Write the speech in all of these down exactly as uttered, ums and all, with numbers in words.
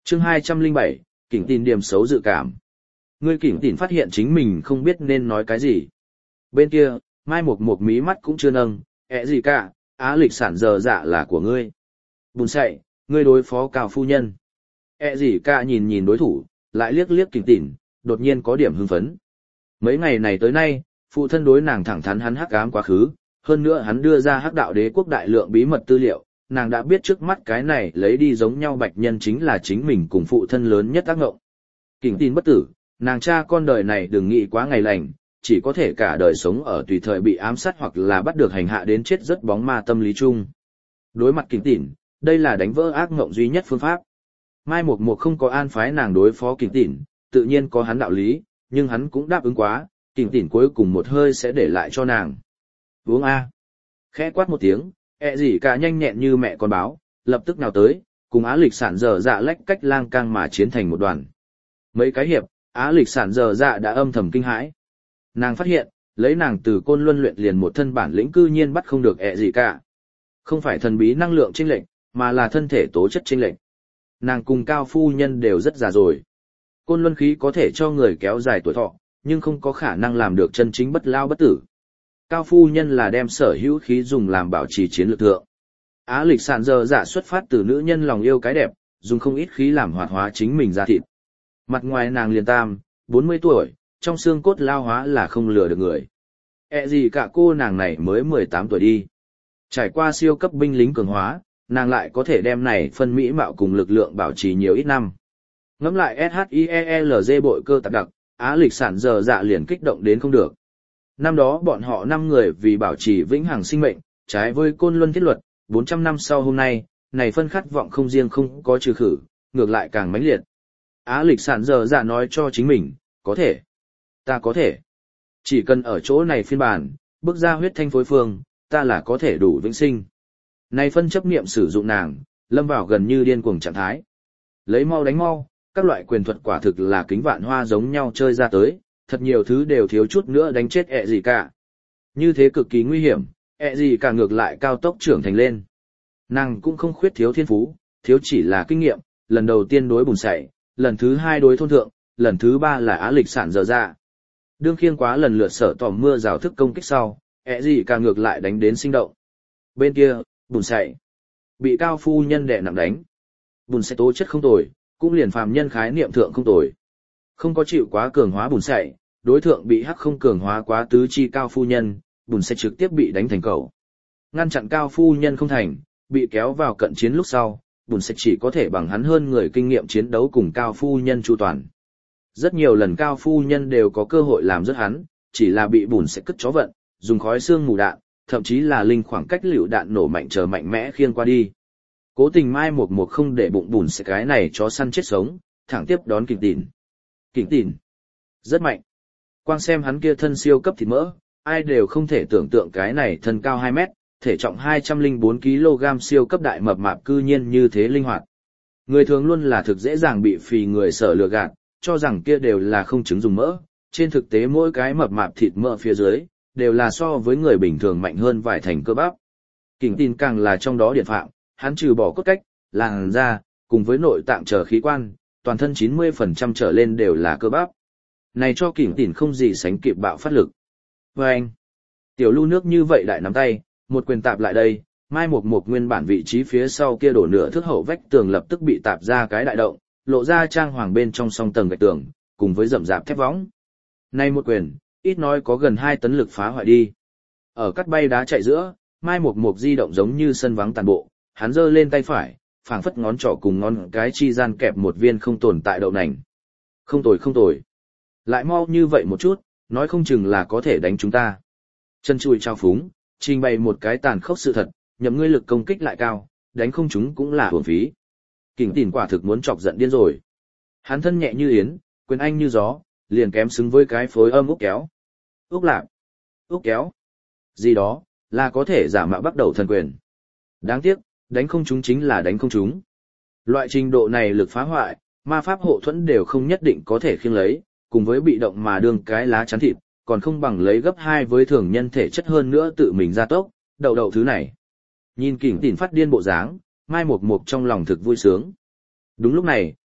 Chương hai trăm lẻ bảy, Kỉnh Tìn điểm xấu dự cảm. Ngươi Kỉnh Tìn phát hiện chính mình không biết nên nói cái gì. Bên kia, Mai Mục Mục mí mắt cũng chưa nâng, ẹ gì cả, á lịch sản giờ dạ là của ngươi. Bùn sậy, ngươi đối phó Cao phu nhân. ẹ gì cả nhìn nhìn đối thủ, lại liếc liếc Kỉnh Tìn, đột nhiên có điểm hưng phấn. Mấy ngày này tới nay, phụ thân đối nàng thẳng thắn hắn hắc ám quá khứ, hơn nữa hắn đưa ra hắc đạo đế quốc đại lượng bí mật tư liệu, nàng đã biết trước mắt cái này lấy đi giống nhau bạch nhân chính là chính mình cùng phụ thân lớn nhất tác ngộng. Kỉnh Tìn bất tử, nàng cha con đời này đừng nghĩ quá ngày lành, chỉ có thể cả đời sống ở tùy thời bị ám sát hoặc là bắt được hành hạ đến chết rất bóng ma tâm lý chung. Đối mặt Kỉnh Tìn, đây là đánh vỡ ác ngộng duy nhất phương pháp. Mai Mục Mục không có an phái nàng đối phó Kỉnh Tìn, tự nhiên có hắn đạo lý, nhưng hắn cũng đáp ứng quá, Kỉnh Tìn cuối cùng một hơi sẽ để lại cho nàng. Uống A. Khẽ quát một tiếng, ẹ gì cả nhanh nhẹn như mẹ con báo, lập tức nào tới, cùng Á lịch sản giờ dạ lách cách lang cang mà chiến thành một đoàn. Mấy cái hiệp, Á lịch sản giờ dạ đã âm thầm kinh hãi. Nàng phát hiện, lấy nàng từ côn luân luyện liền một thân bản lĩnh cư nhiên bắt không được ẹ gì cả. Không phải thần bí năng lượng chênh lệch, mà là thân thể tố chất chênh lệch. Nàng cùng Cao phu nhân đều rất già rồi. Côn luân khí có thể cho người kéo dài tuổi thọ, nhưng không có khả năng làm được chân chính bất lao bất tử. Cao phu nhân là đem sở hữu khí dùng làm bảo trì chiến lược thượng. Á lịch sản giờ dạ xuất phát từ nữ nhân lòng yêu cái đẹp, dùng không ít khí làm hoạt hóa chính mình ra thịt. Mặt ngoài nàng liền tam, bốn mươi tuổi, trong xương cốt lao hóa là không lừa được người. Ẹ gì cả cô nàng này mới mười tám tuổi đi. Trải qua siêu cấp binh lính cường hóa, nàng lại có thể đem này phân mỹ mạo cùng lực lượng bảo trì nhiều ít năm. Ngẫm lại ét hát i e lờ giê bội cơ tạp đặc, Á lịch sản giờ dạ liền kích động đến không được. Năm đó bọn họ năm người vì bảo trì vĩnh hằng sinh mệnh, trái với côn luân thiết luật, bốn trăm năm sau hôm nay, này phân khát vọng không riêng không có trừ khử, ngược lại càng mãnh liệt. Á lịch sản giờ dạ nói cho chính mình, có thể. Ta có thể. Chỉ cần ở chỗ này phiên bản, bước ra huyết thanh phối phương, ta là có thể đủ vĩnh sinh. Này phân chấp niệm sử dụng nàng, lâm vào gần như điên cuồng trạng thái. Lấy mau đánh mau, các loại quyền thuật quả thực là kính vạn hoa giống nhau chơi ra tới, thật nhiều thứ đều thiếu chút nữa đánh chết ẹ gì cả. Như thế cực kỳ nguy hiểm, ẹ gì cả ngược lại cao tốc trưởng thành lên. Nàng cũng không khuyết thiếu thiên phú, thiếu chỉ là kinh nghiệm, lần đầu tiên đối bùn sậy, lần thứ hai đối thôn thượng, lần thứ ba là Á lịch sản giờ dạ. Đương khiêng quá lần lượt sở tỏm mưa rào thức công kích sau, ẹ gì cả ngược lại đánh đến sinh động. Bên kia, bùn sậy, bị Cao phu nhân đè nặng đánh. Bùn sậy tố chất không tồi, cũng liền phàm nhân khái niệm thượng không tồi. Không có chịu quá cường hóa bùn sậy, đối thượng bị hắc không cường hóa quá tứ chi Cao phu nhân, bùn sậy trực tiếp bị đánh thành cầu. Ngăn chặn Cao phu nhân không thành, bị kéo vào cận chiến lúc sau, bùn sậy chỉ có thể bằng hắn hơn người kinh nghiệm chiến đấu cùng Cao phu nhân chu toàn. Rất nhiều lần Cao phu nhân đều có cơ hội làm rất hắn, chỉ là bị bùn sậy cất chó vận, dùng khói xương mù đạn, thậm chí là linh khoảng cách liều đạn nổ mạnh chờ mạnh mẽ khiêng qua đi. Cố tình Mai Mục Mục không để bụng bùn sậy cái này chó săn chết sống, thẳng tiếp đón Kỉnh Tìn. Kỉnh Tìn rất mạnh. Quang xem hắn kia thân siêu cấp thịt mỡ, ai đều không thể tưởng tượng cái này thân cao hai mét, thể trọng hai trăm lẻ bốn ki lô gam siêu cấp đại mập mạp cư nhiên như thế linh hoạt. Người thường luôn là thực dễ dàng bị phì người sở lừa gạt, cho rằng kia đều là không chứng dùng mỡ, trên thực tế mỗi cái mập mạp thịt mỡ phía dưới, đều là so với người bình thường mạnh hơn vài thành cơ bắp. Kỉnh Tìn càng là trong đó điển phạm, hắn trừ bỏ cốt cách, làn da, cùng với nội tạng chờ khí quan, toàn thân chín mươi phần trăm trở lên đều là cơ bắp. Này cho Kỉnh Tìn không gì sánh kịp bạo phát lực. Và anh, tiểu lưu nước như vậy đại nắm tay, một quyền tạp lại đây, Mai Mục Mục nguyên bản vị trí phía sau kia đổ nửa thước hậu vách tường lập tức bị tạp ra cái đại động, lộ ra trang hoàng bên trong song tầng gạch tường, cùng với rậm rạp thép võng. Này một quyền, ít nói có gần hai tấn lực phá hoại đi. Ở cắt bay đá chạy giữa, Mai Mục Mục di động giống như sân vắng tàn bộ, hắn giơ lên tay phải, phảng phất ngón trỏ cùng ngón cái chi gian kẹp một viên không tồn tại đậu nành. Không tồi không tồi. Lại mau như vậy một chút, nói không chừng là có thể đánh chúng ta. Chân chui trao phúng, trình bày một cái tàn khốc sự thật, nhậm ngươi lực công kích lại cao, đánh không chúng cũng là uổng phí. Kỉnh Tìn quả thực muốn chọc giận điên rồi. Hắn thân nhẹ như yến, quyền anh như gió, liền kém xứng với cái phối âm úc kéo. Úc lạp, úc kéo, gì đó, là có thể giả mạo bắt đầu thần quyền. Đáng tiếc, đánh không chúng chính là đánh không chúng. Loại trình độ này lực phá hoại, ma pháp hộ thuẫn đều không nhất định có thể khiêng lấy, cùng với bị động mà đương cái lá chắn thịt, còn không bằng lấy gấp hai với thường nhân thể chất hơn nữa tự mình ra tốc, đầu đầu thứ này. Nhìn Kỉnh Tìn phát điên bộ dáng, Mai Mục Mục trong lòng thực vui sướng. Đúng lúc này,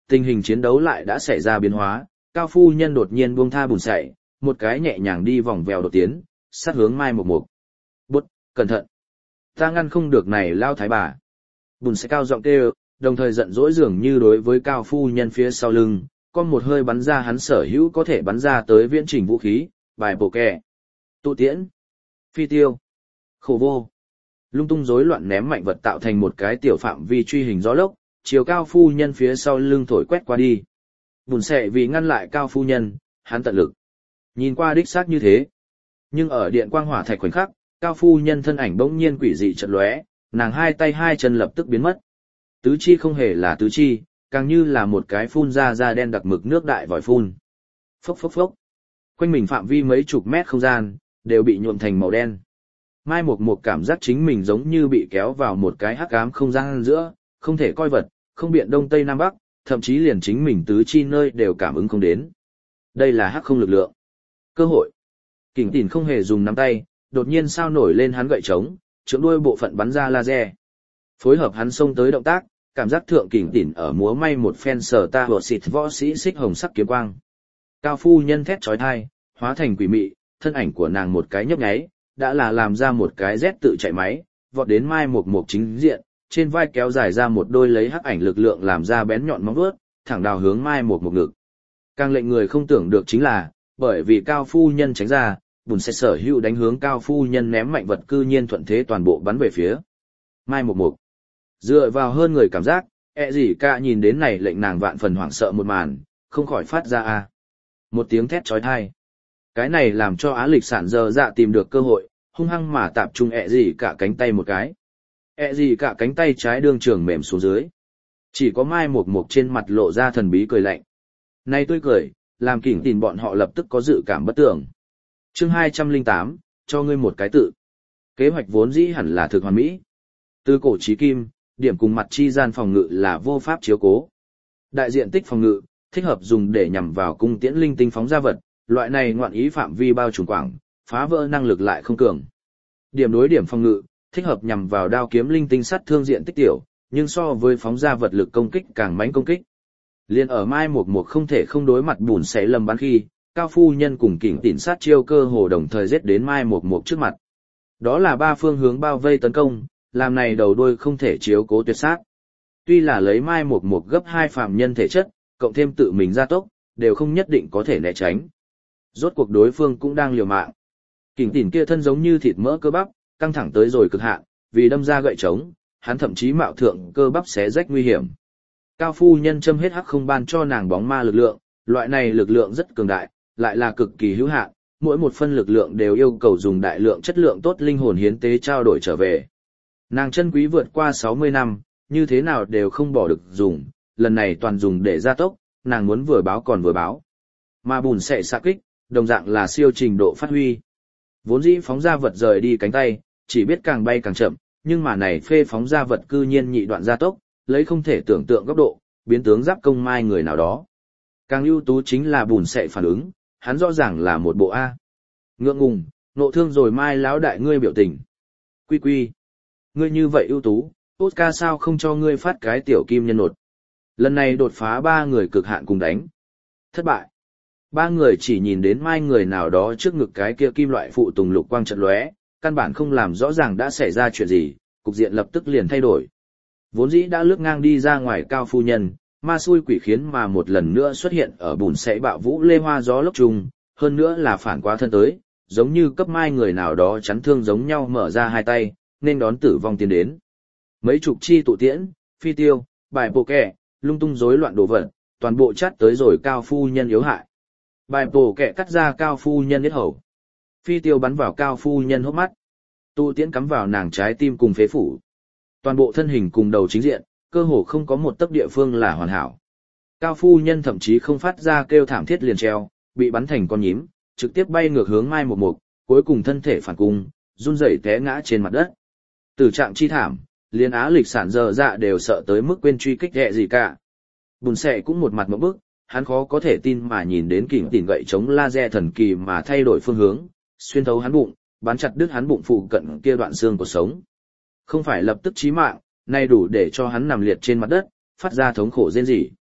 tình hình chiến đấu lại đã xảy ra biến hóa, cao phu nhân đột nhiên buông tha bùn sậy, một cái nhẹ nhàng đi vòng vèo đột tiến, sát hướng Mai Mộc Mộc. Bút, cẩn thận. Ta ngăn không được này lao thái bà. Bùn sậy cao giọng kêu, đồng thời giận dỗi dường như đối với cao phu nhân phía sau lưng, con một hơi bắn ra hắn sở hữu có thể bắn ra tới viễn trình vũ khí, bài bổ kẹ, tụ tiễn, phi tiêu, khổ vô. Lung tung rối loạn ném mạnh vật tạo thành một cái tiểu phạm vi truy hình gió lốc, chiều cao phu nhân phía sau lưng thổi quét qua đi. Bùn sệ vì ngăn lại cao phu nhân, hắn tận lực. Nhìn qua đích xác như thế. Nhưng ở điện quang hỏa thạch khoảnh khắc, cao phu nhân thân ảnh bỗng nhiên quỷ dị chợt lóe, nàng hai tay hai chân lập tức biến mất. Tứ chi không hề là tứ chi, càng như là một cái phun ra da đen đặc mực nước đại vòi phun. Phốc phốc phốc. Quanh mình phạm vi mấy chục mét không gian, đều bị nhuộm thành màu đen. Mai Mộc Mộc cảm giác chính mình giống như bị kéo vào một cái hắc ám không gian giữa, không thể coi vật, không biện đông tây nam bắc, thậm chí liền chính mình tứ chi nơi đều cảm ứng không đến. Đây là hắc không lực lượng. Cơ hội. Kình Tỉn không hề dùng nắm tay, đột nhiên sao nổi lên hắn gậy trống, chưởng đuôi bộ phận bắn ra laser. Phối hợp hắn xông tới động tác, cảm giác thượng Kình Tỉn ở múa may một phen sở ta vợ xịt võ sĩ xích hồng sắc kiếm quang. Cao phu nhân thét chói tai, hóa thành quỷ mị, thân ảnh của nàng một cái nhấp nháy, đã là làm ra một cái Z tự chạy máy, vọt đến Mai Mộc Mộc chính diện, trên vai kéo dài ra một đôi lấy hắc ảnh lực lượng làm ra bén nhọn móng vuốt, thẳng đào hướng Mai Mộc Mộc ngực. Càng lệnh người không tưởng được chính là, bởi vì cao phu nhân tránh ra, bùn sẽ sở hữu đánh hướng cao phu nhân ném mạnh vật cư nhiên thuận thế toàn bộ bắn về phía Mai Mộc Mộc. Dựa vào hơn người cảm giác, ẹ gì cả nhìn đến này lệnh nàng vạn phần hoảng sợ một màn, không khỏi phát ra a một tiếng thét chói tai. Cái này làm cho Á Lịch Sản giờ dạ tìm được cơ hội, hung hăng mà tạp trung ẹ gì cả cánh tay một cái. Ẹ gì cả cánh tay trái đương trường mềm xuống dưới. Chỉ có Mai Mộc Mộc trên mặt lộ ra thần bí cười lạnh. Này tươi cười, làm Kình Tỉn bọn họ lập tức có dự cảm bất tưởng. Chương hai trăm lẻ tám, cho ngươi một cái tự. Kế hoạch vốn dĩ hẳn là thực hoàn mỹ. Từ cổ chí kim, điểm cùng mặt chi gian phòng ngự là vô pháp chiếu cố. Đại diện tích phòng ngự, thích hợp dùng để nhằm vào cung tiễn linh tinh phóng ra vật, loại này ngoạn ý phạm vi bao trùm quảng, phá vỡ năng lực lại không cường. Điểm đối điểm phòng ngự, thích hợp nhằm vào đao kiếm linh tinh sát thương diện tích tiểu, nhưng so với phóng ra vật lực công kích càng mãnh công kích. Liên ở Mai Mộc Mộc không thể không đối mặt bùn xé lầm bắn khi, cao phu nhân cùng Kình Tỉn sát chiêu cơ hồ đồng thời giết đến Mai Mộc Mộc trước mặt. Đó là ba phương hướng bao vây tấn công, làm này đầu đuôi không thể chiếu cố tuyệt sát. Tuy là lấy Mai Mộc Mộc gấp hai phàm nhân thể chất, cộng thêm tự mình gia tốc, đều không nhất định có thể né tránh. Rốt cuộc đối phương cũng đang liều mạng. Kình Tỉn kia thân giống như thịt mỡ cơ bắp, căng thẳng tới rồi cực hạn, vì đâm ra gậy trống, hắn thậm chí mạo thượng cơ bắp xé rách nguy hiểm. Cao phu nhân châm hết hắc không ban cho nàng bóng ma lực lượng, loại này lực lượng rất cường đại, lại là cực kỳ hữu hạn, mỗi một phân lực lượng đều yêu cầu dùng đại lượng chất lượng tốt linh hồn hiến tế trao đổi trở về. Nàng chân quý vượt qua sáu mươi năm, như thế nào đều không bỏ được dùng, lần này toàn dùng để gia tốc, nàng muốn vừa báo còn vừa báo. Mà bùn xệ xạ kích, đồng dạng là siêu trình độ phát huy. Vốn dĩ phóng ra vật rời đi cánh tay, chỉ biết càng bay càng chậm, nhưng mà này phê phóng ra vật cư nhiên nhị đoạn gia tốc, lấy không thể tưởng tượng góc độ, biến tướng giáp công mai người nào đó. Càng ưu tú chính là bùn xệ phản ứng, hắn rõ ràng là một bộ A. Ngượng ngùng, nộ thương rồi mai lão đại ngươi biểu tình. Quy quy. Ngươi như vậy ưu tú, Oscar sao không cho ngươi phát cái tiểu kim nhân nột. Lần này đột phá ba người cực hạn cùng đánh. Thất bại. Ba người chỉ nhìn đến mai người nào đó trước ngực cái kia kim loại phụ tùng lục quang trận lóe, căn bản không làm rõ ràng đã xảy ra chuyện gì, cục diện lập tức liền thay đổi. Vốn dĩ đã lướt ngang đi ra ngoài cao phu nhân, ma xui quỷ khiến mà một lần nữa xuất hiện ở bùn sậy bạo vũ lê hoa gió lốc trùng, hơn nữa là phản quá thân tới, giống như cấp mai người nào đó chắn thương giống nhau mở ra hai tay, nên đón tử vong tiến đến. Mấy chục chi tụ tiễn, phi tiêu, bài bộ kẻ, lung tung rối loạn đồ vật, toàn bộ chắt tới rồi cao phu nhân yếu hại. Bài bổ kẹ cắt ra cao phu nhân yết hầu. Phi tiêu bắn vào cao phu nhân hốc mắt. Tụ tiễn cắm vào nàng trái tim cùng phế phủ. Toàn bộ thân hình cùng đầu chính diện, cơ hồ không có một tấc địa phương là hoàn hảo. Cao phu nhân thậm chí không phát ra kêu thảm thiết liền treo, bị bắn thành con nhím, trực tiếp bay ngược hướng Mai Mộc Mộc, cuối cùng thân thể phản cung, run rẩy té ngã trên mặt đất. Tử trạng chi thảm, liên Á Lịch Sản giờ dạ đều sợ tới mức quên truy kích nhẹ gì cả. Bùn Sệ cũng một mặt ngộp bức, hắn khó có thể tin mà nhìn đến Kình Tỉn gậy chống laser thần kỳ mà thay đổi phương hướng, xuyên thấu hắn bụng, bắn chặt đứt hắn bụng phụ cận kia đoạn xương của sống. Không phải lập tức chí mạng, nay đủ để cho hắn nằm liệt trên mặt đất, phát ra thống khổ rên rỉ.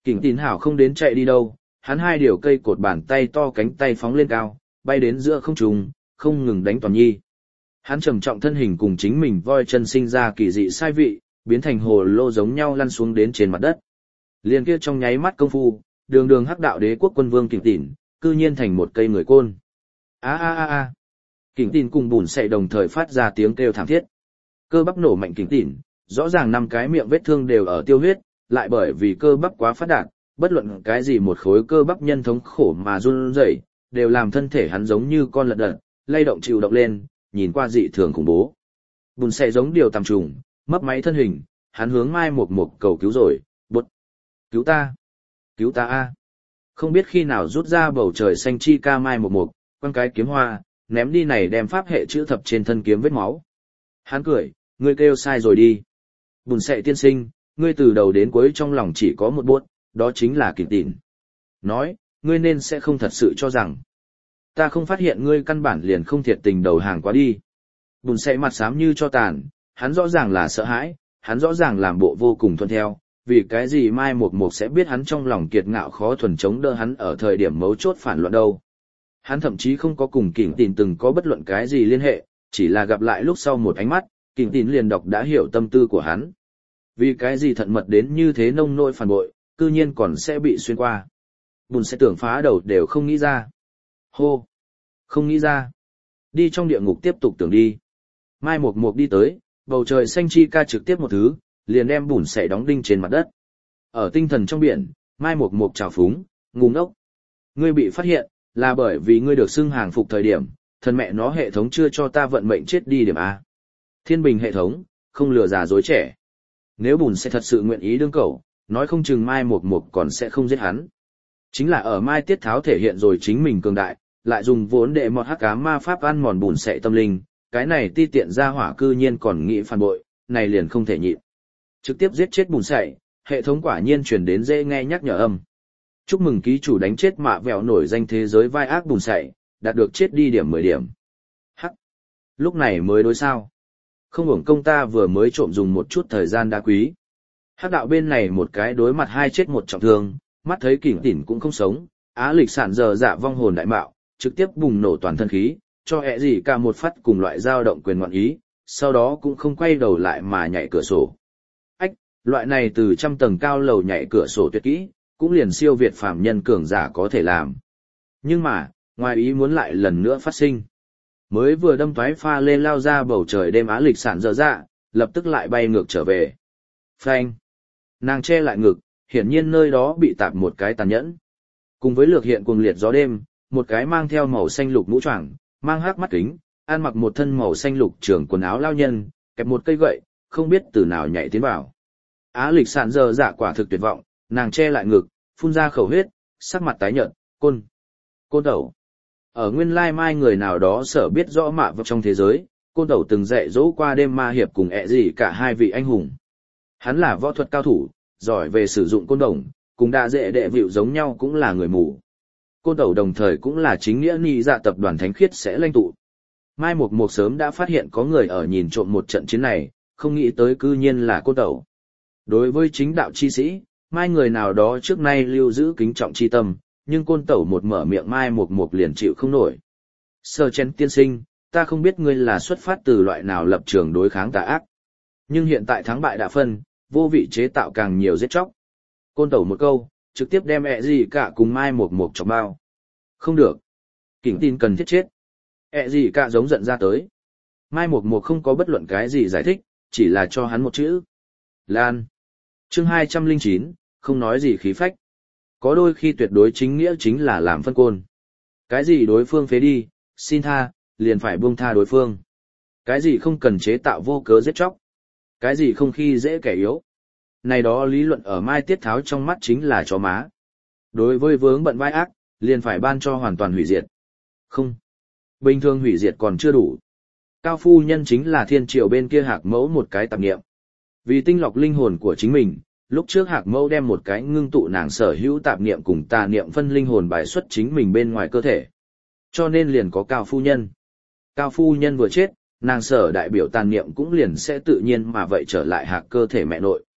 Kình tín hảo không đến chạy đi đâu, hắn hai điều cây cột bàn tay to cánh tay phóng lên cao, bay đến giữa không trung, không ngừng đánh Toàn Nhi. Hắn trầm trọng thân hình cùng chính mình voi chân sinh ra kỳ dị sai vị, biến thành hồ lô giống nhau lăn xuống đến trên mặt đất. Liền kia trong nháy mắt công phu, đường đường hắc đạo đế quốc quân vương Kình tín, cư nhiên thành một cây người côn. A a a a. Kình tín cùng bùn sậy đồng thời phát ra tiếng kêu thảm thiết. Cơ bắp nổ mạnh Kình tín, rõ ràng năm cái miệng vết thương đều ở tiêu huyết, lại bởi vì cơ bắp quá phát đạt, bất luận cái gì một khối cơ bắp nhân thống khổ mà run rẩy, đều làm thân thể hắn giống như con lật đật, lay động chịu động lên, nhìn qua dị thường khủng bố. Bùn sậy giống điều tầm trùng, mấp máy thân hình, hắn hướng Mai Mục Mục cầu cứu rồi, bút. Cứu ta! Cứu ta a! Không biết khi nào rút ra bầu trời xanh chi ca Mai Mục Mục, quăng cái kiếm hoa, ném đi này đem pháp hệ chữ thập trên thân kiếm vết máu. Hắn cười, ngươi kêu sai rồi đi. Bùn sậy tiên sinh, ngươi từ đầu đến cuối trong lòng chỉ có một buốt, đó chính là Kình tín. Nói, ngươi nên sẽ không thật sự cho rằng ta không phát hiện ngươi căn bản liền không thiệt tình đầu hàng quá đi. Bùn sậy mặt xám như cho tàn, hắn rõ ràng là sợ hãi, hắn rõ ràng làm bộ vô cùng thuận theo, vì cái gì Mai Mục Mục sẽ biết hắn trong lòng kiệt ngạo khó thuần chống đỡ hắn ở thời điểm mấu chốt phản loạn đâu. Hắn thậm chí không có cùng Kình tín từng có bất luận cái gì liên hệ, chỉ là gặp lại lúc sau một ánh mắt, Kình tín liền đọc đã hiểu tâm tư của hắn. Vì cái gì thận mật đến như thế nông nỗi phản bội, cư nhiên còn sẽ bị xuyên qua. Bùn sẽ tưởng phá đầu đều không nghĩ ra. Hô! Không nghĩ ra. Đi trong địa ngục tiếp tục tưởng đi. Mai Mục Mục đi tới, bầu trời xanh chi ca trực tiếp một thứ, liền đem bùn sậy đóng đinh trên mặt đất. Ở tinh thần trong biển, Mai Mục Mục trào phúng, ngu ngốc. Ngươi bị phát hiện, là bởi vì ngươi được xưng hàng phục thời điểm, thần mẹ nó hệ thống chưa cho ta vận mệnh chết đi điểm A. Thiên bình hệ thống, không lừa già dối trẻ. Nếu bùn sẽ thật sự nguyện ý đương cẩu, nói không chừng Mai Mục Mục còn sẽ không giết hắn. Chính là ở Mai Tiết Tháo thể hiện rồi chính mình cường đại, lại dùng vốn để mọt hắc ám ma pháp ăn mòn bùn sậy tâm linh, cái này ti tiện ra hỏa cư nhiên còn nghĩ phản bội, này liền không thể nhịn. Trực tiếp giết chết bùn sậy, hệ thống quả nhiên truyền đến dễ nghe nhắc nhở âm. Chúc mừng ký chủ đánh chết mạ vẹo nổi danh thế giới vai ác bùn sậy, đạt được chết đi điểm mười điểm. Hắc. Lúc này mới đối sao. Không hưởng công ta vừa mới trộm dùng một chút thời gian đá quý. Hắc đạo bên này một cái đối mặt hai chết một trọng thương, mắt thấy Kình tín cũng không sống, Á Lịch sản giờ dạ vong hồn đại mạo, trực tiếp bùng nổ toàn thân khí, cho ẹ gì cả một phát cùng loại dao động quyền ngoạn ý, sau đó cũng không quay đầu lại mà nhảy cửa sổ. Ách, loại này từ trăm tầng cao lầu nhảy cửa sổ tuyệt kỹ, cũng liền siêu việt phàm nhân cường giả có thể làm. Nhưng mà, ngoài ý muốn lại lần nữa phát sinh. Mới vừa đâm toái pha lên lao ra bầu trời đêm Á Lịch sản dở dạ, lập tức lại bay ngược trở về. Phanh. Nàng che lại ngực, hiển nhiên nơi đó bị tạp một cái tàn nhẫn. Cùng với lược hiện cuồng liệt gió đêm, một cái mang theo màu xanh lục mũ choàng, mang hắc mắt kính, ăn mặc một thân màu xanh lục trưởng quần áo lao nhân, kẹp một cây gậy, không biết từ nào nhảy tiến vào. Á Lịch sản dở dạ quả thực tuyệt vọng, nàng che lại ngực, phun ra khẩu huyết, sắc mặt tái nhợt, côn, côn tẩu. Ở nguyên lai mai người nào đó sở biết rõ mạ vào trong thế giới, côn tẩu từng dạy dỗ qua đêm ma hiệp cùng ẹ gì cả hai vị anh hùng. Hắn là võ thuật cao thủ, giỏi về sử dụng côn đồng, cùng đa dễ đệ vịu giống nhau cũng là người mù. Côn tẩu đồng thời cũng là chính nghĩa ni dạ tập đoàn thánh khiết sẽ lãnh tụ. Mai Mục Mục sớm đã phát hiện có người ở nhìn trộm một trận chiến này, không nghĩ tới cư nhiên là côn tẩu. Đối với chính đạo chi sĩ, mai người nào đó trước nay lưu giữ kính trọng chi tâm, nhưng côn tẩu một mở miệng Mai Mục Mục liền chịu không nổi. Sơ Chen tiên sinh, ta không biết ngươi là xuất phát từ loại nào lập trường đối kháng tà ác. Nhưng hiện tại thắng bại đã phân, vô vị chế tạo càng nhiều giết chóc. Côn tẩu một câu, trực tiếp đem ẹ gì cả cùng Mai Mục Mục chọc bao. Không được. Kình tín cần thiết chết. Ẹ gì cả giống giận ra tới. Mai Mục Mục không có bất luận cái gì giải thích, chỉ là cho hắn một chữ. Lan. Chương hai trăm lẻ chín, không nói gì khí phách. Có đôi khi tuyệt đối chính nghĩa chính là làm phân côn. Cái gì đối phương phế đi, xin tha, liền phải buông tha đối phương. Cái gì không cần chế tạo vô cớ giết chóc. Cái gì không khi dễ kẻ yếu. Này đó lý luận ở Mai Tiết Tháo trong mắt chính là chó má. Đối với vướng bận vai ác, liền phải ban cho hoàn toàn hủy diệt. Không. Bình thường hủy diệt còn chưa đủ. Cao phu nhân chính là thiên triều bên kia hạc mẫu một cái tạp nghiệm. Vì tinh lọc linh hồn của chính mình, lúc trước hạc mẫu đem một cái ngưng tụ nàng sở hữu tạp niệm cùng tà niệm phân linh hồn bài xuất chính mình bên ngoài cơ thể. Cho nên liền có cao phu nhân. Cao phu nhân vừa chết, nàng sở đại biểu tàn niệm cũng liền sẽ tự nhiên mà vậy trở lại hạc cơ thể mẹ nội.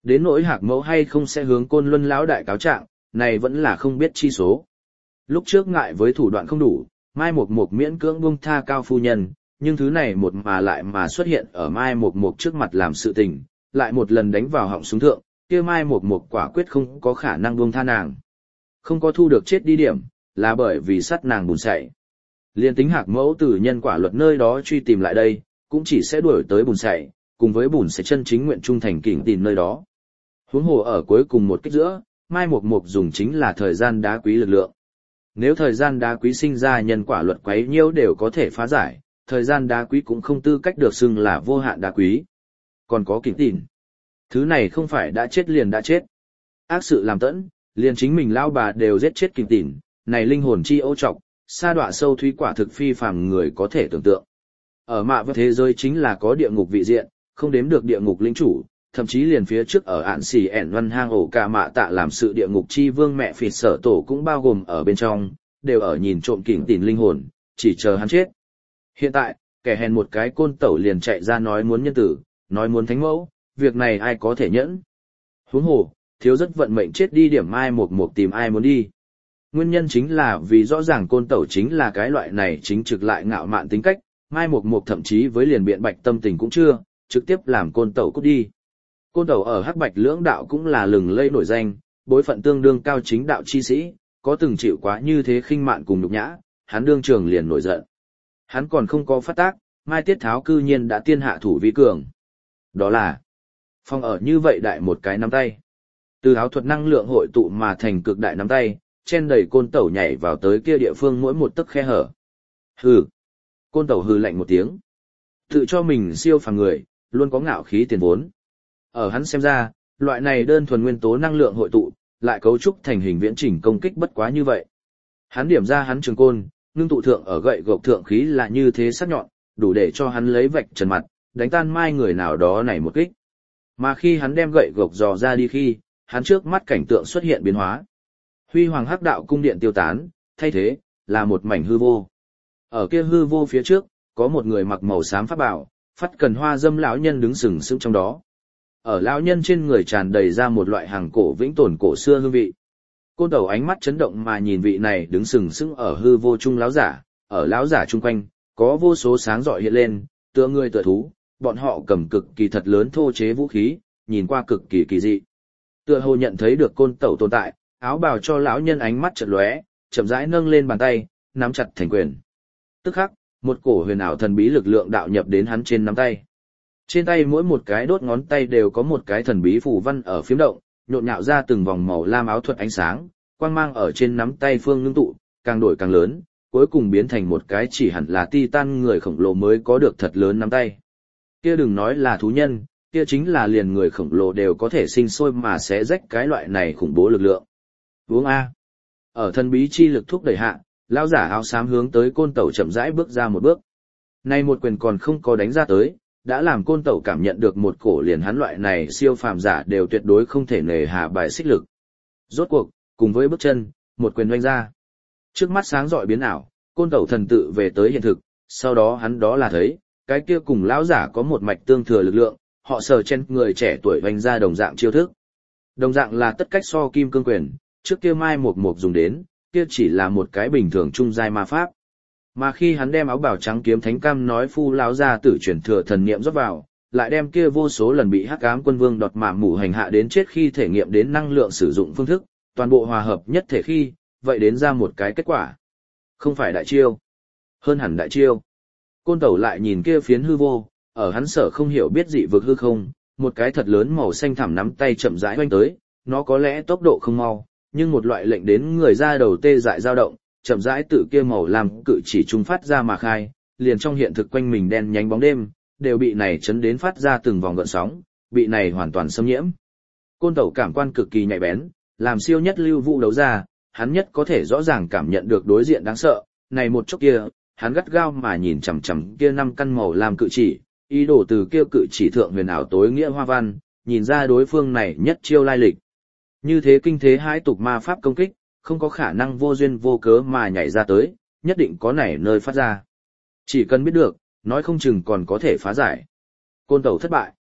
Đến nỗi Hạc Mẫu hay không sẽ hướng Côn Luân lão đại cáo trạng, này vẫn là không biết chi số. Lúc trước ngại với thủ đoạn không đủ, Mai Mộc Mộc miễn cưỡng buông tha Cao phu nhân, nhưng thứ này một mà lại mà xuất hiện ở Mai Mộc Mộc trước mặt làm sự tình, lại một lần đánh vào họng súng thượng, kia Mai Mộc Mộc quả quyết không có khả năng buông tha nàng. Không có thu được chết đi điểm, là bởi vì sắt nàng bùn sậy. Liên tính Hạc Mẫu từ nhân quả luật nơi đó truy tìm lại đây, cũng chỉ sẽ đuổi tới bùn sậy, cùng với bùn sậy chân chính nguyện trung thành kỉnh tìm nơi đó. Huống hồ ở cuối cùng một kích giữa, Mai Mộc Mộc dùng chính là thời gian đá quý lực lượng. Nếu thời gian đá quý sinh ra nhân quả luật quấy nhiễu đều có thể phá giải, thời gian đá quý cũng không tư cách được xưng là vô hạn đá quý. Còn có kỉnh tỉn. Thứ này không phải đã chết liền đã chết. Ác sự làm tẫn, liền chính mình lao bà đều giết chết kỉnh tỉn, này linh hồn chi ô trọc, sa đọa sâu thúy quả thực phi phàm người có thể tưởng tượng. Ở mạ vật thế giới chính là có địa ngục vị diện, không đếm được địa ngục lĩnh chủ, thậm chí liền phía trước ở ạn xì ẻn văn hang ổ cả mạ tạ làm sự địa ngục chi vương mẹ phịt sở tổ cũng bao gồm ở bên trong, đều ở nhìn trộm kỉnh tỉn linh hồn, chỉ chờ hắn chết. Hiện tại, kẻ hèn một cái côn tẩu liền chạy ra nói muốn nhân tử, nói muốn thánh mẫu, việc này ai có thể nhẫn. Huống hồ, thiếu rất vận mệnh chết đi điểm ai một một tìm ai muốn đi. Nguyên nhân chính là vì rõ ràng côn tẩu chính là cái loại này chính trực lại ngạo mạn tính cách, Mai Mộc Mộc thậm chí với liền biện bạch tâm tình cũng chưa, trực tiếp làm côn tẩu cút đi. Côn tẩu ở hắc bạch lưỡng đạo cũng là lừng lẫy nổi danh, bối phận tương đương cao chính đạo chi sĩ, có từng chịu quá như thế khinh mạn cùng nhục nhã, hắn đương trường liền nổi giận. Hắn còn không có phát tác, Mai Tiết Tháo cư nhiên đã tiên hạ thủ vi cường. Đó là phong ở như vậy đại một cái nắm tay. Từ áo thuật năng lượng hội tụ mà thành cực đại nắm tay, chen đầy côn tẩu nhảy vào tới kia địa phương mỗi một tấc khe hở. Hừ. Côn tẩu hừ lạnh một tiếng. Tự cho mình siêu phàm người, luôn có ngạo khí tiền vốn. Ở hắn xem ra, loại này đơn thuần nguyên tố năng lượng hội tụ, lại cấu trúc thành hình viễn chỉnh công kích bất quá như vậy. Hắn điểm ra hắn trường côn, ngưng tụ thượng ở gậy gộc thượng khí là như thế sắc nhọn, đủ để cho hắn lấy vạch trần mặt, đánh tan mai người nào đó này một kích. Mà khi hắn đem gậy gộc dò ra đi khi, hắn trước mắt cảnh tượng xuất hiện biến hóa. Huy hoàng hắc đạo cung điện tiêu tán, thay thế là một mảnh hư vô. Ở kia hư vô phía trước, có một người mặc màu xám pháp bảo, phát cần hoa dâm lão nhân đứng sừng sững trong đó. Ở lão nhân trên người tràn đầy ra một loại hàng cổ vĩnh tồn cổ xưa hương vị. Côn Tẩu ánh mắt chấn động mà nhìn vị này đứng sừng sững ở hư vô trung lão giả, ở lão giả chung quanh, có vô số sáng rọi hiện lên, tựa người tựa thú, bọn họ cầm cực kỳ thật lớn thô chế vũ khí, nhìn qua cực kỳ kỳ dị. Tựa hồ nhận thấy được Côn Tẩu tồn tại, áo bào cho lão nhân ánh mắt chợt lóe, chậm rãi nâng lên bàn tay, nắm chặt thành quyền. Tức khắc, một cổ huyền ảo thần bí lực lượng đạo nhập đến hắn trên nắm tay. Trên tay mỗi một cái đốt ngón tay đều có một cái thần bí phù văn ở phiếm động, nhộn nhạo ra từng vòng màu lam áo thuật ánh sáng, quang mang ở trên nắm tay phương ngưng tụ, càng đổi càng lớn, cuối cùng biến thành một cái chỉ hẳn là titan người khổng lồ mới có được thật lớn nắm tay. Kia đừng nói là thú nhân, kia chính là liền người khổng lồ đều có thể sinh sôi mà sẽ rách cái loại này khủng bố lực lượng. Uống A. Ở thần bí chi lực thúc đẩy hạ, lão giả áo xám hướng tới Côn Tẩu chậm rãi bước ra một bước. Nay một quyền còn không có đánh ra tới, đã làm Côn Tẩu cảm nhận được một cổ liền hắn loại này siêu phàm giả đều tuyệt đối không thể nề hà bài xích lực. Rốt cuộc, cùng với bước chân, một quyền đánh ra. Trước mắt sáng rọi biến ảo, Côn Tẩu thần tự về tới hiện thực, sau đó hắn đó là thấy, cái kia cùng lão giả có một mạch tương thừa lực lượng, họ sờ chen người trẻ tuổi đánh ra đồng dạng chiêu thức. Đồng dạng là tất cách so kim cương quyền, trước kia Mai Mộc Mộc dùng đến, kia chỉ là một cái bình thường trung giai ma pháp. Mà khi hắn đem áo bào trắng kiếm thánh cam nói phu lão ra tử chuyển thừa thần niệm rót vào, lại đem kia vô số lần bị hắc ám quân vương đọt mạ mủ hành hạ đến chết khi thể nghiệm đến năng lượng sử dụng phương thức, toàn bộ hòa hợp nhất thể khi, vậy đến ra một cái kết quả. Không phải đại chiêu, hơn hẳn đại chiêu. Côn Tẩu lại nhìn kia phiến hư vô, ở hắn sở không hiểu biết dị vực hư không, một cái thật lớn màu xanh thẳm nắm tay chậm rãi hoành tới, nó có lẽ tốc độ không mau, nhưng một loại lệnh đến người ra đầu tê dại dao động, chậm rãi tự kia màu làm cự chỉ trung phát ra mà khai, liền trong hiện thực quanh mình đen nhánh bóng đêm, đều bị này chấn đến phát ra từng vòng gợn sóng, bị này hoàn toàn xâm nhiễm. Côn Tẩu cảm quan cực kỳ nhạy bén, làm siêu nhất lưu vụ đấu ra, hắn nhất có thể rõ ràng cảm nhận được đối diện đáng sợ, này một chốc kia, hắn gắt gao mà nhìn chằm chằm kia năm căn màu làm cự chỉ, ý đồ từ kia cự chỉ thượng huyền ảo tối nghĩa hoa văn, nhìn ra đối phương này nhất chiêu lai lịch. Như thế kinh thế hãi tục ma pháp công kích, không có khả năng vô duyên vô cớ mà nhảy ra tới, nhất định có nảy nơi phát ra. Chỉ cần biết được, nói không chừng còn có thể phá giải. Côn Tẩu thất bại.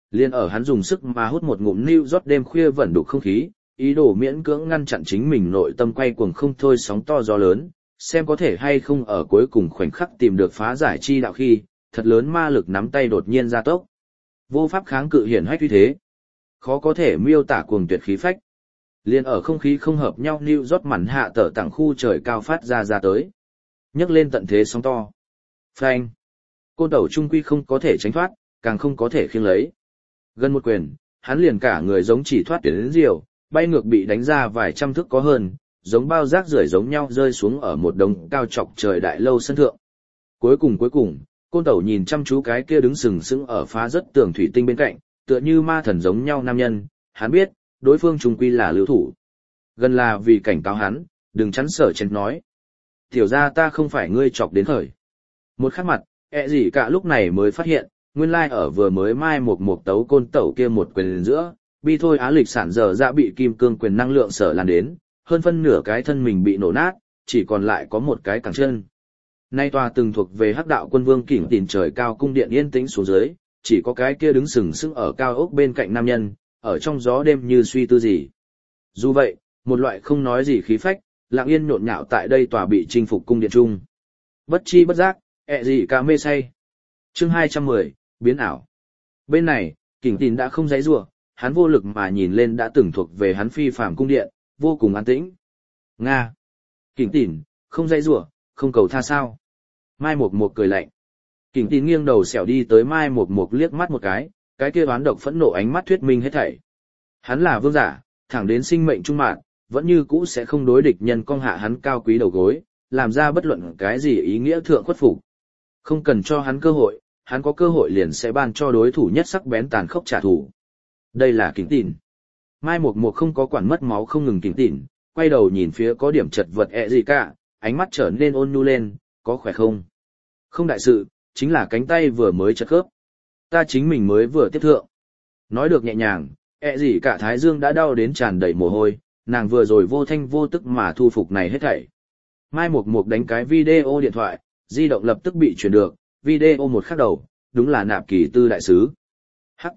Liên ở hắn dùng sức mà hút một ngụm New York đêm khuya vẩn đục không khí, ý đồ miễn cưỡng ngăn chặn chính mình nội tâm quay cuồng không thôi sóng to gió lớn, xem có thể hay không ở cuối cùng khoảnh khắc tìm được phá giải chi đạo khi, thật lớn ma lực nắm tay đột nhiên ra tốc. Vô pháp kháng cự hiển hách uy thế. Khó có thể miêu tả cuồng tuyệt khí phách. Liên ở không khí không hợp nhau New York mặn hạ tở tảng khu trời cao phát ra ra tới. Nhấc lên tận thế sóng to. Phanh. Côn tẩu trung quy không có thể tránh thoát, càng không có thể khiêng lấy. Gần một quyền, hắn liền cả người giống chỉ thoát tuyến đến diều, bay ngược bị đánh ra vài trăm thước có hơn, giống bao rác rưởi giống nhau rơi xuống ở một đống cao chọc trời đại lâu sân thượng. Cuối cùng cuối cùng, côn tẩu nhìn chăm chú cái kia đứng sừng sững ở phá rất tường thủy tinh bên cạnh, tựa như ma thần giống nhau nam nhân, hắn biết, đối phương trung quy là lưu thủ. Gần là vì cảnh cáo hắn, đừng chắn sở chén nói. Tiểu ra ta không phải ngươi chọc đến khởi. Một khắc mặt, ẹ gì cả lúc này mới phát hiện, nguyên lai ở vừa mới mai một một tấu côn tẩu kia một quyền giữa, bi thôi á lịch sản giờ ra bị kim cương quyền năng lượng sở lan đến, hơn phân nửa cái thân mình bị nổ nát, chỉ còn lại có một cái cẳng chân. Nay tòa từng thuộc về hắc đạo quân vương kỉnh tìm trời cao cung điện yên tĩnh xuống dưới, chỉ có cái kia đứng sừng sững ở cao ốc bên cạnh nam nhân, ở trong gió đêm như suy tư gì. Dù vậy, một loại không nói gì khí phách, lặng yên nhộn nhạo tại đây tòa bị chinh phục cung điện trung. Bất chi bất giác, ẹ gì cả mê say. Chương hai trăm mười, biến ảo. Bên này, kỉnh tín đã không giãy giụa, hắn vô lực mà nhìn lên đã từng thuộc về hắn phi phàm cung điện, vô cùng an tĩnh. Nga. Kỉnh tín, không giãy giụa, không cầu tha sao? Mai Mộc Mộc cười lạnh. Kỉnh tín nghiêng đầu xẻo đi tới Mai Mộc Mộc liếc mắt một cái, cái kia oán độc phẫn nộ ánh mắt thuyết minh hết thảy. Hắn là vương giả, thẳng đến sinh mệnh trung mạn, vẫn như cũ sẽ không đối địch nhân cong hạ hắn cao quý đầu gối, làm ra bất luận cái gì ý nghĩa thượng khuất phục. Không cần cho hắn cơ hội, hắn có cơ hội liền sẽ ban cho đối thủ nhất sắc bén tàn khốc trả thù. Đây là Kỉnh tín. Mai Mộc Mộc không có quản mất máu không ngừng Kỉnh tín, quay đầu nhìn phía có điểm chật vật ẹ gì cả, ánh mắt trở nên ôn nhu lên, có khỏe không? Không đại sự, chính là cánh tay vừa mới chật khớp. Ta chính mình mới vừa tiếp thượng. Nói được nhẹ nhàng, ẹ gì cả thái dương đã đau đến tràn đầy mồ hôi, nàng vừa rồi vô thanh vô tức mà thu phục này hết thảy. Mai Mộc Mộc đánh cái video điện thoại, di động lập tức bị chuyển được, video một khắc đầu, đúng là nạp kỳ tư đại sứ. Hắc.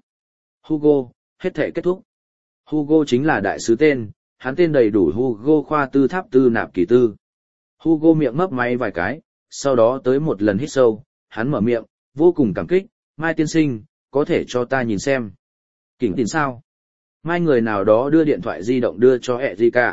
Hugo, hết thảy kết thúc. Hugo chính là đại sứ tên, hắn tên đầy đủ Hugo khoa tư tháp tư nạp kỳ tư. Hugo miệng mấp máy vài cái, sau đó tới một lần hít sâu, hắn mở miệng, vô cùng cảm kích, Mai tiên sinh, có thể cho ta nhìn xem. Kỉnh tín sao? Mai người nào đó đưa điện thoại di động đưa cho ẹ gì cả.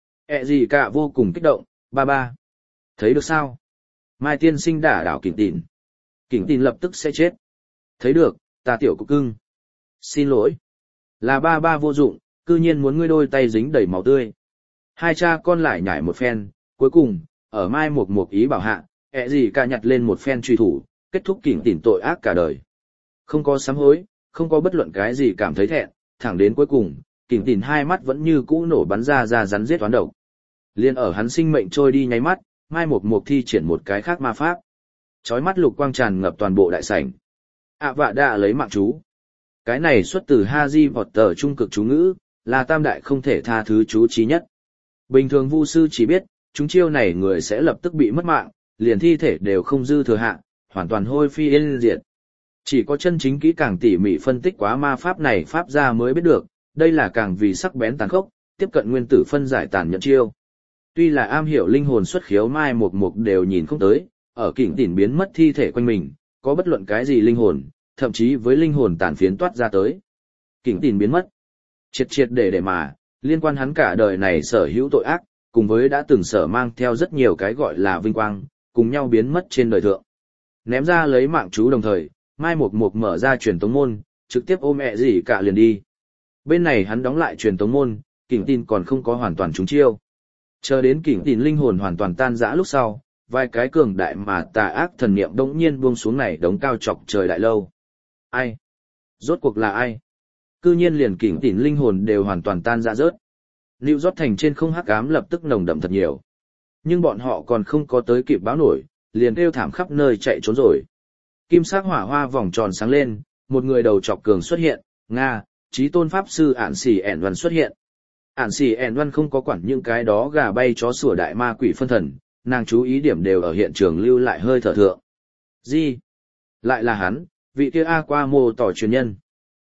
ẹ gì cả vô cùng kích động, ba ba. Thấy được sao? Mai tiên sinh đả đảo Kỉnh tín. Kỉnh tín lập tức sẽ chết. Thấy được, ta tiểu cục cưng. Xin lỗi. Là ba ba vô dụng, cư nhiên muốn ngươi đôi tay dính đầy máu tươi. Hai cha con lại nhảy một phen, cuối cùng, ở Mai Mộc Mộc ý bảo hạ, ẹ gì cả nhặt lên một phen truy thủ, kết thúc Kỉnh tín tội ác cả đời. Không có sám hối, không có bất luận cái gì cảm thấy thẹn, thẳng đến cuối cùng, Kỉnh tín hai mắt vẫn như cũ nổ bắn ra ra rắn giết toán độc. Liên ở hắn sinh mệnh trôi đi nháy mắt, Mai Mộc Mộc thi triển một cái khác ma pháp. Chói mắt lục quang tràn ngập toàn bộ đại sảnh. ạ vạ đã lấy mạng chú. Cái này xuất từ Harry Potter trung cực chú ngữ, là tam đại không thể tha thứ chú trí nhất. Bình thường vu sư chỉ biết, chúng chiêu này người sẽ lập tức bị mất mạng, liền thi thể đều không dư thừa hạ, hoàn toàn hôi phi yên diệt. Chỉ có chân chính kỹ càng tỉ mỉ phân tích quá ma pháp này pháp ra mới biết được, đây là càng vì sắc bén tàn khốc, tiếp cận nguyên tử phân giải tàn nhẫn chiêu. Tuy là am hiểu linh hồn xuất khiếu Mai Mộc Mộc đều nhìn không tới, ở Kỉnh tín biến mất thi thể quanh mình, có bất luận cái gì linh hồn, thậm chí với linh hồn tàn phiến toát ra tới. Kỉnh tín biến mất. Triệt triệt để để mà, liên quan hắn cả đời này sở hữu tội ác, cùng với đã từng sở mang theo rất nhiều cái gọi là vinh quang, cùng nhau biến mất trên đời thượng. Ném ra lấy mạng chú đồng thời, Mai Mộc Mộc mở ra truyền tống môn, trực tiếp ôm ẹ gì cả liền đi. Bên này hắn đóng lại truyền tống môn, Kỉnh tín còn không có hoàn toàn trúng chiêu. Chờ đến Kỉnh tín linh hồn hoàn toàn tan rã lúc sau, vài cái cường đại mà tà ác thần niệm đống nhiên buông xuống này đống cao chọc trời đại lâu. Ai? Rốt cuộc là ai? Cư nhiên liền Kỉnh tín linh hồn đều hoàn toàn tan rã rớt. Lưu rót thành trên không hắc ám lập tức nồng đậm thật nhiều. Nhưng bọn họ còn không có tới kịp báo nổi, liền kêu thảm khắp nơi chạy trốn rồi. Kim sắc hỏa hoa vòng tròn sáng lên, một người đầu chọc cường xuất hiện, Nga, Chí tôn pháp sư ản xỉ ẻn văn xuất hiện. Ản xỉ ẻn văn không có quản những cái đó gà bay chó sủa đại ma quỷ phân thần, nàng chú ý điểm đều ở hiện trường lưu lại hơi thở thượng. Gì? Lại là hắn, vị kia A qua mô tỏ truyền nhân.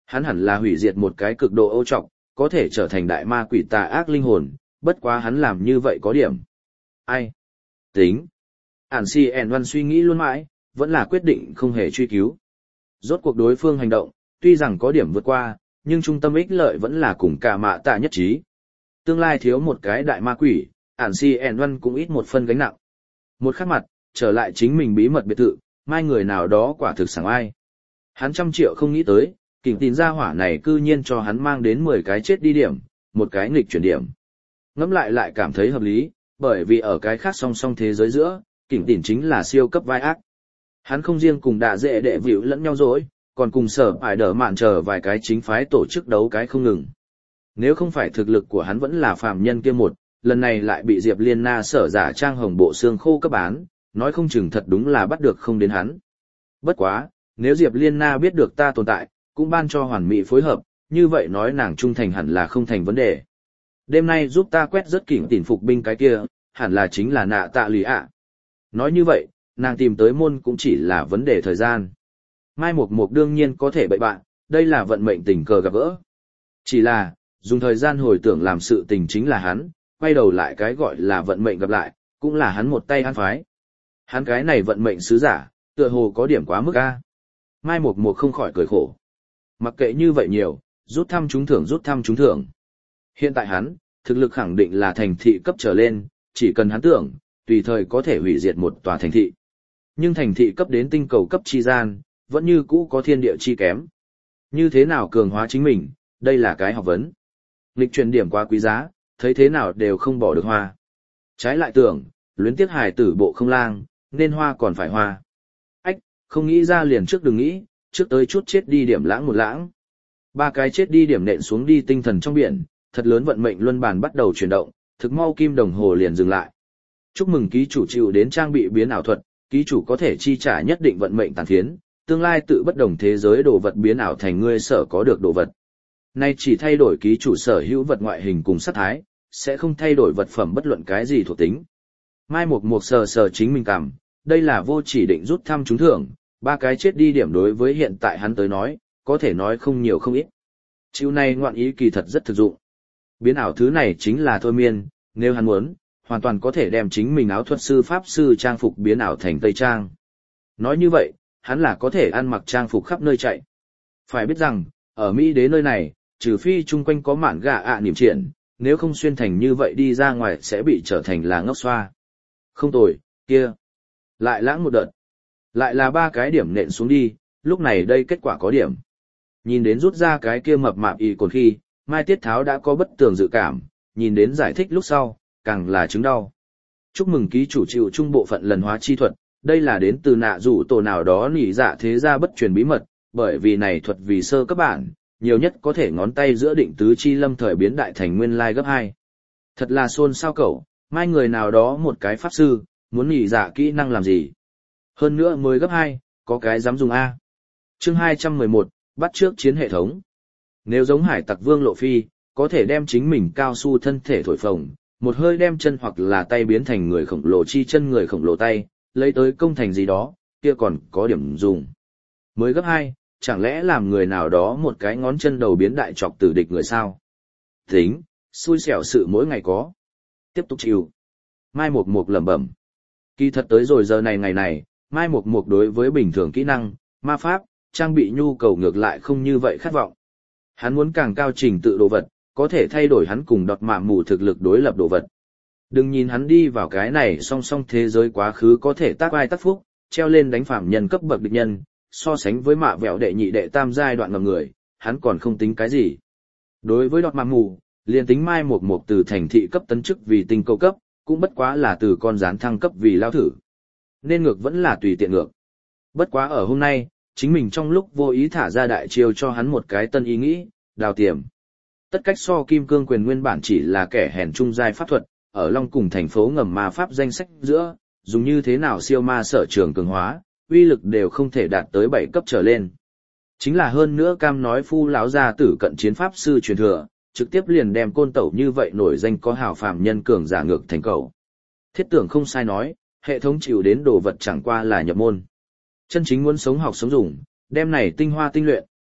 Hắn hẳn là hủy diệt một cái cực độ ô trọc, có thể trở thành đại ma quỷ tà ác linh hồn, bất quá hắn làm như vậy có điểm. Ai? Tính. Ản si ẻn văn suy nghĩ luôn mãi, vẫn là quyết định không hề truy cứu. Rốt cuộc đối phương hành động, tuy rằng có điểm vượt qua, nhưng trung tâm ích lợi vẫn là cùng cả mạ tạ nhất trí. Tương lai thiếu một cái đại ma quỷ, Ản si ẻn văn cũng ít một phân gánh nặng. Một khắc mặt, trở lại chính mình bí mật biệt thự, mai người nào đó quả thực sảng ai. Hắn trăm triệu không nghĩ tới, kỉnh tin ra hỏa này cư nhiên cho hắn mang đến mười cái chết đi điểm, một cái nghịch chuyển điểm. Ngẫm lại lại cảm thấy hợp lý, bởi vì ở cái khác song song thế giới giữa, kỉnh tin chính là siêu cấp vai ác. Hắn không riêng cùng đạ dễ đệ vĩu lẫn nhau dối, còn cùng sở ải đỡ mạn chờ vài cái chính phái tổ chức đấu cái không ngừng. Nếu không phải thực lực của hắn vẫn là phàm nhân kia một, lần này lại bị Diệp Liên Na sở giả trang hồng bộ xương khô cấp bán, nói không chừng thật đúng là bắt được không đến hắn. Bất quá, nếu Diệp Liên Na biết được ta tồn tại, cũng ban cho hoàn mỹ phối hợp, như vậy nói nàng trung thành hẳn là không thành vấn đề. Đêm nay giúp ta quét rất kỉnh tỉn phục binh cái kia, hẳn là chính là nạ tạ lì ạ. Nói như vậy, nàng tìm tới môn cũng chỉ là vấn đề thời gian. Mai Mục Mục đương nhiên có thể bậy bạn, đây là vận mệnh tình cờ gặp gỡ. Chỉ là, dùng thời gian hồi tưởng làm sự tình chính là hắn, quay đầu lại cái gọi là vận mệnh gặp lại, cũng là hắn một tay ăn phái. Hắn cái này vận mệnh sứ giả, tựa hồ có điểm quá mức a. Mai Mục Mục không khỏi cười khổ. Mặc kệ như vậy nhiều, rút thăm trúng thưởng rút thăm trúng thưởng. Hiện tại hắn, thực lực khẳng định là thành thị cấp trở lên, chỉ cần hắn tưởng, tùy thời có thể hủy diệt một tòa thành thị. Nhưng thành thị cấp đến tinh cầu cấp chi gian, vẫn như cũ có thiên địa chi kém. Như thế nào cường hóa chính mình, đây là cái học vấn. Nghịch truyền điểm quá quý giá, thấy thế nào đều không bỏ được hoa. Trái lại tưởng, luyến tiếc hài tử bộ không lang, nên hoa còn phải hoa. Ách, không nghĩ ra liền trước đừng nghĩ, trước tới chút chết đi điểm lãng một lãng. Ba cái chết đi điểm nện xuống đi tinh thần trong biển, thật lớn vận mệnh luân bàn bắt đầu chuyển động, thực mau kim đồng hồ liền dừng lại. Chúc mừng ký chủ chịu đến trang bị biến ảo thuật, ký chủ có thể chi trả nhất định vận mệnh tàn phiến, tương lai tự bất đồng thế giới đồ vật biến ảo thành ngươi sở có được đồ vật. Nay chỉ thay đổi ký chủ sở hữu vật ngoại hình cùng sắc thái, sẽ không thay đổi vật phẩm bất luận cái gì thuộc tính. Mai Mục Mục sờ sờ chính mình cảm, đây là vô chỉ định rút thăm trúng thưởng, ba cái chết đi điểm đối với hiện tại hắn tới nói, có thể nói không nhiều không ít. Chiêu này ngoạn ý kỳ thật rất thực dụng. Biến ảo thứ này chính là thôi miên, nếu hắn muốn, hoàn toàn có thể đem chính mình áo thuật sư pháp sư trang phục biến ảo thành tây trang. Nói như vậy, hắn là có thể ăn mặc trang phục khắp nơi chạy. Phải biết rằng, ở Mỹ đế nơi này, trừ phi chung quanh có mạn gà ạ niềm triển, nếu không xuyên thành như vậy đi ra ngoài sẽ bị trở thành là ngốc xoa. Không tồi, kia. Lại lãng một đợt. Lại là ba cái điểm nện xuống đi, lúc này đây kết quả có điểm. Nhìn đến rút ra cái kia mập mạp y còn khi, Mai Tiết Tháo đã có bất tường dự cảm, nhìn đến giải thích lúc sau, càng là chứng đau. Chúc mừng ký chủ chịu trung bộ phận lần hóa chi thuật, đây là đến từ nạ rủ tổ nào đó nỉ dạ thế gia bất truyền bí mật, bởi vì này thuật vì sơ cấp bản, nhiều nhất có thể ngón tay giữa định tứ chi lâm thời biến đại thành nguyên lai gấp hai. Thật là xôn xao cẩu, mai người nào đó một cái pháp sư, muốn nỉ dạ kỹ năng làm gì. Hơn nữa mới gấp hai, có cái dám dùng A. Chương hai trăm mười một, bắt trước chiến hệ thống. Nếu giống hải tặc vương lộ phi, có thể đem chính mình cao su thân thể thổi phồng, một hơi đem chân hoặc là tay biến thành người khổng lồ chi chân người khổng lồ tay, lấy tới công thành gì đó, kia còn có điểm dùng. Mới gấp hai, chẳng lẽ làm người nào đó một cái ngón chân đầu biến đại trọc tử địch người sao? Tính, xui xẻo sự mỗi ngày có. Tiếp tục chịu. Mai Mục Mục lẩm bẩm. Kỳ thật tới rồi giờ này ngày này, Mai Mục Mục đối với bình thường kỹ năng, ma pháp, trang bị nhu cầu ngược lại không như vậy khát vọng. Hắn muốn càng cao trình tự đồ vật, có thể thay đổi hắn cùng đọt mạ mù thực lực đối lập đồ vật. Đừng nhìn hắn đi vào cái này song song thế giới quá khứ có thể tác ai tác phúc, treo lên đánh phạm nhân cấp bậc địch nhân, so sánh với mạ vẹo đệ nhị đệ tam giai đoạn ngầm người, hắn còn không tính cái gì. Đối với đọt mạ mù, liền tính Mai Mục Mục từ thành thị cấp tấn chức vì tinh cầu cấp, cũng bất quá là từ con rán thăng cấp vì lao thử. Nên ngược vẫn là tùy tiện ngược. Bất quá ở hôm nay, chính mình trong lúc vô ý thả ra đại chiêu cho hắn một cái tân ý nghĩ, đào tiềm. Tất cách so kim cương quyền nguyên bản chỉ là kẻ hèn trung giai pháp thuật, ở Long cùng thành phố ngầm ma pháp danh sách giữa, dùng như thế nào siêu ma sở trường cường hóa, uy lực đều không thể đạt tới bảy cấp trở lên. Chính là hơn nữa cam nói phu lão gia tử cận chiến pháp sư truyền thừa, trực tiếp liền đem côn tẩu như vậy nổi danh có hào phàm nhân cường giả ngược thành cầu. Thiết tưởng không sai nói, hệ thống chịu đến đồ vật chẳng qua là nhập môn. Chân chính muốn sống học sống dùng, đem này tinh hoa tinh luyện,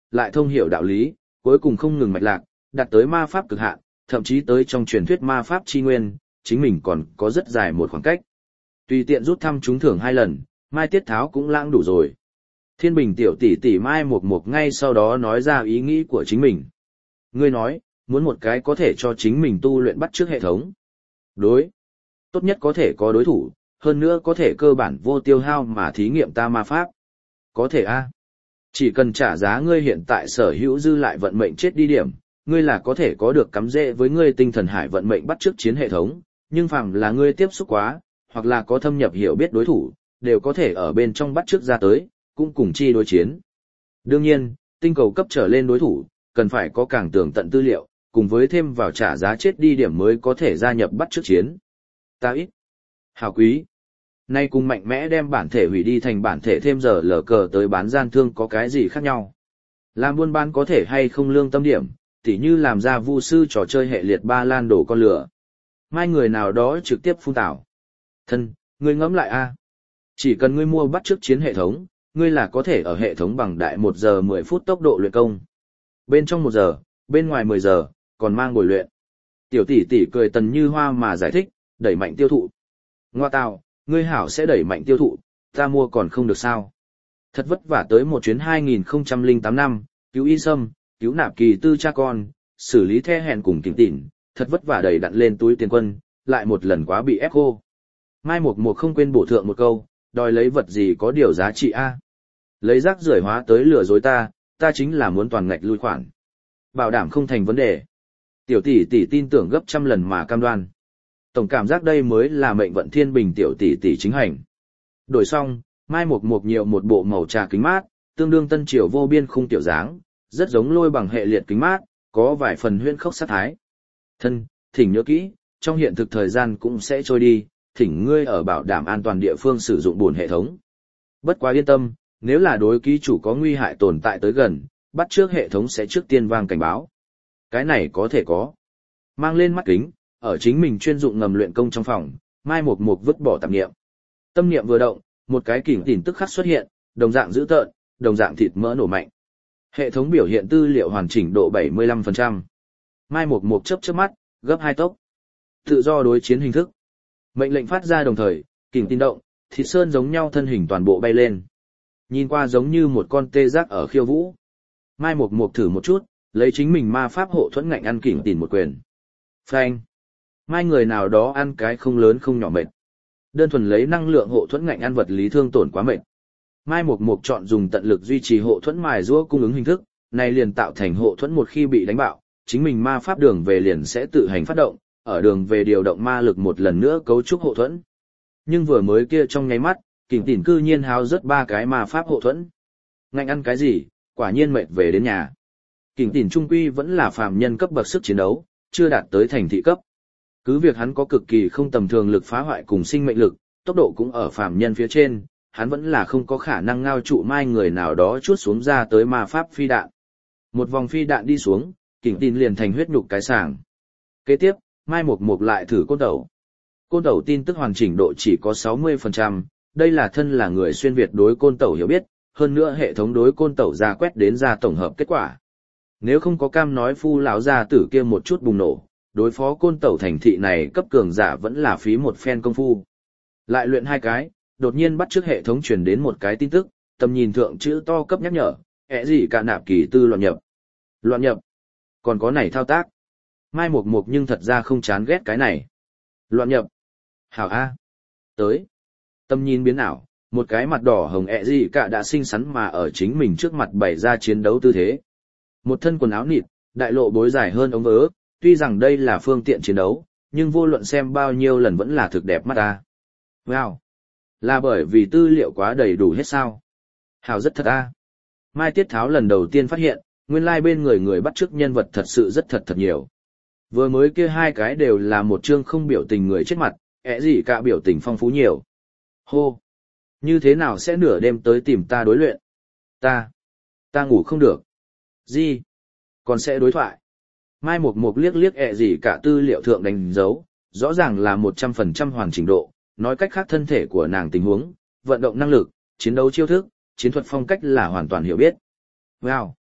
lại thông hiểu đạo lý, cuối cùng không ngừng mạch lạc, đạt tới ma pháp cực hạn, thậm chí tới trong truyền thuyết ma pháp chi nguyên, chính mình còn có rất dài một khoảng cách. Tùy tiện rút thăm trúng thưởng hai lần, Mai Tiết Tháo cũng lãng đủ rồi. Thiên Bình tiểu tỷ tỷ Mai Mộc Mộc ngay sau đó nói ra ý nghĩ của chính mình. Ngươi nói, muốn một cái có thể cho chính mình tu luyện bắt trước hệ thống. Đối. Tốt nhất có thể có đối thủ, hơn nữa có thể cơ bản vô tiêu hao mà thí nghiệm ta ma pháp. Có thể a. Chỉ cần trả giá ngươi hiện tại sở hữu dư lại vận mệnh chết đi điểm, ngươi là có thể có được cắm rễ với ngươi tinh thần hải vận mệnh bắt trước chiến hệ thống, nhưng phàm là ngươi tiếp xúc quá, hoặc là có thâm nhập hiểu biết đối thủ, đều có thể ở bên trong bắt trước ra tới, cũng cùng chi đối chiến. Đương nhiên, tinh cầu cấp trở lên đối thủ, cần phải có càng tường tận tư liệu, cùng với thêm vào trả giá chết đi điểm mới có thể gia nhập bắt trước chiến. Ta ít. Hào quý. Nay cùng mạnh mẽ đem bản thể hủy đi thành bản thể thêm giờ lờ cờ tới bán gian thương có cái gì khác nhau. Làm buôn bán có thể hay không lương tâm điểm, tỉ như làm ra vu sư trò chơi hệ liệt ba lan đổ con lửa. Mai người nào đó trực tiếp phun tảo. Thân, ngươi ngẫm lại a. Chỉ cần ngươi mua bắt trước chiến hệ thống, ngươi là có thể ở hệ thống bằng đại một giờ mười phút tốc độ luyện công. Bên trong một giờ, bên ngoài mười giờ, còn mang ngồi luyện. Tiểu tỷ tỷ cười tần như hoa mà giải thích, đẩy mạnh tiêu thụ. Ngoa tào, ngươi hảo sẽ đẩy mạnh tiêu thụ, ta mua còn không được sao. Thật vất vả tới một chuyến hai nghìn không trăm lẻ tám năm, cứu y sâm, cứu nạp kỳ tư cha con, xử lý the hèn cùng kính tỉn, thật vất vả đầy đặn lên túi tiền quân, lại một lần quá bị ép khô. Mai Mộc Mộc không quên bổ thượng một câu, đòi lấy vật gì có điều giá trị a. Lấy rác rưởi hóa tới lừa dối ta, ta chính là muốn toàn ngạch lui khoản. Bảo đảm không thành vấn đề. Tiểu tỷ tỷ tin tưởng gấp trăm lần mà cam đoan. Tổng cảm giác đây mới là mệnh vận thiên bình tiểu tỷ tỷ chính hành. Đổi xong, Mai Mộc Mộc nhiều một bộ màu trà kính mát, tương đương tân triều vô biên khung tiểu dáng, rất giống lôi bằng hệ liệt kính mát, có vài phần huyễn khốc sát thái. Thân, thỉnh nhớ kỹ, trong hiện thực thời gian cũng sẽ trôi đi, thỉnh ngươi ở bảo đảm an toàn địa phương sử dụng buồn hệ thống. Bất quá yên tâm, nếu là đối ký chủ có nguy hại tồn tại tới gần, bắt trước hệ thống sẽ trước tiên vang cảnh báo. Cái này có thể có. Mang lên mắt kính, ở chính mình chuyên dụng ngầm luyện công trong phòng, Mai Mộc Mộc vứt bỏ tạp niệm. Tâm niệm vừa động, một cái kỉnh tỉn tức khắc xuất hiện, đồng dạng dữ tợn, đồng dạng thịt mỡ nổ mạnh. Hệ thống biểu hiện tư liệu hoàn chỉnh độ bảy mươi lăm phần trăm. Mai Mộc Mộc chớp chớp mắt, gấp hai tốc. Tự do đối chiến hình thức. Mệnh lệnh phát ra đồng thời, kỉnh tin động, thịt sơn giống nhau thân hình toàn bộ bay lên. Nhìn qua giống như một con tê giác ở khiêu vũ. Mai Mộc Mộc thử một chút, lấy chính mình ma pháp hộ thuẫn ngạnh ăn kỉnh tỉn một quyền. Phanh. Mai người nào đó ăn cái không lớn không nhỏ mệt. Đơn thuần lấy năng lượng hộ thuẫn ngạnh ăn vật lý thương tổn quá mệt. Mai Mộc Mộc chọn dùng tận lực duy trì hộ thuẫn mài giũa cung ứng hình thức, này liền tạo thành hộ thuẫn một khi bị đánh bạo, chính mình ma pháp đường về liền sẽ tự hành phát động, ở đường về điều động ma lực một lần nữa cấu trúc hộ thuẫn. Nhưng vừa mới kia trong nháy mắt, kỉnh tỉn cư nhiên hao rất ba cái ma pháp hộ thuẫn. Ngạnh ăn cái gì, quả nhiên mệt về đến nhà. Kỉnh tỉn trung quy vẫn là phàm nhân cấp bậc sức chiến đấu, chưa đạt tới thành thị cấp. Cứ việc hắn có cực kỳ không tầm thường lực phá hoại cùng sinh mệnh lực, tốc độ cũng ở phàm nhân phía trên, hắn vẫn là không có khả năng ngao trụ mai người nào đó chuốt xuống ra tới ma pháp phi đạn. Một vòng phi đạn đi xuống, kỉnh tỉn liền thành huyết nhục cái sàng. Kế tiếp, Mai Mộc Mộc lại thử côn tẩu. Côn tẩu tin tức hoàn chỉnh độ chỉ có sáu mươi phần trăm, đây là thân là người xuyên Việt đối côn tẩu hiểu biết, hơn nữa hệ thống đối côn tẩu ra quét đến ra tổng hợp kết quả. Nếu không có cam nói phu lão gia tử kia một chút bùng nổ, đối phó côn tẩu thành thị này cấp cường giả vẫn là phí một phen công phu. Lại luyện hai cái, đột nhiên bắt trước hệ thống truyền đến một cái tin tức, tầm nhìn thượng chữ to cấp nhắc nhở, ẻ gì cả nạp kỳ tư loạn nhập. Loạn nhập. Còn có này thao tác. Mai Mộc Mộc nhưng thật ra không chán ghét cái này. Loạn nhập. Hảo A. Tới. Tâm nhìn biến ảo, một cái mặt đỏ hồng ẹ gì cả đã xinh xắn mà ở chính mình trước mặt bày ra chiến đấu tư thế. Một thân quần áo nịt, đại lộ bối dài hơn ống vớ, tuy rằng đây là phương tiện chiến đấu, nhưng vô luận xem bao nhiêu lần vẫn là thực đẹp mắt ta. Wow! Là bởi vì tư liệu quá đầy đủ hết sao? Hảo rất thật a. Mai Tiết Tháo lần đầu tiên phát hiện, nguyên lai bên người người bắt chước nhân vật thật sự rất thật thật nhiều. Vừa mới kia hai cái đều là một chương không biểu tình người chết mặt, ẻ gì cả biểu tình phong phú nhiều. Hô! Như thế nào sẽ nửa đêm tới tìm ta đối luyện? Ta! Ta ngủ không được. Gì? Còn sẽ đối thoại? Mai Mộc Mộc liếc liếc ẹ gì cả tư liệu thượng đánh dấu, rõ ràng là một trăm phần trăm hoàn chỉnh độ, nói cách khác thân thể của nàng tình huống, vận động năng lực, chiến đấu chiêu thức, chiến thuật phong cách là hoàn toàn hiểu biết. Wow!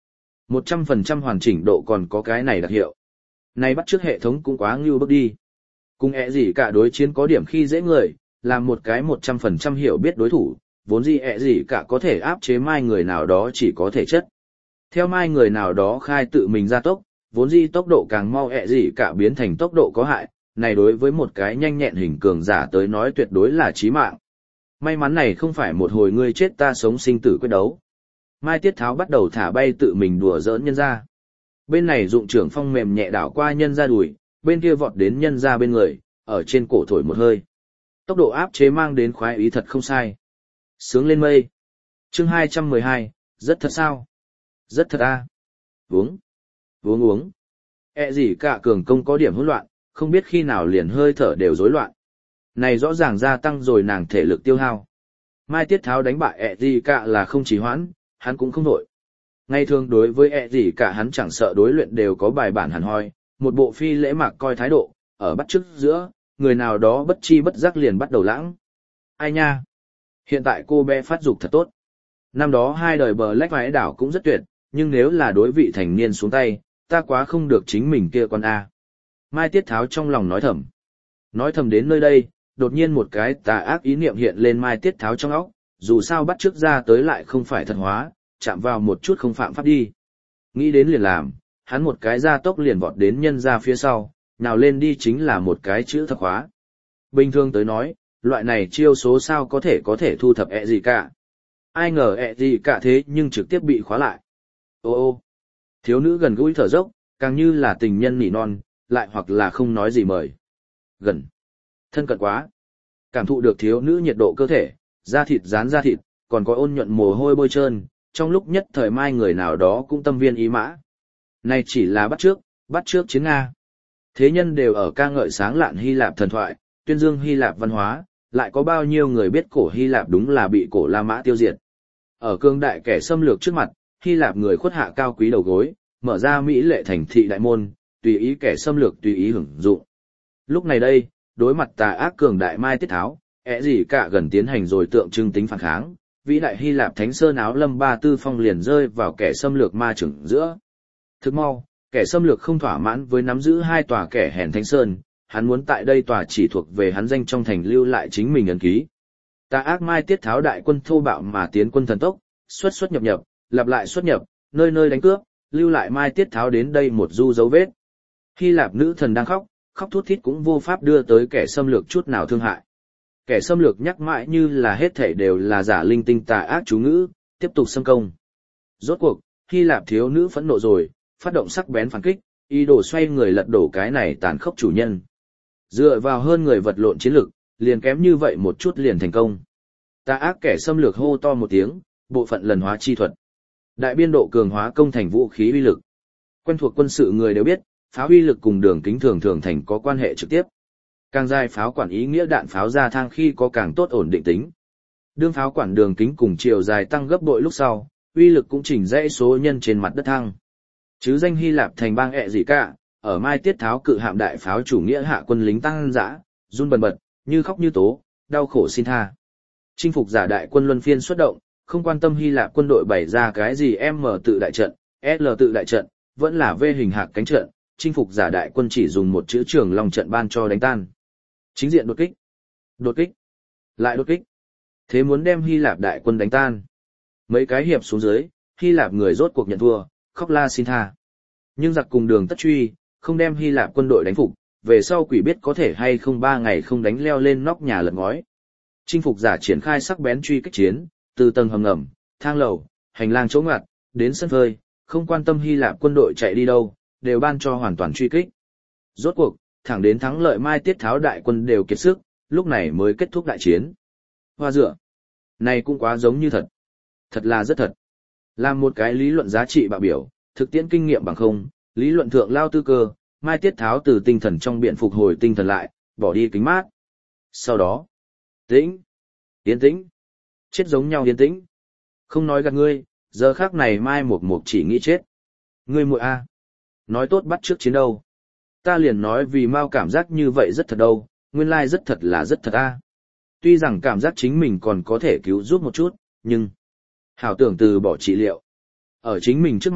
một trăm phần trăm hoàn chỉnh độ còn có cái này đặc hiệu. Này bắt trước hệ thống cũng quá ngưu bước đi. Cùng ẹ gì cả đối chiến có điểm khi dễ người, làm một cái một trăm phần trăm hiểu biết đối thủ, vốn gì ẹ gì cả có thể áp chế mai người nào đó chỉ có thể chất. Theo mai người nào đó khai tự mình ra tốc, vốn gì tốc độ càng mau ẹ gì cả biến thành tốc độ có hại, này đối với một cái nhanh nhẹn hình cường giả tới nói tuyệt đối là chí mạng. May mắn này không phải một hồi ngươi chết ta sống sinh tử quyết đấu. Mai Tiết Tháo bắt đầu thả bay tự mình đùa giỡn nhân ra. Bên này dụng trưởng phong mềm nhẹ đảo qua nhân ra đùi, bên kia vọt đến nhân ra bên người, ở trên cổ thổi một hơi. Tốc độ áp chế mang đến khoái ý thật không sai. Sướng lên mây. Chương hai trăm mười hai, rất thật sao? Rất thật a. À? Uống. Uống uống. E gì cả cường công có điểm hỗn loạn, không biết khi nào liền hơi thở đều rối loạn. Này rõ ràng gia tăng rồi nàng thể lực tiêu hao. Mai Tiết Tháo đánh bại E gì cả là không trì hoãn, hắn cũng không vội. Ngay thường đối với E gì cả hắn chẳng sợ đối luyện đều có bài bản hẳn hoi, một bộ phi lễ mạc coi thái độ, ở bắt chước giữa, người nào đó bất chi bất giác liền bắt đầu lãng. Ai nha? Hiện tại cô bé phát dục thật tốt. Năm đó hai đời bờ lách vái đảo cũng rất tuyệt, nhưng nếu là đối vị thành niên xuống tay, ta quá không được chính mình kia con A. Mai Tiết Tháo trong lòng nói thầm. Nói thầm đến nơi đây, đột nhiên một cái tà ác ý niệm hiện lên Mai Tiết Tháo trong óc, dù sao bắt chước ra tới lại không phải thật hóa, chạm vào một chút không phạm pháp đi. Nghĩ đến liền làm, hắn một cái ra tốc liền vọt đến nhân ra phía sau, nào lên đi chính là một cái chữ thật hóa. Bình thường tới nói, loại này chiêu số sao có thể có thể thu thập ẹ gì cả. Ai ngờ ẹ gì cả thế nhưng trực tiếp bị khóa lại. Ô ô, thiếu nữ gần gũi thở dốc, càng như là tình nhân nỉ non, lại hoặc là không nói gì mời. Gần, thân cận quá. Cảm thụ được thiếu nữ nhiệt độ cơ thể, da thịt dán da thịt, còn có ôn nhuận mồ hôi bôi trơn, trong lúc nhất thời mai người nào đó cũng tâm viên ý mã. Này chỉ là bắt trước, bắt trước chiến Nga. Thế nhân đều ở ca ngợi sáng lạn Hy Lạp thần thoại, tuyên dương Hy Lạp văn hóa, lại có bao nhiêu người biết cổ Hy Lạp đúng là bị cổ La Mã tiêu diệt. Ở cương đại kẻ xâm lược trước mặt, Hy Lạp người khuất hạ cao quý đầu gối, mở ra mỹ lệ thành thị đại môn, tùy ý kẻ xâm lược tùy ý hưởng dụng. Lúc này đây, đối mặt tà ác cường đại Mai Tiết Tháo, ẻ gì cả gần tiến hành rồi tượng trưng tính phản kháng, vĩ đại Hy Lạp Thánh Sơn áo lâm ba tư phong liền rơi vào kẻ xâm lược ma trưởng giữa. Thức mau, kẻ xâm lược không thỏa mãn với nắm giữ hai tòa kẻ hèn Thánh Sơn, hắn muốn tại đây tòa chỉ thuộc về hắn danh trong thành lưu lại chính mình ấn ký. Tà ác Mai Tiết Tháo đại quân thô bạo mà tiến quân thần tốc, xuất xuất nhập nhập, lặp lại xuất nhập, nơi nơi đánh cướp, lưu lại Mai Tiết Tháo đến đây một du dấu vết. Hy Lạp nữ thần đang khóc, khóc thút thít cũng vô pháp đưa tới kẻ xâm lược chút nào thương hại. Kẻ xâm lược nhắc mãi như là hết thảy đều là giả linh tinh tà ác chú ngữ, tiếp tục xâm công. Rốt cuộc, Hy Lạp thiếu nữ phẫn nộ rồi, phát động sắc bén phản kích, ý đồ xoay người lật đổ cái này tàn khốc chủ nhân. Dựa vào hơn người vật lộn chiến lực, liền kém như vậy một chút liền thành công. Tà ác kẻ xâm lược hô to một tiếng, bộ phận lần hóa chi thuật. Đại biên độ cường hóa công thành vũ khí uy lực. Quen thuộc quân sự người đều biết, pháo uy lực cùng đường kính thường thường thành có quan hệ trực tiếp. Càng dài pháo quản ý nghĩa đạn pháo ra thang khi có càng tốt ổn định tính. Đương pháo quản đường kính cùng chiều dài tăng gấp bội lúc sau, uy lực cũng chỉnh dãy số nhân trên mặt đất thăng. Chứ danh Hy Lạp thành bang ẹ gì cả, ở Mai Tiết Tháo cự hạm đại pháo chủ nghĩa hạ quân lính tăng dã, run bần bật, như khóc như tố, đau khổ xin tha. Chinh phục giả đại quân luân phiên xuất động, không quan tâm Hy Lạp quân đội bày ra cái gì M tự đại trận, L tự đại trận, vẫn là V hình hạc cánh trận, chinh phục giả đại quân chỉ dùng một chữ trường long trận ban cho đánh tan. Chính diện đột kích, đột kích, lại đột kích. Thế muốn đem Hy Lạp đại quân đánh tan. Mấy cái hiệp xuống dưới, Hy Lạp người rốt cuộc nhận thua, khóc la xin tha. Nhưng giặc cùng đường tất truy, không đem Hy Lạp quân đội đánh phục, về sau quỷ biết có thể hay không ba ngày không đánh leo lên nóc nhà lật ngói. Chinh phục giả triển khai sắc bén truy kích chiến, từ tầng hầm ngầm, thang lầu, hành lang chỗ ngặt, đến sân phơi, không quan tâm Hy Lạp quân đội chạy đi đâu, đều ban cho hoàn toàn truy kích. Rốt cuộc, thẳng đến thắng lợi Mai Tiết Tháo đại quân đều kiệt sức, lúc này mới kết thúc đại chiến. Hoa dựa. Này cũng quá giống như thật. Thật là rất thật. Làm một cái lý luận giá trị bạo biểu, thực tiễn kinh nghiệm bằng không, lý luận thượng lao tư cơ, Mai Tiết Tháo từ tinh thần trong biện phục hồi tinh thần lại, bỏ đi kính mát. Sau đó, tĩnh, yên tĩnh, chết giống nhau yên tĩnh. Không nói gạt ngươi, giờ khác này Mai Mục Mục chỉ nghĩ chết. Ngươi muội a, nói tốt bắt trước chiến đâu. Ta liền nói vì Mao cảm giác như vậy rất thật đâu, nguyên lai rất thật là rất thật a. Tuy rằng cảm giác chính mình còn có thể cứu giúp một chút, nhưng hảo tưởng từ bỏ trị liệu. Ở chính mình trước mặt,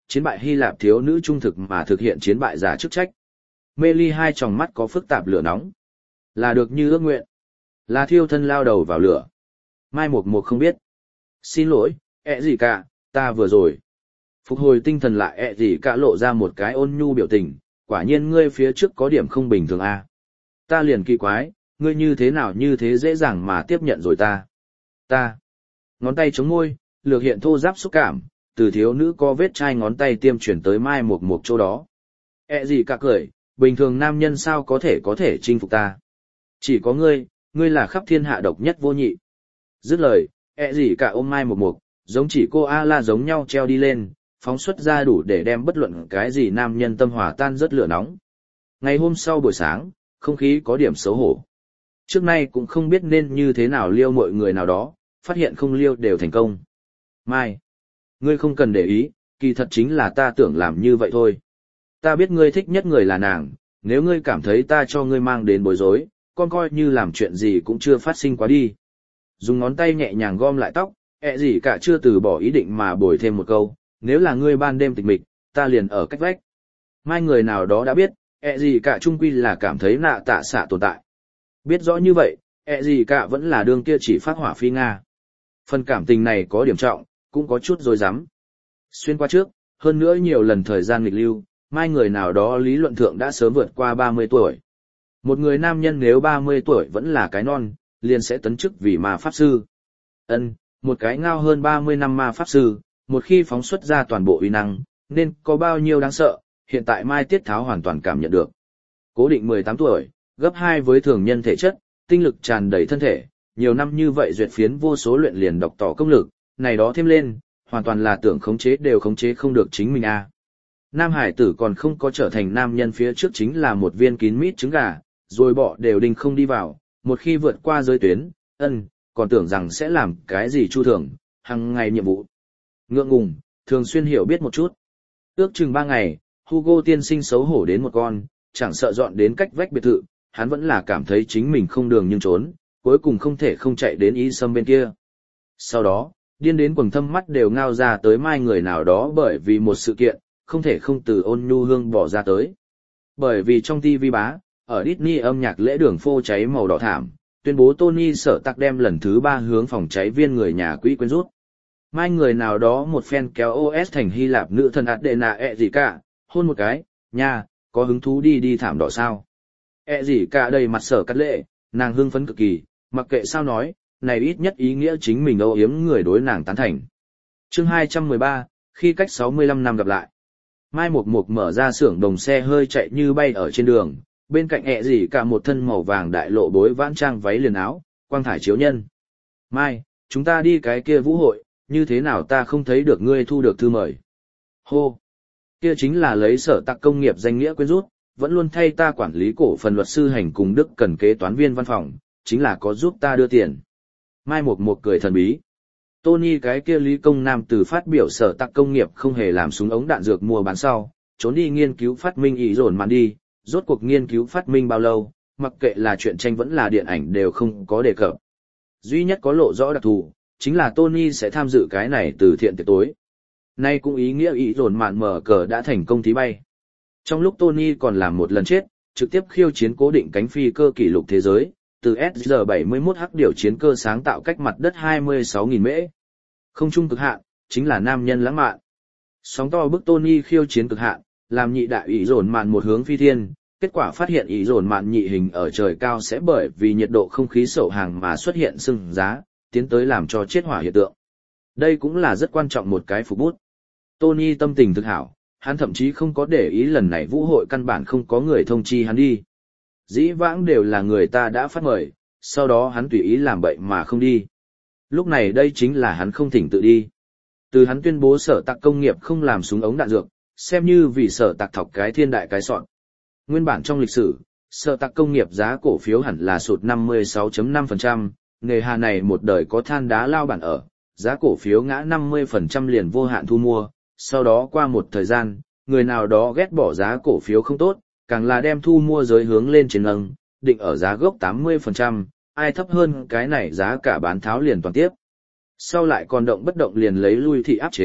chiến bại Hy Lạp thiếu nữ trung thực mà thực hiện chiến bại giả chức trách. Mê ly hai tròng mắt có phức tạp lửa nóng. Là được như ước nguyện. Là thiêu thân lao đầu vào lửa. Mai Mục Mục không biết. Xin lỗi, ẹ gì cả, ta vừa rồi. Phục hồi tinh thần lại ẹ gì cả lộ ra một cái ôn nhu biểu tình, quả nhiên ngươi phía trước có điểm không bình thường a. Ta liền kỳ quái, ngươi như thế nào như thế dễ dàng mà tiếp nhận rồi ta. Ta. Ngón tay chống môi, lược hiện thô ráp xúc cảm, từ thiếu nữ có vết chai ngón tay tiêm chuyển tới Mai Mục Mục chỗ đó. Ẹ gì cả cười, bình thường nam nhân sao có thể có thể chinh phục ta. Chỉ có ngươi, ngươi là khắp thiên hạ độc nhất vô nhị. Dứt lời, ẹ gì cả ôm Mai Mục Mục, giống chỉ cô A-la giống nhau treo đi lên, phóng xuất ra đủ để đem bất luận cái gì nam nhân tâm hỏa tan rất lửa nóng. Ngày hôm sau buổi sáng, không khí có điểm xấu hổ. Trước nay cũng không biết nên như thế nào liêu mọi người nào đó, phát hiện không liêu đều thành công. Mai, ngươi không cần để ý, kỳ thật chính là ta tưởng làm như vậy thôi. Ta biết ngươi thích nhất người là nàng, nếu ngươi cảm thấy ta cho ngươi mang đến bối rối, con coi như làm chuyện gì cũng chưa phát sinh quá đi. Dùng ngón tay nhẹ nhàng gom lại tóc, ẹ gì cả chưa từ bỏ ý định mà bồi thêm một câu, nếu là ngươi ban đêm tịch mịch, ta liền ở cách vách. Mai người nào đó đã biết, ẹ gì cả trung quy là cảm thấy nạ tạ xạ tồn tại. Biết rõ như vậy, ẹ gì cả vẫn là đương kia chỉ phát hỏa phi Nga. Phần cảm tình này có điểm trọng, cũng có chút dối rắm. Xuyên qua trước, hơn nữa nhiều lần thời gian nghịch lưu, Mai người nào đó lý luận thượng đã sớm vượt qua ba mươi tuổi. Một người nam nhân nếu ba mươi tuổi vẫn là cái non, liền sẽ tấn chức vì ma pháp sư. Ân, một cái ngao hơn ba mươi năm ma pháp sư, một khi phóng xuất ra toàn bộ uy năng, nên có bao nhiêu đáng sợ, hiện tại Mai Tiết Tháo hoàn toàn cảm nhận được. Cố Định mười tám tuổi, gấp hai với thường nhân thể chất, tinh lực tràn đầy thân thể, nhiều năm như vậy duyệt phiến vô số luyện liền độc tỏ công lực, này đó thêm lên, hoàn toàn là tưởng khống chế đều khống chế không được chính mình a. À. Nam hải tử còn không có trở thành nam nhân phía trước chính là một viên kín mít trứng gà, rồi bỏ đều đinh không đi vào, một khi vượt qua giới tuyến, ân, còn tưởng rằng sẽ làm cái gì chu thường, hàng ngày nhiệm vụ. Ngượng ngùng, thường xuyên hiểu biết một chút. Ước chừng ba ngày, Hugo tiên sinh xấu hổ đến một con, chẳng sợ dọn đến cách vách biệt thự, hắn vẫn là cảm thấy chính mình không đường nhưng trốn, cuối cùng không thể không chạy đến y sâm bên kia. Sau đó, điên đến quầng thâm mắt đều ngao ra tới Mai người nào đó bởi vì một sự kiện, không thể không từ ôn nhu hương bỏ ra tới. Bởi vì trong ti vi bá, ở Disney âm nhạc lễ đường phô cháy màu đỏ thảm, tuyên bố Tony Sở Tạc đem lần thứ ba hướng phòng cháy viên người nhà quỹ quyến rút. Mai người nào đó một phen kéo ô ét thành Hy Lạp nữ thần Adena ẹ gì cả, hôn một cái, nha, có hứng thú đi đi thảm đỏ sao. Ẹ gì cả đầy mặt sở cắt lệ, nàng hưng phấn cực kỳ, mặc kệ sao nói, này ít nhất ý nghĩa chính mình âu yếm người đối nàng tán thành. Chương hai trăm mười ba, khi cách sáu mươi lăm năm gặp lại. Mai Mục Mục mở ra xưởng đồng xe hơi chạy như bay ở trên đường, bên cạnh ẹ gì cả một thân màu vàng đại lộ bối vãn trang váy liền áo, quang thải chiếu nhân. Mai, chúng ta đi cái kia vũ hội, như thế nào ta không thấy được ngươi thu được thư mời. Hô, kia chính là lấy Sở Tạc công nghiệp danh nghĩa quyến rút, vẫn luôn thay ta quản lý cổ phần luật sư hành cùng Đức cần kế toán viên văn phòng, chính là có giúp ta đưa tiền. Mai Mục Mục cười thần bí. Tony cái kia lý công nam từ phát biểu Sở Tạc công nghiệp không hề làm súng ống đạn dược mua bán sau, trốn đi nghiên cứu phát minh ý dồn màn đi, rốt cuộc nghiên cứu phát minh bao lâu, mặc kệ là chuyện tranh vẫn là điện ảnh đều không có đề cập. Duy nhất có lộ rõ đặc thù, chính là Tony sẽ tham dự cái này từ thiện tiệc tối. Nay cũng ý nghĩa ý dồn mạn mở cờ đã thành công thí bay. Trong lúc Tony còn làm một lần chết, trực tiếp khiêu chiến cố định cánh phi cơ kỷ lục thế giới, từ S G bảy mươi mốt H điều chiến cơ sáng tạo cách mặt đất hai mươi sáu nghìn mễ. Không trung cực hạn, chính là nam nhân lãng mạn. Sóng to bức Tony khiêu chiến cực hạn, làm nhị đại ý dồn mạn một hướng phi thiên, kết quả phát hiện ý dồn mạn nhị hình ở trời cao sẽ bởi vì nhiệt độ không khí sậu hàng mà xuất hiện sưng giá, tiến tới làm cho chết hỏa hiện tượng. Đây cũng là rất quan trọng một cái phục bút. Tony tâm tình thực hảo, hắn thậm chí không có để ý lần này vũ hội căn bản không có người thông chi hắn đi. Dĩ vãng đều là người ta đã phát mời, sau đó hắn tùy ý làm bậy mà không đi. Lúc này đây chính là hắn không thỉnh tự đi. Từ hắn tuyên bố Sở Tạc công nghiệp không làm súng ống đạn dược, xem như vì Sở Tạc thọc cái thiên đại cái sọn. Nguyên bản trong lịch sử, Sở Tạc công nghiệp giá cổ phiếu hẳn là sụt năm mươi sáu phẩy năm phần trăm, nghề hà này một đời có than đá lao bản ở, giá cổ phiếu ngã năm mươi phần trăm liền vô hạn thu mua, sau đó qua một thời gian, người nào đó ghét bỏ giá cổ phiếu không tốt, càng là đem thu mua giới hướng lên trên nâng, định ở giá gốc tám mươi phần trăm, ai thấp hơn cái này giá cả bán tháo liền toàn tiếp. Sau lại còn động bất động liền lấy lui thị áp chế,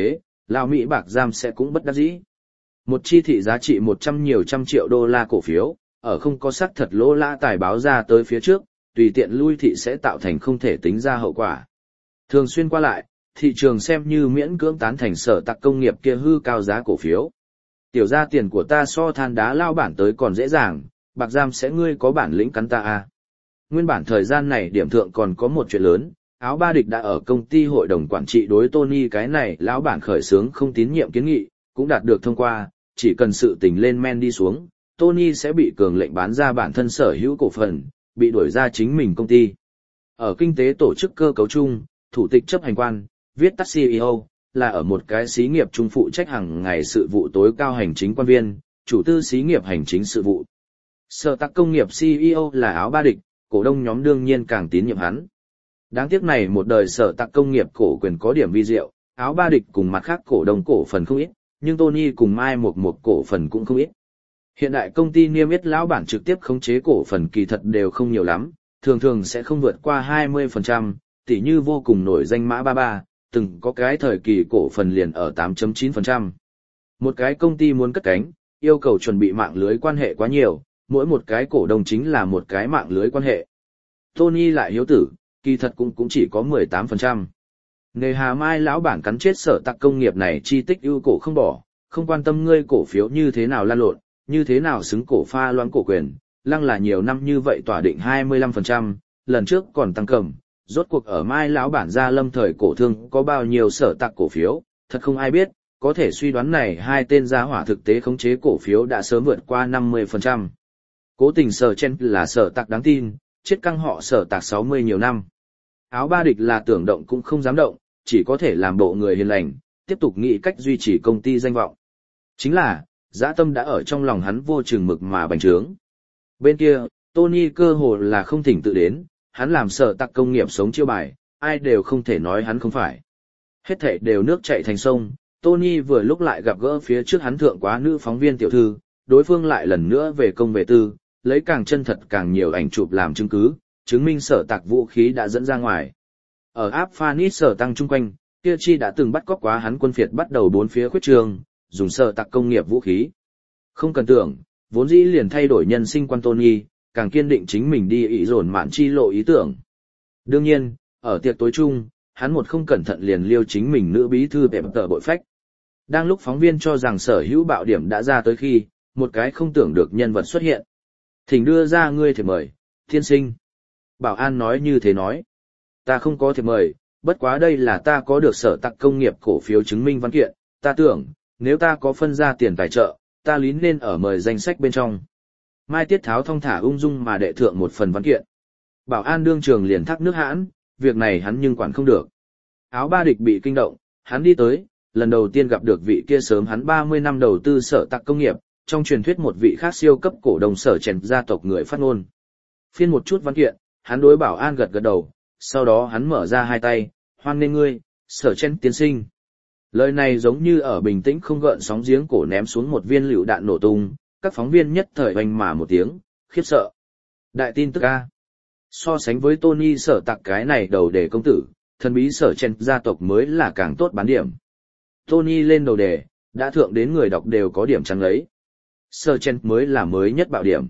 Lào Mỹ bạc giam sẽ cũng bất đắc dĩ. Một chi thị giá trị một trăm nhiều trăm triệu đô la cổ phiếu, ở không có xác thật lỗ lã tài báo ra tới phía trước, tùy tiện lui thị sẽ tạo thành không thể tính ra hậu quả. Thường xuyên qua lại, thị trường xem như miễn cưỡng tán thành Sở Tạc công nghiệp kia hư cao giá cổ phiếu. Tiểu ra tiền của ta so than đá lao bản tới còn dễ dàng, bạc giam sẽ ngươi có bản lĩnh cắn ta à. Nguyên bản thời gian này điểm thượng còn có một chuyện lớn, áo ba địch đã ở công ty hội đồng quản trị đối Tony cái này lão bản khởi xướng không tín nhiệm kiến nghị, cũng đạt được thông qua, chỉ cần sự tình lên men đi xuống, Tony sẽ bị cường lệnh bán ra bản thân sở hữu cổ phần, bị đuổi ra chính mình công ty. Ở kinh tế tổ chức cơ cấu chung, thủ tịch chấp hành quan, viết tắt xê e ô, là ở một cái xí nghiệp trung phụ trách hàng ngày sự vụ tối cao hành chính quan viên, chủ tư xí nghiệp hành chính sự vụ. Sở Tạc công nghiệp xê e ô là áo ba địch, cổ đông nhóm đương nhiên càng tín nhiệm hắn. Đáng tiếc này một đời Sở Tạc công nghiệp cổ quyền có điểm vi diệu, áo ba địch cùng mặt khác cổ đông cổ phần không ít, nhưng Tony cùng Mai một một cổ phần cũng không ít. Hiện đại công ty niêm yết lão bản trực tiếp khống chế cổ phần kỳ thật đều không nhiều lắm, thường thường sẽ không vượt qua hai mươi phần trăm, tỉ như vô cùng nổi danh Mã ba ba, từng có cái thời kỳ cổ phần liền ở tám phẩy chín phần trăm. Một cái công ty muốn cất cánh, yêu cầu chuẩn bị mạng lưới quan hệ quá nhiều, mỗi một cái cổ đông chính là một cái mạng lưới quan hệ. Tony lại hiếu tử, kỳ thật cũng cũng chỉ có mười tám phần trăm. Nề hà mai lão bản cắn chết Sở Tạc công nghiệp này chi tích ưu cổ không bỏ, không quan tâm ngươi cổ phiếu như thế nào lan lộn, như thế nào xứng cổ pha loãng cổ quyền, lăng là nhiều năm như vậy tỏa định hai mươi lăm phần trăm, lần trước còn tăng cầm, rốt cuộc ở mai lão bản gia lâm thời cổ thương có bao nhiêu Sở Tạc cổ phiếu, thật không ai biết, có thể suy đoán này hai tên gia hỏa thực tế khống chế cổ phiếu đã sớm vượt qua năm mươi phần trăm. Cố tình Sở Chen là Sở Tạc đáng tin, chết căng họ Sở Tạc sáu mươi nhiều năm. Áo ba địch là tưởng động cũng không dám động, chỉ có thể làm bộ người hiền lành, tiếp tục nghĩ cách duy trì công ty danh vọng. Chính là, dã tâm đã ở trong lòng hắn vô chừng mực mà bành trướng. Bên kia, Tony cơ hồ là không thỉnh tự đến, hắn làm Sở Tạc công nghiệp sống chiêu bài, ai đều không thể nói hắn không phải. Hết thảy đều nước chảy thành sông, Tony vừa lúc lại gặp gỡ phía trước hắn thượng quá nữ phóng viên tiểu thư, đối phương lại lần nữa về công về tư, lấy càng chân thật càng nhiều ảnh chụp làm chứng cứ, chứng minh Sở Tạc vũ khí đã dẫn ra ngoài. Ở áp Phanis Sở tăng chung quanh, kia chi đã từng bắt cóc quá hắn quân phiệt bắt đầu bốn phía khuyết trường, dùng Sở Tạc công nghiệp vũ khí. Không cần tưởng, vốn dĩ liền thay đổi nhân sinh quan Tony, càng kiên định chính mình đi ý dồn mạn chi lộ ý tưởng. Đương nhiên, ở tiệc tối chung, hắn một không cẩn thận liền liêu chính mình nữ bí thư bẹp tờ bội phách. Đang lúc phóng viên cho rằng sở hữu bạo điểm đã ra tới khi, một cái không tưởng được nhân vật xuất hiện. Thỉnh đưa ra ngươi thiệp mời, thiên sinh. Bảo an nói như thế nói. Ta không có thiệp mời, bất quá đây là ta có được Sở Tạc công nghiệp cổ phiếu chứng minh văn kiện, ta tưởng, nếu ta có phân ra tiền tài trợ, ta lín nên ở mời danh sách bên trong. Mai Tiết Tháo thong thả ung dung mà đệ thượng một phần văn kiện. Bảo an đương trường liền thắc nước hãn, việc này hắn nhưng quản không được. Áo ba địch bị kinh động, hắn đi tới, lần đầu tiên gặp được vị kia sớm hắn ba mươi năm đầu tư Sở Tạc công nghiệp, trong truyền thuyết một vị khác siêu cấp cổ đông Sở Chèn gia tộc người phát ngôn. Phiên một chút văn kiện, hắn đối bảo an gật gật đầu, sau đó hắn mở ra hai tay, hoan nghênh ngươi, Sở Chèn tiến sinh. Lời này giống như ở bình tĩnh không gợn sóng giếng cổ ném xuống một viên lựu đạn nổ tung, các phóng viên nhất thời oanh mà một tiếng, khiếp sợ. Đại tin tức A. So sánh với Tony Sở Tạc cái này đầu đề công tử, thần bí Sở Chèn gia tộc mới là càng tốt bán điểm. Tony lên đầu đề, đã thượng đến người đọc đều có điểm trắng lấy. Sở Chèn mới là mới nhất bạo điểm.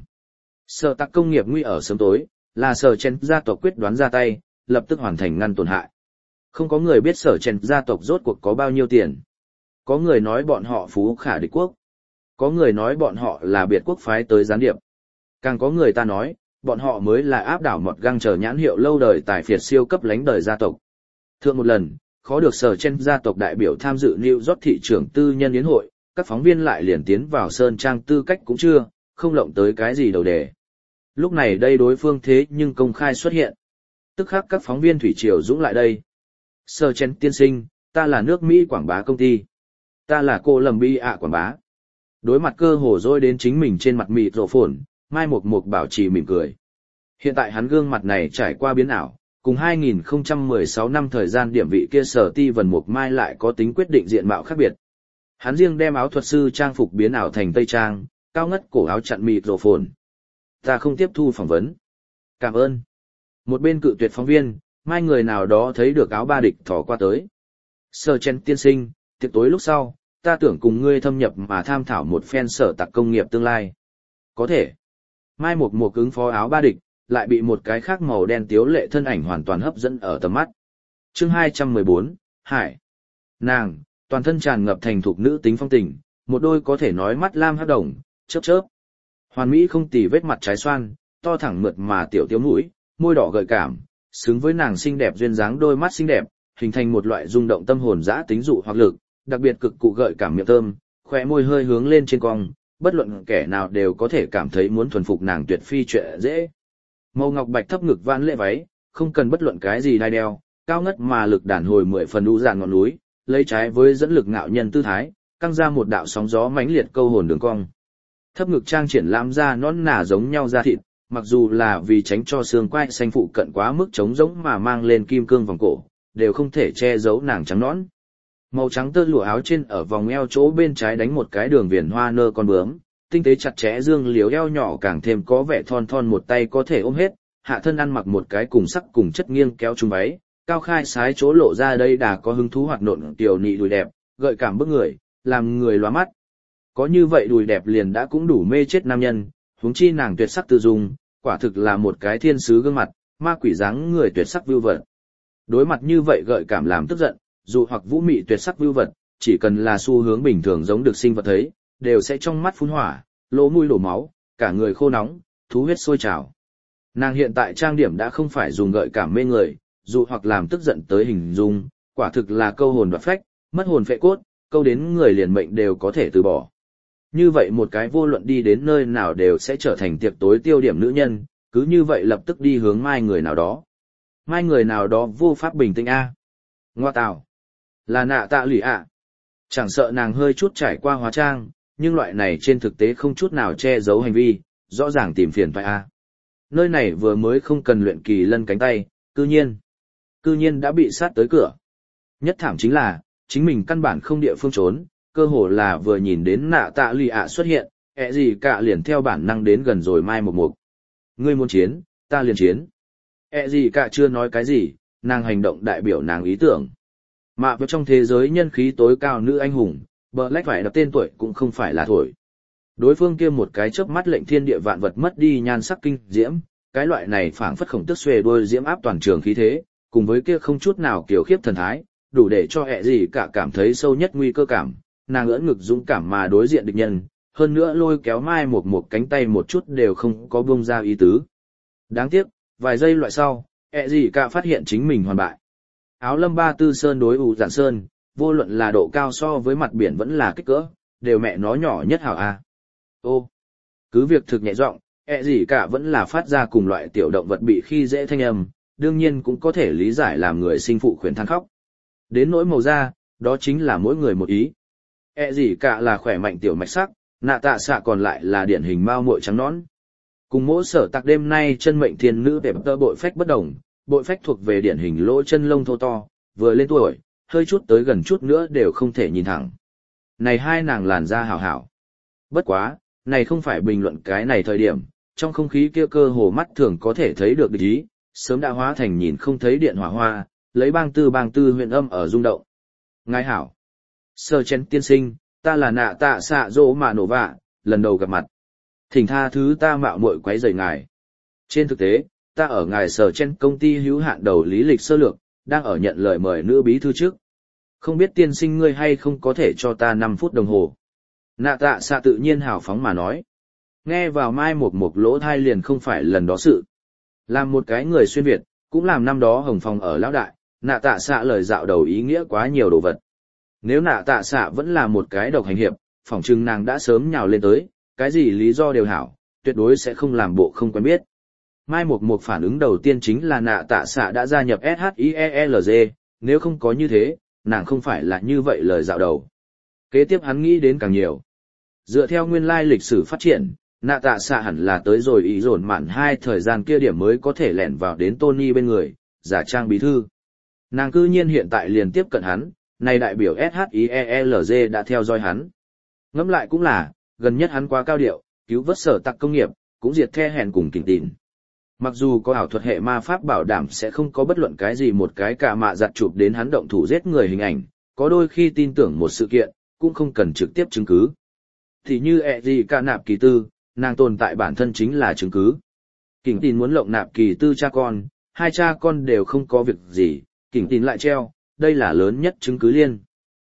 Sở Tạc công nghiệp nguy ở sớm tối, là Sở Chèn gia tộc quyết đoán ra tay, lập tức hoàn thành ngăn tổn hại. Không có người biết Sở Chèn gia tộc rốt cuộc có bao nhiêu tiền. Có người nói bọn họ phú khả địch quốc. Có người nói bọn họ là biệt quốc phái tới gián điệp. Càng có người ta nói, bọn họ mới là áp đảo mọt găng chờ nhãn hiệu lâu đời tài phiệt siêu cấp lánh đời gia tộc. Thượng một lần, khó được Sở Chèn gia tộc đại biểu tham dự New York thị trưởng tư nhân yến hội, các phóng viên lại liền tiến vào sơn trang tư cách cũng chưa, không lộng tới cái gì đầu đề. Lúc này đây đối phương thế nhưng công khai xuất hiện. Tức khắc các phóng viên thủy triều dũng lại đây. Sở Chèn tiên sinh, ta là nước Mỹ quảng bá công ty. Ta là cô lầm bi ạ quảng bá. Đối mặt cơ hồ dôi đến chính mình trên mặt mịt rộ phồn, Mai Mục Mục bảo trì mỉm cười. Hiện tại hắn gương mặt này trải qua biến ảo, cùng hai nghìn không trăm mười sáu năm thời gian điểm vị kia Sở Ti Vân Mục Mai lại có tính quyết định diện mạo khác biệt. Hắn riêng đem áo thuật sư trang phục biến ảo thành tây trang, cao ngất cổ áo chặn mịt rộ phồn. Ta không tiếp thu phỏng vấn. Cảm ơn. Một bên cự tuyệt phóng viên, Mai người nào đó thấy được áo ba địch thỏ qua tới. Sở Chèn tiên sinh, tiệc tối lúc sau, ta tưởng cùng ngươi thâm nhập mà tham thảo một phen sở tạc công nghiệp tương lai. Có thể. Mai Mục Mục ứng phó áo ba địch, lại bị một cái khác màu đen tiếu lệ thân ảnh hoàn toàn hấp dẫn ở tầm mắt. Chương hai trăm mười bốn, Hải. Nàng, toàn thân tràn ngập thành thục nữ tính phong tình, một đôi có thể nói mắt lam hắc đồng, chớp chớp. Hoàn mỹ không tì vết mặt trái xoan, to thẳng mượt mà tiểu tiếu mũi, môi đỏ gợi cảm, xứng với nàng xinh đẹp duyên dáng đôi mắt xinh đẹp, hình thành một loại rung động tâm hồn dã tính dụ hoặc lực, đặc biệt cực cụ gợi cảm miệng thơm, khóe môi hơi hướng lên trên cong, bất luận kẻ nào đều có thể cảm thấy muốn thuần phục nàng tuyệt phi chuyện dễ. Màu ngọc bạch thấp ngực vãn lệ váy, không cần bất luận cái gì đai đeo, cao ngất mà lực đàn hồi mười phần đu dàn ngọn núi, lấy trái với dẫn lực ngạo nhân tư thái, căng ra một đạo sóng gió mãnh liệt câu hồn đường cong. Thấp ngực trang triển lãm ra nõn nà giống nhau da thịt, mặc dù là vì tránh cho xương quai xanh phụ cận quá mức trống rỗng mà mang lên kim cương vòng cổ, đều không thể che giấu nàng trắng nõn. Màu trắng tơ lụa áo trên ở vòng eo chỗ bên trái đánh một cái đường viền hoa nơ con bướm, tinh tế chặt chẽ dương liếu eo nhỏ càng thêm có vẻ thon thon một tay có thể ôm hết, hạ thân ăn mặc một cái cùng sắc cùng chất nghiêng kéo trung váy, cao khai sái chỗ lộ ra đây đà có hứng thú hoạt nộn tiểu nị đùi đẹp, gợi cảm bức người, làm người lóa mắt. Có như vậy đùi đẹp liền đã cũng đủ mê chết nam nhân, huống chi nàng tuyệt sắc tự dung, quả thực là một cái thiên sứ gương mặt, ma quỷ dáng người tuyệt sắc vưu vật. Đối mặt như vậy gợi cảm làm tức giận, dù hoặc vũ mị tuyệt sắc vưu vật, chỉ cần là xu hướng bình thường giống được sinh vật thấy, đều sẽ trong mắt phun hỏa, lỗ mũi đổ máu, cả người khô nóng, thú huyết sôi trào. Nàng hiện tại trang điểm đã không phải dùng gợi cảm mê người, dù hoặc làm tức giận tới hình dung, quả thực là câu hồn đoạt phách, mất hồn phệ cốt, câu đến người liền mệnh đều có thể từ bỏ. Như vậy một cái vô luận đi đến nơi nào đều sẽ trở thành tiệc tối tiêu điểm nữ nhân, cứ như vậy lập tức đi hướng mai người nào đó. Mai người nào đó vô pháp bình tĩnh a. Ngoa tào. Là nạ tạ lụy ạ. Chẳng sợ nàng hơi chút trải qua hóa trang, nhưng loại này trên thực tế không chút nào che giấu hành vi, rõ ràng tìm phiền phải a. Nơi này vừa mới không cần luyện kỳ lân cánh tay, cư nhiên. Cư nhiên đã bị sát tới cửa. Nhất thảm chính là, chính mình căn bản không địa phương trốn, cơ hồ là vừa nhìn đến nạ tạ lụy ạ xuất hiện, ẹ gì cả liền theo bản năng đến gần rồi Mai Mục Mục. Ngươi muốn chiến, ta liền chiến. ẹ gì cả chưa nói cái gì, nàng hành động đại biểu nàng ý tưởng. Mà vào trong thế giới nhân khí tối cao nữ anh hùng, Black phải đập tên tuổi cũng không phải là thổi. Đối phương kia một cái chớp mắt lệnh thiên địa vạn vật mất đi nhan sắc kinh diễm, cái loại này phảng phất khổng tức xuề đuôi diễm áp toàn trường khí thế, cùng với kia không chút nào kiều khiếp thần thái, đủ để cho ẹ gì cả cảm thấy sâu nhất nguy cơ cảm, nàng ưỡn ngực dũng cảm mà đối diện địch nhân, hơn nữa lôi kéo Mai Mục Mục cánh tay một chút đều không có buông ra ý tứ. Đáng tiếc, vài giây loại sau, ẹ gì cả phát hiện chính mình hoàn bại. Áo lâm ba tư sơn đối ủ giản sơn, vô luận là độ cao so với mặt biển vẫn là kích cỡ, đều mẹ nó nhỏ nhất hảo a. Ô, cứ việc thực nhẹ giọng, ẹ gì cả vẫn là phát ra cùng loại tiểu động vật bị khi dễ thanh âm, đương nhiên cũng có thể lý giải làm người sinh phụ khuyến than khóc. Đến nỗi màu da, đó chính là mỗi người một ý. ẹ gì cả là khỏe mạnh tiểu mạch sắc, nạ tạ xạ còn lại là điển hình mao muội trắng nõn. Cùng mỗi sở tạc đêm nay chân mệnh thiên nữ đẹp tơ bội phách bất đồng, bội phách thuộc về điển hình lỗ chân lông thô to, vừa lên tuổi, hơi chút tới gần chút nữa đều không thể nhìn thẳng. Này hai nàng làn da hảo hảo. Bất quá, này không phải bình luận cái này thời điểm, trong không khí kia cơ hồ mắt thường có thể thấy được địch ý, sớm đã hóa thành nhìn không thấy điện hỏa hoa, lấy bang tư bang tư huyện âm ở rung động. Ngài hảo. Sơ chén tiên sinh, ta là nạ tạ xạ dỗ mà nổ vạ, lần đầu gặp mặt. Thỉnh tha thứ ta mạo muội quấy rầy ngài. Trên thực tế, ta ở ngài sở trên công ty hữu hạn đầu lý lịch sơ lược, đang ở nhận lời mời nữ bí thư trước. Không biết tiên sinh ngươi hay không có thể cho ta năm phút đồng hồ. Nạ tạ xạ tự nhiên hào phóng mà nói. Nghe vào Mai Mục Mục lỗ thai liền không phải lần đó sự. Làm một cái người xuyên Việt, cũng làm năm đó hồng phong ở lão đại, nạ tạ xạ lời dạo đầu ý nghĩa quá nhiều đồ vật. Nếu nạ tạ xạ vẫn là một cái độc hành hiệp, phỏng chừng nàng đã sớm nhào lên tới, cái gì lý do đều hảo, tuyệt đối sẽ không làm bộ không quen biết. Mai Mục Mục phản ứng đầu tiên chính là nạ tạ xạ đã gia nhập ét hát i e lờ giê, nếu không có như thế, nàng không phải là như vậy lời dạo đầu. Kế tiếp hắn nghĩ đến càng nhiều. Dựa theo nguyên lai lịch sử phát triển, nạ tạ xạ hẳn là tới rồi ý dồn mạn hai thời gian kia điểm mới có thể lẻn vào đến Tony bên người, giả trang bí thư. Nàng cư nhiên hiện tại liền tiếp cận hắn, này đại biểu ét hát i e lờ giê đã theo dõi hắn. Ngẫm lại cũng là, gần nhất hắn quá cao điệu, cứu vớt sở tạc công nghiệp, cũng diệt the hèn cùng kình tìn. Mặc dù có ảo thuật hệ ma pháp bảo đảm sẽ không có bất luận cái gì một cái cả mạ giặt chụp đến hắn động thủ giết người hình ảnh, có đôi khi tin tưởng một sự kiện, cũng không cần trực tiếp chứng cứ. Thì như ẹ gì cả nạp kỳ tư, nàng tồn tại bản thân chính là chứng cứ. Kình tin muốn lộng nạp kỳ tư cha con, hai cha con đều không có việc gì, kình tin lại treo, đây là lớn nhất chứng cứ liên.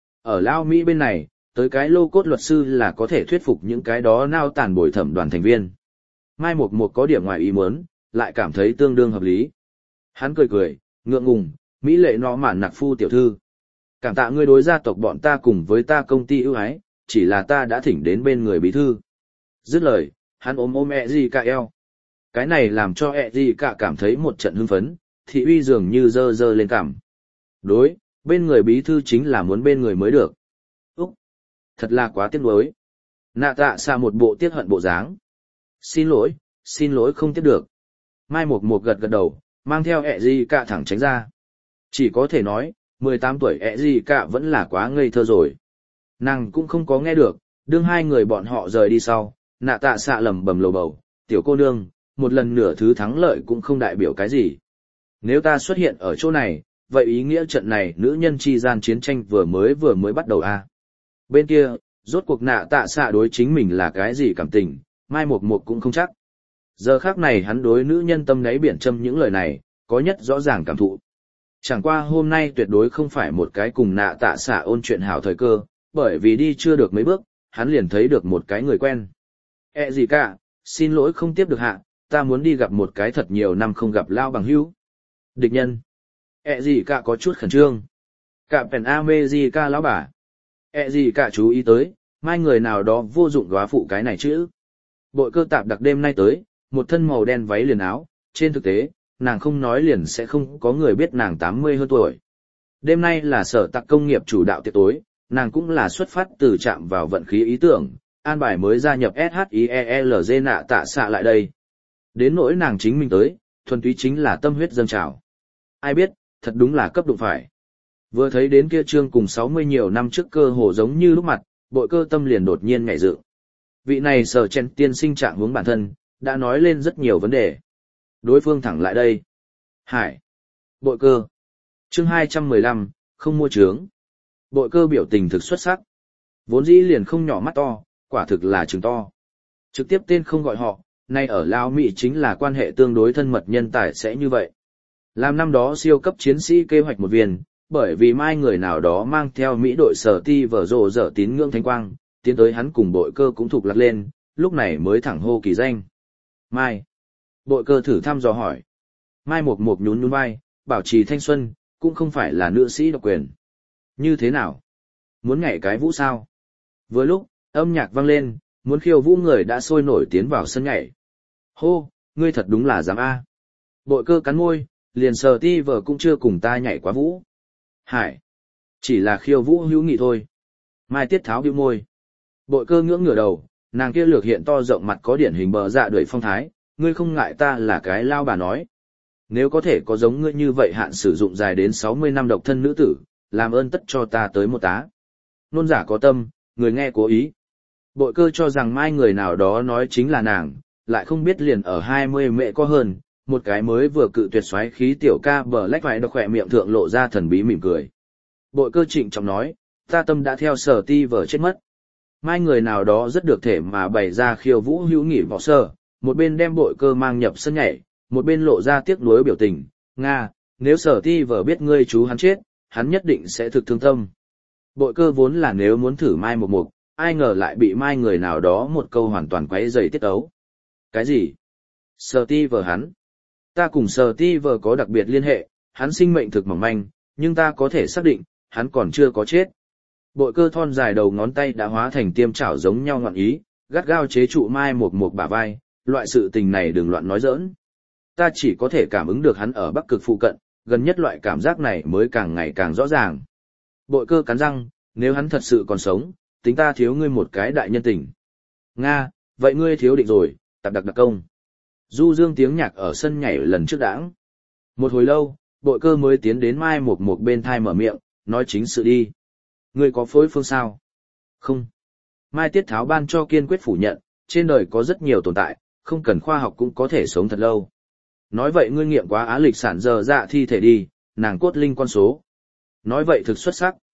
Ở Lao Mỹ bên này, tới cái lô cốt luật sư là có thể thuyết phục những cái đó nao tàn bồi thẩm đoàn thành viên. Mai Mục Mục có điểm ngoài ý muốn, lại cảm thấy tương đương hợp lý. Hắn cười cười, ngượng ngùng, Mỹ lệ nó mạn nặc phu tiểu thư. Cảm tạ ngươi đối gia tộc bọn ta cùng với ta công ty ưu ái, chỉ là ta đã thỉnh đến bên người bí thư. Dứt lời, hắn ôm ôm ẹ gì cả eo. Cái này làm cho ẹ gì cả cảm thấy một trận hưng phấn, thị uy dường như dơ dơ lên cảm. Đối, bên người bí thư chính là muốn bên người mới được. Úc, thật là quá tiếc nuối. Nạ tạ xa một bộ tiếc hận bộ dáng. Xin lỗi, xin lỗi không tiếp được. Mai Mục Mục gật gật đầu, mang theo ẹ gì cả thẳng tránh ra. Chỉ có thể nói, mười tám tuổi ẹ gì cả vẫn là quá ngây thơ rồi. Nàng cũng không có nghe được, đương hai người bọn họ rời đi sau, nạ tạ xạ lầm bầm lầu bầu, tiểu cô nương, một lần nửa thứ thắng lợi cũng không đại biểu cái gì. Nếu ta xuất hiện ở chỗ này, vậy ý nghĩa trận này nữ nhân chi gian chiến tranh vừa mới vừa mới bắt đầu a. À? Bên kia, rốt cuộc nạ tạ xạ đối chính mình là cái gì cảm tình, Mai Mục Mục cũng không chắc. Giờ khác này hắn đối nữ nhân tâm đáy biển châm những lời này, có nhất rõ ràng cảm thụ. Chẳng qua hôm nay tuyệt đối không phải một cái cùng nạ tạ xạ ôn chuyện hảo thời cơ, bởi vì đi chưa được mấy bước, hắn liền thấy được một cái người quen. Ê gì cả, xin lỗi không tiếp được hạ, ta muốn đi gặp một cái thật nhiều năm không gặp lao bằng hữu. Địch nhân. Ê gì cả có chút khẩn trương. Cả pèn a mê gì cả lão bà. Ê gì cả chú ý tới, mai người nào đó vô dụng góa phụ cái này chứ. Bội Cơ tạp đặc đêm nay tới, một thân màu đen váy liền áo, trên thực tế, nàng không nói liền sẽ không có người biết nàng tám mươi hơn tuổi. Đêm nay là sở tạc công nghiệp chủ đạo tiệc tối, nàng cũng là xuất phát từ chạm vào vận khí ý tưởng, an bài mới gia nhập ét hát i e lờ giê nạ tạ xạ lại đây. Đến nỗi nàng chính mình tới, thuần túy chính là tâm huyết dâng trào. Ai biết, thật đúng là cấp đụng phải. Vừa thấy đến kia trương cùng sáu mươi nhiều năm trước cơ hồ giống như lúc mặt, Bội Cơ tâm liền đột nhiên nhảy dựng. Vị này sở chen tiên sinh trạng hướng bản thân, đã nói lên rất nhiều vấn đề. Đối phương thẳng lại đây. Hải. Bội Cơ. Chương hai trăm mười lăm, không mua trướng. Bội Cơ biểu tình thực xuất sắc. Vốn dĩ liền không nhỏ mắt to, quả thực là trứng to. Trực tiếp tên không gọi họ, nay ở Lao Mỹ chính là quan hệ tương đối thân mật nhân tài sẽ như vậy. Làm năm đó siêu cấp chiến sĩ kế hoạch một viên, bởi vì mai người nào đó mang theo Mỹ đội sở ti vở rồ dở tín ngưỡng thánh quang, tiến tới hắn cùng Bội Cơ cũng thuộc lạc lên, lúc này mới thẳng hô kỳ danh. Mai. Bội Cơ thử thăm dò hỏi. Mai Mục Mục nhún nhún vai, bảo trì thanh xuân, cũng không phải là nữ sĩ độc quyền. Như thế nào? Muốn nhảy cái vũ sao? Vừa lúc, âm nhạc vang lên, muốn khiêu vũ người đã sôi nổi tiến vào sân nhảy. Hô, ngươi thật đúng là dám A. Bội Cơ cắn môi, liền sờ ti vợ cũng chưa cùng ta nhảy quá vũ. Hải. Chỉ là khiêu vũ hữu nghị thôi. Mai Tiết Tháo bĩu môi. Bội Cơ ngưỡng ngửa đầu, nàng kia lược hiện to rộng mặt có điển hình bờ dạ đuổi phong thái, ngươi không ngại ta là cái lao bà nói. Nếu có thể có giống ngươi như vậy hạn sử dụng dài đến sáu mươi năm độc thân nữ tử, làm ơn tất cho ta tới một tá. Nôn giả có tâm, người nghe cố ý. Bội Cơ cho rằng mai người nào đó nói chính là nàng, lại không biết liền ở hai mươi mẹ có hơn, một cái mới vừa cự tuyệt xoáy khí tiểu ca bờ lách vải độc khỏe miệng thượng lộ ra thần bí mỉm cười. Bội Cơ trịnh trọng nói, ta tâm đã theo sở ti vở chết mất. Mai người nào đó rất được thể mà bày ra khiêu vũ hữu nghị võ sơ, một bên đem Bội Cơ mang nhập sân nhảy, một bên lộ ra tiếc nuối biểu tình, Nga, nếu sở ti vở biết ngươi chú hắn chết, hắn nhất định sẽ thực thương tâm. Bội Cơ vốn là nếu muốn thử Mai Mục Mục, ai ngờ lại bị mai người nào đó một câu hoàn toàn quấy rầy tiết ấu. Cái gì? Sở ti vở hắn. Ta cùng sở ti vở có đặc biệt liên hệ, hắn sinh mệnh thực mỏng manh, nhưng ta có thể xác định, hắn còn chưa có chết. Bội Cơ thon dài đầu ngón tay đã hóa thành tiêm chảo giống nhau ngọn ý, gắt gao chế trụ Mai Mục Mục bả vai, loại sự tình này đừng loạn nói giỡn. Ta chỉ có thể cảm ứng được hắn ở Bắc Cực phụ cận, gần nhất loại cảm giác này mới càng ngày càng rõ ràng. Bội Cơ cắn răng, nếu hắn thật sự còn sống, tính ta thiếu ngươi một cái đại nhân tình. Nga, vậy ngươi thiếu định rồi, tạp đặc đặc công. Du dương tiếng nhạc ở sân nhảy lần trước đãng. Một hồi lâu, Bội Cơ mới tiến đến Mai Mục Mục bên thai mở miệng, nói chính sự đi. Ngươi có phối phương sao? Không. Mai Tiết Tháo ban cho kiên quyết phủ nhận, trên đời có rất nhiều tồn tại, không cần khoa học cũng có thể sống thật lâu. Nói vậy ngươi nghiệm quá Á Lịch sản giờ dạ thi thể đi, nàng cốt linh con số. Nói vậy thực xuất sắc.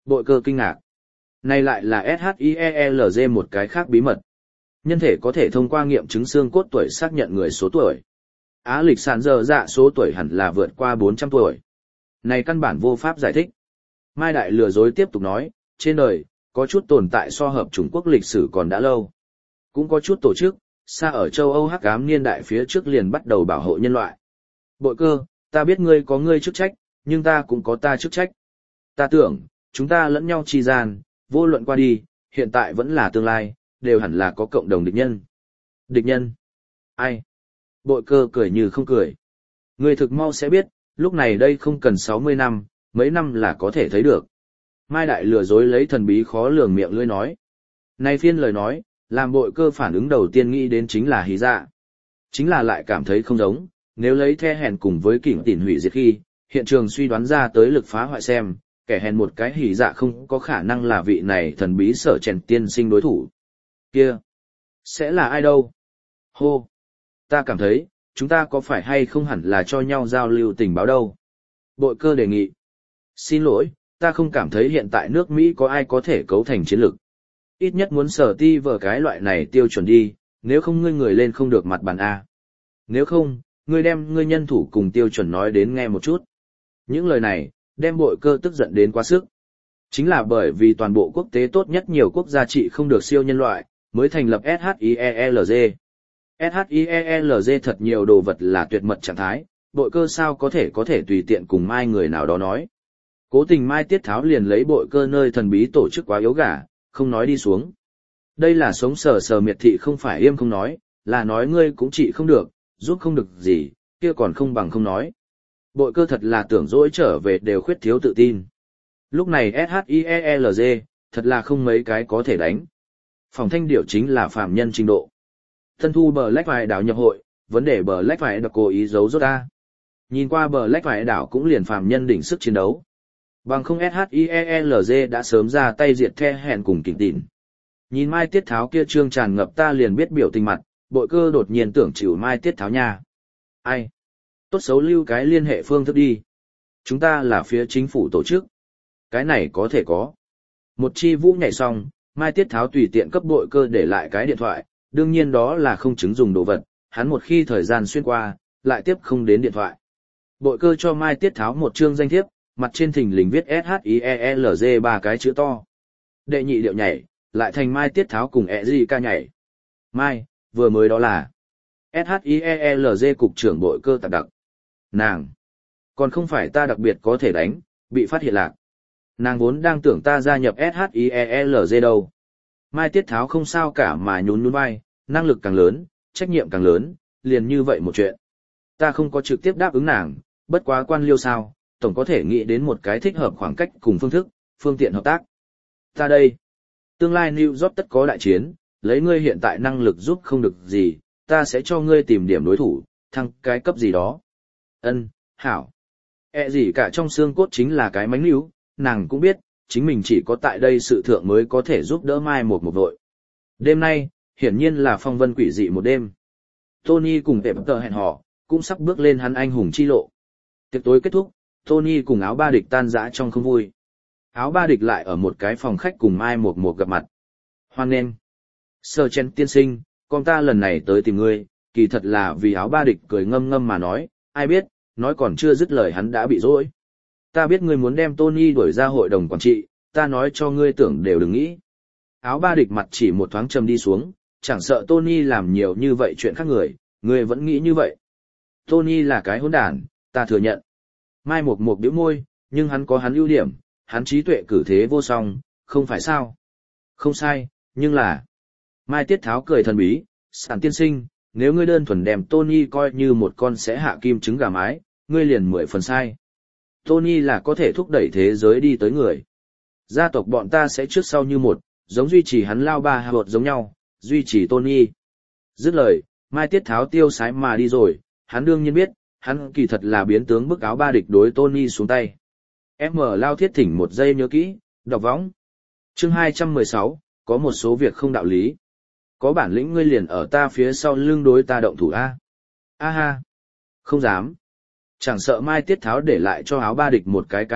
Bội Cơ kinh ngạc. Này lại là ét hát i e lờ giê một cái khác bí mật. Nhân thể có thể thông qua nghiệm chứng xương cốt tuổi xác nhận người số tuổi. Á lịch sản giờ dạ số tuổi hẳn là vượt qua bốn trăm tuổi. Này căn bản vô pháp giải thích. Mai Đại lừa dối tiếp tục nói, trên đời, có chút tồn tại so hợp Trung Quốc lịch sử còn đã lâu. Cũng có chút tổ chức, xa ở châu Âu hắc ám niên đại phía trước liền bắt đầu bảo hộ nhân loại. Bội Cơ, ta biết ngươi có ngươi chức trách, nhưng ta cũng có ta chức trách. Ta tưởng, chúng ta lẫn nhau chi gian, vô luận qua đi, hiện tại vẫn là tương lai, đều hẳn là có cộng đồng địch nhân. Địch nhân? Ai? Bội Cơ cười như không cười. Ngươi thực mau sẽ biết, lúc này đây không cần sáu mươi năm, mấy năm là có thể thấy được. Mai Đại lừa dối lấy thần bí khó lường miệng lưỡi nói. Này phiên lời nói, làm Bội Cơ phản ứng đầu tiên nghĩ đến chính là hí dạ. Chính là lại cảm thấy không giống, nếu lấy the hèn cùng với kỉnh tỉn hủy diệt khi, hiện trường suy đoán ra tới lực phá hoại xem, kẻ hèn một cái hỉ dạ không có khả năng là vị này thần bí sở chèn tiên sinh đối thủ. Kia! Sẽ là ai đâu? Hô! Ta cảm thấy, chúng ta có phải hay không hẳn là cho nhau giao lưu tình báo đâu? Bội Cơ đề nghị. Xin lỗi, ta không cảm thấy hiện tại nước Mỹ có ai có thể cấu thành chiến lược. Ít nhất muốn sở ti vở cái loại này tiêu chuẩn đi, nếu không ngươi người lên không được mặt bàn A. Nếu không, ngươi đem ngươi nhân thủ cùng tiêu chuẩn nói đến nghe một chút. Những lời này, đem Bội Cơ tức giận đến quá sức. Chính là bởi vì toàn bộ quốc tế tốt nhất nhiều quốc gia trị không được siêu nhân loại, mới thành lập ét hát i e lờ giê. ét hát i e lờ giê thật nhiều đồ vật là tuyệt mật trạng thái, Bội Cơ sao có thể có thể tùy tiện cùng Mai người nào đó nói. Cố tình Mai Tiết Tháo liền lấy Bội Cơ nơi thần bí tổ chức quá yếu gà, không nói đi xuống. Đây là sống sờ sờ miệt thị không phải im không nói, là nói ngươi cũng trị không được, giúp không được gì, kia còn không bằng không nói. Bội Cơ thật là tưởng dỗi trở về đều khuyết thiếu tự tin. Lúc này ét hát i e lờ giê, thật là không mấy cái có thể đánh. Phòng thanh điểu chính là phạm nhân trình độ. Thân thu Black Vải đảo nhập hội, vấn đề Black Vải đã cố ý giấu rốt ra. Nhìn qua Black Vải đảo cũng liền phạm nhân đỉnh sức chiến đấu. Bằng không ét hát i e lờ giê đã sớm ra tay diệt the hẹn cùng kỉnh tỉn. Nhìn Mai Tiết Tháo kia trương tràn ngập ta liền biết biểu tình mặt, Bội Cơ đột nhiên tưởng chịu Mai Tiết Tháo nha. Ai? Tốt xấu lưu cái liên hệ phương thức đi. Chúng ta là phía chính phủ tổ chức. Cái này có thể có. Một chi vũ nhảy xong, Mai Tiết Tháo tùy tiện cấp Bội Cơ để lại cái điện thoại, đương nhiên đó là không chứng dùng đồ vật, hắn một khi thời gian xuyên qua, lại tiếp không đến điện thoại. Bội Cơ cho Mai Tiết Tháo một chương danh thiếp, mặt trên thình lình viết ét hát i e lờ giê ba cái chữ to. Đệ nhị điệu nhảy, lại thành Mai Tiết Tháo cùng ẹ gì ca nhảy. Mai, vừa mới đó là ét hát i e lờ giê cục trưởng Bội Cơ tạp đặc. Nàng, còn không phải ta đặc biệt có thể đánh, bị phát hiện lạc. Nàng vốn đang tưởng ta gia nhập ét hát i e lờ giê đâu. Mai Tiết Tháo không sao cả mà nhún nhún vai, năng lực càng lớn, trách nhiệm càng lớn, liền như vậy một chuyện. Ta không có trực tiếp đáp ứng nàng, bất quá quan liêu sao, tổng có thể nghĩ đến một cái thích hợp khoảng cách cùng phương thức, phương tiện hợp tác. Ta đây, tương lai New York tất có đại chiến, lấy ngươi hiện tại năng lực giúp không được gì, ta sẽ cho ngươi tìm điểm đối thủ, thăng cái cấp gì đó. Ân, hảo. E gì cả trong xương cốt chính là cái mánh níu, nàng cũng biết, chính mình chỉ có tại đây sự thượng mới có thể giúp đỡ Mai một một vội. Đêm nay, hiển nhiên là phong vân quỷ dị một đêm. Tony cùng Pep tờ hẹn hò, cũng sắp bước lên hắn anh hùng chi lộ. Tiệc tối kết thúc, Tony cùng áo ba địch tan rã trong không vui. Áo ba địch lại ở một cái phòng khách cùng Mai một một gặp mặt. Hoan nghênh. Sơ chen tiên sinh, con ta lần này tới tìm ngươi, kỳ thật là vì áo ba địch cười ngâm ngâm mà nói, ai biết, nói còn chưa dứt lời hắn đã bị dỗi. Ta biết ngươi muốn đem Tony đuổi ra hội đồng quản trị, ta nói cho ngươi tưởng đều đừng nghĩ. Áo ba địch mặt chỉ một thoáng trầm đi xuống, chẳng sợ Tony làm nhiều như vậy chuyện khác người, ngươi vẫn nghĩ như vậy. Tony là cái hỗn đản, ta thừa nhận. Mai một một bĩu môi, nhưng hắn có hắn ưu điểm, hắn trí tuệ cử thế vô song, không phải sao? Không sai, nhưng là... Mai Tiết Tháo cười thần bí, sản tiên sinh, nếu ngươi đơn thuần đem Tony coi như một con sẽ hạ kim trứng gà mái, ngươi liền mười phần sai. Tony là có thể thúc đẩy thế giới đi tới người. Gia tộc bọn ta sẽ trước sau như một, giống duy trì hắn lao ba hạ bột giống nhau, duy trì Tony. Dứt lời, Mai Tiết Tháo tiêu sái mà đi rồi, hắn đương nhiên biết, hắn kỳ thật là biến tướng bức áo ba địch đối Tony xuống tay. Em mở lao thiết thỉnh một giây nhớ kỹ, đọc võng. Chương hai trăm mười sáu, có một số việc không đạo lý. Có bản lĩnh ngươi liền ở ta phía sau lưng đối ta động thủ A. A ha. Không dám. Chẳng sợ Mai Tiết Tháo để lại cho áo ba địch một cái cái hót,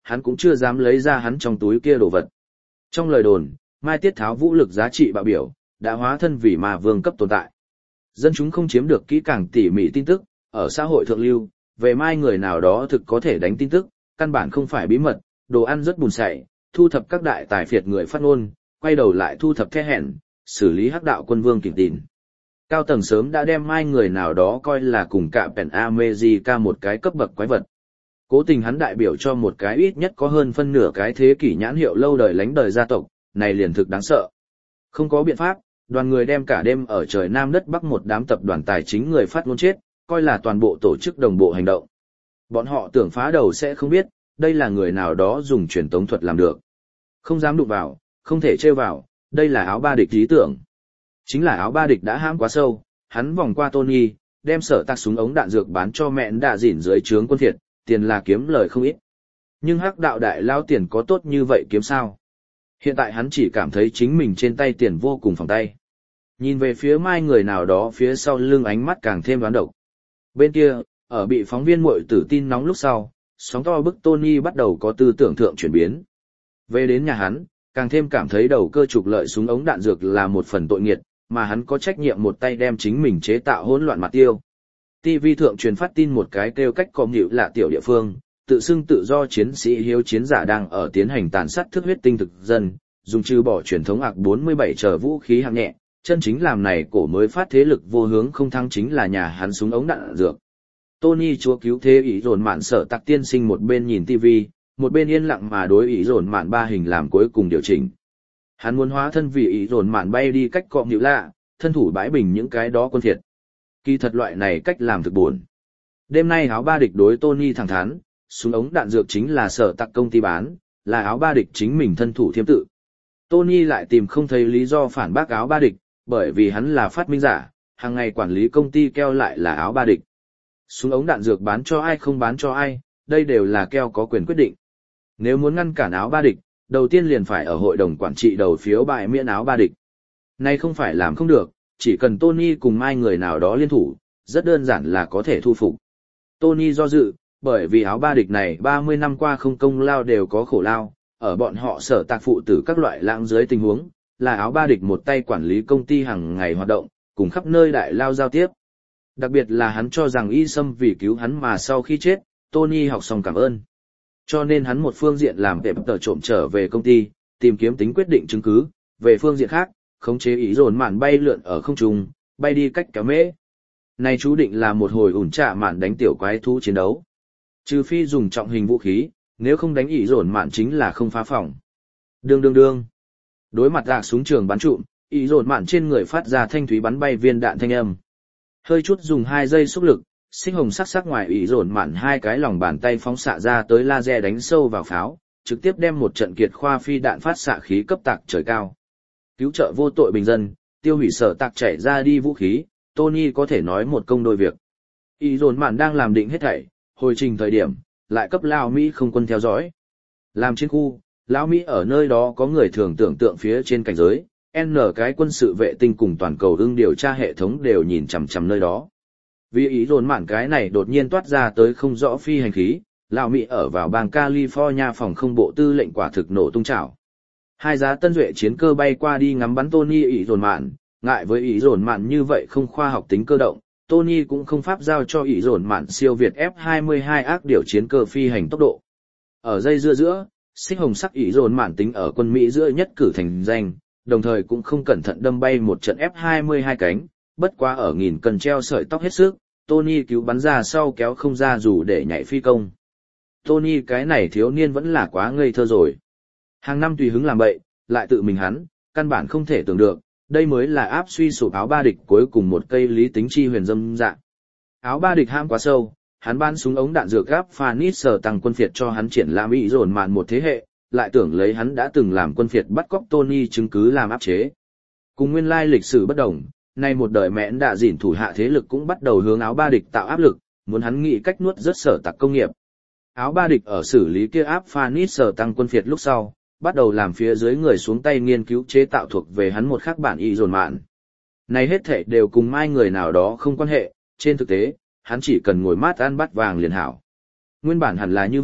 hắn cũng chưa dám lấy ra hắn trong túi kia đồ vật. Trong lời đồn, Mai Tiết Tháo vũ lực giá trị bạo biểu, đã hóa thân vì ma vương cấp tồn tại. Dân chúng không chiếm được kỹ càng tỉ mỉ tin tức, ở xã hội thượng lưu, về Mai người nào đó thực có thể đánh tin tức, căn bản không phải bí mật, đồ ăn rất buồn sậy, thu thập các đại tài phiệt người phát ngôn, quay đầu lại thu thập the hẹn, xử lý hắc đạo quân vương Kình Tín. Cao tầng sớm đã đem Mai người nào đó coi là cùng cả Pen America một cái cấp bậc quái vật. Cố tình hắn đại biểu cho một cái ít nhất có hơn phân nửa cái thế kỷ nhãn hiệu lâu đời lánh đời gia tộc, này liền thực đáng sợ. Không có biện pháp, đoàn người đem cả đêm ở trời Nam đất Bắc một đám tập đoàn tài chính người phát ngôn chết, coi là toàn bộ tổ chức đồng bộ hành động. Bọn họ tưởng phá đầu sẽ không biết, đây là người nào đó dùng truyền tống thuật làm được. Không dám đụng vào, không thể trêu vào, đây là áo ba địch ý tưởng. Chính là áo ba địch đã hãm quá sâu, hắn vòng qua Tony, đem sở tạc súng ống đạn dược bán cho mẹn đạ dỉn dưới trướng quân thiệt, tiền là kiếm lời không ít. Nhưng hắc đạo đại lao tiền có tốt như vậy kiếm sao? Hiện tại hắn chỉ cảm thấy chính mình trên tay tiền vô cùng phòng tay. Nhìn về phía Mai người nào đó phía sau lưng ánh mắt càng thêm đoán độc. Bên kia, ở bị phóng viên muội tử tin nóng lúc sau, sóng to bức Tony bắt đầu có tư tưởng thượng chuyển biến. Về đến nhà hắn, càng thêm cảm thấy đầu cơ trục lợi súng ống đạn dược là một phần tội nghiệt, mà hắn có trách nhiệm một tay đem chính mình chế tạo hỗn loạn mặt tiêu. ti vi thượng truyền phát tin một cái kêu cách còm nhịu là tiểu địa phương, tự xưng tự do chiến sĩ hiếu chiến giả đang ở tiến hành tàn sát thức huyết tinh thực dân, dùng trừ bỏ truyền thống ạc bốn mươi bảy trở vũ khí hạng nhẹ, chân chính làm này cổ mới phát thế lực vô hướng không thăng chính là nhà hắn súng ống đạn dược. Tony chúa cứu thế ý dồn mạn sở tạc tiên sinh một bên nhìn tivi, một bên yên lặng mà đối ý dồn mạn ba hình làm cuối cùng điều chỉnh. Hắn muốn hóa thân vì ý dồn mạn bay đi cách cọm nhịu lạ, thân thủ bãi bình những cái đó quân thiệt. Kỳ thật loại này cách làm thực buồn. Đêm nay áo ba địch đối Tony thẳng thắn, súng ống đạn dược chính là sở tạc công ty bán, là áo ba địch chính mình thân thủ thiêm tự. Tony lại tìm không thấy lý do phản bác áo ba địch, bởi vì hắn là phát minh giả, hàng ngày quản lý công ty keo lại là áo ba địch. Súng ống đạn dược bán cho ai không bán cho ai, đây đều là keo có quyền quyết định. Nếu muốn ngăn cản áo ba địch, đầu tiên liền phải ở hội đồng quản trị đầu phiếu bại miễn áo ba địch. Nay không phải làm không được, chỉ cần Tony cùng Mai người nào đó liên thủ, rất đơn giản là có thể thu phục. Tony do dự, bởi vì áo ba địch này ba mươi năm qua không công lao đều có khổ lao, ở bọn họ sở tạc phụ tử các loại lãng dưới tình huống, là áo ba địch một tay quản lý công ty hàng ngày hoạt động, cùng khắp nơi đại lao giao tiếp. Đặc biệt là hắn cho rằng y sâm vì cứu hắn mà sau khi chết, Tony học xong cảm ơn. Cho nên hắn một phương diện làm tệp tờ trộm trở về công ty, tìm kiếm tính quyết định chứng cứ, về phương diện khác, khống chế ý dồn mạn bay lượn ở không trung, bay đi cách kéo mễ. Này chú định là một hồi ủn trạ mạn đánh tiểu quái thú chiến đấu. Trừ phi dùng trọng hình vũ khí, nếu không đánh ý dồn mạn chính là không phá phòng. Đương đương đương. Đối mặt gạc súng trường bắn trụm, ý dồn mạn trên người phát ra thanh thúy bắn bay viên đạn thanh âm. Hơi chút dùng hai giây xúc lực, xích hồng sắc sắc ngoài ý dồn mạn hai cái lòng bàn tay phóng xạ ra tới laser đánh sâu vào pháo, trực tiếp đem một trận kiệt khoa phi đạn phát xạ khí cấp tạc trời cao. Cứu trợ vô tội bình dân, tiêu hủy sở tạc chảy ra đi vũ khí, Tony có thể nói một công đôi việc. Ý dồn mạn đang làm định hết thảy, hồi trình thời điểm, lại cấp Lao Mỹ không quân theo dõi. Làm trên khu, Lão Mỹ ở nơi đó có người thường tưởng tượng phía trên cảnh giới, N cái quân sự vệ tinh cùng toàn cầu ưng điều tra hệ thống đều nhìn chằm chằm nơi đó. Vì ý dồn mạn cái này đột nhiên toát ra tới không rõ phi hành khí, Lão Mỹ ở vào bang California phòng không bộ tư lệnh quả thực nổ tung chảo. Hai giá tân duệ chiến cơ bay qua đi ngắm bắn Tony ý dồn mạn, ngại với ý dồn mạn như vậy không khoa học tính cơ động, Tony cũng không pháp giao cho ý dồn mạn siêu việt F hai mươi hai ác điều chiến cơ phi hành tốc độ. Ở dây dưa giữa, xích hồng sắc ý dồn mạn tính ở quân Mỹ giữa nhất cử thành danh, đồng thời cũng không cẩn thận đâm bay một trận F hai mươi hai cánh, bất quá ở nghìn cần treo sợi tóc hết sức, Tony cứu bắn ra sau kéo không ra dù để nhảy phi công. Tony cái này thiếu niên vẫn là quá ngây thơ rồi. Hàng năm tùy hứng làm bậy, lại tự mình hắn, căn bản không thể tưởng được, đây mới là áp suy sụp áo ba địch cuối cùng một cây lý tính chi huyền dâm dạng. Áo ba địch ham quá sâu, hắn ban súng ống đạn dược gáp Phanis sở tăng quân phiệt cho hắn triển lãm ý dồn mạn một thế hệ, lại tưởng lấy hắn đã từng làm quân phiệt bắt cóc Tony chứng cứ làm áp chế. Cùng nguyên lai lịch sử bất đồng, nay một đời mẽn đạ dỉn thủ hạ thế lực cũng bắt đầu hướng áo ba địch tạo áp lực, muốn hắn nghĩ cách nuốt rất sở tạc công nghiệp. Áo ba địch ở xử lý kia áp Phanis sở tăng quân phiệt lúc sau, bắt đầu làm phía dưới người xuống tay nghiên cứu chế tạo thuộc về hắn một khác bản y dồn mạn. Này hết thảy đều cùng Mai người nào đó không quan hệ, trên thực tế, hắn chỉ cần ngồi mát ăn bát vàng liền hảo. Nguyên bản hẳn là như vậy,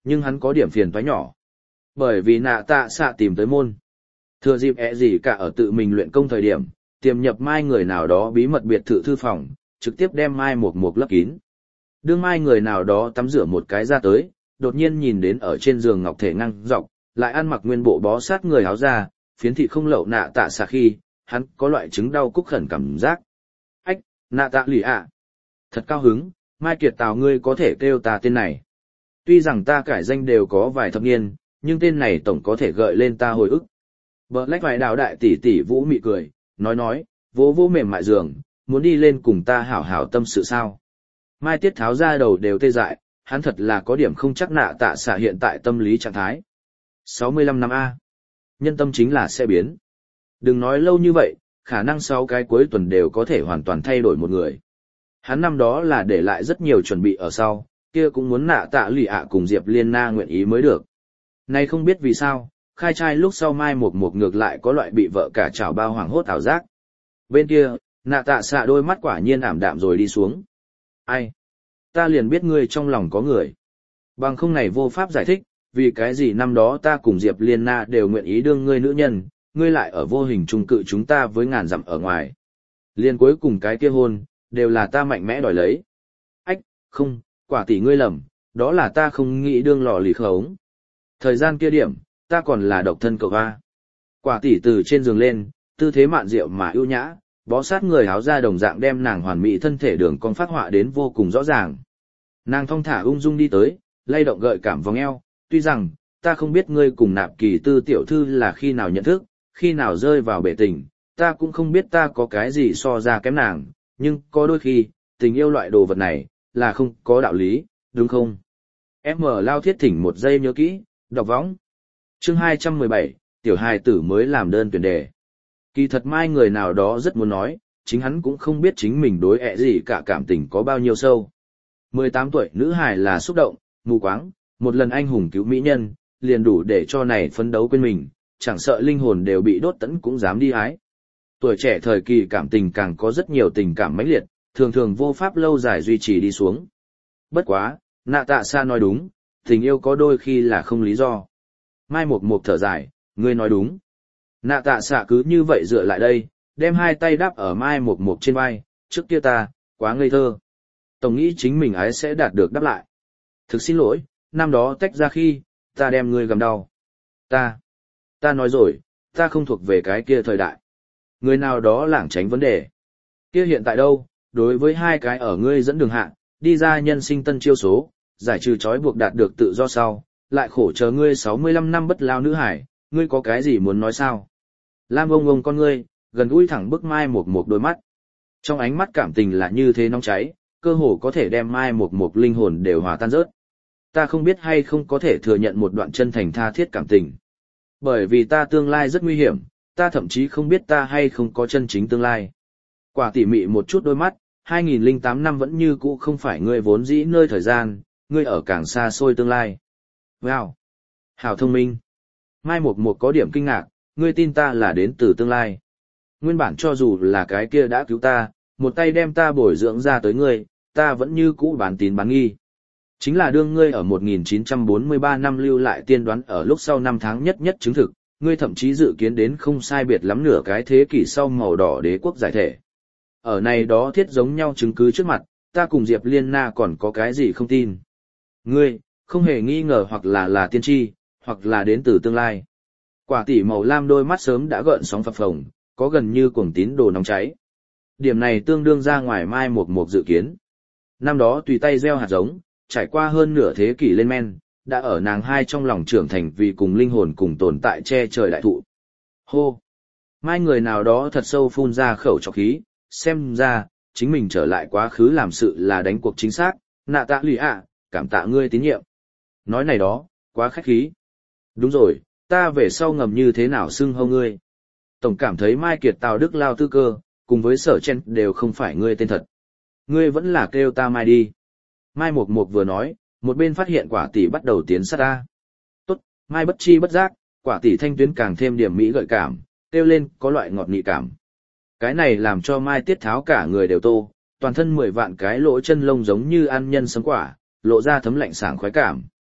nhưng hắn có điểm phiền toái nhỏ. Bởi vì nạ tạ xạ tìm tới môn. Thừa dịp ẹ gì cả ở tự mình luyện công thời điểm, tiềm nhập mai người nào đó bí mật biệt thự thư phòng, trực tiếp đem mai một một lấp kín. Đương mai người nào đó tắm rửa một cái ra tới, đột nhiên nhìn đến ở trên giường ngọc thể ngang dọc, lại ăn mặc nguyên bộ bó sát người áo ra, phiến thị không lậu nạ tạ xạ khi, hắn có loại chứng đau cúc khẩn cảm giác. Ách, nạ tạ lì ạ. Thật cao hứng, Mai Kiệt Tào ngươi có thể kêu ta tên này. Tuy rằng ta cải danh đều có vài thập niên, nhưng tên này tổng có thể gợi lên ta hồi ức. Bờ lách vài đào đại tỷ tỷ Vũ mị cười, nói nói, vỗ vỗ mềm mại giường, muốn đi lên cùng ta hảo hảo tâm sự sao. Mai Tiết tháo ra đầu đều tê dại, hắn thật là có điểm không chắc nạ tạ xạ hiện tại tâm lý trạng thái. sáu mươi lăm năm A. Nhân tâm chính là sẽ biến. Đừng nói lâu như vậy, khả năng sau cái cuối tuần đều có thể hoàn toàn thay đổi một người. Hắn năm đó là để lại rất nhiều chuẩn bị ở sau, kia cũng muốn nạ tạ lì ạ cùng Diệp Liên Na nguyện ý mới được. Nay không biết vì sao, khai trai lúc sau Mai một một ngược lại có loại bị vợ cả chảo bao hoàng hốt ảo giác. Bên kia, nạ tạ xạ đôi mắt quả nhiên ảm đạm rồi đi xuống. Ai? Ta liền biết ngươi trong lòng có người. Bằng không này vô pháp giải thích, vì cái gì năm đó ta cùng Diệp Liên Na đều nguyện ý đương ngươi nữ nhân, ngươi lại ở vô hình trung cự chúng ta với ngàn dặm ở ngoài. Liên cuối cùng cái kia hôn, đều là ta mạnh mẽ đòi lấy. Ách, không, quả tỷ ngươi lầm, đó là ta không nghĩ đương lò lì khống. Thời gian kia điểm, ta còn là độc thân cậu hoa. Quả tỷ từ trên giường lên, tư thế mạn diệu mà ưu nhã, bó sát người áo ra đồng dạng đem nàng hoàn mỹ thân thể đường cong phát họa đến vô cùng rõ ràng. Nàng thong thả ung dung đi tới, lay động gợi cảm vòng eo, tuy rằng, ta không biết ngươi cùng nạp kỳ tư tiểu thư là khi nào nhận thức, khi nào rơi vào bể tình, ta cũng không biết ta có cái gì so ra kém nàng, nhưng có đôi khi, tình yêu loại đồ vật này, là không có đạo lý, đúng không? Em mở lao thiết thỉnh một giây nhớ kỹ, đọc võng. Chương hai trăm mười bảy, tiểu hài tử mới làm đơn tuyển đề. Kỳ thật mai người nào đó rất muốn nói, chính hắn cũng không biết chính mình đối ẹ gì cả cảm tình có bao nhiêu sâu. mười tám tuổi nữ hài là xúc động, mù quáng, một lần anh hùng cứu mỹ nhân, liền đủ để cho này phấn đấu quên mình, chẳng sợ linh hồn đều bị đốt tẫn cũng dám đi ái. Tuổi trẻ thời kỳ cảm tình càng có rất nhiều tình cảm mãnh liệt, thường thường vô pháp lâu dài duy trì đi xuống. Bất quá, nạ tạ xa nói đúng, tình yêu có đôi khi là không lý do. Mai một một thở dài, ngươi nói đúng. Nạ tạ xạ cứ như vậy dựa lại đây, đem hai tay đáp ở mai một một trên vai, trước kia ta, quá ngây thơ. Tổng nghĩ chính mình ái sẽ đạt được đáp lại. Thực xin lỗi, năm đó tách ra khi, ta đem ngươi gầm đau. Ta, ta nói rồi, ta không thuộc về cái kia thời đại. Người nào đó lảng tránh vấn đề. Kia hiện tại đâu, đối với hai cái ở ngươi dẫn đường hạ, đi ra nhân sinh tân chiêu số, giải trừ trói buộc đạt được tự do sau, lại khổ chờ ngươi sáu mươi lăm năm bất lao nữ hải, ngươi có cái gì muốn nói sao? Lam ông ông con ngươi, gần gũi thẳng bức mai một một đôi mắt. Trong ánh mắt cảm tình là như thế nóng cháy, cơ hồ có thể đem mai một một linh hồn đều hòa tan rớt. Ta không biết hay không có thể thừa nhận một đoạn chân thành tha thiết cảm tình. Bởi vì ta tương lai rất nguy hiểm, ta thậm chí không biết ta hay không có chân chính tương lai. Quả tỉ mị một chút đôi mắt, hai nghìn lẻ tám năm vẫn như cũ không phải ngươi vốn dĩ nơi thời gian, ngươi ở càng xa xôi tương lai. Wow! Hảo thông minh! Mai một một có điểm kinh ngạc, ngươi tin ta là đến từ tương lai. Nguyên bản cho dù là cái kia đã cứu ta, một tay đem ta bồi dưỡng ra tới ngươi, ta vẫn như cũ bán tín bán nghi. Chính là đương ngươi ở một nghìn chín trăm bốn mươi ba năm lưu lại tiên đoán ở lúc sau năm tháng nhất nhất chứng thực, ngươi thậm chí dự kiến đến không sai biệt lắm nửa cái thế kỷ sau màu đỏ đế quốc giải thể. Ở này đó thiết giống nhau chứng cứ trước mặt, ta cùng Diệp Liên Na còn có cái gì không tin. Ngươi, không hề nghi ngờ hoặc là là tiên tri, hoặc là đến từ tương lai. Quả tỷ màu lam đôi mắt sớm đã gợn sóng phập phồng, có gần như cuồng tín đồ nóng cháy. Điểm này tương đương ra ngoài mai một một dự kiến. Năm đó tùy tay gieo hạt giống, trải qua hơn nửa thế kỷ lên men, đã ở nàng hai trong lòng trưởng thành vì cùng linh hồn cùng tồn tại che trời đại thụ. Hô! Mai người nào đó thật sâu phun ra khẩu trọc khí, xem ra, chính mình trở lại quá khứ làm sự là đánh cuộc chính xác, nạ tạ lì ạ, cảm tạ ngươi tín nhiệm. Nói này đó, quá khách khí. Đúng rồi, ta về sau ngầm như thế nào xưng hô ngươi. Tổng cảm thấy Mai Kiệt Tào Đức Lao Tư Cơ, cùng với Sở Chen đều không phải ngươi tên thật. Ngươi vẫn là kêu ta Mai đi. Mai Mộc Mộc vừa nói, một bên phát hiện quả tỷ bắt đầu tiến sát ta. Tốt, Mai bất chi bất giác, quả tỷ thanh tuyến càng thêm điểm mỹ gợi cảm, kêu lên có loại ngọt nị cảm. Cái này làm cho Mai Tiết Tháo cả người đều tô, toàn thân mười vạn cái lỗ chân lông giống như ăn nhân sấm quả, lộ ra thấm lạnh sảng khoái cảm.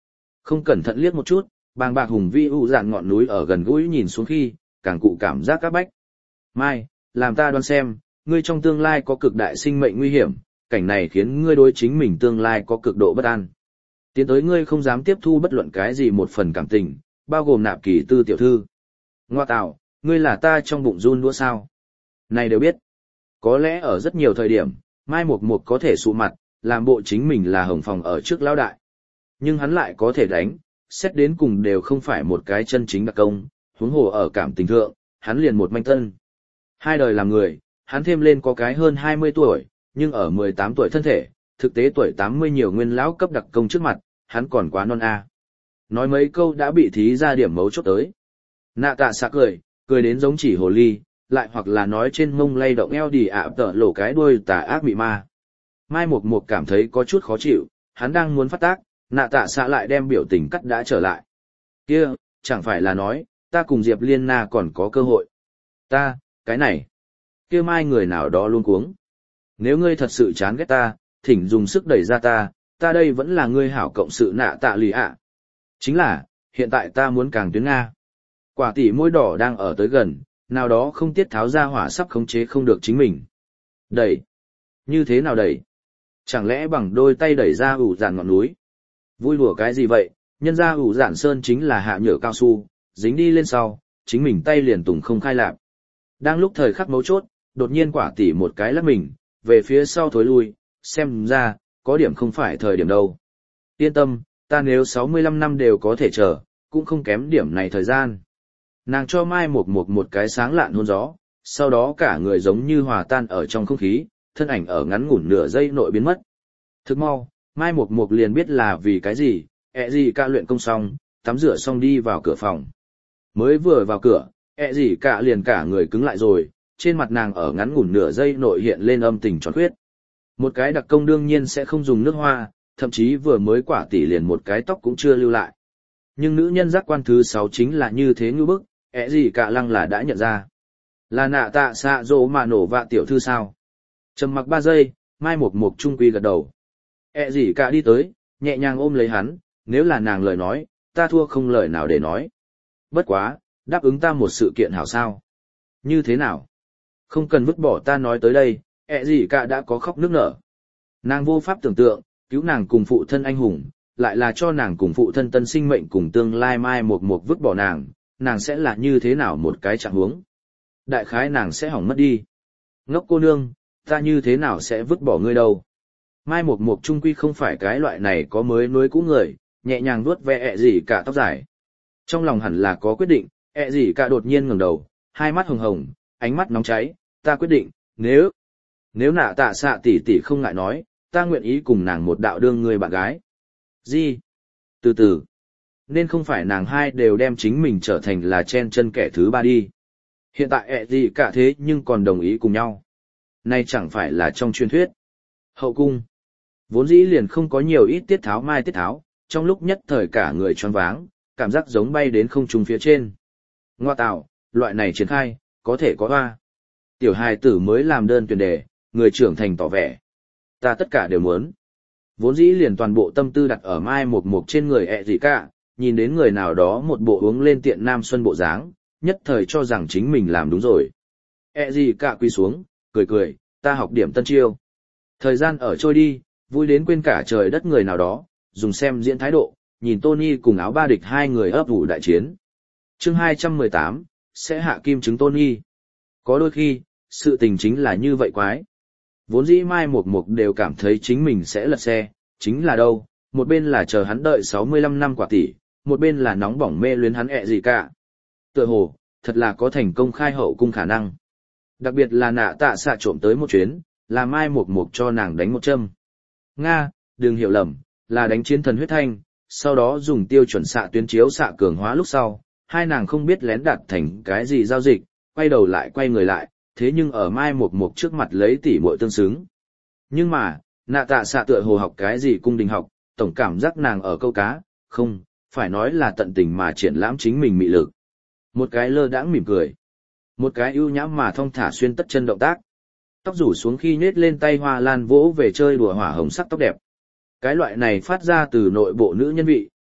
Không cẩn thận liếc một chút, bàng bạc hùng vĩ u dạn ngọn núi ở gần gũi nhìn xuống khi, càng cụ cảm giác các bách. Mai, làm ta đoán xem, ngươi trong tương lai có cực đại sinh mệnh nguy hiểm, cảnh này khiến ngươi đối chính mình tương lai có cực độ bất an. Tiến tới ngươi không dám tiếp thu bất luận cái gì một phần cảm tình, bao gồm nạp kỳ tư tiểu thư. Ngoa tạo, ngươi là ta trong bụng run đũa sao? Này đều biết. Có lẽ ở rất nhiều thời điểm, Mai Mục Mục có thể sụ mặt, làm bộ chính mình là hồng phòng ở trước lão đại. Nhưng hắn lại có thể đánh, xét đến cùng đều không phải một cái chân chính đặc công, huống hồ ở cảm tình thượng, hắn liền một manh tân. Hai đời làm người, hắn thêm lên có cái hơn hai mươi tuổi, nhưng ở mười tám tuổi thân thể, thực tế tuổi tám mươi nhiều nguyên lão cấp đặc công trước mặt, hắn còn quá non a. Nói mấy câu đã bị thí ra điểm mấu chốt tới. Nạ tạ xạ cười, cười đến giống chỉ hồ ly, lại hoặc là nói trên mông lay động eo đi ạ tợ lỗ cái đuôi tà ác mị ma. Mai Mục Mục cảm thấy có chút khó chịu, hắn đang muốn phát tác, nạ tạ xạ lại đem biểu tình cắt đã trở lại. Kia, chẳng phải là nói, ta cùng Diệp Liên Na còn có cơ hội. Ta, cái này. Kia Mai người nào đó luôn cuống. Nếu ngươi thật sự chán ghét ta, thỉnh dùng sức đẩy ra ta, ta đây vẫn là ngươi hảo cộng sự nạ tạ lì ạ. Chính là, hiện tại ta muốn càng tuyến Nga. Quả tỷ môi đỏ đang ở tới gần, nào đó không tiết tháo ra hỏa sắp khống chế không được chính mình. Đẩy. Như thế nào đẩy? Chẳng lẽ bằng đôi tay đẩy ra ủ dạn ngọn núi? Vui đùa cái gì vậy, nhân ra ủ dạn sơn chính là hạ nhựa cao su, dính đi lên sau, chính mình tay liền tùng không khai lạp. Đang lúc thời khắc mấu chốt, đột nhiên quả tỷ một cái lắc mình, về phía sau thối lui, xem ra, có điểm không phải thời điểm đâu. Yên tâm, ta nếu sáu mươi lăm năm đều có thể chờ, cũng không kém điểm này thời gian. Nàng cho Mai Mục Mục một cái sáng lạn hôn gió, sau đó cả người giống như hòa tan ở trong không khí, thân ảnh ở ngắn ngủn nửa giây nội biến mất. Thức mau, Mai Mục Mục liền biết là vì cái gì, ẹ gì cả luyện công xong, tắm rửa xong đi vào cửa phòng. Mới vừa vào cửa, ẹ gì cả liền cả người cứng lại rồi, trên mặt nàng ở ngắn ngủn nửa giây nội hiện lên âm tình tròn khuyết. Một cái đặc công đương nhiên sẽ không dùng nước hoa, thậm chí vừa mới quả tỷ liền một cái tóc cũng chưa lưu lại. Nhưng nữ nhân giác quan thứ sáu chính là như thế ngư bức, ẹ gì cả lăng là đã nhận ra. Là nạ tạ xạ dỗ mà nổ vạ tiểu thư sao? Trầm mặc ba giây, Mai Mục Mục trung quy gật đầu. ẹ gì cả đi tới, nhẹ nhàng ôm lấy hắn, nếu là nàng lời nói, ta thua không lời nào để nói. Bất quá, đáp ứng ta một sự kiện hảo sao? Như thế nào? Không cần vứt bỏ ta nói tới đây, ẹ gì cả đã có khóc nước nở. Nàng vô pháp tưởng tượng, cứu nàng cùng phụ thân anh hùng, lại là cho nàng cùng phụ thân tân sinh mệnh cùng tương lai Mai Mục Mục vứt bỏ nàng, nàng sẽ là như thế nào một cái trạng huống. Đại khái nàng sẽ hỏng mất đi. Ngốc cô nương, ta như thế nào sẽ vứt bỏ ngươi đâu. Mai Mục Mục trung quy không phải cái loại này có mới nuối cũ người, nhẹ nhàng vuốt ve ẹ gì cả tóc dài. Trong lòng hẳn là có quyết định, ẹ gì cả đột nhiên ngẩng đầu, hai mắt hồng hồng, ánh mắt nóng cháy, ta quyết định, nếu, nếu nạ tạ xạ tỷ tỷ không ngại nói, ta nguyện ý cùng nàng một đạo đương người bạn gái. Gì? Từ từ. Nên không phải nàng hai đều đem chính mình trở thành là chen chân kẻ thứ ba đi. Hiện tại ẹ gì cả thế nhưng còn đồng ý cùng nhau. Này chẳng phải là trong truyền thuyết. Hậu cung. Vốn dĩ liền không có nhiều ít tiết tháo mai tiết tháo, trong lúc nhất thời cả người choáng váng, cảm giác giống bay đến không trung phía trên. Ngoa tạo, loại này triển khai, có thể có hoa. Tiểu hài tử mới làm đơn tuyển đề, người trưởng thành tỏ vẻ. Ta tất cả đều muốn. Vốn dĩ liền toàn bộ tâm tư đặt ở Mai Mục Mục trên người ẹ gì cả, nhìn đến người nào đó một bộ uống lên tiện nam xuân bộ dáng, nhất thời cho rằng chính mình làm đúng rồi. ẹ gì cả quỳ xuống, cười cười, ta học điểm tân chiêu. Thời gian ở trôi đi, vui đến quên cả trời đất người nào đó, dùng xem diễn thái độ, nhìn Tony cùng áo ba địch hai người ấp ủ đại chiến. Chương hai trăm mười tám, sẽ hạ kim chứng Tony. Có đôi khi, sự tình chính là như vậy quái. Vốn dĩ Mai Mục Mục đều cảm thấy chính mình sẽ lật xe, chính là đâu, một bên là chờ hắn đợi sáu mươi lăm năm quả tỷ, một bên là nóng bỏng mê luyến hắn ẹ gì cả. Tựa hồ, thật là có thành công khai hậu cung khả năng. Đặc biệt là nạ tạ xạ trộm tới một chuyến, là Mai Mục Mục cho nàng đánh một châm. Nga, đừng hiểu lầm, là đánh chiến thần huyết thanh, sau đó dùng tiêu chuẩn xạ tuyến chiếu xạ cường hóa lúc sau, hai nàng không biết lén đặt thành cái gì giao dịch, quay đầu lại quay người lại, thế nhưng ở Mai Mục Mục trước mặt lấy tỉ muội tương xứng. Nhưng mà, nạ tạ xạ tựa hồ học cái gì cung đình học, tổng cảm giác nàng ở câu cá, không, phải nói là tận tình mà triển lãm chính mình mị lực. Một cái lơ đãng mỉm cười, một cái ưu nhãm mà thong thả xuyên tất chân động tác. Tóc rủ xuống khi nhếch lên tay hoa lan vỗ về chơi đùa hỏa hồng sắc tóc đẹp. Cái loại này phát ra từ nội bộ nữ nhân vị,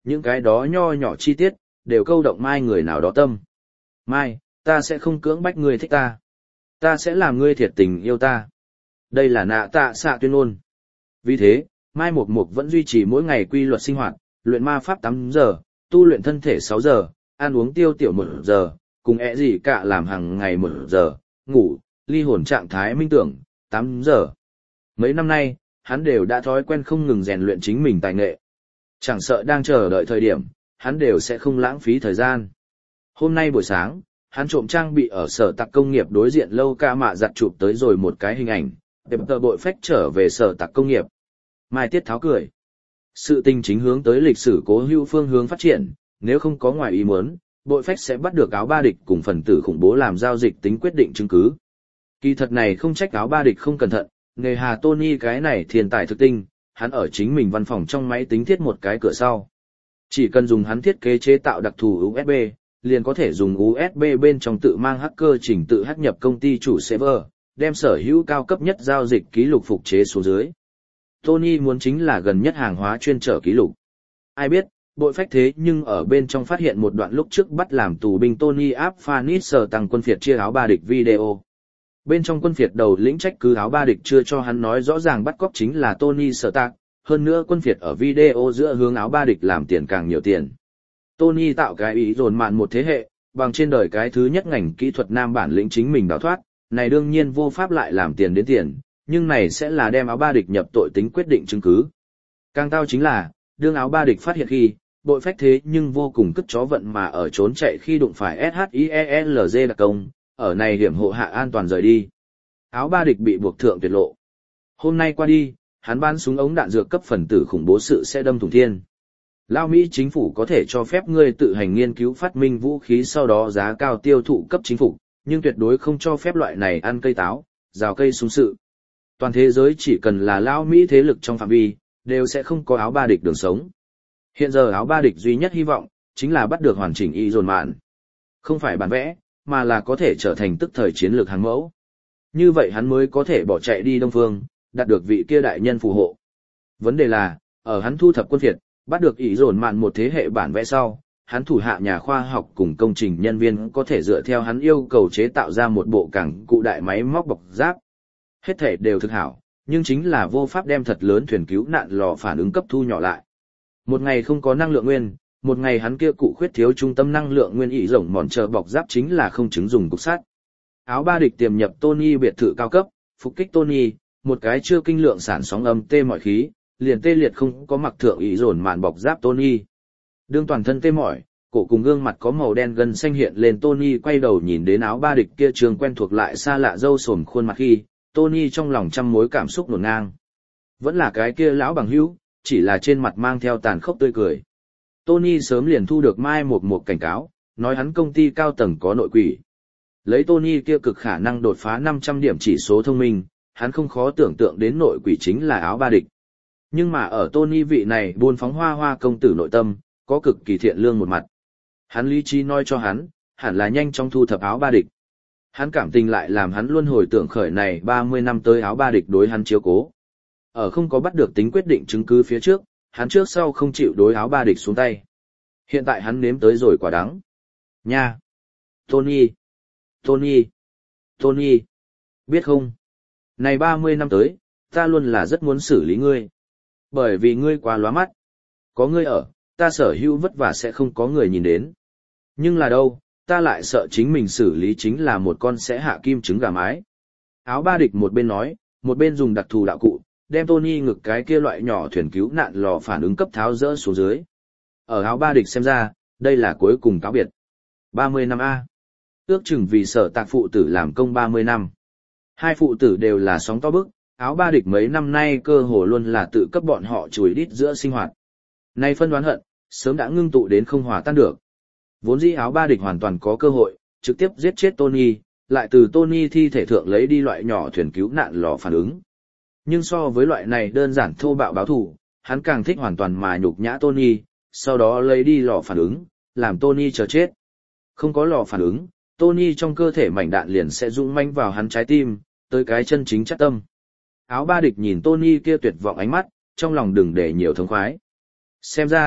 những cái đó nho nhỏ chi tiết, đều câu động Mai người nào đó tâm. Mai, ta sẽ không cưỡng bách ngươi thích ta. Ta sẽ làm ngươi thiệt tình yêu ta. Đây là nạ tạ xạ tuyên ngôn. Vì thế, Mai Mộc Mộc vẫn duy trì mỗi ngày quy luật sinh hoạt, luyện ma pháp tám giờ, tu luyện thân thể sáu giờ, ăn uống tiêu tiểu một giờ, cùng ẹ gì cả làm hàng ngày một giờ, ngủ, ly hồn trạng thái minh tưởng, tám giờ. Mấy năm nay, hắn đều đã thói quen không ngừng rèn luyện chính mình tài nghệ. Chẳng sợ đang chờ đợi thời điểm, hắn đều sẽ không lãng phí thời gian. Hôm nay buổi sáng, hắn trộm trang bị ở sở tạc công nghiệp đối diện lâu ca mạ giặt chụp tới rồi một cái hình ảnh, đẹp tờ bội phách trở về sở tạc công nghiệp. Mai Tiết tháo cười. Sự tình chính hướng tới lịch sử cố hữu phương hướng phát triển, nếu không có ngoài ý muốn, bội phách sẽ bắt được áo ba địch cùng phần tử khủng bố làm giao dịch tính quyết định chứng cứ. Kỳ thật này không trách áo ba địch không cẩn thận, nghề hà Tony cái này thiên tài thực tinh, hắn ở chính mình văn phòng trong máy tính thiết một cái cửa sau. Chỉ cần dùng hắn thiết kế chế tạo đặc thù u ét bê, liền có thể dùng u ét bê bên trong tự mang hacker trình tự hack nhập công ty chủ server, đem sở hữu cao cấp nhất giao dịch ký lục phục chế xuống dưới. Tony muốn chính là gần nhất hàng hóa chuyên trở ký lục. Ai biết, bội phách thế nhưng ở bên trong phát hiện một đoạn lúc trước bắt làm tù binh Tony áp Phanis sở tăng quân phiệt chia áo ba địch video. Bên trong quân phiệt đầu lĩnh trách cứ áo ba địch chưa cho hắn nói rõ ràng bắt cóc chính là Tony sở tạc, hơn nữa quân phiệt ở video giữa hướng áo ba địch làm tiền càng nhiều tiền. Tony tạo cái ý dồn mạn một thế hệ, bằng trên đời cái thứ nhất ngành kỹ thuật nam bản lĩnh chính mình đào thoát, này đương nhiên vô pháp lại làm tiền đến tiền, nhưng này sẽ là đem áo ba địch nhập tội tính quyết định chứng cứ. Càng tao chính là, đương áo ba địch phát hiện khi, bội phách thế nhưng vô cùng cất chó vận mà ở trốn chạy khi đụng phải ét hát i e lờ giê đặc công, ở này hiểm hộ hạ an toàn rời đi. Áo ba địch bị buộc thượng tuyệt lộ. Hôm nay qua đi, hắn bán súng ống đạn dược cấp phần tử khủng bố sự sẽ đâm thủng thiên. Lao Mỹ chính phủ có thể cho phép ngươi tự hành nghiên cứu phát minh vũ khí sau đó giá cao tiêu thụ cấp chính phủ, nhưng tuyệt đối không cho phép loại này ăn cây táo, rào cây súng sự. Toàn thế giới chỉ cần là Lao Mỹ thế lực trong phạm vi, đều sẽ không có áo ba địch đường sống. Hiện giờ áo ba địch duy nhất hy vọng, chính là bắt được hoàn chỉnh y dồn mạn. Không phải bản vẽ, mà là có thể trở thành tức thời chiến lược hàng mẫu. Như vậy hắn mới có thể bỏ chạy đi Đông Phương, đạt được vị kia đại nhân phù hộ. Vấn đề là, ở hắn thu thập quân phiệt, bắt được y dồn mạn một thế hệ bản vẽ sau, hắn thủ hạ nhà khoa học cùng công trình nhân viên có thể dựa theo hắn yêu cầu chế tạo ra một bộ cảng cụ đại máy móc bọc giáp. Hết thể đều thực hảo, nhưng chính là vô pháp đem thật lớn thuyền cứu nạn lò phản ứng cấp thu nhỏ lại. Một ngày không có năng lượng nguyên, một ngày hắn kia cụ khuyết thiếu trung tâm năng lượng nguyên ý rộng mòn chờ bọc giáp chính là không chứng dùng cục sắt. Áo ba địch tiềm nhập Tony biệt thự cao cấp, phục kích Tony, một cái chưa kinh lượng sản sóng âm tê mọi khí, liền tê liệt không có mặc thượng ý dồn màn bọc giáp Tony. Đương toàn thân tê mỏi, cổ cùng gương mặt có màu đen gần xanh hiện lên Tony quay đầu nhìn đến áo ba địch kia trường quen thuộc lại xa lạ râu sồm khuôn mặt khi, Tony trong lòng trăm mối cảm xúc nổn ngang. Vẫn là cái kia lão bằng hữu, chỉ là trên mặt mang theo tàn khốc tươi cười. Tony sớm liền thu được Mai một một cảnh cáo, nói hắn công ty cao tầng có nội quỷ. Lấy Tony kia cực khả năng đột phá năm trăm điểm chỉ số thông minh, hắn không khó tưởng tượng đến nội quỷ chính là áo ba địch. Nhưng mà ở Tony vị này buôn phóng hoa hoa công tử nội tâm, có cực kỳ thiện lương một mặt. Hắn lý trí nói cho hắn, hẳn là nhanh chóng thu thập áo ba địch. Hắn cảm tình lại làm hắn luôn hồi tưởng khởi này ba mươi năm tới áo ba địch đối hắn chiếu cố. Ở không có bắt được tính quyết định chứng cứ phía trước, hắn trước sau không chịu đối áo ba địch xuống tay. Hiện tại hắn nếm tới rồi quả đắng. Nha! Tony! Tony! Tony! Biết không? Này ba mươi năm tới, ta luôn là rất muốn xử lý ngươi. Bởi vì ngươi quá lóa mắt. Có ngươi ở, ta sở hữu vất vả sẽ không có người nhìn đến. Nhưng là đâu, ta lại sợ chính mình xử lý chính là một con sẽ hạ kim trứng gà mái. Áo ba địch một bên nói, một bên dùng đặc thù đạo cụ, đem Tony ngực cái kia loại nhỏ thuyền cứu nạn lò phản ứng cấp tháo rỡ xuống dưới. Ở áo ba địch xem ra, đây là cuối cùng cáo biệt. ba mươi năm A. Ước chừng vì sở tạc phụ tử làm công ba mươi năm. Hai phụ tử đều là sóng to bức, áo ba địch mấy năm nay cơ hồ luôn là tự cấp bọn họ chùi đít giữa sinh hoạt. Nay phân đoán hận, sớm đã ngưng tụ đến không hòa tan được. Vốn dĩ áo ba địch hoàn toàn có cơ hội, trực tiếp giết chết Tony, lại từ Tony thi thể thượng lấy đi loại nhỏ thuyền cứu nạn lò phản ứng. Nhưng so với loại này đơn giản thô bạo báo thù, hắn càng thích hoàn toàn mà nhục nhã Tony, sau đó lấy đi lò phản ứng, làm Tony chờ chết. Không có lò phản ứng, Tony trong cơ thể mảnh đạn liền sẽ dũng manh vào hắn trái tim, tới cái chân chính chắc tâm. Áo ba địch nhìn Tony kia tuyệt vọng ánh mắt, trong lòng đừng để nhiều thống khoái. Xem ra,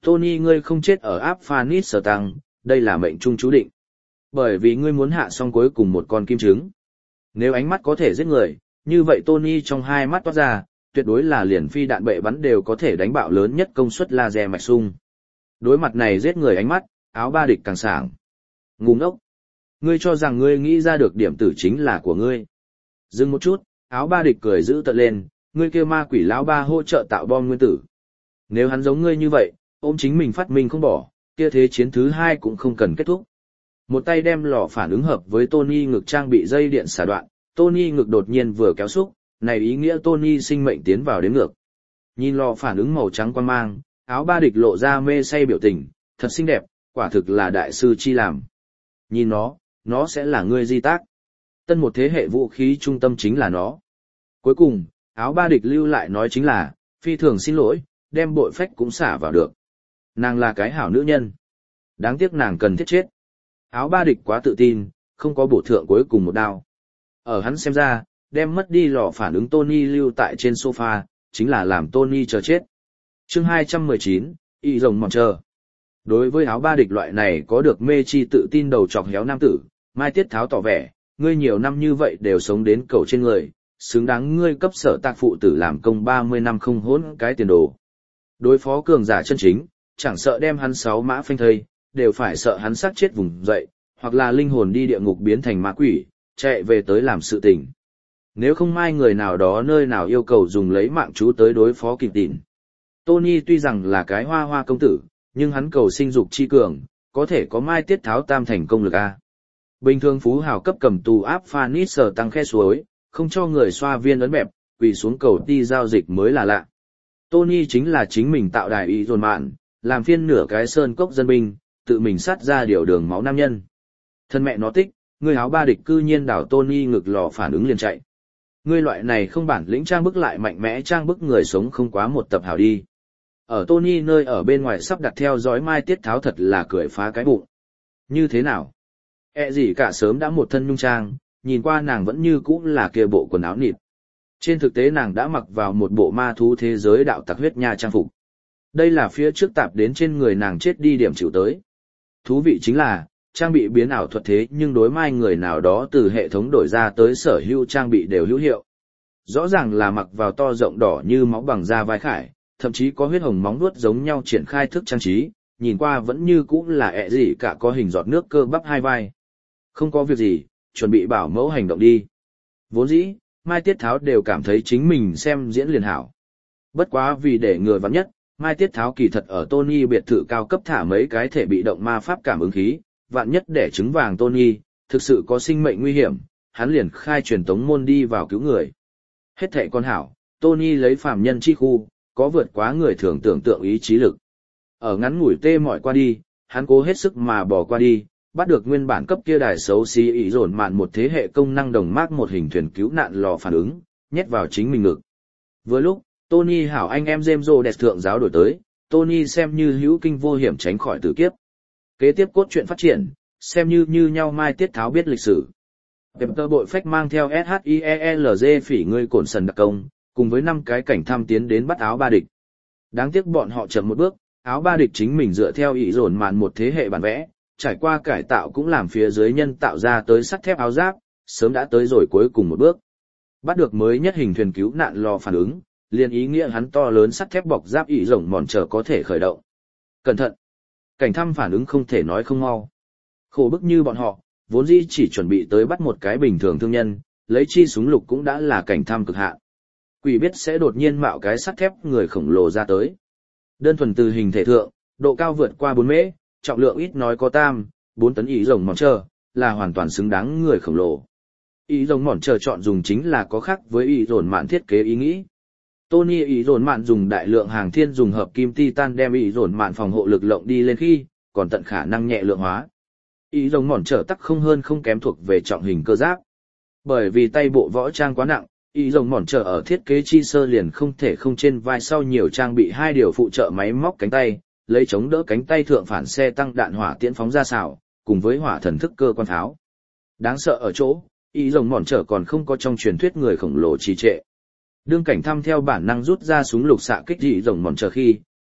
Tony ngươi không chết ở áp Phanis tăng, đây là mệnh trung chú định. Bởi vì ngươi muốn hạ xong cuối cùng một con kim trứng. Nếu ánh mắt có thể giết người, như vậy Tony trong hai mắt toát ra, tuyệt đối là liền phi đạn bệ bắn đều có thể đánh bạo lớn nhất công suất laser mạch sung. Đối mặt này giết người ánh mắt, áo ba địch càng sảng. Ngu ngốc. Ngươi cho rằng ngươi nghĩ ra được điểm tử chính là của ngươi. Dừng một chút, áo ba địch cười giữ tợn lên, ngươi kêu ma quỷ lão ba hỗ trợ tạo bom nguyên tử. Nếu hắn giống ngươi như vậy, ôm chính mình phát minh không bỏ, kia thế chiến thứ hai cũng không cần kết thúc. Một tay đem lò phản ứng hợp với Tony ngực trang bị dây điện xả đoạn, Tony ngực đột nhiên vừa kéo xúc, này ý nghĩa Tony sinh mệnh tiến vào đến ngược. Nhìn lò phản ứng màu trắng quan mang, áo ba địch lộ ra mê say biểu tình, thật xinh đẹp, quả thực là đại sư chi làm. Nhìn nó, nó sẽ là ngươi di tác. Tân một thế hệ vũ khí trung tâm chính là nó. Cuối cùng, áo ba địch lưu lại nói chính là, phi thường xin lỗi, đem bội phách cũng xả vào được. Nàng là cái hảo nữ nhân. Đáng tiếc nàng cần thiết chết. Áo ba địch quá tự tin, không có bổ thượng cuối cùng một đao. Ở hắn xem ra, đem mất đi lò phản ứng Tony lưu tại trên sofa, chính là làm Tony chờ chết. Chương hai trăm mười chín, y rồng mòn chờ. Đối với áo ba địch loại này có được mê chi tự tin đầu chọc héo nam tử, Mai Tiết Tháo tỏ vẻ, ngươi nhiều năm như vậy đều sống đến cầu trên người, xứng đáng ngươi cấp sở tạc phụ tử làm công ba mươi năm không hỗn cái tiền đồ. Đối phó cường giả chân chính, chẳng sợ đem hắn sáu mã phanh thây, đều phải sợ hắn sát chết vùng dậy, hoặc là linh hồn đi địa ngục biến thành ma quỷ, chạy về tới làm sự tình. Nếu không mai người nào đó nơi nào yêu cầu dùng lấy mạng chú tới đối phó kịp tịn. Tony tuy rằng là cái hoa hoa công tử, nhưng hắn cầu sinh dục chi cường, có thể có Mai Tiết Tháo tam thành công lực A. Bình thường phú hào cấp cầm tù áp Phanis sở tăng khe suối, không cho người xoa viên ấn bẹp, quỳ xuống cầu đi giao dịch mới là lạ. Tony chính là chính mình tạo đài ý dồn mạn, làm phiên nửa cái sơn cốc dân binh, tự mình sát ra điều đường máu nam nhân. Thân mẹ nó tích, người áo ba địch cư nhiên đảo Tony ngực lò phản ứng liền chạy. Ngươi loại này không bản lĩnh trang bức lại mạnh mẽ trang bức người sống không quá một tập hảo đi. Ở Tony nơi ở bên ngoài sắp đặt theo dõi Mai Tiết Tháo thật là cười phá cái bụng. Như thế nào? E gì cả sớm đã một thân nhung trang, nhìn qua nàng vẫn như cũ là kia bộ quần áo nịt. Trên thực tế nàng đã mặc vào một bộ ma thú thế giới đạo tặc huyết nha trang phục. Đây là phía trước tạp đến trên người nàng chết đi điểm chịu tới. Thú vị chính là, trang bị biến ảo thuật thế nhưng đối mai người nào đó từ hệ thống đổi ra tới sở hữu trang bị đều hữu hiệu. Rõ ràng là mặc vào to rộng đỏ như máu bằng da vai khải, thậm chí có huyết hồng móng vuốt giống nhau triển khai thức trang trí, nhìn qua vẫn như cũ là ẹ gì cả có hình giọt nước cơ bắp hai vai. Không có việc gì, chuẩn bị bảo mẫu hành động đi. Vốn dĩ, Mai Tiết Tháo đều cảm thấy chính mình xem diễn liền hảo. Bất quá vì để người vắn nhất, Mai Tiết Tháo kỳ thật ở Tony biệt thự cao cấp thả mấy cái thể bị động ma pháp cảm ứng khí, vạn nhất để trứng vàng Tony, thực sự có sinh mệnh nguy hiểm, hắn liền khai truyền tống môn đi vào cứu người. Hết thệ con hảo, Tony lấy phàm nhân chi khu, có vượt quá người thường tưởng tượng ý chí lực. Ở ngắn ngủi tê mỏi qua đi, hắn cố hết sức mà bỏ qua đi, bắt được nguyên bản cấp kia đài xấu xí ý dồn mạn một thế hệ công năng đồng mác một hình thuyền cứu nạn lò phản ứng, nhét vào chính mình ngực. Vừa lúc, Tony hảo anh em James Rhodes thượng giáo đổi tới, Tony xem như hữu kinh vô hiểm tránh khỏi tử kiếp. Kế tiếp cốt truyện phát triển, xem như như nhau Mai Tiết Tháo biết lịch sử. Pepper bội phách mang theo ét hát i e lờ giê phỉ ngươi cổn sần đặc công, cùng với năm cái cảnh tham tiến đến bắt áo ba địch. Đáng tiếc bọn họ chậm một bước, áo ba địch chính mình dựa theo ý dồn mạn một thế hệ bản vẽ, trải qua cải tạo cũng làm phía dưới nhân tạo ra tới sắt thép áo giáp, sớm đã tới rồi cuối cùng một bước. Bắt được mới nhất hình thuyền cứu nạn lò phản ứng, liền ý nghĩa hắn to lớn sắt thép bọc giáp ý rồng mòn chờ có thể khởi động. Cẩn thận! Cảnh thăm phản ứng không thể nói không mau. Khổ bức như bọn họ, vốn dĩ chỉ chuẩn bị tới bắt một cái bình thường thương nhân, lấy chi súng lục cũng đã là cảnh thăm cực hạn. Quỷ biết sẽ đột nhiên mạo cái sắt thép người khổng lồ ra tới. Đơn thuần từ hình thể thượng, độ cao vượt qua bốn mễ, trọng lượng ít nói có tam, bốn tấn ý rồng mòn chờ, là hoàn toàn xứng đáng người khổng lồ. Ý rồng mòn chờ chọn dùng chính là có khác với ý dồn mạn thiết kế ý nghĩ. Tony ý dồn mạn dùng đại lượng hàng thiên dùng hợp kim titan đem ý dồn mạn phòng hộ lực lộng đi lên khi, còn tận khả năng nhẹ lượng hóa. Ý rồng mòn trở tắc không hơn không kém thuộc về trọng hình cơ giáp. Bởi vì tay bộ võ trang quá nặng, ý rồng mòn trở ở thiết kế chi sơ liền không thể không trên vai sau nhiều trang bị hai điều phụ trợ máy móc cánh tay, lấy chống đỡ cánh tay thượng phản xe tăng đạn hỏa tiễn phóng ra xảo, cùng với hỏa thần thức cơ quan pháo. Đáng sợ ở chỗ, ý rồng mòn trở còn không có trong truyền thuyết người khổng lồ trì trệ. Đương cảnh thăm theo bản năng rút ra súng lục xạ kích ý rồng mòn trở khi,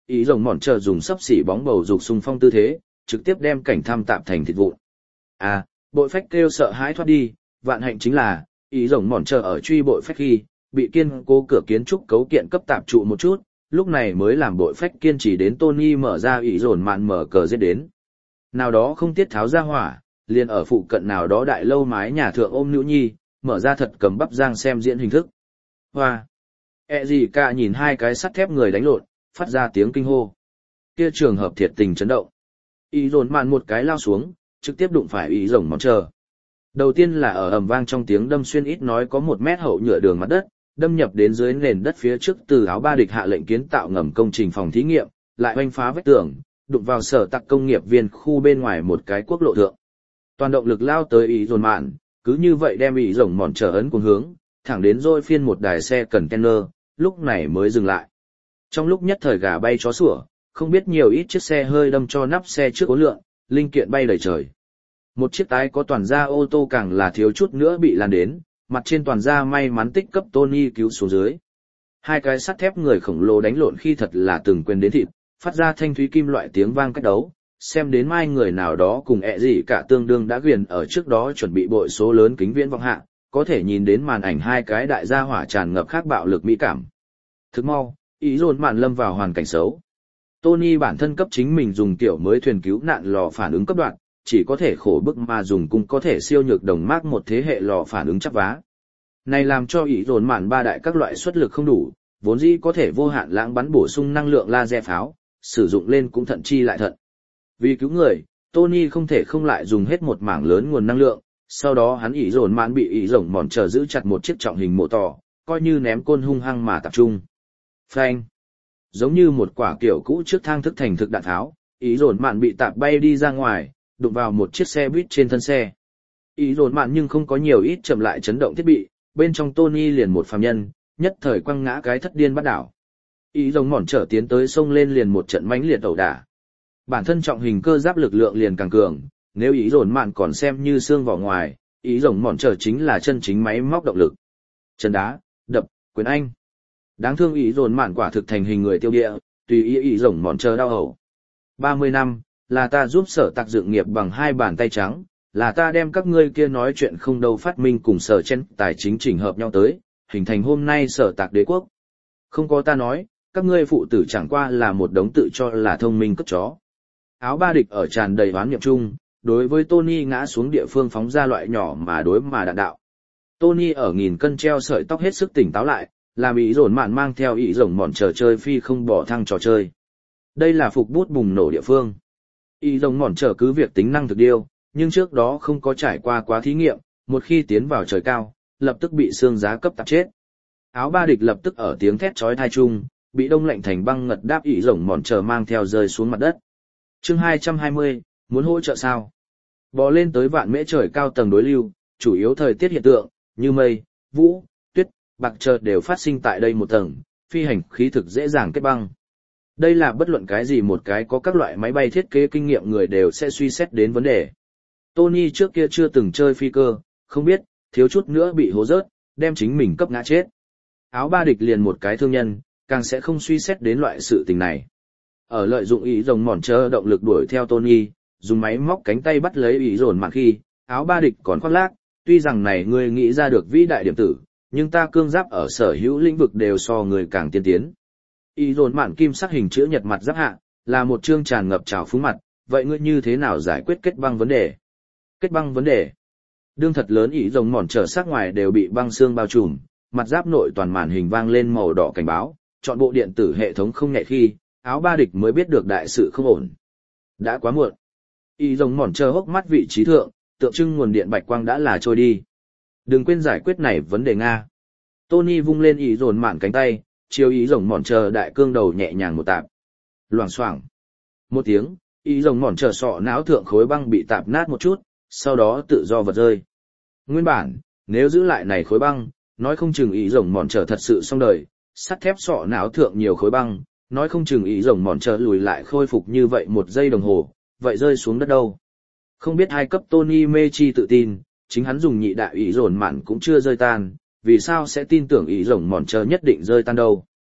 ý rồng mòn chờ dùng sấp xỉ bóng bầu dục xung phong tư thế, trực tiếp đem cảnh tham tạm thành thịt vụn. À, bội phách kêu sợ hãi thoát đi, vạn hạnh chính là, ý rồng mòn chờ ở truy bội phách khi, bị kiên cố cửa kiến trúc cấu kiện cấp tạp trụ một chút, lúc này mới làm bội phách kiên trì đến Tony mở ra ý rồn mạn mở cờ giết đến. Nào đó không tiết tháo ra hỏa, liền ở phụ cận nào đó đại lâu mái nhà thượng ôm nữ nhi, mở ra thật cầm bắp giang xem diễn hình thức. Hoa! E gì cả nhìn hai cái sắt thép người đánh lộn, phát ra tiếng kinh hô. Kia trường hợp thiệt tình chấn động. Ý rồn mạn một cái lao xuống, trực tiếp đụng phải ý rồng mòn chờ. Đầu tiên là ở ầm vang trong tiếng đâm xuyên ít nói có một mét hậu nhựa đường mặt đất, đâm nhập đến dưới nền đất phía trước từ áo ba địch hạ lệnh kiến tạo ngầm công trình phòng thí nghiệm, lại oanh phá vách tường, đụng vào sở tạc công nghiệp viên khu bên ngoài một cái quốc lộ thượng. Toàn động lực lao tới ý dồn mạn, cứ như vậy đem ý rồng mòn trở ấn cuồng hướng, thẳng đến rồi phiên một đài xe container, lúc này mới dừng lại. Trong lúc nhất thời gà bay chó sủa, không biết nhiều ít chiếc xe hơi đâm cho nắp xe trước ố lượng, linh kiện bay đầy trời. Một chiếc tái có toàn da ô tô càng là thiếu chút nữa bị lan đến, mặt trên toàn da may mắn tích cấp Tony cứu xuống dưới. Hai cái sắt thép người khổng lồ đánh lộn khi thật là từng quên đến thịt, phát ra thanh thúy kim loại tiếng vang cách đấu, xem đến mai người nào đó cùng ẹ gì cả tương đương đã ghiền ở trước đó chuẩn bị bội số lớn kính viễn vọng hạ, có thể nhìn đến màn ảnh hai cái đại gia hỏa tràn ngập khác bạo lực mỹ cảm. Thức mau, ý dồn mạn lâm vào hoàn cảnh xấu. Tony bản thân cấp chính mình dùng tiểu mới thuyền cứu nạn lò phản ứng cấp đoạn, chỉ có thể khổ bức mà dùng cung có thể siêu nhược đồng mác một thế hệ lò phản ứng chắp vá. Này làm cho ý dồn mạn ba đại các loại xuất lực không đủ, vốn dĩ có thể vô hạn lãng bắn bổ sung năng lượng laser pháo, sử dụng lên cũng thận chi lại thận. Vì cứu người, Tony không thể không lại dùng hết một mảng lớn nguồn năng lượng, sau đó hắn ý dồn mạn bị ý rồng mòn chờ giữ chặt một chiếc trọng hình mộ tỏ, coi như ném côn hung hăng mà tập trung. Phanh! Giống như một quả kiểu cũ trước thang thức thành thực đạn tháo, ý dồn mạn bị tạp bay đi ra ngoài, đụng vào một chiếc xe buýt trên thân xe. Ý dồn mạn nhưng không có nhiều ít chậm lại chấn động thiết bị, bên trong Tony liền một phàm nhân, nhất thời quăng ngã cái thất điên bắt đảo. Ý rồng mòn trở tiến tới sông lên liền một trận mãnh liệt ẩu đả. Bản thân trọng hình cơ giáp lực lượng liền càng cường, nếu ý dồn mạn còn xem như xương vỏ ngoài, ý rồng mòn trở chính là chân chính máy móc động lực. Chân đá, đập, quyền anh. Đáng thương ý dồn mạn quả thực thành hình người tiêu địa, tùy ý ý rồng mòn chờ đau hầu. ba mươi năm, là ta giúp sở tạc dựng nghiệp bằng hai bàn tay trắng, là ta đem các ngươi kia nói chuyện không đâu phát minh cùng sở chen tài chính chỉnh hợp nhau tới, hình thành hôm nay sở tạc đế quốc. Không có ta nói, các ngươi phụ tử chẳng qua là một đống tự cho là thông minh cất chó. Áo ba địch ở tràn đầy oán niệm chung, đối với Tony ngã xuống địa phương phóng ra loại nhỏ mà đối mà đạn đạo. Tony ở nghìn cân treo sợi tóc hết sức tỉnh táo lại, làm ý dồn mạn mang theo ý rồng mòn chờ chơi phi không bỏ thăng trò chơi. Đây là phục bút bùng nổ địa phương. Ý rồng mòn chờ cứ việc tính năng thực điêu, nhưng trước đó không có trải qua quá thí nghiệm, một khi tiến vào trời cao, lập tức bị xương giá cấp tạp chết. Áo ba địch lập tức ở tiếng thét chói tai chung, bị đông lạnh thành băng ngật đáp ý rồng mòn chờ mang theo rơi xuống mặt đất. Chương hai trăm hai mươi, muốn hỗ trợ sao? Bò lên tới vạn mễ trời cao tầng đối lưu, chủ yếu thời tiết hiện tượng, như mây, vũ, tuyết, bạc chợt đều phát sinh tại đây một tầng, phi hành khí thực dễ dàng kết băng. Đây là bất luận cái gì một cái có các loại máy bay thiết kế kinh nghiệm người đều sẽ suy xét đến vấn đề. Tony trước kia chưa từng chơi phi cơ, không biết, thiếu chút nữa bị hố rớt, đem chính mình cấp ngã chết. Áo ba địch liền một cái thương nhân, càng sẽ không suy xét đến loại sự tình này. Ở lợi dụng ý rồng mòn chờ động lực đuổi theo Tony, dùng máy móc cánh tay bắt lấy ý dồn mạn khi, áo ba địch còn khoác lác, tuy rằng này ngươi nghĩ ra được vĩ đại điểm tử, nhưng ta cương giáp ở sở hữu lĩnh vực đều so người càng tiên tiến. Ý dồn mạn kim sắc hình chữ nhật mặt giáp hạ, là một chương tràn ngập trào phúng mặt, vậy ngươi như thế nào giải quyết kết băng vấn đề? Kết băng vấn đề. Đương thật lớn ý rồng mòn trở sắc ngoài đều bị băng xương bao trùm, mặt giáp nội toàn màn hình vang lên màu đỏ cảnh báo, chọn bộ điện tử hệ thống không nhẹ khi, áo ba địch mới biết được đại sự không ổn. Đã quá muộn. Ý rồng mòn chờ hốc mắt vị trí thượng, tượng trưng nguồn điện bạch quang đã là trôi đi. Đừng quên giải quyết này vấn đề Nga. Tony vung lên ý dồn mạn cánh tay, chiều ý rồng mòn chờ đại cương đầu nhẹ nhàng một tạp. Loảng xoảng. Một tiếng, ý rồng mòn chờ sọ não thượng khối băng bị tạp nát một chút, sau đó tự do vật rơi. Nguyên bản, nếu giữ lại này khối băng, nói không chừng ý rồng mòn chờ thật sự xong đời, sắt thép sọ não thượng nhiều khối băng, nói không chừng ý rồng mòn chờ lùi lại khôi phục như vậy một giây đồng hồ, vậy rơi xuống đất đâu. Không biết hai cấp Tony mê chi tự tin, chính hắn dùng nhị đại ý rồn mạn cũng chưa rơi tan, vì sao sẽ tin tưởng ý rồng mòn chờ nhất định rơi tan đâu.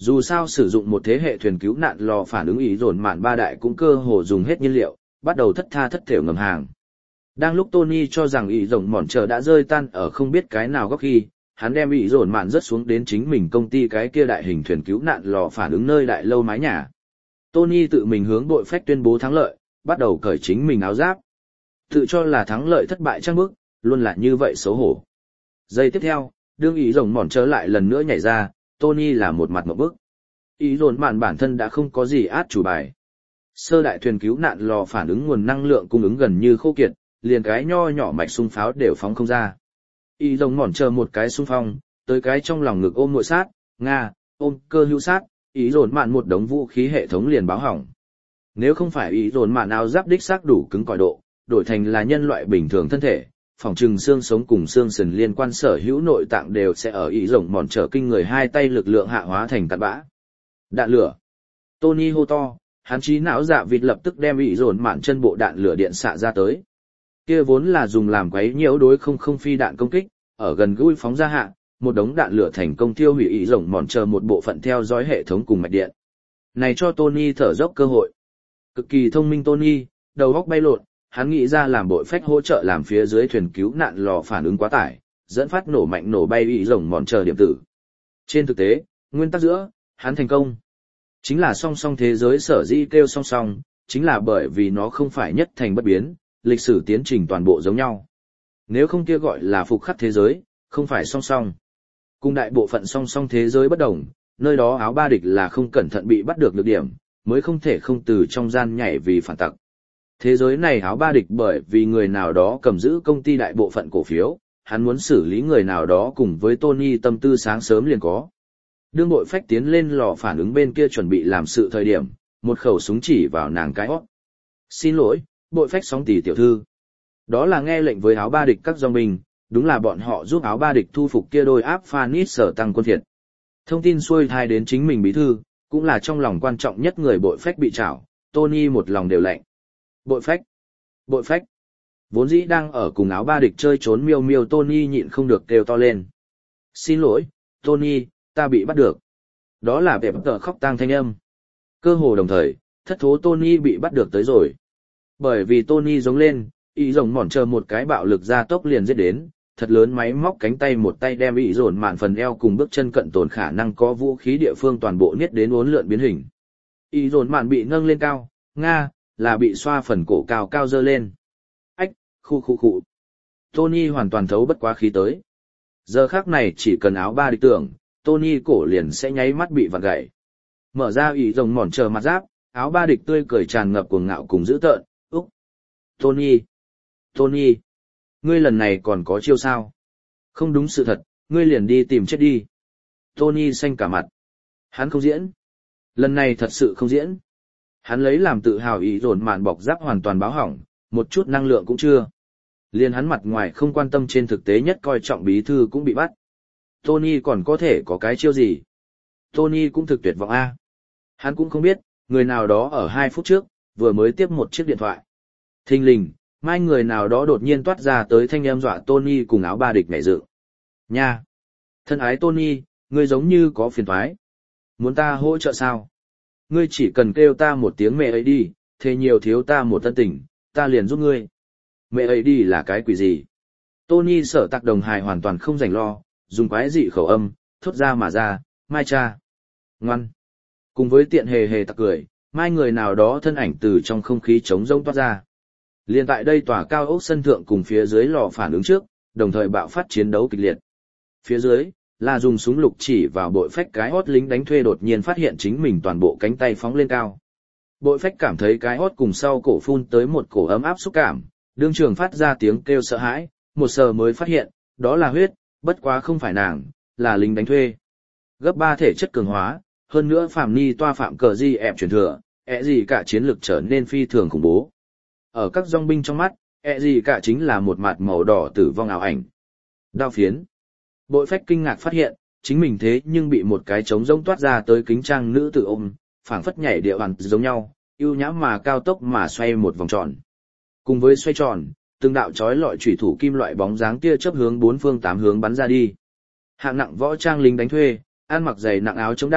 Dù sao sử dụng một thế hệ thuyền cứu nạn lò phản ứng ý dồn mạn ba đại cũng cơ hồ dùng hết nhiên liệu, bắt đầu thất tha thất thểu ngầm hàng. Đang lúc Tony cho rằng ý rồng mòn chờ đã rơi tan ở không biết cái nào góc khi, hắn đem ý dồn mạn rớt xuống đến chính mình công ty cái kia đại hình thuyền cứu nạn lò phản ứng nơi đại lâu mái nhà. Tony tự mình hướng đội phách tuyên bố thắng lợi, bắt đầu cởi chính mình áo giáp. Tự cho là thắng lợi thất bại trăng bước, luôn là như vậy xấu hổ. Giây tiếp theo, đương ý rồng mòn trở lại lần nữa nhảy ra, Tony là một mặt một bức. Ý dồn mạn bản thân đã không có gì át chủ bài. Sơ đại thuyền cứu nạn lò phản ứng nguồn năng lượng cung ứng gần như khô kiệt, liền cái nho nhỏ mạch xung pháo đều phóng không ra. Ý rồng mòn chờ một cái xung phong, tới cái trong lòng ngực ôm nội sát, Nga, ôm cơ hữu sát, ý dồn mạn một đống vũ khí hệ thống liền báo hỏng. Nếu không phải ý dồn mạn áo giáp đích xác đủ cứng cỏi độ, đổi thành là nhân loại bình thường thân thể, phòng trừng xương sống cùng xương sườn liên quan sở hữu nội tạng đều sẽ ở ý rồng mòn trở kinh người hai tay lực lượng hạ hóa thành cát bã. Đạn lửa. Tony hô to, hắn trí não dạ vịt lập tức đem ý dồn mạn chân bộ đạn lửa điện xạ ra tới. Kia vốn là dùng làm quấy nhiễu đối không không phi đạn công kích, ở gần gũi phóng ra hạ, một đống đạn lửa thành công tiêu hủy ý rồng mòn chờ một bộ phận theo dõi hệ thống cùng mạch điện. Này cho Tony thở dốc cơ hội. Cực kỳ thông minh Tony, đầu óc bay lộn, hắn nghĩ ra làm bội phách hỗ trợ làm phía dưới thuyền cứu nạn lò phản ứng quá tải, dẫn phát nổ mạnh nổ bay ý rồng mòn chờ điểm tử. Trên thực tế, nguyên tắc giữa, hắn thành công. Chính là song song thế giới sở dĩ kêu song song, chính là bởi vì nó không phải nhất thành bất biến, lịch sử tiến trình toàn bộ giống nhau. Nếu không kia gọi là phục khắc thế giới, không phải song song. Cùng đại bộ phận song song thế giới bất đồng, nơi đó áo ba địch là không cẩn thận bị bắt được lược điểm, mới không thể không từ trong gian nhảy vì phản tặc. Thế giới này áo ba địch bởi vì người nào đó cầm giữ công ty đại bộ phận cổ phiếu, hắn muốn xử lý người nào đó cùng với Tony tâm tư sáng sớm liền có. Đương bội phách tiến lên lò phản ứng bên kia chuẩn bị làm sự thời điểm, một khẩu súng chỉ vào nàng cái hót. Xin lỗi, bội phách sóng tỷ tiểu thư. Đó là nghe lệnh với áo ba địch các dòng binh, đúng là bọn họ giúp áo ba địch thu phục kia đôi áp Phanis sở tăng quân thiệt. Thông tin xuôi thai đến chính mình bí thư, cũng là trong lòng quan trọng nhất người bội phách bị trảo, Tony một lòng đều lạnh. Bội phách, bội phách. Vốn dĩ đang ở cùng áo ba địch chơi trốn miêu miêu Tony nhịn không được kêu to lên. Xin lỗi, Tony, ta bị bắt được. Đó là vẻ bất ngờ khóc tang thanh âm. Cơ hồ đồng thời, thất thố Tony bị bắt được tới rồi. Bởi vì Tony giống lên, ý rồng mòn chờ một cái bạo lực ra tốc liền giết đến, thật lớn máy móc cánh tay một tay đem ý dồn mạn phần eo cùng bước chân cận tồn khả năng có vũ khí địa phương toàn bộ niết đến uốn lượn biến hình. Ý dồn mạn bị nâng lên cao, Nga, là bị xoa phần cổ cao cao dơ lên. Ách, khu khu khu. Tony hoàn toàn thấu bất quá khí tới. Giờ khác này chỉ cần áo ba địch tưởng, Tony cổ liền sẽ nháy mắt bị vặn gãy. Mở ra ý rồng mòn chờ mặt giáp, áo ba địch tươi cười tràn ngập cuồng ngạo cùng dữ tợn, úc. Tony, Tony, ngươi lần này còn có chiêu sao? Không đúng sự thật, ngươi liền đi tìm chết đi. Tony xanh cả mặt. Hắn không diễn. Lần này thật sự không diễn. Hắn lấy làm tự hào ý dồn mạn bọc giáp hoàn toàn báo hỏng, một chút năng lượng cũng chưa. Liền hắn mặt ngoài không quan tâm trên thực tế nhất coi trọng bí thư cũng bị bắt. Tony còn có thể có cái chiêu gì? Tony cũng thực tuyệt vọng a. Hắn cũng không biết, người nào đó ở hai phút trước, vừa mới tiếp một chiếc điện thoại. Thình lình, mai người nào đó đột nhiên toát ra tới thanh âm dọa Tony cùng áo ba địch nhảy dựng. Nha! Thân ái Tony, ngươi giống như có phiền toái. Muốn ta hỗ trợ sao? Ngươi chỉ cần kêu ta một tiếng mẹ ấy đi, thế nhiều thiếu ta một tân tình, ta liền giúp ngươi. Mẹ ấy đi là cái quỷ gì? Tony sở tạc đồng hài hoàn toàn không rảnh lo, dùng quái dị khẩu âm, thốt ra mà ra, mai cha. Ngoan. Cùng với tiện hề hề tặc cười, mai người nào đó thân ảnh từ trong không khí trống rỗng toát ra. Liên tại đây tòa cao ốc sân thượng cùng phía dưới lò phản ứng trước, đồng thời bạo phát chiến đấu kịch liệt. Phía dưới, là dùng súng lục chỉ vào bội phách cái hót lính đánh thuê đột nhiên phát hiện chính mình toàn bộ cánh tay phóng lên cao. Bội phách cảm thấy cái hót cùng sau cổ phun tới một cổ ấm áp xúc cảm, đương trường phát ra tiếng kêu sợ hãi, một sờ mới phát hiện, đó là huyết, bất quá không phải nàng, là lính đánh thuê. Gấp ba thể chất cường hóa, hơn nữa phạm ni toa phạm cờ di ẹp truyền thừa, ẹ gì cả chiến lực trở nên phi thường khủng bố. Ở các dòng binh trong mắt, ẹ gì cả chính là một mặt màu đỏ tử vong ảo ảnh. Đao phiến. Bội phách kinh ngạc phát hiện, chính mình thế nhưng bị một cái trống rỗng toát ra tới kính trang nữ tử ôm, phảng phất nhảy địa hoàn giống nhau, ưu nhã mà cao tốc mà xoay một vòng tròn. Cùng với xoay tròn, từng đạo chói lọi chủy thủ kim loại bóng dáng kia chớp hướng bốn phương tám hướng bắn ra đi. Hạng nặng võ trang lính đánh thuê, ăn mặc dày nặng áo chống đạn,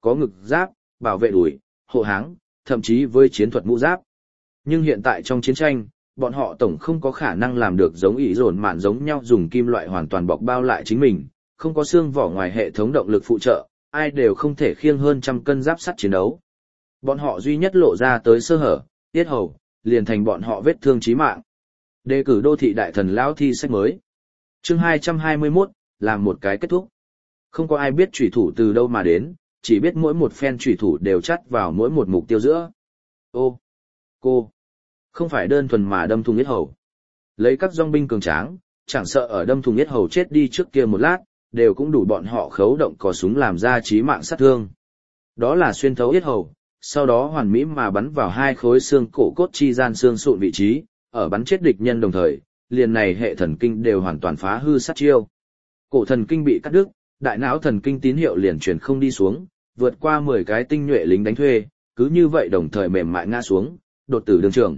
có ngực giáp, bảo vệ đùi, hộ háng, thậm chí với chiến thuật mũ giáp. Nhưng hiện tại trong chiến tranh, bọn họ tổng không có khả năng làm được giống ý dồn mạn giống nhau dùng kim loại hoàn toàn bọc bao lại chính mình, không có xương vỏ ngoài hệ thống động lực phụ trợ, ai đều không thể khiêng hơn trăm cân giáp sắt chiến đấu. Bọn họ duy nhất lộ ra tới sơ hở, tiết hầu, liền thành bọn họ vết thương chí mạng. Đề cử đô thị đại thần lão thi sách mới. Chương hai trăm hai mươi mốt, làm một cái kết thúc. Không có ai biết chủy thủ từ đâu mà đến, chỉ biết mỗi một phen chủy thủ đều chắt vào mỗi một mục tiêu giữa. Ô, cô, không phải đơn thuần mà đâm thùng yết hầu. Lấy các dòng binh cường tráng, chẳng sợ ở đâm thùng yết hầu chết đi trước kia một lát, đều cũng đủ bọn họ khấu động cò súng làm ra chí mạng sát thương. Đó là xuyên thấu yết hầu, sau đó hoàn mỹ mà bắn vào hai khối xương cổ cốt chi gian xương sụn vị trí, ở bắn chết địch nhân đồng thời, liền này hệ thần kinh đều hoàn toàn phá hư sát chiêu. Cổ thần kinh bị cắt đứt, đại não thần kinh tín hiệu liền truyền không đi xuống, vượt qua mười cái tinh nhuệ lính đánh thuê, cứ như vậy đồng thời mềm mại ngã xuống, đột tử đường trường.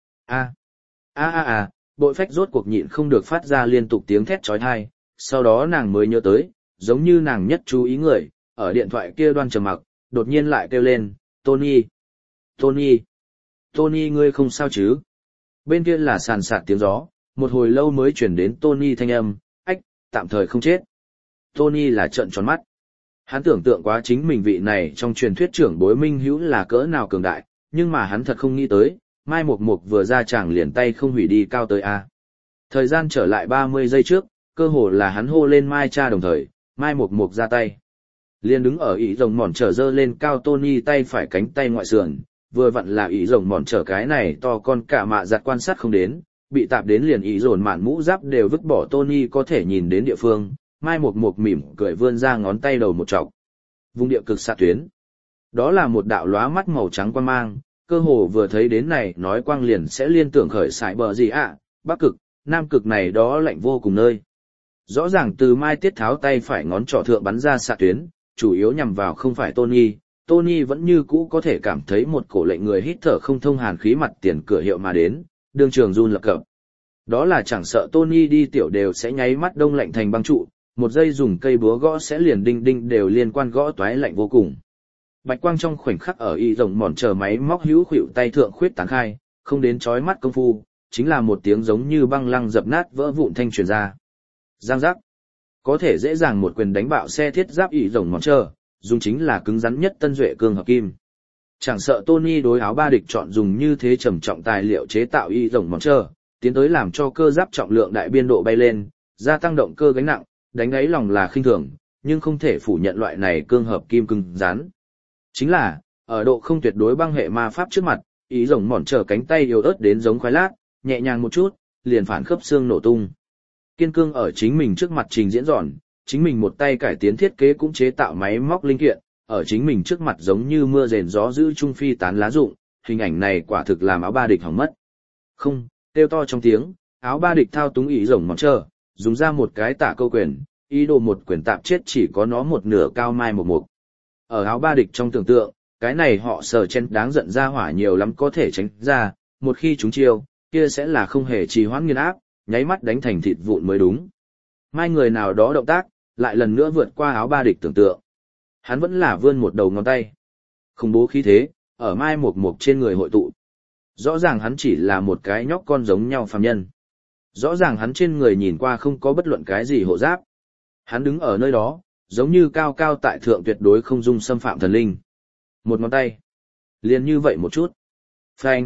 A a a a, bội phách rốt cuộc nhịn không được phát ra liên tục tiếng thét chói tai, sau đó nàng mới nhớ tới, giống như nàng nhất chú ý người, ở điện thoại kia đoan trầm mặc, đột nhiên lại kêu lên, Tony, Tony, Tony ngươi không sao chứ? Bên kia là sàn sạt tiếng gió, một hồi lâu mới chuyển đến Tony thanh âm, ách, tạm thời không chết. Tony là trợn tròn mắt. Hắn tưởng tượng quá chính mình vị này trong truyền thuyết trưởng bối minh hữu là cỡ nào cường đại, nhưng mà hắn thật không nghĩ tới, Mai Mục Mục vừa ra chàng liền tay không hủy đi cao tới A. Thời gian trở lại ba mươi giây trước, cơ hồ là hắn hô lên Mai cha đồng thời, Mai Mục Mục ra tay. Liên đứng ở ý rồng mòn trở dơ lên cao Tony tay phải cánh tay ngoại sườn, vừa vặn là ý rồng mòn trở cái này to con cả mạ giặt quan sát không đến, bị tạp đến liền ý dồn mạn mũ giáp đều vứt bỏ Tony có thể nhìn đến địa phương, Mai Mục Mục mỉm cười vươn ra ngón tay đầu một chọc. Vùng địa cực xạ tuyến. Đó là một đạo lóa mắt màu trắng quang mang, cơ hồ vừa thấy đến này nói quang liền sẽ liên tưởng khởi sải bờ gì ạ, bắc cực, nam cực này đó lạnh vô cùng nơi. Rõ ràng từ Mai Tiết tháo tay phải ngón trỏ thượng bắn ra xạ tuyến, chủ yếu nhằm vào không phải Tony, Tony vẫn như cũ có thể cảm thấy một cổ lệnh người hít thở không thông hàn khí mặt tiền cửa hiệu mà đến, đường trường run lập cập. Đó là chẳng sợ Tony đi tiểu đều sẽ nháy mắt đông lạnh thành băng trụ, một giây dùng cây búa gõ sẽ liền đinh đinh đều liên quan gõ toái lạnh vô cùng. Bạch quang trong khoảnh khắc ở y rồng mòn chờ máy móc hữu khuỷu tay thượng khuyết tán khai, không đến chói mắt công phu, chính là một tiếng giống như băng lăng dập nát vỡ vụn thanh truyền ra. Giang giác. Có thể dễ dàng một quyền đánh bạo xe thiết giáp y rồng mòn chờ, dùng chính là cứng rắn nhất tân duệ cương hợp kim. Chẳng sợ Tony đối áo ba địch chọn dùng như thế trầm trọng tài liệu chế tạo y rồng mòn chờ, tiến tới làm cho cơ giáp trọng lượng đại biên độ bay lên, gia tăng động cơ gánh nặng, đánh đáy lòng là khinh thường, nhưng không thể phủ nhận loại này cương hợp kim cứng rắn. Chính là, ở độ không tuyệt đối băng hệ ma pháp trước mặt, ý rồng mòn trở cánh tay yếu ớt đến giống khoái lát, nhẹ nhàng một chút, liền phản khớp xương nổ tung. Kiên cương ở chính mình trước mặt trình diễn giòn, chính mình một tay cải tiến thiết kế cũng chế tạo máy móc linh kiện, ở chính mình trước mặt giống như mưa rền gió giữ trung phi tán lá rụng, hình ảnh này quả thực làm áo ba địch hỏng mất. Không, kêu to trong tiếng, áo ba địch thao túng ý rồng mòn trở, dùng ra một cái tả câu quyền, ý đồ một quyền tạp chết chỉ có nó một nửa cao Mai Mục Mục. Ở áo ba địch trong tưởng tượng, cái này họ sờ chen đáng giận ra hỏa nhiều lắm có thể tránh ra, một khi chúng chiêu, kia sẽ là không hề trì hoãn nghiền áp, nháy mắt đánh thành thịt vụn mới đúng. Mai người nào đó động tác, lại lần nữa vượt qua áo ba địch tưởng tượng. Hắn vẫn là vươn một đầu ngón tay. Khủng bố khí thế, ở Mai Mục Mục trên người hội tụ. Rõ ràng hắn chỉ là một cái nhóc con giống nhau phàm nhân. Rõ ràng hắn trên người nhìn qua không có bất luận cái gì hộ giáp. Hắn đứng ở nơi đó, giống như cao cao tại thượng tuyệt đối không dung xâm phạm thần linh. Một ngón tay. Liền như vậy một chút. Phanh.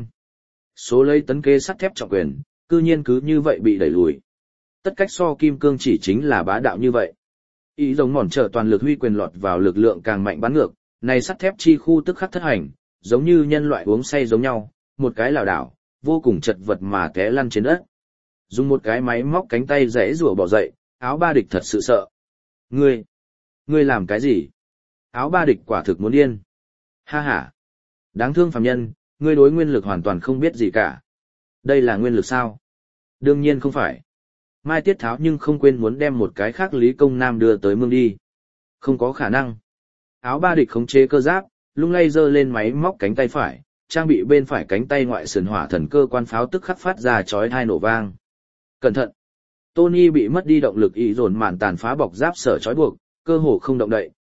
Số lấy tấn kế sắt thép trọng quyền, cư nhiên cứ như vậy bị đẩy lùi. Tất cách so kim cương chỉ chính là bá đạo như vậy. Ý giống mòn trở toàn lực huy quyền lọt vào lực lượng càng mạnh bắn ngược, này sắt thép chi khu tức khắc thất hành, giống như nhân loại uống say giống nhau, một cái lảo đảo, vô cùng chật vật mà té lăn trên đất. Dùng một cái máy móc cánh tay rẽ rủa bỏ dậy, áo ba địch thật sự sợ. Ngươi, ngươi làm cái gì? Áo ba địch quả thực muốn điên. Ha ha. Đáng thương phàm nhân, ngươi đối nguyên lực hoàn toàn không biết gì cả. Đây là nguyên lực sao? Đương nhiên không phải. Mai Tiết tháo nhưng không quên muốn đem một cái khác Lý Công Nam đưa tới mương đi. Không có khả năng. Áo ba địch khống chế cơ giáp, lung lay giơ lên máy móc cánh tay phải, trang bị bên phải cánh tay ngoại sườn hỏa thần cơ quan pháo tức khắc phát ra chói tai nổ vang. Cẩn thận. Tony bị mất đi động lực ý dồn màn tàn phá bọc giáp sở trói buộc, cơ hồ không động đậy,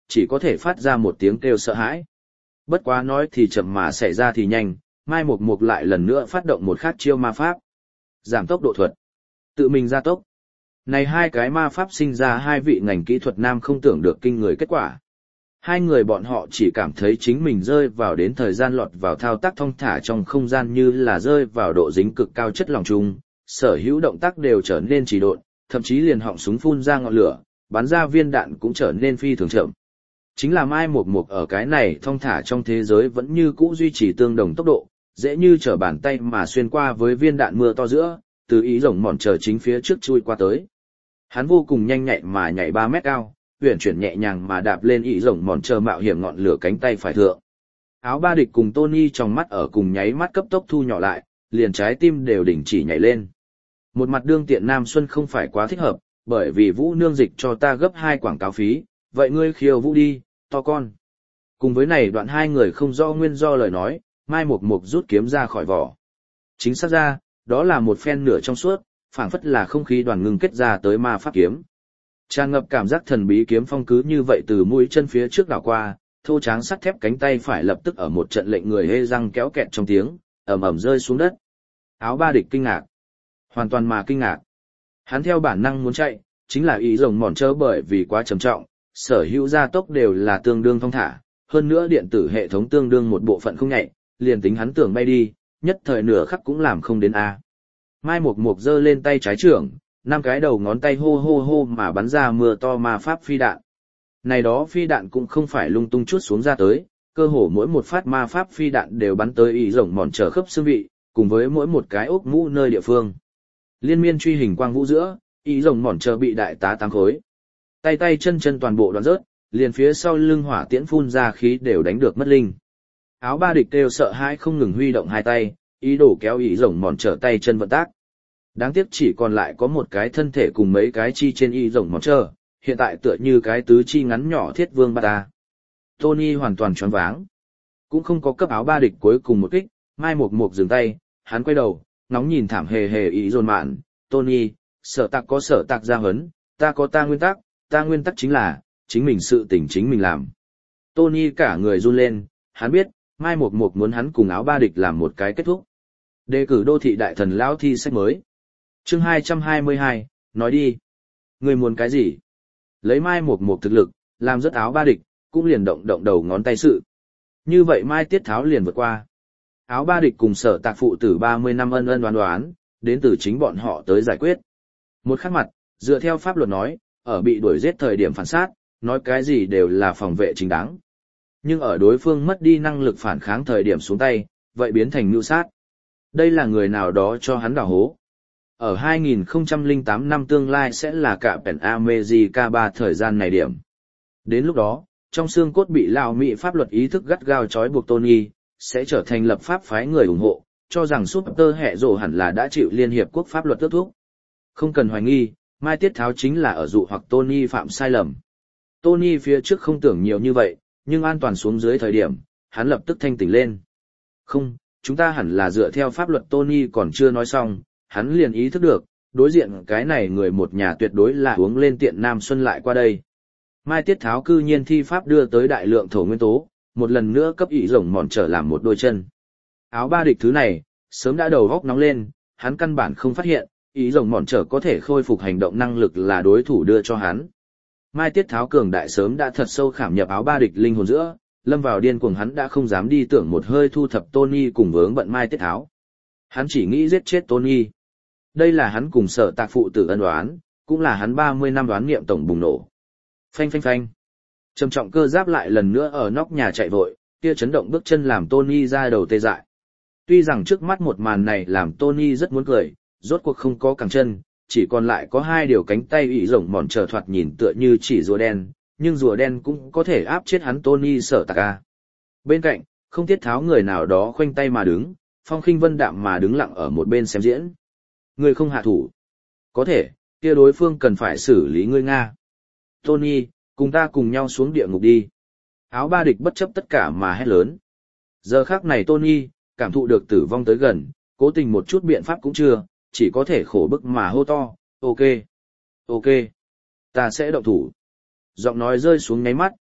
chỉ có thể phát ra một tiếng kêu sợ hãi. Bất quá nói thì chậm mà xảy ra thì nhanh, Mai Mục Mục lại lần nữa phát động một khác chiêu ma pháp. Giảm tốc độ thuật. Tự mình gia tốc. Này hai cái ma pháp sinh ra hai vị ngành kỹ thuật nam không tưởng được kinh người kết quả. Hai người bọn họ chỉ cảm thấy chính mình rơi vào đến thời gian lọt vào thao tác thong thả trong không gian như là rơi vào độ dính cực cao chất lỏng chung, sở hữu động tác đều trở nên trì độn, thậm chí liền họng súng phun ra ngọn lửa, bắn ra viên đạn cũng trở nên phi thường chậm. Chính là Mai Mục Mục ở cái này thong thả trong thế giới vẫn như cũ duy trì tương đồng tốc độ, dễ như trở bàn tay mà xuyên qua với viên đạn mưa to giữa, từ ý rồng mòn chờ chính phía trước chui qua tới. Hắn vô cùng nhanh nhạy mà nhảy ba mét cao, huyền chuyển nhẹ nhàng mà đạp lên ý rồng mòn chờ mạo hiểm ngọn lửa cánh tay phải thượng. Áo ba địch cùng Tony trong mắt ở cùng nháy mắt cấp tốc thu nhỏ lại, liền trái tim đều đình chỉ nhảy lên. Một mặt đương tiện Nam Xuân không phải quá thích hợp, bởi vì Vũ nương dịch cho ta gấp hai quảng cáo phí, vậy ngươi khiêu Vũ đi, to con. Cùng với này đoạn hai người không do nguyên do lời nói, Mai Mục Mục rút kiếm ra khỏi vỏ. Chính xác ra, đó là một phen nửa trong suốt, phảng phất là không khí đoàn ngưng kết ra tới ma pháp kiếm. Tràn ngập cảm giác thần bí kiếm phong cứ như vậy từ mũi chân phía trước đảo qua, thô tráng sắt thép cánh tay phải lập tức ở một trận lệnh người hê răng kéo kẹt trong tiếng, ầm ầm rơi xuống đất. Áo ba địch kinh ngạc, hoàn toàn mà kinh ngạc. Hắn theo bản năng muốn chạy, chính là ý rồng mòn trơ bởi vì quá trầm trọng, sở hữu gia tốc đều là tương đương thong thả, hơn nữa điện tử hệ thống tương đương một bộ phận không nhạy, liền tính hắn tưởng bay đi, nhất thời nửa khắc cũng làm không đến a. Mai Mục Mục giơ lên tay trái trưởng, năm cái đầu ngón tay hô hô hô mà bắn ra mưa to ma pháp phi đạn. Này đó phi đạn cũng không phải lung tung chút xuống ra tới, cơ hồ mỗi một phát ma pháp phi đạn đều bắn tới ý rồng mòn trở khớp xương vị, cùng với mỗi một cái ốc mũ nơi địa phương. Liên miên truy hình quang vũ giữa, ý rồng mòn trở bị đại tá tám khối. Tay tay chân chân toàn bộ đoạn rớt, liền phía sau lưng hỏa tiễn phun ra khí đều đánh được mất linh. Áo ba địch kêu sợ hãi không ngừng huy động hai tay, ý đồ kéo ý rồng mòn trở tay chân vận tác. Đáng tiếc chỉ còn lại có một cái thân thể cùng mấy cái chi trên y rồng mòn trơ, hiện tại tựa như cái tứ chi ngắn nhỏ thiết vương ba ta. Tony hoàn toàn choáng váng. Cũng không có cấp áo ba địch cuối cùng một kích, Mai Mục Mục dừng tay, hắn quay đầu, nóng nhìn thảm hề hề ý dồn mạn. Tony, sở tạc có sở tạc ra hấn, ta có ta nguyên tắc, ta nguyên tắc chính là, chính mình sự tỉnh chính mình làm. Tony cả người run lên, hắn biết, Mai Mục Mục muốn hắn cùng áo ba địch làm một cái kết thúc. Đề cử đô thị đại thần lão thi sách mới. Chương hai trăm hai mươi hai, nói đi. Người muốn cái gì? Lấy Mai Mục Mục thực lực, làm rất áo ba địch, cũng liền động động đầu ngón tay sự. Như vậy Mai Tiết Tháo liền vượt qua. Áo ba địch cùng sở tạc phụ tử ba mươi năm ân ân đoán đoán, đến từ chính bọn họ tới giải quyết. Một khắc mặt, dựa theo pháp luật nói, ở bị đuổi giết thời điểm phản sát, nói cái gì đều là phòng vệ chính đáng. Nhưng ở đối phương mất đi năng lực phản kháng thời điểm xuống tay, vậy biến thành mưu sát. Đây là người nào đó cho hắn đào hố. Ở hai nghìn không trăm lẻ tám năm tương lai sẽ là cả Pen America ba thời gian này điểm. Đến lúc đó, trong xương cốt bị Lào Mỹ pháp luật ý thức gắt gao trói buộc Tony, sẽ trở thành lập pháp phái người ủng hộ, cho rằng Super hệ rồ hẳn là đã chịu Liên Hiệp Quốc pháp luật tước thúc. Không cần hoài nghi, Mai Tiết Tháo chính là ở dụ hoặc Tony phạm sai lầm. Tony phía trước không tưởng nhiều như vậy, nhưng an toàn xuống dưới thời điểm, hắn lập tức thanh tỉnh lên. Không, chúng ta hẳn là dựa theo pháp luật. Tony còn chưa nói xong, hắn liền ý thức được, đối diện cái này người một nhà tuyệt đối là uống lên tiện Nam Xuân lại qua đây. Mai Tiết Tháo cư nhiên thi pháp đưa tới đại lượng thổ nguyên tố, một lần nữa cấp ý rồng mòn trở làm một đôi chân. Áo ba địch thứ này, sớm đã đầu góc nóng lên, hắn căn bản không phát hiện, ý rồng mòn trở có thể khôi phục hành động năng lực là đối thủ đưa cho hắn. Mai Tiết Tháo cường đại sớm đã thật sâu khảm nhập áo ba địch linh hồn giữa, lâm vào điên cuồng hắn đã không dám đi tưởng một hơi thu thập Tony cùng vướng bận Mai Tiết Tháo. Hắn chỉ nghĩ giết chết Tony. Đây là hắn cùng sở tạc phụ tử ân oán, cũng là hắn ba mươi năm đoán nghiệm tổng bùng nổ. Phanh phanh phanh. Trầm trọng cơ giáp lại lần nữa ở nóc nhà chạy vội, kia chấn động bước chân làm Tony ra đầu tê dại. Tuy rằng trước mắt một màn này làm Tony rất muốn cười, rốt cuộc không có cẳng chân, chỉ còn lại có hai điều cánh tay ủy rồng mòn trở thoạt nhìn tựa như chỉ rùa đen, nhưng rùa đen cũng có thể áp chết hắn Tony sở tạc a. Bên cạnh, không Tiết Tháo người nào đó khoanh tay mà đứng, Phong Khinh Vân đạm mà đứng lặng ở một bên xem diễn. Người không hạ thủ. Có thể, kia đối phương cần phải xử lý ngươi Nga. Tony, cùng ta cùng nhau xuống địa ngục đi. Áo ba địch bất chấp tất cả mà hét lớn. Giờ khắc này Tony, cảm thụ được tử vong tới gần, cố tình một chút biện pháp cũng chưa, chỉ có thể khổ bức mà hô to, ok, ok, ta sẽ động thủ. Giọng nói rơi xuống ngáy mắt,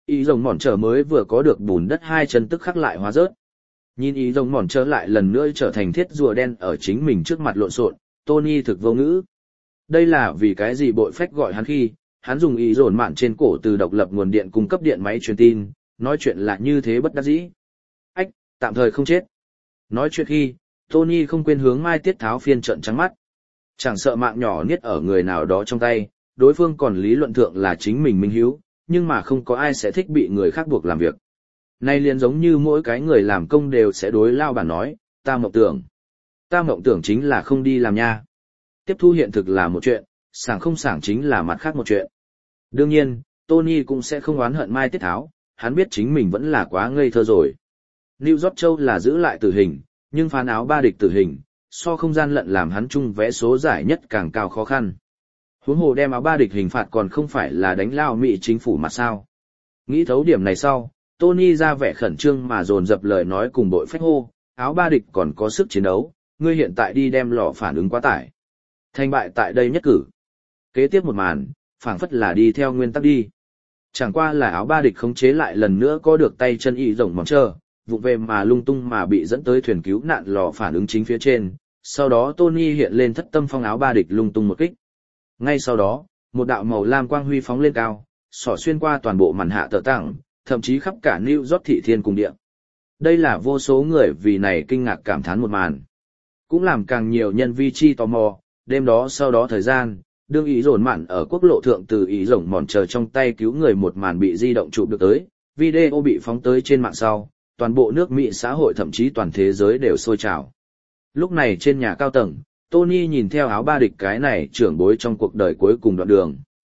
Ý rồng mòn trở mới vừa có được bùn đất hai chân tức khắc lại hóa rớt. Nhìn ý rồng mòn trở lại lần nữa trở thành thiết rùa đen ở chính mình trước mặt lộn xộn, Tony thực vô ngữ. Đây là vì cái gì bội phách gọi hắn khi, hắn dùng ý dồn mạn trên cổ từ độc lập nguồn điện cung cấp điện máy truyền tin, nói chuyện là như thế bất đắc dĩ. Ách, tạm thời không chết. Nói chuyện khi, Tony không quên hướng Mai Tiết Tháo phiên trận trắng mắt. Chẳng sợ mạng nhỏ niết ở người nào đó trong tay, đối phương còn lý luận thượng là chính mình minh hiếu, nhưng mà không có ai sẽ thích bị người khác buộc làm việc. Nay liền giống như mỗi cái người làm công đều sẽ đối lao bản nói, ta mộng tưởng. Ta mộng tưởng chính là không đi làm nha. Tiếp thu hiện thực là một chuyện, sảng không sảng chính là mặt khác một chuyện. Đương nhiên, Tony cũng sẽ không oán hận Mai Tiết Tháo, hắn biết chính mình vẫn là quá ngây thơ rồi. New York Châu là giữ lại tử hình, nhưng phán áo ba địch tử hình, so không gian lận làm hắn chung vẽ số giải nhất càng cao khó khăn. Huống hồ đem áo ba địch hình phạt còn không phải là đánh lao Mỹ chính phủ mà sao. Nghĩ thấu điểm này sau, Tony ra vẻ khẩn trương mà dồn dập lời nói cùng bội phách hô, áo ba địch còn có sức chiến đấu, ngươi hiện tại đi đem lò phản ứng quá tải. Thành bại tại đây nhất cử. Kế tiếp một màn, phảng phất là đi theo nguyên tắc đi. Chẳng qua là áo ba địch khống chế lại lần nữa có được tay chân y rồng mỏng trơ, vụ về mà lung tung mà bị dẫn tới thuyền cứu nạn lò phản ứng chính phía trên. Sau đó Tony hiện lên thất tâm phong áo ba địch lung tung một kích. Ngay sau đó, một đạo màu lam quang huy phóng lên cao, xỏ xuyên qua toàn bộ màn hạ tờ tảng, thậm chí khắp cả New York thị thiên cùng địa. Đây là vô số người vì này kinh ngạc cảm thán một màn. Cũng làm càng nhiều nhân vi chi tò mò, đêm đó sau đó thời gian, đương ý dồn mạn ở quốc lộ thượng từ ý rồng mòn chờ trong tay cứu người một màn bị di động chụp được tới, video bị phóng tới trên mạng sau, toàn bộ nước Mỹ xã hội thậm chí toàn thế giới đều sôi trào. Lúc này trên nhà cao tầng, Tony nhìn theo áo ba địch cái này trưởng bối trong cuộc đời cuối cùng đoạn đường.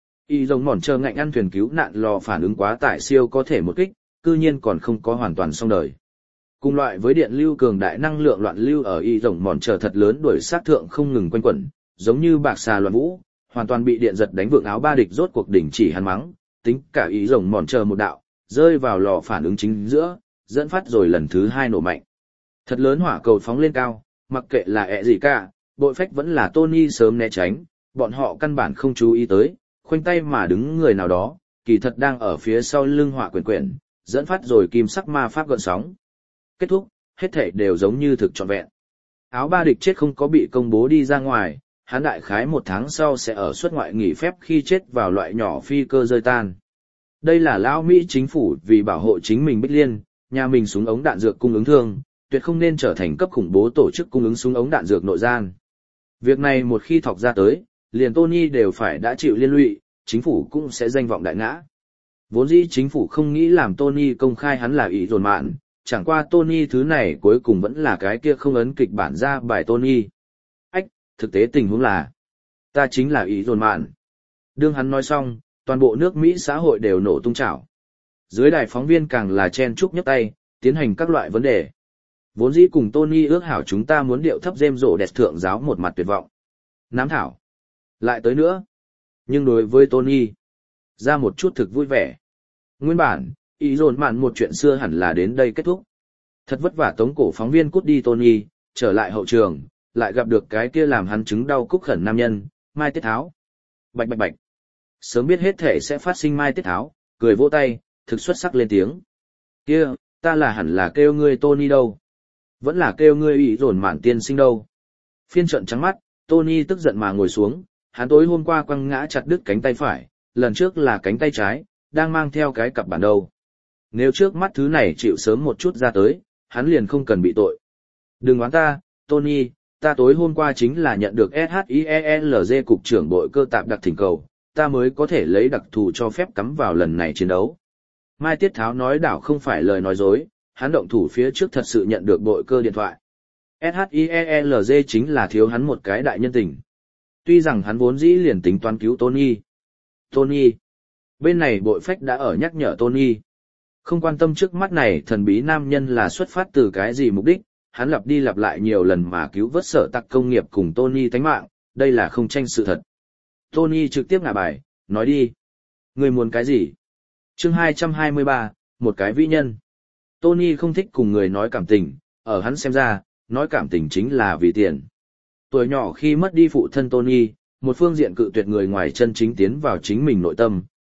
Y rồng mòn chờ ngạnh ăn thuyền cứu nạn lò phản ứng quá tải siêu có thể một kích, cư nhiên còn không có hoàn toàn xong đời. Cùng loại với điện lưu cường đại năng lượng loạn lưu ở y rồng mòn chờ thật lớn đuổi sát thượng không ngừng quanh quẩn, giống như bạc xà loạn vũ, hoàn toàn bị điện giật đánh vượng áo ba địch rốt cuộc đỉnh chỉ hắn mắng, tính cả y rồng mòn chờ một đạo, rơi vào lò phản ứng chính giữa, dẫn phát rồi lần thứ hai nổ mạnh. Thật lớn hỏa cầu phóng lên cao, mặc kệ là ẹ gì cả, bội phách vẫn là Tony sớm né tránh, bọn họ căn bản không chú ý tới, khoanh tay mà đứng người nào đó, kỳ thật đang ở phía sau lưng hỏa quyển quyển, dẫn phát rồi kim sắc ma pháp gợn sóng. Kết thúc, hết thảy đều giống như thực trọn vẹn. Áo ba địch chết không có bị công bố đi ra ngoài, hắn đại khái một tháng sau sẽ ở xuất ngoại nghỉ phép khi chết vào loại nhỏ phi cơ rơi tan. Đây là lão Mỹ chính phủ vì bảo hộ chính mình Bích Liên, nhà mình súng ống đạn dược cung ứng thương, tuyệt không nên trở thành cấp khủng bố tổ chức cung ứng súng ống đạn dược nội gian. Việc này một khi thọc ra tới, liền Tony đều phải đã chịu liên lụy, chính phủ cũng sẽ danh vọng đại ngã. Vốn dĩ chính phủ không nghĩ làm Tony công khai hắn là ý dồn mạn, chẳng qua Tony thứ này cuối cùng vẫn là cái kia không ấn kịch bản ra bài Tony. Ách, thực tế tình huống là, ta chính là ý dồn mạn. Đương hắn nói xong, toàn bộ nước Mỹ xã hội đều nổ tung chảo. Dưới đài phóng viên càng là chen chúc nhấc tay, tiến hành các loại vấn đề. Vốn dĩ cùng Tony ước hảo chúng ta muốn điệu thấp James rổ đẹp thượng giáo một mặt tuyệt vọng. Nám thảo. Lại tới nữa. Nhưng đối với Tony, ra một chút thực vui vẻ. Nguyên bản, ý dồn mạn một chuyện xưa hẳn là đến đây kết thúc. Thật vất vả tống cổ phóng viên cút đi Tony, trở lại hậu trường, lại gặp được cái kia làm hắn chứng đau cúc khẩn nam nhân, Mai Tiết Tháo. Bạch bạch bạch. Sớm biết hết thể sẽ phát sinh Mai Tiết Tháo, cười vỗ tay, thực xuất sắc lên tiếng. Kia, ta là hẳn là kêu ngươi Tony đâu. Vẫn là kêu ngươi ý dồn mạn tiên sinh đâu. Phiên trận trắng mắt, Tony tức giận mà ngồi xuống, hắn tối hôm qua quăng ngã chặt đứt cánh tay phải, lần trước là cánh tay trái, đang mang theo cái cặp bản đầu. Nếu trước mắt thứ này chịu sớm một chút ra tới, hắn liền không cần bị tội. Đừng oán ta, Tony, ta tối hôm qua chính là nhận được SHIELZ cục trưởng bội cơ tạp đặc thỉnh cầu, ta mới có thể lấy đặc thù cho phép cắm vào lần này chiến đấu. Mai Tiết Tháo nói đảo không phải lời nói dối, hắn động thủ phía trước thật sự nhận được bội cơ điện thoại. SHIELZ chính là thiếu hắn một cái đại nhân tình. Tuy rằng hắn vốn dĩ liền tính toán cứu Tony. Tony. Bên này bội phách đã ở nhắc nhở Tony. Không quan tâm trước mắt này thần bí nam nhân là xuất phát từ cái gì mục đích, hắn lặp đi lặp lại nhiều lần mà cứu vớt sở tặc công nghiệp cùng Tony tánh mạng, đây là không tranh sự thật. Tony trực tiếp ngả bài, nói đi. Người muốn cái gì? Chương hai trăm hai mươi ba, một cái vĩ nhân. Tony không thích cùng người nói cảm tình, ở hắn xem ra, nói cảm tình chính là vì tiền. Tuổi nhỏ khi mất đi phụ thân Tony, một phương diện cự tuyệt người ngoài chân chính tiến vào chính mình nội tâm,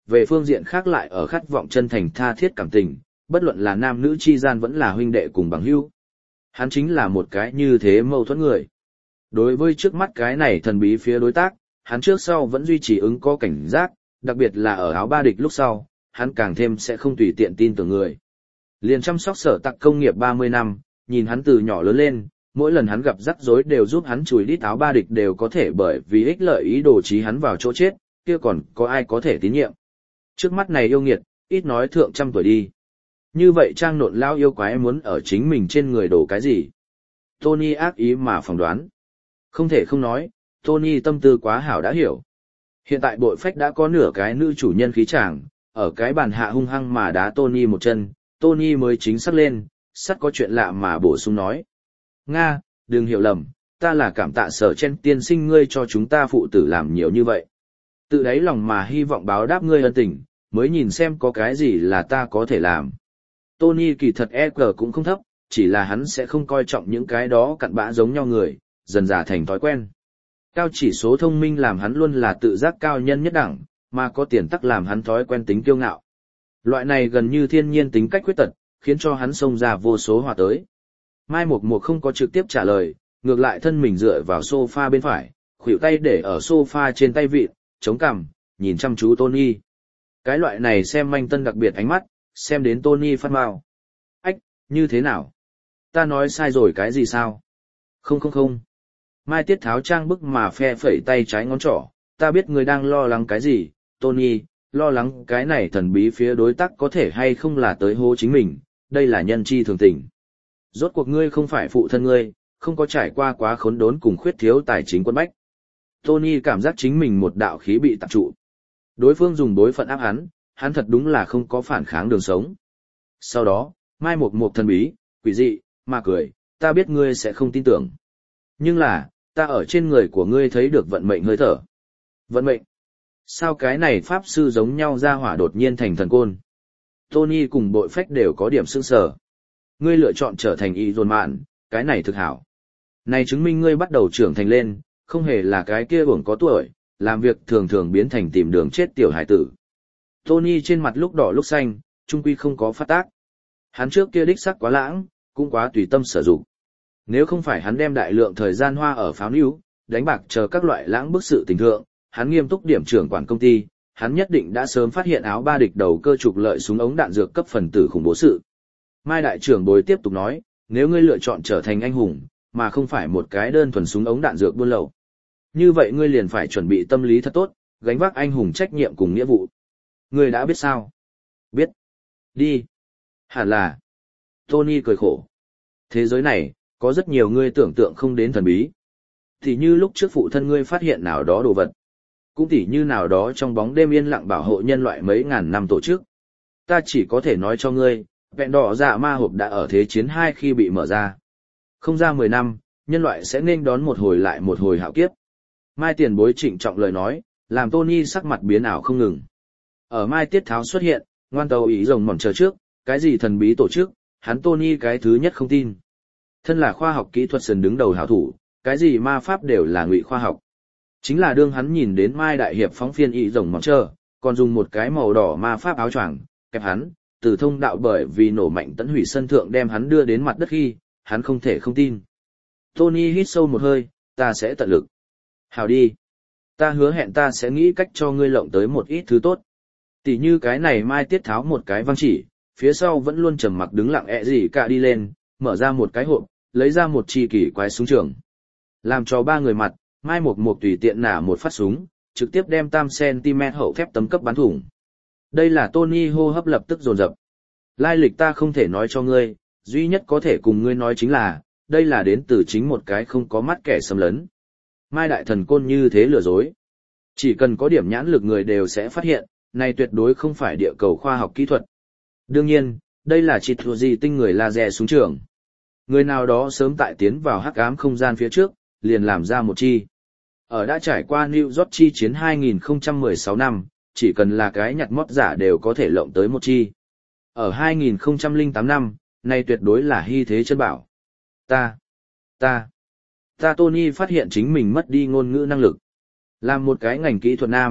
về phương diện khác lại ở khát vọng chân thành tha thiết cảm tình, bất luận là nam nữ chi gian vẫn là huynh đệ cùng bằng hữu. Hắn chính là một cái như thế mâu thuẫn người. Đối với trước mắt cái này thần bí phía đối tác, hắn trước sau vẫn duy trì ứng có cảnh giác, đặc biệt là ở áo ba địch lúc sau, hắn càng thêm sẽ không tùy tiện tin tưởng người. Liền chăm sóc sở tặc công nghiệp ba mươi năm, nhìn hắn từ nhỏ lớn lên, mỗi lần hắn gặp rắc rối đều giúp hắn chùi đít áo ba địch đều có thể bởi vì ích lợi ý đồ trí hắn vào chỗ chết, kia còn có ai có thể tín nhiệm. Trước mắt này yêu nghiệt, ít nói thượng trăm tuổi đi. Như vậy trang nộn lao yêu quái muốn ở chính mình trên người đổ cái gì? Tony ác ý mà phỏng đoán. Không thể không nói, Tony tâm tư quá hảo đã hiểu. Hiện tại bội phách đã có nửa cái nữ chủ nhân khí chàng, ở cái bàn hạ hung hăng mà đá Tony một chân, Tony mới chính xác lên, sắt có chuyện lạ mà bổ sung nói. Nga, đừng hiểu lầm, ta là cảm tạ sở chen tiên sinh ngươi cho chúng ta phụ tử làm nhiều như vậy. Tự đáy lòng mà hy vọng báo đáp ngươi ân tình, mới nhìn xem có cái gì là ta có thể làm. Tony kỳ thật e giê cũng không thấp, chỉ là hắn sẽ không coi trọng những cái đó cặn bã giống nhau người, dần dà thành thói quen. Cao chỉ số thông minh làm hắn luôn là tự giác cao nhân nhất đẳng, mà có tiền tắc làm hắn thói quen tính kiêu ngạo. Loại này gần như thiên nhiên tính cách khuyết tật, khiến cho hắn xông ra vô số hòa tới. Mai Mộc Mộc không có trực tiếp trả lời, ngược lại thân mình dựa vào sofa bên phải, khuỷu tay để ở sofa trên tay vịn, chống cằm, nhìn chăm chú Tony. Cái loại này xem manh tân đặc biệt ánh mắt, xem đến Tony phát mau. Ách, như thế nào? Ta nói sai rồi cái gì sao? Không không không. Mai Tiết Tháo trang bức mà phe phẩy tay trái ngón trỏ, ta biết ngươi đang lo lắng cái gì, Tony, lo lắng cái này thần bí phía đối tác có thể hay không là tới hô chính mình, đây là nhân chi thường tình. Rốt cuộc ngươi không phải phụ thân ngươi, không có trải qua quá khốn đốn cùng khuyết thiếu tài chính quân bách. Tony cảm giác chính mình một đạo khí bị tạp trụ. Đối phương dùng đối phận áp hắn, hắn thật đúng là không có phản kháng đường sống. Sau đó, Mai Mộc Mộc thần bí, quỷ dị, mà cười, ta biết ngươi sẽ không tin tưởng. Nhưng là, ta ở trên người của ngươi thấy được vận mệnh hơi thở. Vận mệnh? Sao cái này pháp sư giống nhau ra hỏa đột nhiên thành thần côn? Tony cùng bội phách đều có điểm sương sở. Ngươi lựa chọn trở thành y dồn mạn, cái này thực hảo. Này chứng minh ngươi bắt đầu trưởng thành lên, không hề là cái kia uổng có tuổi, làm việc thường thường biến thành tìm đường chết tiểu hải tử. Tony trên mặt lúc đỏ lúc xanh, trung quy không có phát tác. Hắn trước kia đích sắc quá lãng, cũng quá tùy tâm sử dụng. Nếu không phải hắn đem đại lượng thời gian hoa ở pháo níu, đánh bạc chờ các loại lãng bức sự tình thượng, hắn nghiêm túc điểm trưởng quản công ty, hắn nhất định đã sớm phát hiện áo ba địch đầu cơ trục lợi súng ống đạn dược cấp phần tử khủng bố sự. Mai đại trưởng bồi tiếp tục nói, nếu ngươi lựa chọn trở thành anh hùng, mà không phải một cái đơn thuần súng ống đạn dược buôn lậu, như vậy ngươi liền phải chuẩn bị tâm lý thật tốt, gánh vác anh hùng trách nhiệm cùng nghĩa vụ. Ngươi đã biết sao? Biết. Đi. Hẳn là. Tony cười khổ. Thế giới này, có rất nhiều ngươi tưởng tượng không đến thần bí. Thì như lúc trước phụ thân ngươi phát hiện nào đó đồ vật. Cũng tỉ như nào đó trong bóng đêm yên lặng bảo hộ nhân loại mấy ngàn năm tổ chức. Ta chỉ có thể nói cho ngươi, vẹn đỏ dạ ma hộp đã ở Thế chiến hai khi bị mở ra. Không ra mười năm, nhân loại sẽ nên đón một hồi lại một hồi hạo kiếp. Mai tiền bối trịnh trọng lời nói, làm Tony sắc mặt biến ảo không ngừng. Ở Mai Tiết Tháo xuất hiện, ngoan tàu ý rồng mòn chờ trước, cái gì thần bí tổ chức, hắn Tony cái thứ nhất không tin. Thân là khoa học kỹ thuật sườn đứng đầu hảo thủ, cái gì ma pháp đều là ngụy khoa học. Chính là đương hắn nhìn đến Mai đại hiệp phóng phiên ý rồng mòn chờ, còn dùng một cái màu đỏ ma pháp áo choàng kẹp hắn, từ thông đạo bởi vì nổ mạnh tấn hủy sân thượng đem hắn đưa đến mặt đất khi, hắn không thể không tin. Tony hít sâu một hơi, ta sẽ tận lực. Hào đi. Ta hứa hẹn ta sẽ nghĩ cách cho ngươi lộng tới một ít thứ tốt. Tỷ như cái này Mai Tiết Tháo một cái văng chỉ, phía sau vẫn luôn trầm mặc đứng lặng ẹ gì cả đi lên, mở ra một cái hộp, lấy ra một chi kỳ quái súng trường. Làm cho ba người mặt, Mai Mộc Mộc tùy tiện nả một phát súng, trực tiếp đem tam xăng-ti-mét hậu thép tấm cấp bắn thủng. Đây là Tony hô hấp lập tức dồn dập. Lai lịch ta không thể nói cho ngươi, duy nhất có thể cùng ngươi nói chính là, đây là đến từ chính một cái không có mắt kẻ xâm lấn. Mai đại thần côn như thế lừa dối. Chỉ cần có điểm nhãn lực người đều sẽ phát hiện, này tuyệt đối không phải địa cầu khoa học kỹ thuật. Đương nhiên, đây là chỉ thuộc gì tinh người laser súng trường. Người nào đó sớm tại tiến vào hắc ám không gian phía trước, liền làm ra một chi. Ở đã trải qua New York chi chiến hai nghìn không trăm mười sáu năm, chỉ cần là cái nhặt mót giả đều có thể lộng tới một chi. Ở hai nghìn không trăm lẻ tám năm, này tuyệt đối là hy thế chân bảo. Ta, ta, ta Tony phát hiện chính mình mất đi ngôn ngữ năng lực. Làm một cái ngành kỹ thuật nam,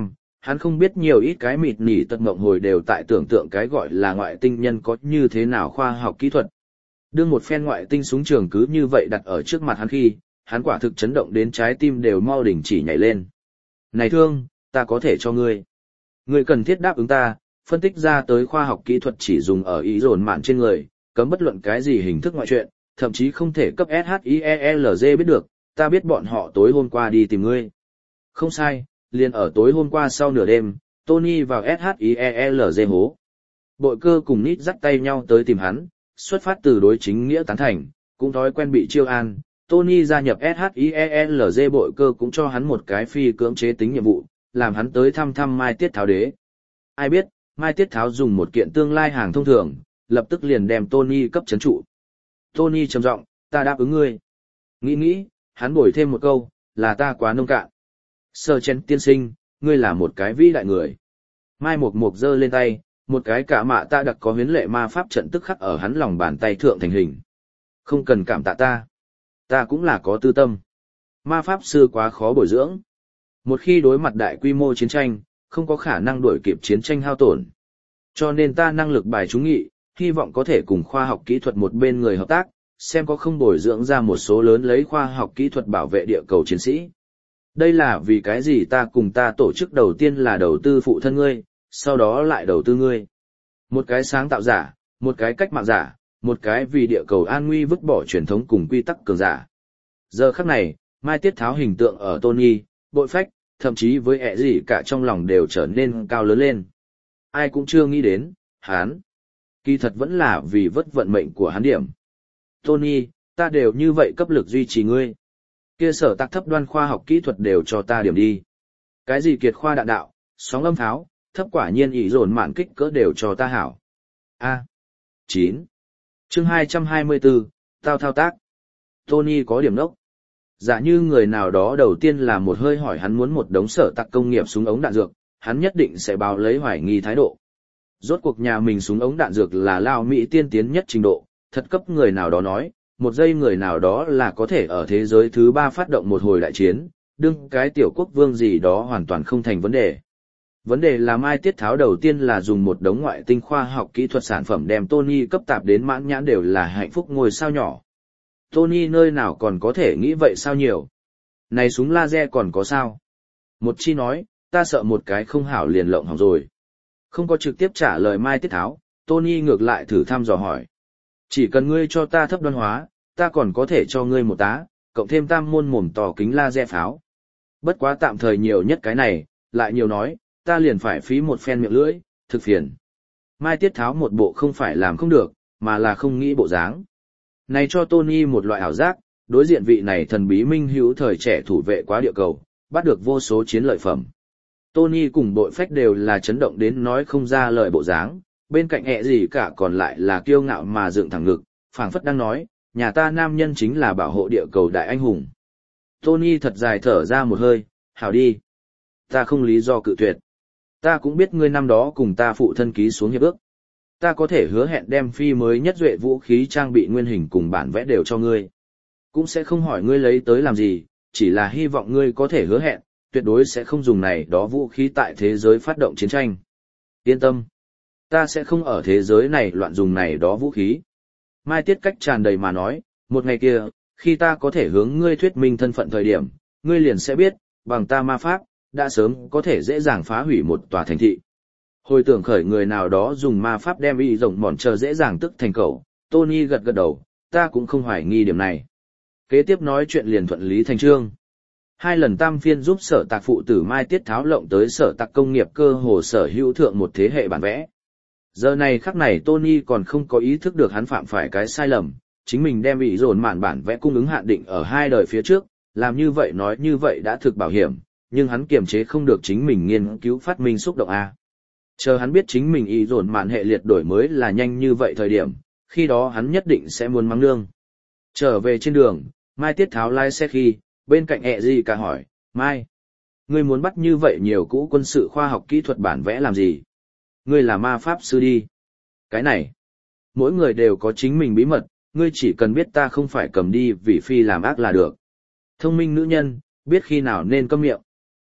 Hắn không biết nhiều ít cái mịt nỉ tật mộng hồi đều tại tưởng tượng cái gọi là ngoại tinh nhân có như thế nào khoa học kỹ thuật. Đương một phen ngoại tinh súng trường cứ như vậy đặt ở trước mặt hắn khi, hắn quả thực chấn động đến trái tim đều mau đỉnh chỉ nhảy lên. Này thương, ta có thể cho ngươi. Ngươi cần thiết đáp ứng ta, phân tích ra tới khoa học kỹ thuật chỉ dùng ở ý dồn mạn trên người, cấm bất luận cái gì hình thức ngoại chuyện, thậm chí không thể cấp ét hát i e lờ giê biết được, ta biết bọn họ tối hôm qua đi tìm ngươi. Không sai, liền ở tối hôm qua sau nửa đêm, Tony vào ét hát i e lờ giê hố. Bội cơ cùng Nít dắt tay nhau tới tìm hắn, xuất phát từ đối chính nghĩa tán thành, cũng thói quen bị chiêu an. Tony gia nhập ét hát i e lờ giê bội cơ cũng cho hắn một cái phi cưỡng chế tính nhiệm vụ, làm hắn tới thăm thăm Mai Tiết Tháo đế. Ai biết, Mai Tiết Tháo dùng một kiện tương lai hàng thông thường, lập tức liền đem Tony cấp chấn trụ. Tony trầm giọng, ta đáp ứng ngươi. Nghĩ nghĩ, hắn bồi thêm một câu, là ta quá nông cạn. Sơ chen tiên sinh, ngươi là một cái vĩ đại người. Mai Mục Mục giơ lên tay, một cái cả mạ ta đặc có huyến lệ ma pháp trận tức khắc ở hắn lòng bàn tay thượng thành hình. Không cần cảm tạ ta. Ta cũng là có tư tâm. Ma pháp sư quá khó bồi dưỡng. Một khi đối mặt đại quy mô chiến tranh, không có khả năng đuổi kịp chiến tranh hao tổn. Cho nên ta năng lực bài trúng nghị, hy vọng có thể cùng khoa học kỹ thuật một bên người hợp tác, xem có không bồi dưỡng ra một số lớn lấy khoa học kỹ thuật bảo vệ địa cầu chiến sĩ. Đây là vì cái gì ta cùng ta tổ chức đầu tiên là đầu tư phụ thân ngươi, sau đó lại đầu tư ngươi. Một cái sáng tạo giả, một cái cách mạng giả, một cái vì địa cầu an nguy vứt bỏ truyền thống cùng quy tắc cường giả. Giờ khắc này, Mai Tiết Tháo hình tượng ở Tony, bội phách, thậm chí với ẹ gì cả trong lòng đều trở nên cao lớn lên. Ai cũng chưa nghĩ đến, hắn. Kỳ thật vẫn là vì vất vận mệnh của hắn điểm. Tony, ta đều như vậy cấp lực duy trì ngươi. Kia sở tạc thấp đoan khoa học kỹ thuật đều cho ta điểm đi. Cái gì kiệt khoa đạn đạo, sóng âm pháo, thấp quả nhiên ỷ dồn mạn kích cỡ đều cho ta hảo. A. chín. Chương hai trăm hai mươi bốn, tao thao tác. Tony có điểm nốc. Giả như người nào đó đầu tiên là một hơi hỏi hắn muốn một đống sở tạc công nghiệp súng ống đạn dược, hắn nhất định sẽ báo lấy hoài nghi thái độ. Rốt cuộc nhà mình súng ống đạn dược là lao Mỹ tiên tiến nhất trình độ, thật cấp người nào đó nói, một giây người nào đó là có thể ở thế giới thứ ba phát động một hồi đại chiến, đương cái tiểu quốc vương gì đó hoàn toàn không thành vấn đề. Vấn đề là Mai Tiết Tháo đầu tiên là dùng một đống ngoại tinh khoa học kỹ thuật sản phẩm đem Tony cấp tạp đến mãn nhãn đều là hạnh phúc ngôi sao nhỏ. Tony nơi nào còn có thể nghĩ vậy sao nhiều. Này súng laser còn có sao? Một chi nói, ta sợ một cái không hảo liền lộng hỏng rồi. Không có trực tiếp trả lời Mai Tiết Tháo, Tony ngược lại thử thăm dò hỏi. Chỉ cần ngươi cho ta thấp đoan hóa, ta còn có thể cho ngươi một tá, cộng thêm tam môn mồm tỏ kính laser pháo. Bất quá tạm thời nhiều nhất cái này, lại nhiều nói, ta liền phải phí một phen miệng lưỡi, thực phiền. Mai Tiết Tháo một bộ không phải làm không được, mà là không nghĩ bộ dáng. Này cho Tony một loại ảo giác, đối diện vị này thần bí minh hữu thời trẻ thủ vệ quá địa cầu, bắt được vô số chiến lợi phẩm. Tony cùng bội phách đều là chấn động đến nói không ra lời bộ dáng, bên cạnh ẹ gì cả còn lại là kiêu ngạo mà dựng thẳng ngực, phảng phất đang nói, nhà ta nam nhân chính là bảo hộ địa cầu đại anh hùng. Tony thật dài thở ra một hơi, hảo đi. Ta không lý do cự tuyệt. Ta cũng biết ngươi năm đó cùng ta phụ thân ký xuống hiệp ước. Ta có thể hứa hẹn đem phi mới nhất duệ vũ khí trang bị nguyên hình cùng bản vẽ đều cho ngươi. Cũng sẽ không hỏi ngươi lấy tới làm gì, chỉ là hy vọng ngươi có thể hứa hẹn, tuyệt đối sẽ không dùng này đó vũ khí tại thế giới phát động chiến tranh. Yên tâm. Ta sẽ không ở thế giới này loạn dùng này đó vũ khí. Mai Tiết cách tràn đầy mà nói, một ngày kia, khi ta có thể hướng ngươi thuyết minh thân phận thời điểm, ngươi liền sẽ biết, bằng ta ma pháp, đã sớm có thể dễ dàng phá hủy một tòa thành thị. Hồi tưởng khởi người nào đó dùng ma pháp đem y rồng mòn chờ dễ dàng tức thành cầu, Tony gật gật đầu, ta cũng không hoài nghi điểm này. Kế tiếp nói chuyện liền thuận lý thành trương. Hai lần tam phiên giúp sở tạc phụ tử Mai Tiết Tháo lộng tới sở tạc công nghiệp cơ hồ sở hữu thượng một thế hệ bản vẽ. Giờ này khắc này Tony còn không có ý thức được hắn phạm phải cái sai lầm, chính mình đem bị dồn mạn bản vẽ cung ứng hạn định ở hai đời phía trước, làm như vậy nói như vậy đã thực bảo hiểm, nhưng hắn kiềm chế không được chính mình nghiên cứu phát minh xúc động A. Chờ hắn biết chính mình ý dồn mạn hệ liệt đổi mới là nhanh như vậy thời điểm, khi đó hắn nhất định sẽ muốn mắng nương. Trở về trên đường, Mai Tiết Tháo lái xe khi, bên cạnh ẹ gì cả hỏi, Mai, ngươi muốn bắt như vậy nhiều cũ quân sự khoa học kỹ thuật bản vẽ làm gì? Ngươi là ma pháp sư đi. Cái này, mỗi người đều có chính mình bí mật, ngươi chỉ cần biết ta không phải cầm đi vì phi làm ác là được. Thông minh nữ nhân, biết khi nào nên câm miệng.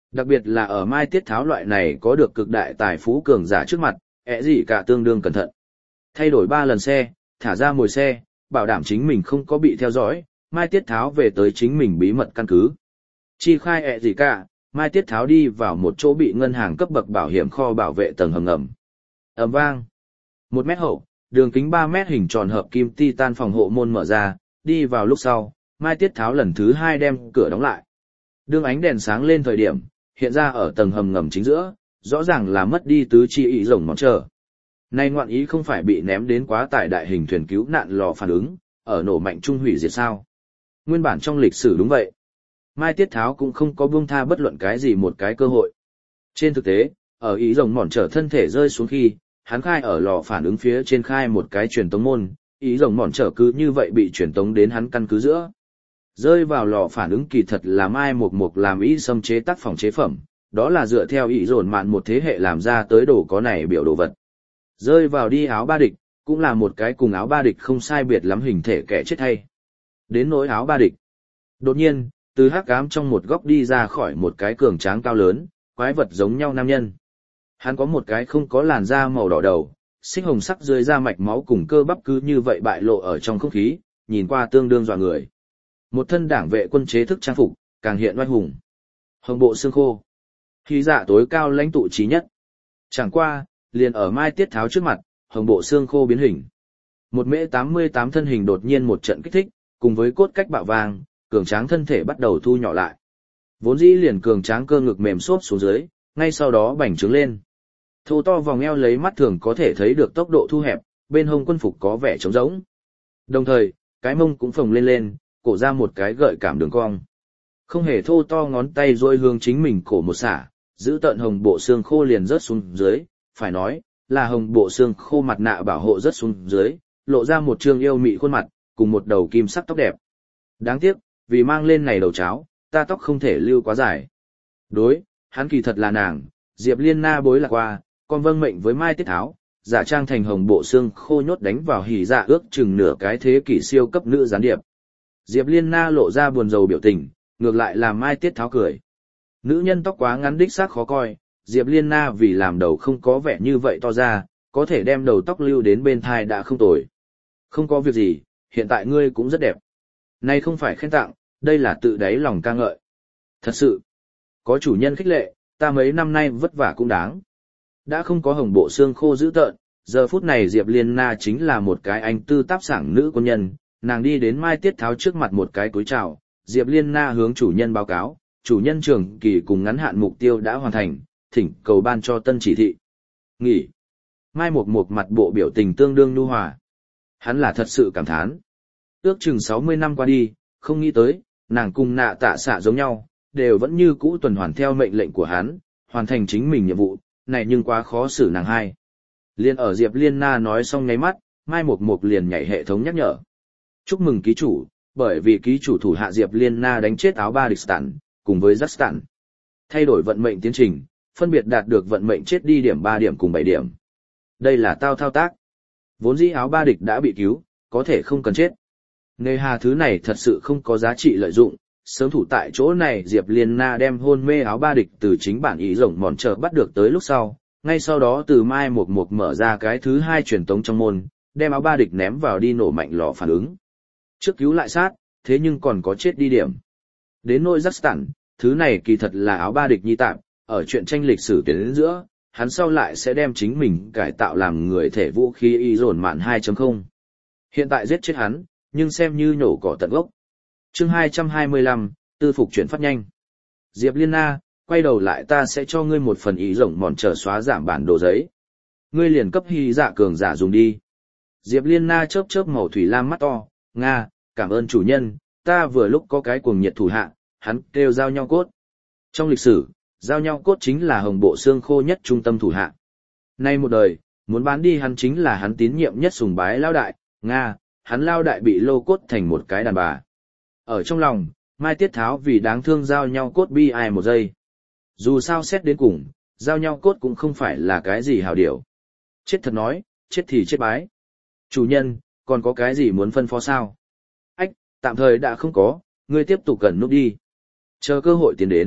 Đặc biệt là ở Mai Tiết Tháo loại này có được cực đại tài phú cường giả trước mặt, ẹ gì cả tương đương cẩn thận. Thay đổi ba lần xe, thả ra mồi xe, bảo đảm chính mình không có bị theo dõi, Mai Tiết Tháo về tới chính mình bí mật căn cứ. Chi khai ẹ gì cả, Mai Tiết Tháo đi vào một chỗ bị ngân hàng cấp bậc bảo hiểm kho bảo vệ tầng hầm ngầm. Ầm vang. Một mét hậu, đường kính ba mét hình tròn hợp kim titan phòng hộ môn mở ra, đi vào lúc sau, Mai Tiết Tháo lần thứ hai đem cửa đóng lại. Đương ánh đèn sáng lên thời điểm, hiện ra ở tầng hầm ngầm chính giữa, rõ ràng là mất đi tứ chi ý rồng món chờ. Nay ngoạn ý không phải bị ném đến quá tải đại hình thuyền cứu nạn lò phản ứng, ở nổ mạnh trung hủy diệt sao. Nguyên bản trong lịch sử đúng vậy. Mai Tiết Tháo cũng không có buông tha bất luận cái gì một cái cơ hội. Trên thực tế, ở ý rồng mòn trở thân thể rơi xuống khi, hắn khai ở lò phản ứng phía trên khai một cái truyền tống môn, ý rồng mòn trở cứ như vậy bị truyền tống đến hắn căn cứ giữa. Rơi vào lò phản ứng kỳ thật là Mai Mục Mục làm ý xâm chế tác phòng chế phẩm, đó là dựa theo ý dồn mạn một thế hệ làm ra tới đồ có này biểu đồ vật. Rơi vào đi áo ba địch, cũng là một cái cùng áo ba địch không sai biệt lắm hình thể kẻ chết hay. Đến nỗi áo ba địch. Đột nhiên, từ hắc ám trong một góc đi ra khỏi một cái cường tráng cao lớn, quái vật giống nhau nam nhân. Hắn có một cái không có làn da màu đỏ đầu, xích hồng sắc dưới da mạch máu cùng cơ bắp cứ như vậy bại lộ ở trong không khí, nhìn qua tương đương dọa người. Một thân đảng vệ quân chế thức trang phục, càng hiện oai hùng. Hồng bộ xương khô. Khí dạ tối cao lãnh tụ trí nhất. Chẳng qua, liền ở Mai Tiết Tháo trước mặt, hồng bộ xương khô biến hình. Một mễ tám mươi tám thân hình đột nhiên một trận kích thích, cùng với cốt cách bạo vàng, cường tráng thân thể bắt đầu thu nhỏ lại. Vốn dĩ liền cường tráng cơ ngực mềm xốp xuống dưới, ngay sau đó bành trướng lên. Thô to vòng eo lấy mắt thường có thể thấy được tốc độ thu hẹp, bên hông quân phục có vẻ trống rỗng. Đồng thời, cái mông cũng phồng lên lên, cổ ra một cái gợi cảm đường cong. Không hề thô to ngón tay rôi hướng chính mình cổ một xả, giữ tận hồng bộ xương khô liền rớt xuống dưới, phải nói, là hồng bộ xương khô mặt nạ bảo hộ rớt xuống dưới, lộ ra một trương yêu mị khuôn mặt, cùng một đầu kim sắc tóc đẹp. Đáng tiếc, vì mang lên này đầu cháo, ta tóc không thể lưu quá dài. Đối, hắn kỳ thật là nàng, Diệp Liên Na bối lạc qua, con vâng mệnh với Mai Tiết Tháo, giả trang thành hồng bộ xương khô nhốt đánh vào hỉ dạ ước chừng nửa cái thế kỷ siêu cấp nữ gián điệp. Diệp Liên Na lộ ra buồn rầu biểu tình, ngược lại làm Mai Tiết Tháo cười. Nữ nhân tóc quá ngắn đích xác khó coi, Diệp Liên Na vì làm đầu không có vẻ như vậy to ra, có thể đem đầu tóc lưu đến bên thai đã không tồi. Không có việc gì, hiện tại ngươi cũng rất đẹp. Này không phải khen tặng, đây là tự đáy lòng ca ngợi. Thật sự, có chủ nhân khích lệ, ta mấy năm nay vất vả cũng đáng. Đã không có hồng bộ xương khô dữ tợn, giờ phút này Diệp Liên Na chính là một cái anh tư táp sảng nữ quân nhân, nàng đi đến Mai Tiết Tháo trước mặt một cái cúi chào, Diệp Liên Na hướng chủ nhân báo cáo, chủ nhân trường kỳ cùng ngắn hạn mục tiêu đã hoàn thành, thỉnh cầu ban cho tân chỉ thị. Nghỉ. Mai Mục Mục mặt bộ biểu tình tương đương nhu hòa. Hắn là thật sự cảm thán. Ước chừng sáu mươi năm qua đi, không nghĩ tới, nàng cùng nạ tạ xạ giống nhau, đều vẫn như cũ tuần hoàn theo mệnh lệnh của hắn, hoàn thành chính mình nhiệm vụ, này nhưng quá khó xử nàng hai. Liên ở Diệp Liên Na nói xong ngáy mắt, Mai Mục Mục liền nhảy hệ thống nhắc nhở. Chúc mừng ký chủ, bởi vì ký chủ thủ hạ Diệp Liên Na đánh chết áo ba địch Stan, cùng với Zastan. Thay đổi vận mệnh tiến trình, phân biệt đạt được vận mệnh chết đi điểm ba điểm cùng bảy điểm. Đây là tao thao tác. Vốn dĩ áo ba địch đã bị cứu, có thể không cần chết. Nghề hà thứ này thật sự không có giá trị lợi dụng, sớm thủ tại chỗ này Diệp Liên Na đem hôn mê áo ba địch từ chính bản ý rồng mòn chờ bắt được tới lúc sau, ngay sau đó từ Mai Mục Mục mở ra cái thứ hai truyền tống trong môn, đem áo ba địch ném vào đi nổ mạnh lò phản ứng. Trước cứu lại sát, thế nhưng còn có chết đi điểm. Đến nỗi Zastan, thứ này kỳ thật là áo ba địch nhi tạm, ở chuyện tranh lịch sử tiến đến giữa, hắn sau lại sẽ đem chính mình cải tạo làm người thể vũ khí y dồn mạn hai chấm không. Hiện tại giết chết hắn, nhưng xem như nhổ cỏ tận gốc. Chương hai trăm hai mươi lăm, tư phục chuyển phát nhanh. Diệp Liên Na, quay đầu lại ta sẽ cho ngươi một phần ý rộng mòn trở xóa giảm bản đồ giấy. Ngươi liền cấp hy dạ cường giả dùng đi. Diệp Liên Na chớp chớp màu thủy lam mắt to, Nga, cảm ơn chủ nhân, ta vừa lúc có cái cuồng nhiệt thủ hạ, hắn kêu giao nhau cốt. Trong lịch sử, giao nhau cốt chính là hồng bộ xương khô nhất trung tâm thủ hạ. Nay một đời, muốn bán đi hắn chính là hắn tín nhiệm nhất sùng bái lao đại, Nga, hắn lao đại bị lô cốt thành một cái đàn bà. Ở trong lòng, Mai Tiết Tháo vì đáng thương giao nhau cốt bi ai một giây. Dù sao xét đến cùng, giao nhau cốt cũng không phải là cái gì hào điểu. Chết thật nói, chết thì chết bái. Chủ nhân, còn có cái gì muốn phân phó sao? Ách, tạm thời đã không có, ngươi tiếp tục gần núp đi. Chờ cơ hội tiến đến,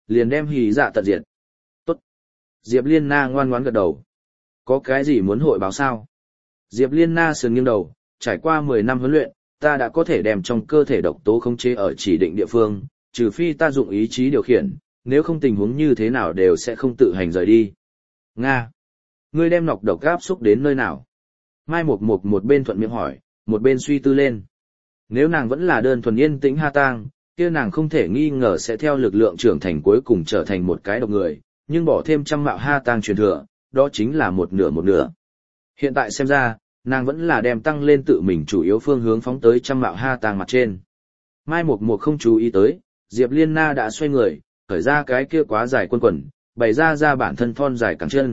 liền đem hỉ dạ tận diệt. Tốt. Diệp Liên Na ngoan ngoãn gật đầu. Có cái gì muốn hội báo sao? Diệp Liên Na sườn nghiêng đầu, trải qua mười năm huấn luyện, ta đã có thể đem trong cơ thể độc tố khống chế ở chỉ định địa phương, trừ phi ta dụng ý chí điều khiển, nếu không tình huống như thế nào đều sẽ không tự hành rời đi. Nga! Ngươi đem nọc độc áp xúc đến nơi nào? Mai Mộc Mộc một bên thuận miệng hỏi, một bên suy tư lên. Nếu nàng vẫn là đơn thuần yên tĩnh ha tang, kia nàng không thể nghi ngờ sẽ theo lực lượng trưởng thành cuối cùng trở thành một cái độc người, nhưng bỏ thêm trăm mạo ha tang truyền thừa, đó chính là một nửa một nửa. Hiện tại xem ra, nàng vẫn là đem tăng lên tự mình chủ yếu phương hướng phóng tới trăm mạo ha tang mặt trên. Mai Mộc Mộc không chú ý tới, Diệp Liên Na đã xoay người, khởi ra cái kia quá dài quân quần, bày ra ra bản thân thon dài cẳng chân.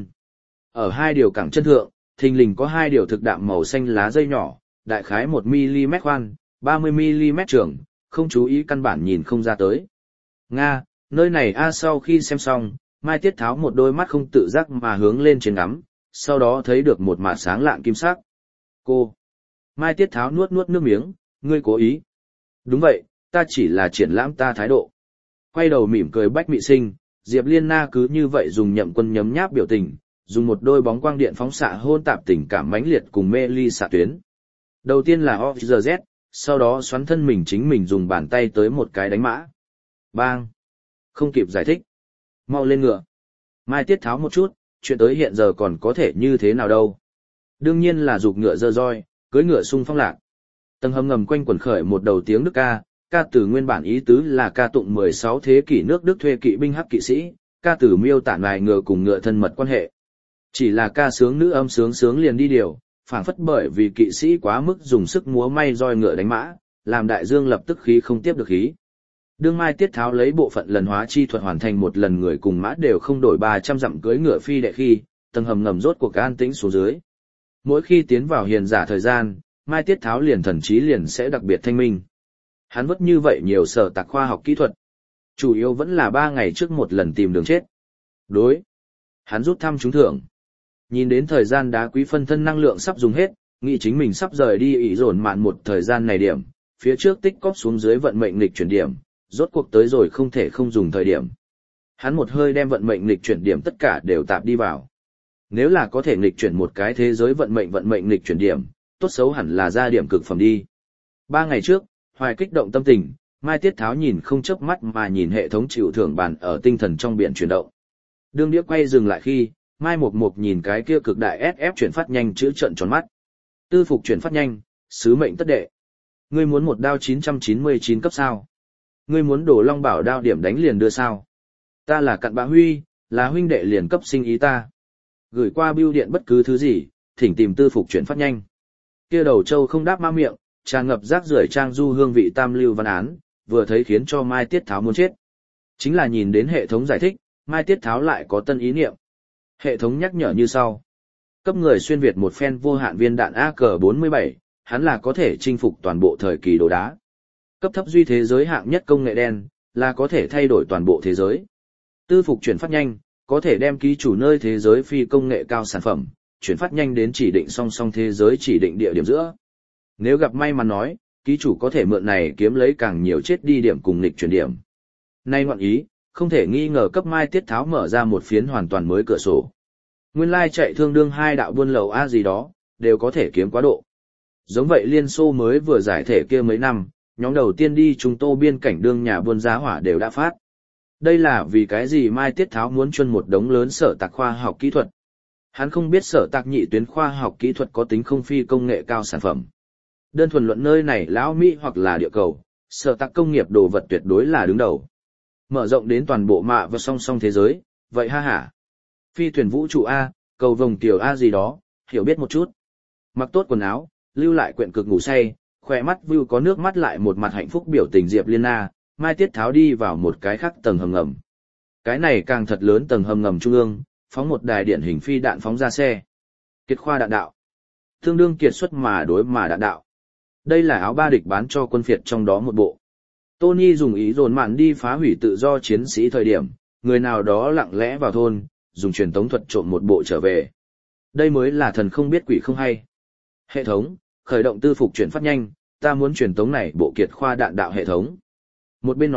Ở hai điều cẳng chân thượng, thình lình có hai điều thực đạm màu xanh lá dây nhỏ, đại khái một mi li mét khoan, ba mươi mi li mét trường, không chú ý căn bản nhìn không ra tới. Nga, nơi này a sau khi xem xong, Mai Tiết Tháo một đôi mắt không tự giác mà hướng lên trên ngắm, sau đó thấy được một mạt sáng lạng kim sắc. Cô! Mai Tiết Tháo nuốt nuốt nước miếng, ngươi cố ý. Đúng vậy, ta chỉ là triển lãm ta thái độ. Quay đầu mỉm cười Bách Mị Sinh, Diệp Liên Na cứ như vậy dùng Nhậm Quân nhấm nháp biểu tình, dùng một đôi bóng quang điện phóng xạ hôn tạp tình cảm mãnh liệt cùng mê ly xạ tuyến. Đầu tiên là o giê dét, sau đó xoắn thân mình chính mình dùng bàn tay tới một cái đánh mã. Bang! Không kịp giải thích. Mau lên ngựa. Mai Tiết Tháo một chút, chuyện tới hiện giờ còn có thể như thế nào đâu. Đương nhiên là giục ngựa dơ roi, cưỡi ngựa sung phong lạc. Tầng hầm ngầm quanh quẩn khởi một đầu tiếng Đức ca, ca từ nguyên bản ý tứ là ca tụng mười sáu thế kỷ nước Đức thuê kỵ binh hắc kỵ sĩ, ca từ miêu tả loài ngựa cùng ngựa thân mật quan hệ. Chỉ là ca sướng nữ âm sướng sướng liền đi điều, phảng phất bởi vì kỵ sĩ quá mức dùng sức múa may roi ngựa đánh mã, làm đại dương lập tức khí không tiếp được khí. Đương Mai Tiết Tháo lấy bộ phận lần hóa chi thuật hoàn thành một lần người cùng mã đều không đổi ba trăm dặm cưỡi ngựa phi đệ khi, tầng hầm ngầm rốt cuộc an tĩnh xuống dưới. Mỗi khi tiến vào hiền giả thời gian, Mai Tiết Tháo liền thần trí liền sẽ đặc biệt thanh minh. Hắn vất như vậy nhiều sở tạc khoa học kỹ thuật. Chủ yếu vẫn là ba ngày trước một lần tìm đường chết. Đối. Hắn rút thăm trúng thưởng. Nhìn đến thời gian đá quý phân thân năng lượng sắp dùng hết, nghĩ chính mình sắp rời đi ỷ dồn mạn một thời gian này điểm, phía trước tích cóp xuống dưới vận mệnh lịch chuyển điểm, rốt cuộc tới rồi không thể không dùng thời điểm. Hắn một hơi đem vận mệnh lịch chuyển điểm tất cả đều tạp đi vào. Nếu là có thể nghịch chuyển một cái thế giới vận mệnh vận mệnh nghịch chuyển điểm, tốt xấu hẳn là ra điểm cực phẩm đi. Ba ngày trước, hoài kích động tâm tình, Mai Tiết Tháo nhìn không chớp mắt mà nhìn hệ thống chịu thưởng bàn ở tinh thần trong biển chuyển động. Đương đĩa quay dừng lại khi, Mai Mộc Mộc nhìn cái kia cực đại ét ép chuyển phát nhanh chữ trận tròn mắt. Tư phục chuyển phát nhanh, sứ mệnh tất đệ. Ngươi muốn một đao chín trăm chín mươi chín cấp sao? Ngươi muốn đổ long bảo đao điểm đánh liền đưa sao? Ta là cặn bã huy, là huynh đệ liền cấp sinh ý ta. Gửi qua bưu điện bất cứ thứ gì, thỉnh tìm tư phục chuyển phát nhanh. Kia đầu châu không đáp ma miệng, tràn ngập rác rưởi trang du hương vị tam lưu văn án, vừa thấy khiến cho Mai Tiết Tháo muốn chết. Chính là nhìn đến hệ thống giải thích, Mai Tiết Tháo lại có tân ý niệm. Hệ thống nhắc nhở như sau. Cấp người xuyên Việt một phen vô hạn viên đạn A K bốn mươi bảy, hắn là có thể chinh phục toàn bộ thời kỳ đồ đá. Cấp thấp duy thế giới hạng nhất công nghệ đen, là có thể thay đổi toàn bộ thế giới. Tư phục chuyển phát nhanh, có thể đem ký chủ nơi thế giới phi công nghệ cao sản phẩm, chuyển phát nhanh đến chỉ định song song thế giới chỉ định địa điểm giữa. Nếu gặp may mà nói, ký chủ có thể mượn này kiếm lấy càng nhiều chết đi điểm cùng nghịch chuyển điểm. Nay ngoạn ý, không thể nghi ngờ cấp Mai Tiết Tháo mở ra một phiến hoàn toàn mới cửa sổ. Nguyên lai chạy thương đương hai đạo buôn lậu A gì đó, đều có thể kiếm quá độ. Giống vậy Liên Xô mới vừa giải thể kia mấy năm, nhóm đầu tiên đi Trung Tô biên cảnh đương nhà buôn giá hỏa đều đã phát. Đây là vì cái gì Mai Tiết Tháo muốn chuân một đống lớn sở tạc khoa học kỹ thuật. Hắn không biết sở tạc nhị tuyến khoa học kỹ thuật có tính không phi công nghệ cao sản phẩm. Đơn thuần luận nơi này lão Mỹ hoặc là địa cầu, sở tạc công nghiệp đồ vật tuyệt đối là đứng đầu. Mở rộng đến toàn bộ mạ và song song thế giới, vậy ha hả. Phi thuyền vũ trụ A, cầu vồng tiểu A gì đó, hiểu biết một chút. Mặc tốt quần áo, lưu lại quyện cực ngủ say, khỏe mắt view có nước mắt lại một mặt hạnh phúc biểu tình Diệp Liên Na, Mai Tiết Tháo đi vào một cái khác tầng hầm ngầm. Cái này càng thật lớn tầng hầm ngầm trung ương, phóng một đài điện hình phi đạn phóng ra xe. Kiệt khoa đạn đạo. Tương đương kiệt xuất mà đối mà đạn đạo. Đây là áo ba địch bán cho quân phiệt trong đó một bộ. Tony dùng ý dồn mạn đi phá hủy tự do chiến sĩ thời điểm, người nào đó lặng lẽ vào thôn, dùng truyền tống thuật trộm một bộ trở về. Đây mới là thần không biết quỷ không hay. Hệ thống, khởi động tư phục chuyển phát nhanh, ta muốn truyền tống này bộ kiệt khoa đạn đạo hệ thống. Một bên nói,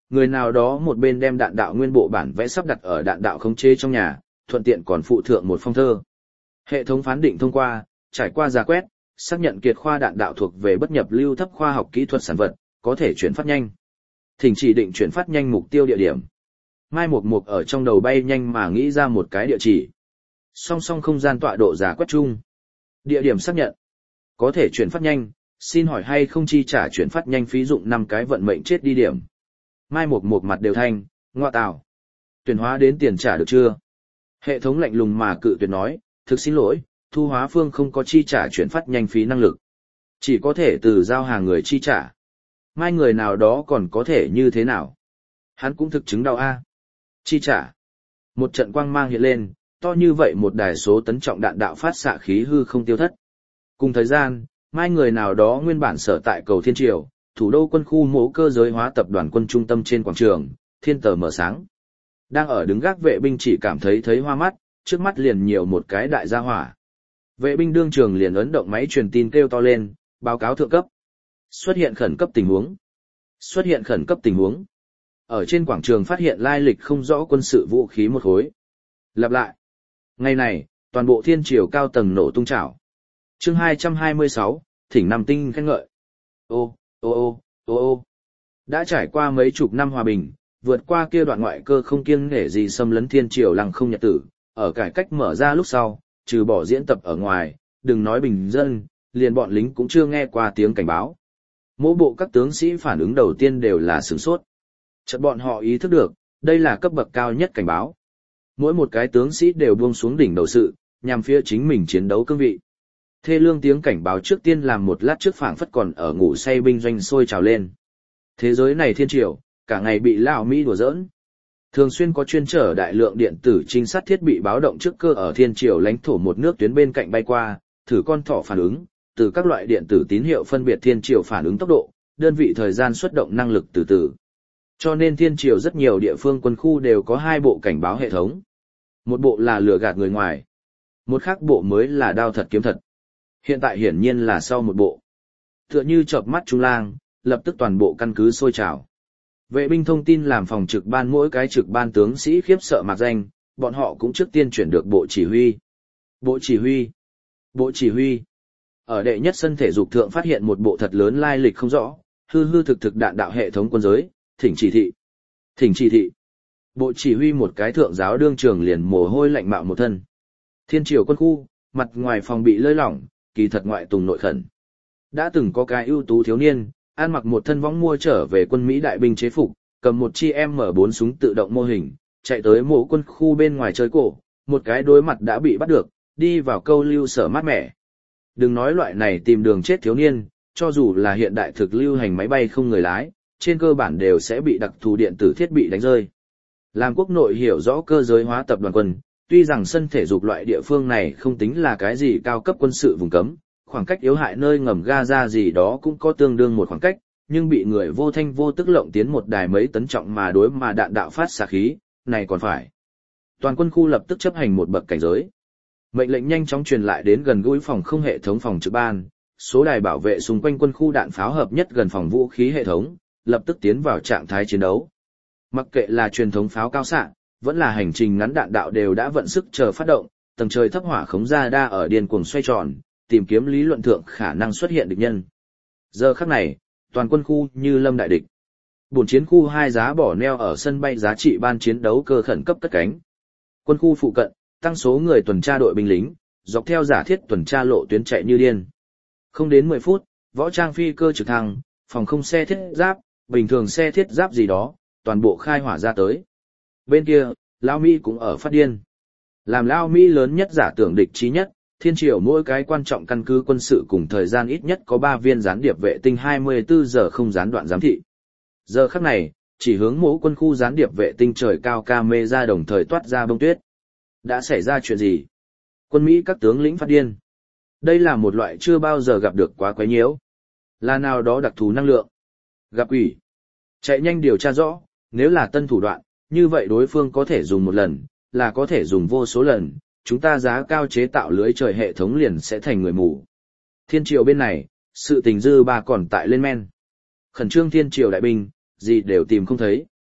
người nào đó một bên đem đạn đạo nguyên bộ bản vẽ sắp đặt ở đạn đạo khống chế trong nhà, thuận tiện còn phụ thượng một phong thơ. Hệ thống phán định thông qua, trải qua giả quét, xác nhận kiệt khoa đạn đạo thuộc về bất nhập lưu thấp khoa học kỹ thuật sản vật, có thể chuyển phát nhanh. Thỉnh chỉ định chuyển phát nhanh mục tiêu địa điểm. Mai Mục Mục ở trong đầu bay nhanh mà nghĩ ra một cái địa chỉ. Song song không gian tọa độ giả quét chung. Địa điểm xác nhận. Có thể chuyển phát nhanh, xin hỏi hay không chi trả chuyển phát nhanh phí dụng năm cái vận mệnh chết đi điểm. Mai Mục Mục mặt đều thanh, ngoa tào. Tuyển hóa đến tiền trả được chưa? Hệ thống lạnh lùng mà cự tuyệt nói, thực xin lỗi, thu hóa phương không có chi trả chuyển phát nhanh phí năng lực. Chỉ có thể từ giao hàng người chi trả. Mai người nào đó còn có thể như thế nào? Hắn cũng thực chứng đau a. Chi trả. Một trận quang mang hiện lên, to như vậy một đài số tấn trọng đạn đạo phát xạ khí hư không tiêu thất. Cùng thời gian, mai người nào đó nguyên bản sở tại cầu Thiên Triều, thủ đô quân khu mẫu cơ giới hóa tập đoàn quân trung tâm trên quảng trường, thiên tờ mở sáng. Đang ở đứng gác vệ binh chỉ cảm thấy thấy hoa mắt, trước mắt liền nhiều một cái đại gia hỏa. Vệ binh đương trường liền ấn động máy truyền tin kêu to lên, báo cáo thượng cấp. Xuất hiện khẩn cấp tình huống. Xuất hiện khẩn cấp tình huống. Ở trên quảng trường phát hiện lai lịch không rõ quân sự vũ khí một khối. Lặp lại. Ngày này, toàn bộ Thiên Triều cao tầng nổ tung trào. Chương hai trăm hai mươi sáu, thỉnh Nam Tinh khen ngợi. Ô, ô ô, ô ô. Đã trải qua mấy chục năm hòa bình, vượt qua kia đoạn ngoại cơ không kiêng nể gì xâm lấn Thiên Triều lăng không nhật tử, ở cải cách mở ra lúc sau, trừ bỏ diễn tập ở ngoài, đừng nói bình dân, liền bọn lính cũng chưa nghe qua tiếng cảnh báo. Mỗi bộ các tướng sĩ phản ứng đầu tiên đều là sửng sốt. Chợt bọn họ ý thức được, đây là cấp bậc cao nhất cảnh báo. Mỗi một cái tướng sĩ đều buông xuống đỉnh đầu sự, nhằm phía chính mình chiến đấu cương vị. Thê lương tiếng cảnh báo trước tiên làm một lát trước phảng phất còn ở ngủ say binh doanh sôi trào lên. Thế giới này Thiên Triều, cả ngày bị Lào Mỹ đùa giỡn. Thường xuyên có chuyên chở đại lượng điện tử trinh sát thiết bị báo động trước cơ ở Thiên Triều lãnh thổ một nước tuyến bên cạnh bay qua, thử con thỏ phản ứng, từ các loại điện tử tín hiệu phân biệt Thiên Triều phản ứng tốc độ, đơn vị thời gian xuất động năng lực từ từ. Cho nên Thiên Triều rất nhiều địa phương quân khu đều có hai bộ cảnh báo hệ thống. Một bộ là lừa gạt người ngoài, một khác bộ mới là đao thật kiếm thật. Hiện tại hiển nhiên là sau một bộ. Tựa như chợp mắt Trung Lang, lập tức toàn bộ căn cứ sôi trào. Vệ binh thông tin làm phòng trực ban mỗi cái trực ban tướng sĩ khiếp sợ mạc danh, bọn họ cũng trước tiên chuyển được bộ chỉ huy. Bộ chỉ huy. Bộ chỉ huy. Ở đệ nhất sân thể dục thượng phát hiện một bộ thật lớn lai lịch không rõ, hư hư thực thực đạn đạo hệ thống quân giới, thỉnh chỉ thị. Thỉnh chỉ thị. Bộ chỉ huy một cái thượng giáo đương trường liền mồ hôi lạnh mạo một thân. Thiên Triều quân khu, mặt ngoài phòng bị lơi lỏng, kỳ thật ngoại tùng nội khẩn. Đã từng có cái ưu tú thiếu niên, ăn mặc một thân võng mua trở về quân Mỹ đại binh chế phục, cầm một chi M bốn súng tự động mô hình, chạy tới mộ quân khu bên ngoài chơi cổ, một cái đối mặt đã bị bắt được, đi vào câu lưu sở mát mẻ. Đừng nói loại này tìm đường chết thiếu niên, cho dù là hiện đại thực lưu hành máy bay không người lái, trên cơ bản đều sẽ bị đặc thù điện tử thiết bị đánh rơi. Làm quốc nội hiểu rõ cơ giới hóa tập đoàn quân, tuy rằng sân thể dục loại địa phương này không tính là cái gì cao cấp quân sự vùng cấm, khoảng cách yếu hại nơi ngầm Gaza gì đó cũng có tương đương một khoảng cách, nhưng bị người vô thanh vô tức lộng tiến một đài mấy tấn trọng mà đối mà đạn đạo phát xạ khí, này còn phải. Toàn quân khu lập tức chấp hành một bậc cảnh giới. Mệnh lệnh nhanh chóng truyền lại đến gần gũi phòng không hệ thống phòng trực ban, số đài bảo vệ xung quanh quân khu đạn pháo hợp nhất gần phòng vũ khí hệ thống, lập tức tiến vào trạng thái chiến đấu. Mặc kệ là truyền thống pháo cao xạ, vẫn là hành trình ngắn đạn đạo đều đã vận sức chờ phát động, tầng trời thấp hỏa khống ra đa ở điên cuồng xoay tròn, tìm kiếm lý luận thượng khả năng xuất hiện địch nhân. Giờ khắc này, toàn quân khu như lâm đại địch. Bổn chiến khu hai giá bỏ neo ở sân bay giá trị ban chiến đấu cơ khẩn cấp cất cánh. Quân khu phụ cận, tăng số người tuần tra đội binh lính, dọc theo giả thiết tuần tra lộ tuyến chạy như điên. Không đến mười phút, võ trang phi cơ trực thăng, phòng không xe thiết giáp, bình thường xe thiết giáp gì đó, toàn bộ khai hỏa ra tới. Bên kia, Lao Mỹ cũng ở phát điên. Làm Lao Mỹ lớn nhất giả tưởng địch trí nhất, Thiên Triều mỗi cái quan trọng căn cứ quân sự cùng thời gian ít nhất có ba viên gián điệp vệ tinh hai mươi tư giờ không gián đoạn giám thị. Giờ khắc này, chỉ hướng mỗi quân khu gián điệp vệ tinh trời cao camera đồng thời toát ra bông tuyết. Đã xảy ra chuyện gì? Quân Mỹ các tướng lĩnh phát điên. Đây là một loại chưa bao giờ gặp được quá quấy nhiễu. Là nào đó đặc thù năng lượng. Gặp quỷ. Chạy nhanh điều tra rõ, nếu là tân thủ đoạn, như vậy đối phương có thể dùng một lần, là có thể dùng vô số lần, chúng ta giá cao chế tạo lưới trời hệ thống liền sẽ thành người mù. Thiên Triều bên này, sự tình dư ba còn tại lên men. Khẩn trương Thiên Triều đại binh, gì đều tìm không thấy.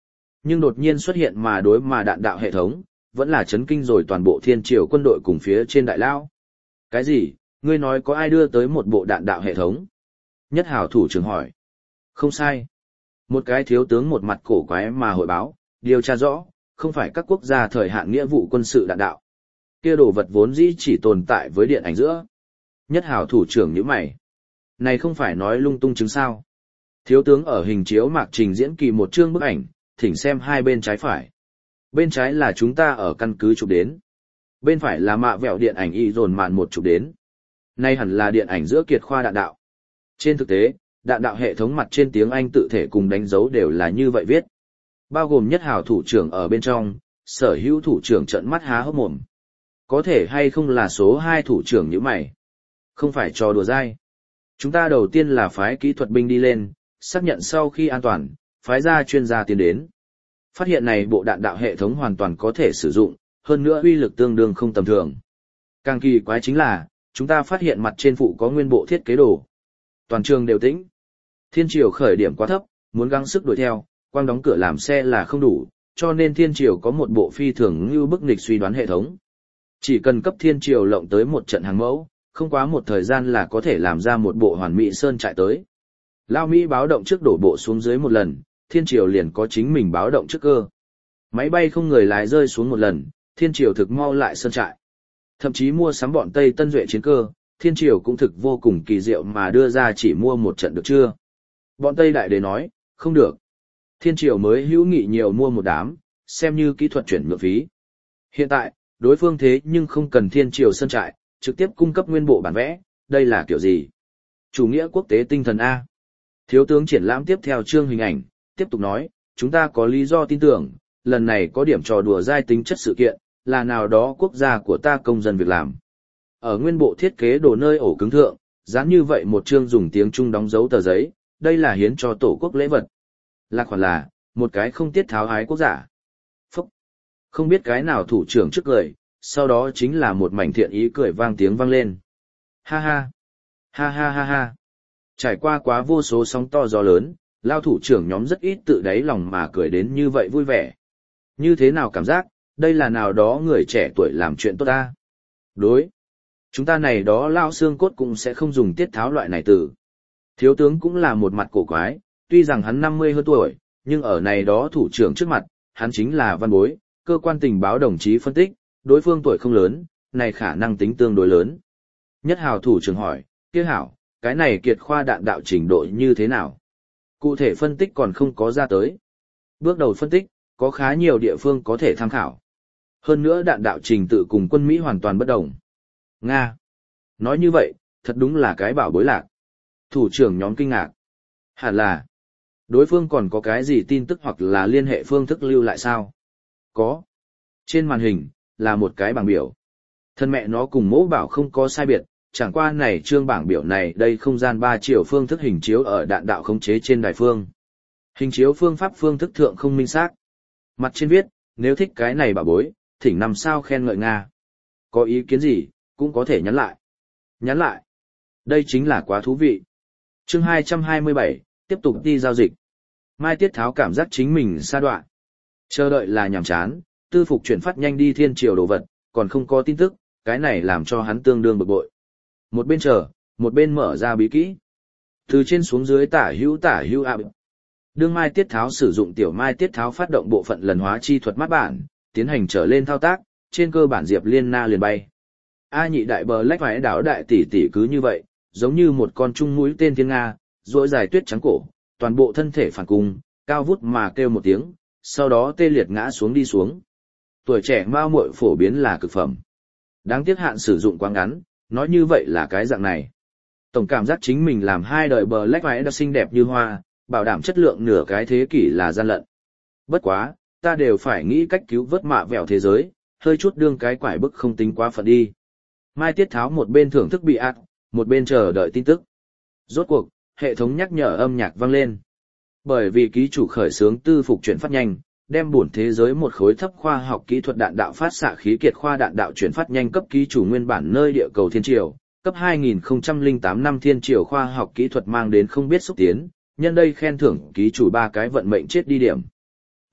Nhưng đột nhiên xuất hiện mà đối mà đạn đạo hệ thống, vẫn là chấn kinh rồi toàn bộ thiên triều quân đội cùng phía trên đại lao. Cái gì, ngươi nói có ai đưa tới một bộ đạn đạo hệ thống? Nhất hào thủ trưởng hỏi. Không sai. Một cái thiếu tướng một mặt cổ quái mà hội báo, điều tra rõ, không phải các quốc gia thời hạn nghĩa vụ quân sự đạn đạo. Kia đồ vật vốn dĩ chỉ tồn tại với điện ảnh giữa. Nhất hào thủ trưởng nhíu mày. Này không phải nói lung tung chứng sao. Thiếu tướng ở hình chiếu mạc trình diễn kỳ một chương bức ảnh, thỉnh xem hai bên trái phải. Bên trái là chúng ta ở căn cứ chụp đến. Bên phải là mạ vẹo điện ảnh y dồn màn một chụp đến. Nay hẳn là điện ảnh giữa kiệt khoa đạn đạo. Trên thực tế, đạn đạo hệ thống mặt trên tiếng Anh tự thể cùng đánh dấu đều là như vậy viết. Bao gồm nhất hào thủ trưởng ở bên trong, sở hữu thủ trưởng trợn mắt há hốc mồm. Có thể hay không là số hai thủ trưởng như mày? Không phải trò đùa dai. Chúng ta đầu tiên là phái kỹ thuật binh đi lên, xác nhận sau khi an toàn, phái ra chuyên gia tiến đến. Phát hiện này bộ đạn đạo hệ thống hoàn toàn có thể sử dụng, hơn nữa uy lực tương đương không tầm thường. Càng kỳ quái chính là, chúng ta phát hiện mặt trên phụ có nguyên bộ thiết kế đồ. Toàn trường đều tĩnh. Thiên triều khởi điểm quá thấp, muốn gắng sức đuổi theo, quang đóng cửa làm xe là không đủ, cho nên thiên triều có một bộ phi thường như bức nghịch suy đoán hệ thống. Chỉ cần cấp thiên triều lộng tới một trận hàng mẫu, không quá một thời gian là có thể làm ra một bộ hoàn mỹ sơn trại tới. Lao Mỹ báo động trước đổ bộ xuống dưới một lần, thiên triều liền có chính mình báo động trước cơ. Máy bay không người lái rơi xuống một lần, thiên triều thực mau lại sơn trại. Thậm chí mua sắm bọn Tây Tân Duệ chiến cơ, thiên triều cũng thực vô cùng kỳ diệu mà đưa ra chỉ mua một trận được chưa. Bọn Tây Đại Đế nói, không được. Thiên triều mới hữu nghị nhiều mua một đám, xem như kỹ thuật chuyển nhượng phí. Hiện tại, đối phương thế nhưng không cần thiên triều sơn trại, trực tiếp cung cấp nguyên bộ bản vẽ, đây là kiểu gì? Chủ nghĩa quốc tế tinh thần A. Thiếu tướng triển lãm tiếp theo chương hình ảnh, tiếp tục nói, chúng ta có lý do tin tưởng, lần này có điểm trò đùa dai tính chất sự kiện, là nào đó quốc gia của ta công dân việc làm. Ở nguyên bộ thiết kế đồ nơi ổ cứng thượng, dán như vậy một chương dùng tiếng Trung đóng dấu tờ giấy, đây là hiến cho tổ quốc lễ vật. Là khoản là, một cái không tiết tháo hái quốc giả. Phúc! Không biết cái nào thủ trưởng trước cười, sau đó chính là một mảnh thiện ý cười vang tiếng vang lên. Ha ha! Ha ha ha ha! Trải qua quá vô số sóng to gió lớn, lao thủ trưởng nhóm rất ít tự đáy lòng mà cười đến như vậy vui vẻ. Như thế nào cảm giác, đây là nào đó người trẻ tuổi làm chuyện tốt ta. Đối. Chúng ta này đó lao xương cốt cũng sẽ không dùng tiết tháo loại này từ. Thiếu tướng cũng là một mặt cổ quái, tuy rằng hắn năm mươi hơn tuổi, nhưng ở này đó thủ trưởng trước mặt, hắn chính là văn bối, cơ quan tình báo đồng chí phân tích, đối phương tuổi không lớn, này khả năng tính tương đối lớn. Nhất hào thủ trưởng hỏi, kia hảo, cái này kiệt khoa đạn đạo trình độ như thế nào? Cụ thể phân tích còn không có ra tới. Bước đầu phân tích, có khá nhiều địa phương có thể tham khảo. Hơn nữa đạn đạo trình tự cùng quân Mỹ hoàn toàn bất đồng. Nga. Nói như vậy, thật đúng là cái bảo bối lạc. Thủ trưởng nhóm kinh ngạc. Hẳn là. Đối phương còn có cái gì tin tức hoặc là liên hệ phương thức lưu lại sao? Có. Trên màn hình, là một cái bảng biểu. Thân mẹ nó cùng mẫu bảo không có sai biệt, chẳng qua này trương bảng biểu này đây không gian ba chiều phương thức hình chiếu ở đạn đạo khống chế trên đài phương. Hình chiếu phương pháp phương thức thượng không minh xác. Mặt trên viết, nếu thích cái này bảo bối, thỉnh năm sao khen ngợi Nga. Có ý kiến gì, cũng có thể nhắn lại. Nhắn lại. Đây chính là quá thú vị. Chương hai trăm hai mươi bảy, tiếp tục đi giao dịch. Mai Tiết Tháo cảm giác chính mình sa đoạn. Chờ đợi là nhàm chán, tư phục chuyển phát nhanh đi thiên triều đồ vật, còn không có tin tức, cái này làm cho hắn tương đương bực bội. Một bên chờ, một bên mở ra bí kỹ. Từ trên xuống dưới tả hữu tả hữu ạ. Đương Mai Tiết Tháo sử dụng tiểu Mai Tiết Tháo phát động bộ phận lần hóa chi thuật mắt bản, tiến hành trở lên thao tác, trên cơ bản Diệp Liên Na liền bay. A nhị đại bờ lách vải đảo đại tỷ tỷ cứ như vậy, giống như một con trung mũi tên thiên nga, duỗi dài tuyết trắng cổ, toàn bộ thân thể phản cung, cao vút mà kêu một tiếng, sau đó tê liệt ngã xuống đi xuống. Tuổi trẻ mao muội phổ biến là cực phẩm. Đáng tiếc hạn sử dụng quá ngắn, nói như vậy là cái dạng này. Tổng cảm giác chính mình làm hai đời bờ lách vải đã xinh đẹp như hoa, bảo đảm chất lượng nửa cái thế kỷ là gian lận. Bất quá, ta đều phải nghĩ cách cứu vớt mạ vẹo thế giới, hơi chút đương cái quải bức không tính quá phận đi. Mai Tiết Tháo một bên thưởng thức bị ạt, một bên chờ đợi tin tức. Rốt cuộc, hệ thống nhắc nhở âm nhạc vang lên. Bởi vì ký chủ khởi xướng tư phục chuyển phát nhanh, đem bổn thế giới một khối thấp khoa học kỹ thuật đạn đạo phát xạ khí kiệt khoa đạn đạo chuyển phát nhanh cấp ký chủ nguyên bản nơi địa cầu thiên triều, cấp hai nghìn không trăm lẻ tám năm thiên triều khoa học kỹ thuật mang đến không biết xúc tiến, nhân đây khen thưởng ký chủ ba cái vận mệnh chết đi điểm.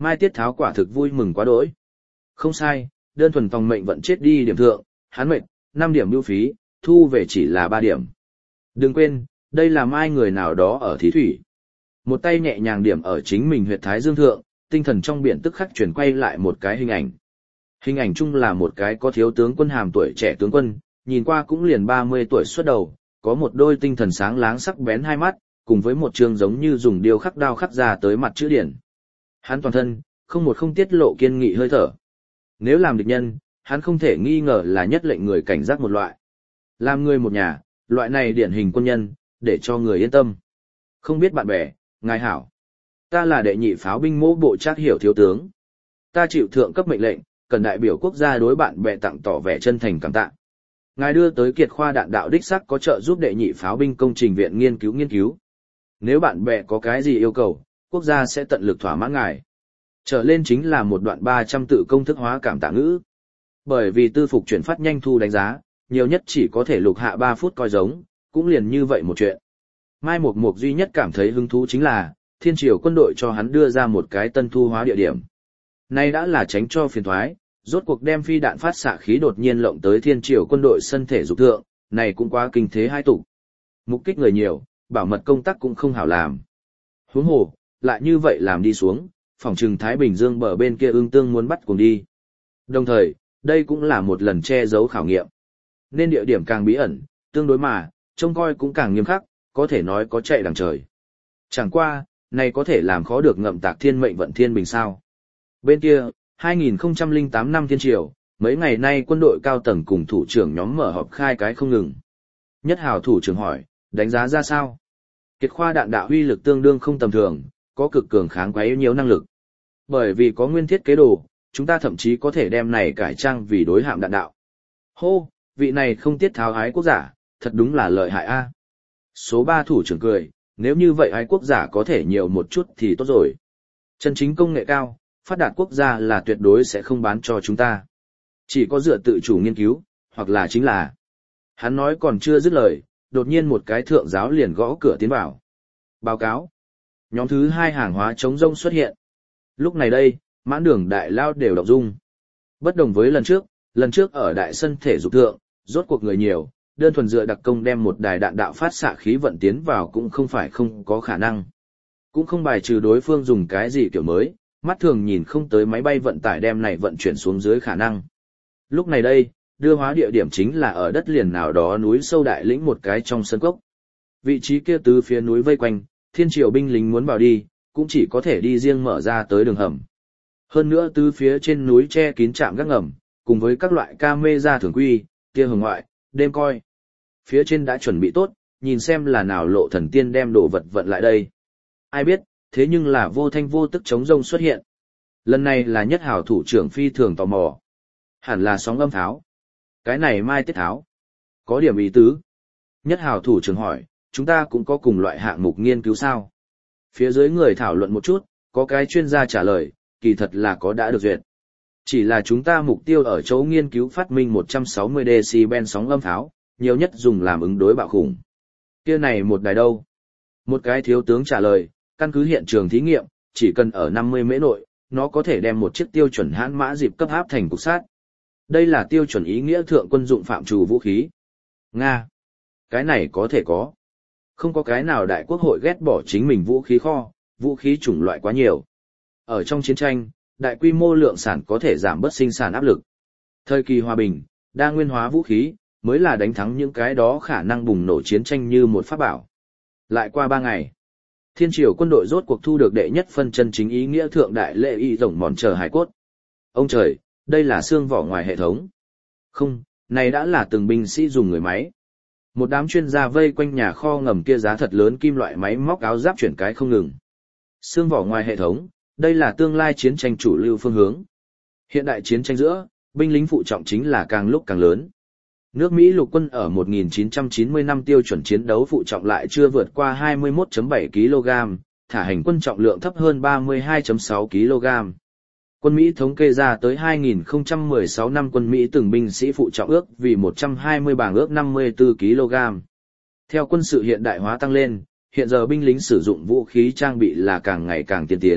Mai Tiết Tháo quả thực vui mừng quá đỗi. Không sai, đơn thuần phòng mệnh vận chết đi điểm thượng, hắn mệnh, năm điểm lưu phí, thu về chỉ là ba điểm. Đừng quên, đây là Mai người nào đó ở thí thủy. Một tay nhẹ nhàng điểm ở chính mình huyệt thái dương thượng, tinh thần trong biển tức khắc chuyển quay lại một cái hình ảnh. Hình ảnh chung là một cái có thiếu tướng quân hàm tuổi trẻ tướng quân, nhìn qua cũng liền ba mươi tuổi xuất đầu, có một đôi tinh thần sáng láng sắc bén hai mắt, cùng với một trường giống như dùng điêu khắc đao khắc ra tới mặt chữ điển. Hắn toàn thân, không một không tiết lộ kiên nghị hơi thở. Nếu làm địch nhân, hắn không thể nghi ngờ là nhất lệnh người cảnh giác một loại. Làm người một nhà, loại này điển hình quân nhân, để cho người yên tâm. Không biết bạn bè, ngài hảo. Ta là đệ nhị pháo binh mỗ bộ Trác Hiểu thiếu tướng. Ta chịu thượng cấp mệnh lệnh, cần đại biểu quốc gia đối bạn bè tặng tỏ vẻ chân thành cảm tạ. Ngài đưa tới kiệt khoa đạn đạo đích sắc có trợ giúp đệ nhị pháo binh công trình viện nghiên cứu nghiên cứu. Nếu bạn bè có cái gì yêu cầu, quốc gia sẽ tận lực thỏa mãn ngài. Trở lên chính là một đoạn ba trăm tự công thức hóa cảm tạ ngữ. Bởi vì tư phục chuyển phát nhanh thu đánh giá, nhiều nhất chỉ có thể lục hạ ba phút coi giống, cũng liền như vậy một chuyện. Mai Mục Mục duy nhất cảm thấy hứng thú chính là, thiên triều quân đội cho hắn đưa ra một cái tân thu hóa địa điểm. Nay đã là tránh cho phiền thoái, rốt cuộc đem phi đạn phát xạ khí đột nhiên lộng tới thiên triều quân đội sân thể dục thượng, này cũng quá kinh thế hai tục. Mục kích người nhiều, bảo mật công tác cũng không hảo làm. Huống hồ, lại như vậy làm đi xuống, phòng trừng Thái Bình Dương bờ bên kia ương tương muốn bắt cùng đi. Đồng thời, đây cũng là một lần che giấu khảo nghiệm. Nên địa điểm càng bí ẩn, tương đối mà, trông coi cũng càng nghiêm khắc, có thể nói có chạy đằng trời. Chẳng qua, này có thể làm khó được ngậm tạc thiên mệnh vận thiên bình sao. Bên kia, hai nghìn không trăm lẻ tám năm thiên triều, mấy ngày nay quân đội cao tầng cùng thủ trưởng nhóm mở họp khai cái không ngừng. Nhất Hào thủ trưởng hỏi, đánh giá ra sao? Kiệt khoa đạn đạo uy lực tương đương không tầm thường, có cực cường kháng quấy nhiều năng lực. Bởi vì có nguyên thiết kế đồ, chúng ta thậm chí có thể đem này cải trang vì đối hạm đạn đạo. Hô, vị này không tiết tháo ái quốc giả, thật đúng là lợi hại a. Số ba thủ trưởng cười, nếu như vậy ái quốc giả có thể nhiều một chút thì tốt rồi. Chân chính công nghệ cao, phát đạt quốc gia là tuyệt đối sẽ không bán cho chúng ta. Chỉ có dựa tự chủ nghiên cứu, hoặc là chính là. Hắn nói còn chưa dứt lời, đột nhiên một cái thượng giáo liền gõ cửa tiến vào. Báo cáo. Nhóm thứ hai hàng hóa chống rông xuất hiện. Lúc này đây, mãn đường đại lao đều động dung. Bất đồng với lần trước, lần trước ở đại sân thể dục thượng, rốt cuộc người nhiều, đơn thuần dựa đặc công đem một đài đạn đạo phát xạ khí vận tiến vào cũng không phải không có khả năng. Cũng không bài trừ đối phương dùng cái gì kiểu mới, mắt thường nhìn không tới máy bay vận tải đem này vận chuyển xuống dưới khả năng. Lúc này đây, đưa hóa địa điểm chính là ở đất liền nào đó núi sâu đại lĩnh một cái trong sân cốc. Vị trí kia từ phía núi vây quanh, thiên triều binh lính muốn vào đi, cũng chỉ có thể đi riêng mở ra tới đường hầm. Hơn nữa từ phía trên núi che kín trạm gác ngầm, cùng với các loại camera thường quy, tia hồng ngoại, đêm coi. Phía trên đã chuẩn bị tốt, nhìn xem là nào lộ thần tiên đem đồ vật vận lại đây. Ai biết, thế nhưng là vô thanh vô tức chống rông xuất hiện. Lần này là Nhất Hào thủ trưởng phi thường tò mò. Hẳn là sóng âm tháo. Cái này mai tiết tháo. Có điểm ý tứ. Nhất Hào thủ trưởng hỏi, chúng ta cũng có cùng loại hạng mục nghiên cứu sao? Phía dưới người thảo luận một chút, có cái chuyên gia trả lời, kỳ thật là có đã được duyệt. Chỉ là chúng ta mục tiêu ở chỗ nghiên cứu phát minh một trăm sáu mươi decibel sóng âm tháo, nhiều nhất dùng làm ứng đối bạo khủng. Kia này một đài đâu? Một cái thiếu tướng trả lời, căn cứ hiện trường thí nghiệm, chỉ cần ở năm mươi mễ nội, nó có thể đem một chiếc tiêu chuẩn hãn mã dịp cấp áp thành cục sát. Đây là tiêu chuẩn ý nghĩa thượng quân dụng phạm trù vũ khí. Nga. Cái này có thể có. Không có cái nào đại quốc hội ghét bỏ chính mình vũ khí kho, vũ khí chủng loại quá nhiều. Ở trong chiến tranh, đại quy mô lượng sản có thể giảm bớt sinh sản áp lực. Thời kỳ hòa bình, đa nguyên hóa vũ khí, mới là đánh thắng những cái đó khả năng bùng nổ chiến tranh như một pháp bảo. Lại qua ba ngày, thiên triều quân đội rốt cuộc thu được đệ nhất phân chân chính ý nghĩa thượng đại lễ y tổng mòn chờ hải cốt. Ông trời, đây là xương vỏ ngoài hệ thống. Không, này đã là từng binh sĩ dùng người máy. Một đám chuyên gia vây quanh nhà kho ngầm kia giá thật lớn kim loại máy móc áo giáp chuyển cái không ngừng. Xương vỏ ngoài hệ thống, đây là tương lai chiến tranh chủ lưu phương hướng. Hiện đại chiến tranh giữa, binh lính phụ trọng chính là càng lúc càng lớn. Nước Mỹ lục quân ở một nghìn chín trăm chín mươi năm tiêu chuẩn chiến đấu phụ trọng lại chưa vượt qua hai mươi mốt phẩy bảy ki lô gam, thả hành quân trọng lượng thấp hơn ba mươi hai phẩy sáu ki lô gam. Quân Mỹ thống kê ra tới hai nghìn không trăm mười sáu năm quân Mỹ từng binh sĩ phụ trọng ước vì một trăm hai mươi bảng ước năm mươi tư ki lô gam. Theo quân sự hiện đại hóa tăng lên, hiện giờ binh lính sử dụng vũ khí trang bị là càng ngày càng tiên tiến,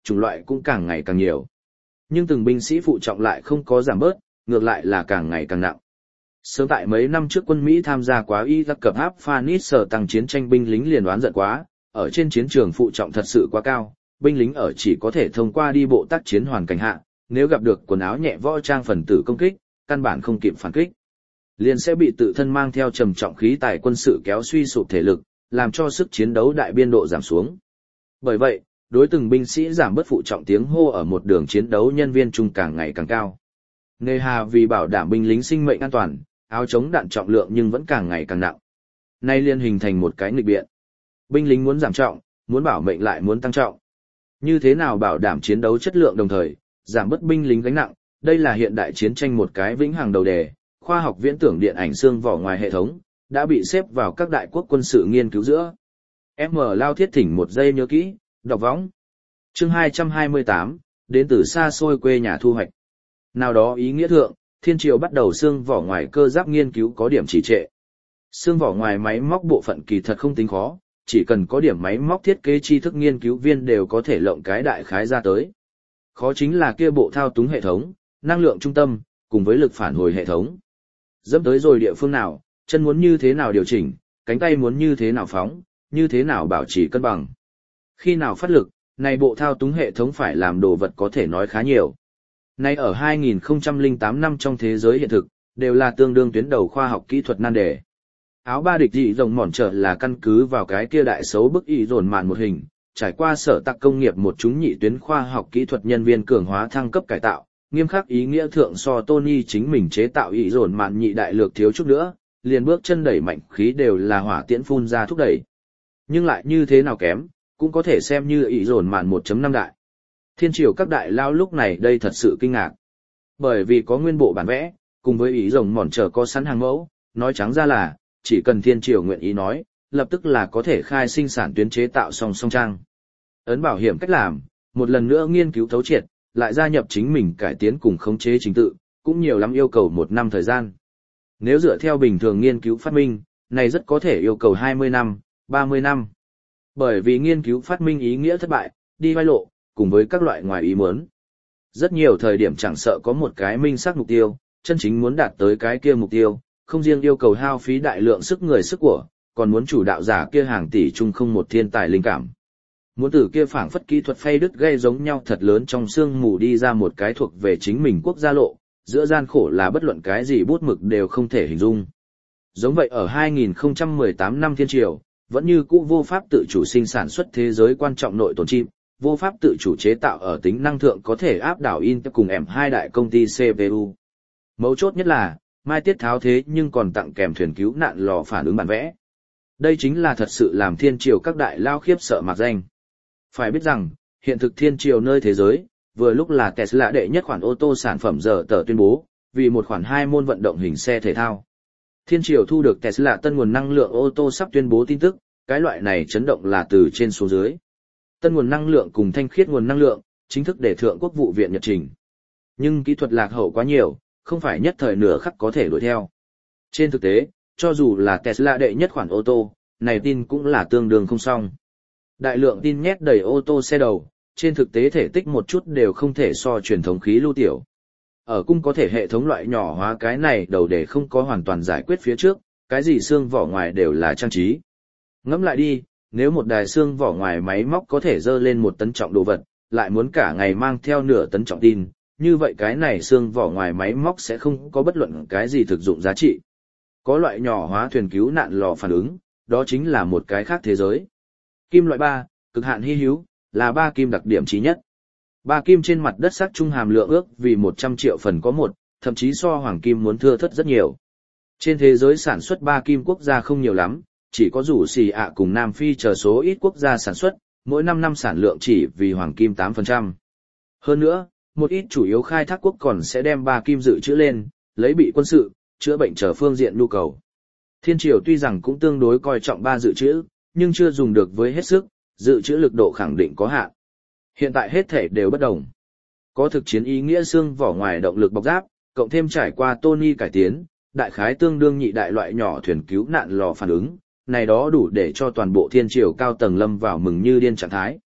chủng loại cũng càng ngày càng nhiều. Nhưng từng binh sĩ phụ trọng lại không có giảm bớt, ngược lại là càng ngày càng nặng. Sớm tại mấy năm trước quân Mỹ tham gia quá Iraq cập áp Phanis sở tăng chiến tranh binh lính liền đoán giận quá, ở trên chiến trường phụ trọng thật sự quá cao, binh lính ở chỉ có thể thông qua đi bộ tác chiến hoàn cảnh hạ, nếu gặp được quần áo nhẹ võ trang phần tử công kích, căn bản không kịp phản kích. Liền sẽ bị tự thân mang theo trầm trọng khí tài quân sự kéo suy sụp thể lực, làm cho sức chiến đấu đại biên độ giảm xuống. Bởi vậy, đối từng binh sĩ giảm bớt phụ trọng tiếng hô ở một đường chiến đấu nhân viên trung càng ngày càng cao. Nề hà vì bảo đảm binh lính sinh mệnh an toàn, áo chống đạn trọng lượng nhưng vẫn càng ngày càng nặng. Nay liên hình thành một cái nghịch biện. Binh lính muốn giảm trọng, muốn bảo mệnh lại muốn tăng trọng. Như thế nào bảo đảm chiến đấu chất lượng đồng thời, giảm bớt binh lính gánh nặng, đây là hiện đại chiến tranh một cái vĩnh hằng đầu đề. Khoa học viễn tưởng điện ảnh xương vỏ ngoài hệ thống, đã bị xếp vào các đại quốc quân sự nghiên cứu giữa. M. Lao Thiết thỉnh một giây nhớ kỹ, đọc võng. Chương hai trăm hai mươi tám, đến từ xa xôi quê nhà thu hoạch. Nào đó ý nghĩa thượng, thiên triều bắt đầu xương vỏ ngoài cơ giáp nghiên cứu có điểm trì trệ. Xương vỏ ngoài máy móc bộ phận kỳ thật không tính khó, chỉ cần có điểm máy móc thiết kế tri thức nghiên cứu viên đều có thể lộng cái đại khái ra tới. Khó chính là kia bộ thao túng hệ thống, năng lượng trung tâm, cùng với lực phản hồi hệ thống. Dẫm tới rồi địa phương nào, chân muốn như thế nào điều chỉnh, cánh tay muốn như thế nào phóng, như thế nào bảo trì cân bằng. Khi nào phát lực, này bộ thao túng hệ thống phải làm đồ vật có thể nói khá nhiều. Nay ở hai nghìn không trăm lẻ tám năm trong thế giới hiện thực, đều là tương đương tuyến đầu khoa học kỹ thuật nan đề. Áo ba địch dị rồng mòn trở là căn cứ vào cái kia đại xấu bức ý dồn màn một hình, trải qua sở tạc công nghiệp một chúng nhị tuyến khoa học kỹ thuật nhân viên cường hóa thăng cấp cải tạo, nghiêm khắc ý nghĩa thượng so Tony chính mình chế tạo ý dồn màn nhị đại lược thiếu chút nữa, liền bước chân đẩy mạnh khí đều là hỏa tiễn phun ra thúc đẩy. Nhưng lại như thế nào kém, cũng có thể xem như ý dồn màn một chấm năm đại. Thiên triều các đại lao lúc này đây thật sự kinh ngạc. Bởi vì có nguyên bộ bản vẽ, cùng với ý rồng mòn trở có sẵn hàng mẫu, nói trắng ra là, chỉ cần thiên triều nguyện ý nói, lập tức là có thể khai sinh sản tuyến chế tạo song song trang. Ấn bảo hiểm cách làm, một lần nữa nghiên cứu thấu triệt, lại gia nhập chính mình cải tiến cùng khống chế trình tự, cũng nhiều lắm yêu cầu một năm thời gian. Nếu dựa theo bình thường nghiên cứu phát minh, này rất có thể yêu cầu hai mươi năm, ba mươi năm. Bởi vì nghiên cứu phát minh ý nghĩa thất bại, đi vai lộ, cùng với các loại ngoài ý muốn. Rất nhiều thời điểm chẳng sợ có một cái minh xác mục tiêu, chân chính muốn đạt tới cái kia mục tiêu, không riêng yêu cầu hao phí đại lượng sức người sức của, còn muốn chủ đạo giả kia hàng tỷ chung không một thiên tài linh cảm. Muốn từ kia phảng phất kỹ thuật phay đứt gây giống nhau thật lớn trong xương mù đi ra một cái thuộc về chính mình quốc gia lộ, giữa gian khổ là bất luận cái gì bút mực đều không thể hình dung. Giống vậy ở hai nghìn không trăm mười tám năm thiên triều, vẫn như cũ vô pháp tự chủ sinh sản xuất thế giới quan trọng nội tồn chip, vô pháp tự chủ chế tạo ở tính năng thượng có thể áp đảo Intel cùng em hai đại công ty xê pê u. Mấu chốt nhất là, Mai Tiết Tháo thế nhưng còn tặng kèm thuyền cứu nạn lò phản ứng bản vẽ. Đây chính là thật sự làm thiên triều các đại lao khiếp sợ mạc danh. Phải biết rằng, hiện thực thiên triều nơi thế giới, vừa lúc là Tesla đệ nhất khoản ô tô sản phẩm giờ tờ tuyên bố, vì một khoản hai môn vận động hình xe thể thao. Thiên triều thu được Tesla tân nguồn năng lượng ô tô sắp tuyên bố tin tức, cái loại này chấn động là từ trên xuống dưới. Tân nguồn năng lượng cùng thanh khiết nguồn năng lượng, chính thức để thượng quốc vụ viện nhật trình. Nhưng kỹ thuật lạc hậu quá nhiều, không phải nhất thời nửa khắc có thể đuổi theo. Trên thực tế, cho dù là Tesla đệ nhất khoản ô tô, này tin cũng là tương đương không xong. Đại lượng tin nhét đầy ô tô xe đầu, trên thực tế thể tích một chút đều không thể so truyền thống khí lưu tiểu. Ở cung có thể hệ thống loại nhỏ hóa cái này đầu để không có hoàn toàn giải quyết phía trước, cái gì xương vỏ ngoài đều là trang trí. Ngẫm lại đi, nếu một đài xương vỏ ngoài máy móc có thể dơ lên một tấn trọng đồ vật, lại muốn cả ngày mang theo nửa tấn trọng tin, như vậy cái này xương vỏ ngoài máy móc sẽ không có bất luận cái gì thực dụng giá trị. Có loại nhỏ hóa thuyền cứu nạn lò phản ứng, đó chính là một cái khác thế giới. Kim loại ba, cực hạn hy hữu, là ba kim đặc điểm chí nhất. Ba kim trên mặt đất sắc trung hàm lượng ước vì một trăm triệu phần có một, thậm chí so hoàng kim muốn thưa thớt rất nhiều. Trên thế giới sản xuất ba kim quốc gia không nhiều lắm, chỉ có rủ xì ạ cùng Nam Phi chờ số ít quốc gia sản xuất, mỗi năm năm sản lượng chỉ vì hoàng kim tám phần trăm. Hơn nữa, một ít chủ yếu khai thác quốc còn sẽ đem ba kim dự trữ lên, lấy bị quân sự, chữa bệnh chờ phương diện nhu cầu. Thiên triều tuy rằng cũng tương đối coi trọng ba dự trữ, nhưng chưa dùng được với hết sức, dự trữ lực độ khẳng định có hạn. Hiện tại hết thể đều bất đồng. Có thực chiến ý nghĩa xương vỏ ngoài động lực bọc giáp, cộng thêm trải qua Tony cải tiến, đại khái tương đương nhị đại loại nhỏ thuyền cứu nạn lò phản ứng, này đó đủ để cho toàn bộ thiên triều cao tầng lâm vào mừng như điên trạng thái.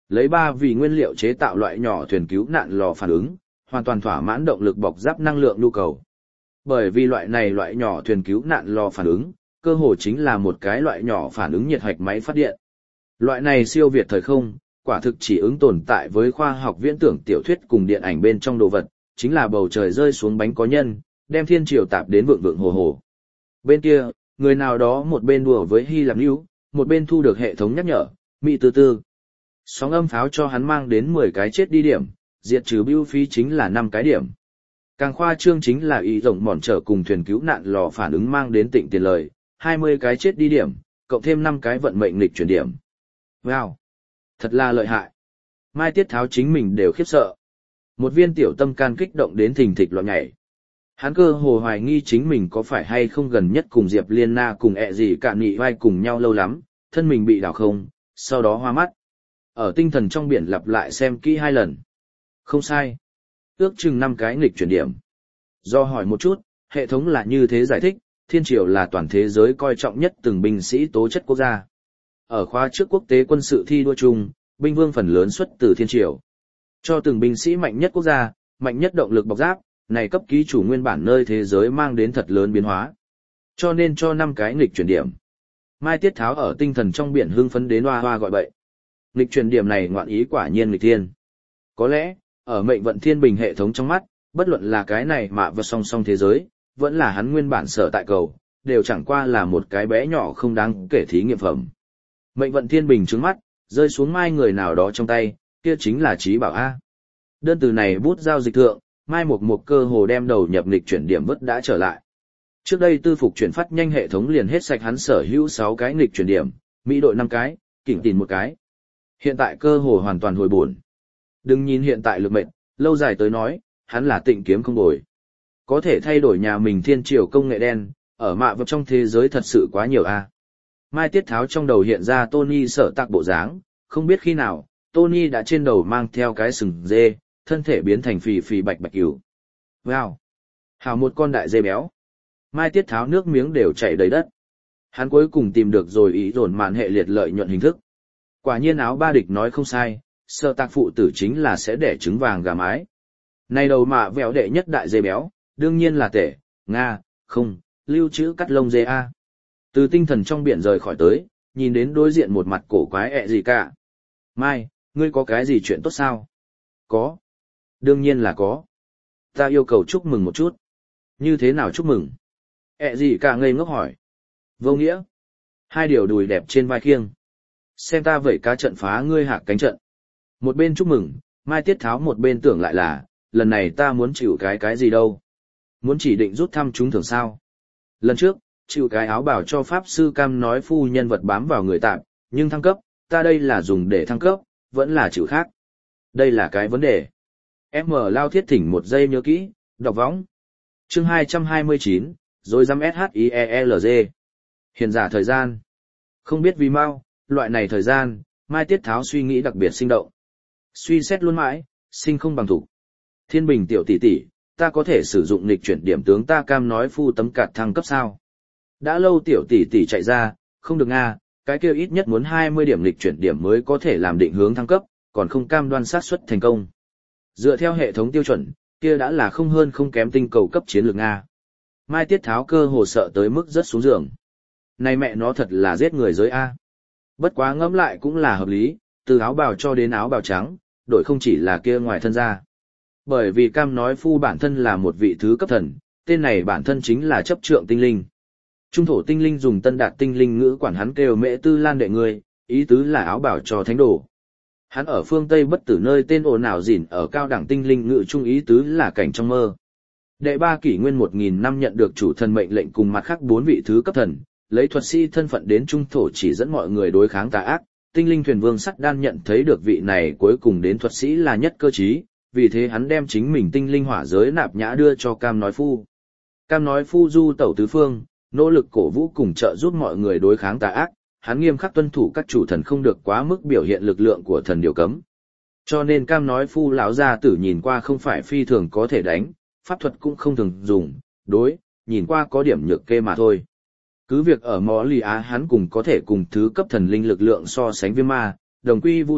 Lấy ba vì nguyên liệu chế tạo loại nhỏ thuyền cứu nạn lò phản ứng, hoàn toàn thỏa mãn động lực bọc giáp năng lượng nhu cầu. Bởi vì loại này loại nhỏ thuyền cứu nạn lò phản ứng, cơ hồ chính là một cái loại nhỏ phản ứng nhiệt hạch máy phát điện. Loại này siêu việt thời không, quả thực chỉ ứng tồn tại với khoa học viễn tưởng tiểu thuyết cùng điện ảnh bên trong đồ vật, chính là bầu trời rơi xuống bánh có nhân, đem thiên triều tạp đến vượng vượng hồ hồ. Bên kia, người nào đó một bên đùa với Hy Lạp Níu, một bên thu được hệ thống nhắc nhở, Mỹ tư tư. Sóng âm pháo cho hắn mang đến mười cái chết đi điểm, diệt trừ bưu phí chính là năm cái điểm. Càng khoa trương chính là ý rộng mòn trở cùng thuyền cứu nạn lò phản ứng mang đến tịnh tiền lời, hai mươi cái chết đi điểm, cộng thêm năm cái vận mệnh lịch chuyển điểm. Wow! Thật là lợi hại. Mai Tiết Tháo chính mình đều khiếp sợ. Một viên tiểu tâm can kích động đến thình thịch loạn nhảy. Hắn cơ hồ hoài nghi chính mình có phải hay không gần nhất cùng Diệp Liên Na cùng ẹ gì cạn nghị vai cùng nhau lâu lắm, thân mình bị đảo không, sau đó hoa mắt. Ở tinh thần trong biển lặp lại xem kỹ hai lần. Không sai. Ước chừng năm cái nghịch chuyển điểm. Do hỏi một chút, hệ thống là như thế giải thích, thiên triều là toàn thế giới coi trọng nhất từng binh sĩ tố chất quốc gia. Ở khóa trước quốc tế quân sự thi đua chung, binh vương phần lớn xuất từ thiên triều. Cho từng binh sĩ mạnh nhất quốc gia, mạnh nhất động lực bọc giáp, này cấp ký chủ nguyên bản nơi thế giới mang đến thật lớn biến hóa. Cho nên cho năm cái nghịch chuyển điểm. Mai Tiết Tháo ở tinh thần trong biển hưng phấn đến hoa hoa gọi bậy. Nghịch chuyển điểm này ngoạn ý quả nhiên nghịch thiên. Có lẽ, ở mệnh vận thiên bình hệ thống trong mắt, bất luận là cái này mà vật song song thế giới, vẫn là hắn nguyên bản sở tại cầu, đều chẳng qua là một cái bé nhỏ không đáng kể thí nghiệm phẩm. Mệnh vận thiên bình trứng mắt, rơi xuống mai người nào đó trong tay, kia chính là trí bảo A. Đơn từ này bút giao dịch thượng, mai một một cơ hồ đem đầu nhập nghịch chuyển điểm vất đã trở lại. Trước đây tư phục chuyển phát nhanh hệ thống liền hết sạch hắn sở hữu sáu cái nghịch chuyển điểm, Mỹ đội năm cái, Kỉnh Tín một cái. Hiện tại cơ hồ hoàn toàn hồi buồn. Đừng nhìn hiện tại lực mệnh, lâu dài tới nói, hắn là tịnh kiếm không bồi. Có thể thay đổi nhà mình thiên triều công nghệ đen, ở mạ vật trong thế giới thật sự quá nhiều a. Mai Tiết Tháo trong đầu hiện ra Tony sợ tạc bộ dáng, không biết khi nào, Tony đã trên đầu mang theo cái sừng dê, thân thể biến thành phì phì bạch bạch cừu. Wow! Hào một con đại dê béo. Mai Tiết Tháo nước miếng đều chảy đầy đất. Hắn cuối cùng tìm được rồi ý dồn màn hệ liệt lợi nhuận hình thức. Quả nhiên áo ba địch nói không sai, sợ tạc phụ tử chính là sẽ đẻ trứng vàng gà mái. Này đầu mạ vẹo đệ nhất đại dê béo, đương nhiên là tể, Nga, không, lưu trữ cắt lông dê A. Từ tinh thần trong biển rời khỏi tới, nhìn đến đối diện một mặt cổ quái ẹ gì cả. Mai, ngươi có cái gì chuyện tốt sao? Có. Đương nhiên là có. Ta yêu cầu chúc mừng một chút. Như thế nào chúc mừng? Ẹ gì cả ngây ngốc hỏi. Vô nghĩa. Hai điều đùi đẹp trên vai khiêng. Xem ta vẩy cá trận phá ngươi hạ cánh trận. Một bên chúc mừng, Mai Tiết Tháo một bên tưởng lại là, lần này ta muốn chịu cái cái gì đâu. Muốn chỉ định rút thăm chúng thường sao. Lần trước, chịu cái áo bảo cho Pháp Sư Cam nói phu nhân vật bám vào người tạm, nhưng thăng cấp, ta đây là dùng để thăng cấp, vẫn là chịu khác. Đây là cái vấn đề. Em mở lao thiết thỉnh một giây nhớ kỹ, đọc võng. Chương hai trăm hai mươi chín, rồi dăm S H I E L G. Hiện giả thời gian. Không biết vì mau, loại này thời gian, Mai Tiết Tháo suy nghĩ đặc biệt sinh động. Suy xét luôn mãi, sinh không bằng thủ. Thiên Bình tiểu tỷ tỷ, ta có thể sử dụng nghịch chuyển điểm tướng ta Cam nói phu tấm cạt thăng cấp sao? Đã lâu tiểu tỷ tỷ chạy ra, không được nga, cái kia ít nhất muốn hai mươi điểm nghịch chuyển điểm mới có thể làm định hướng thăng cấp, còn không cam đoan xác suất thành công. Dựa theo hệ thống tiêu chuẩn, kia đã là không hơn không kém tinh cầu cấp chiến lược nga. Mai Tiết Tháo cơ hồ sợ tới mức rất xuống giường. Này mẹ nó thật là giết người giới A. Bất quá ngẫm lại cũng là hợp lý, từ áo bào cho đến áo bào trắng, đổi không chỉ là kia ngoài thân ra. Bởi vì Cam nói phu bản thân là một vị thứ cấp thần, tên này bản thân chính là chấp trượng tinh linh. Trung thổ tinh linh dùng tân đạt tinh linh ngữ quản hắn kêu mẹ tư lan đệ người, ý tứ là áo bào cho thánh đồ. Hắn ở phương Tây bất tử nơi tên ồn ào dỉn ở cao đẳng tinh linh ngữ trung ý tứ là cảnh trong mơ. Đệ ba kỷ nguyên một nghìn năm nhận được chủ thần mệnh lệnh cùng mặt khác bốn vị thứ cấp thần, lấy thuật sĩ thân phận đến trung thổ chỉ dẫn mọi người đối kháng tà ác. Tinh linh thuyền vương Sắt Đan nhận thấy được vị này cuối cùng đến thuật sĩ là nhất cơ trí, vì thế hắn đem chính mình tinh linh hỏa giới nạp nhã đưa cho Cam nói phu. Cam nói phu du tẩu tứ phương, nỗ lực cổ vũ cùng trợ giúp mọi người đối kháng tà ác, hắn nghiêm khắc tuân thủ các chủ thần không được quá mức biểu hiện lực lượng của thần điều cấm. Cho nên Cam nói phu lão gia tử nhìn qua không phải phi thường có thể đánh, pháp thuật cũng không thường dùng, đối, nhìn qua có điểm nhược kê mà thôi. Cứ việc ở Mõ Lì Á hắn cùng có thể cùng thứ cấp thần linh lực lượng so sánh viêm ma, đồng quy vu tận,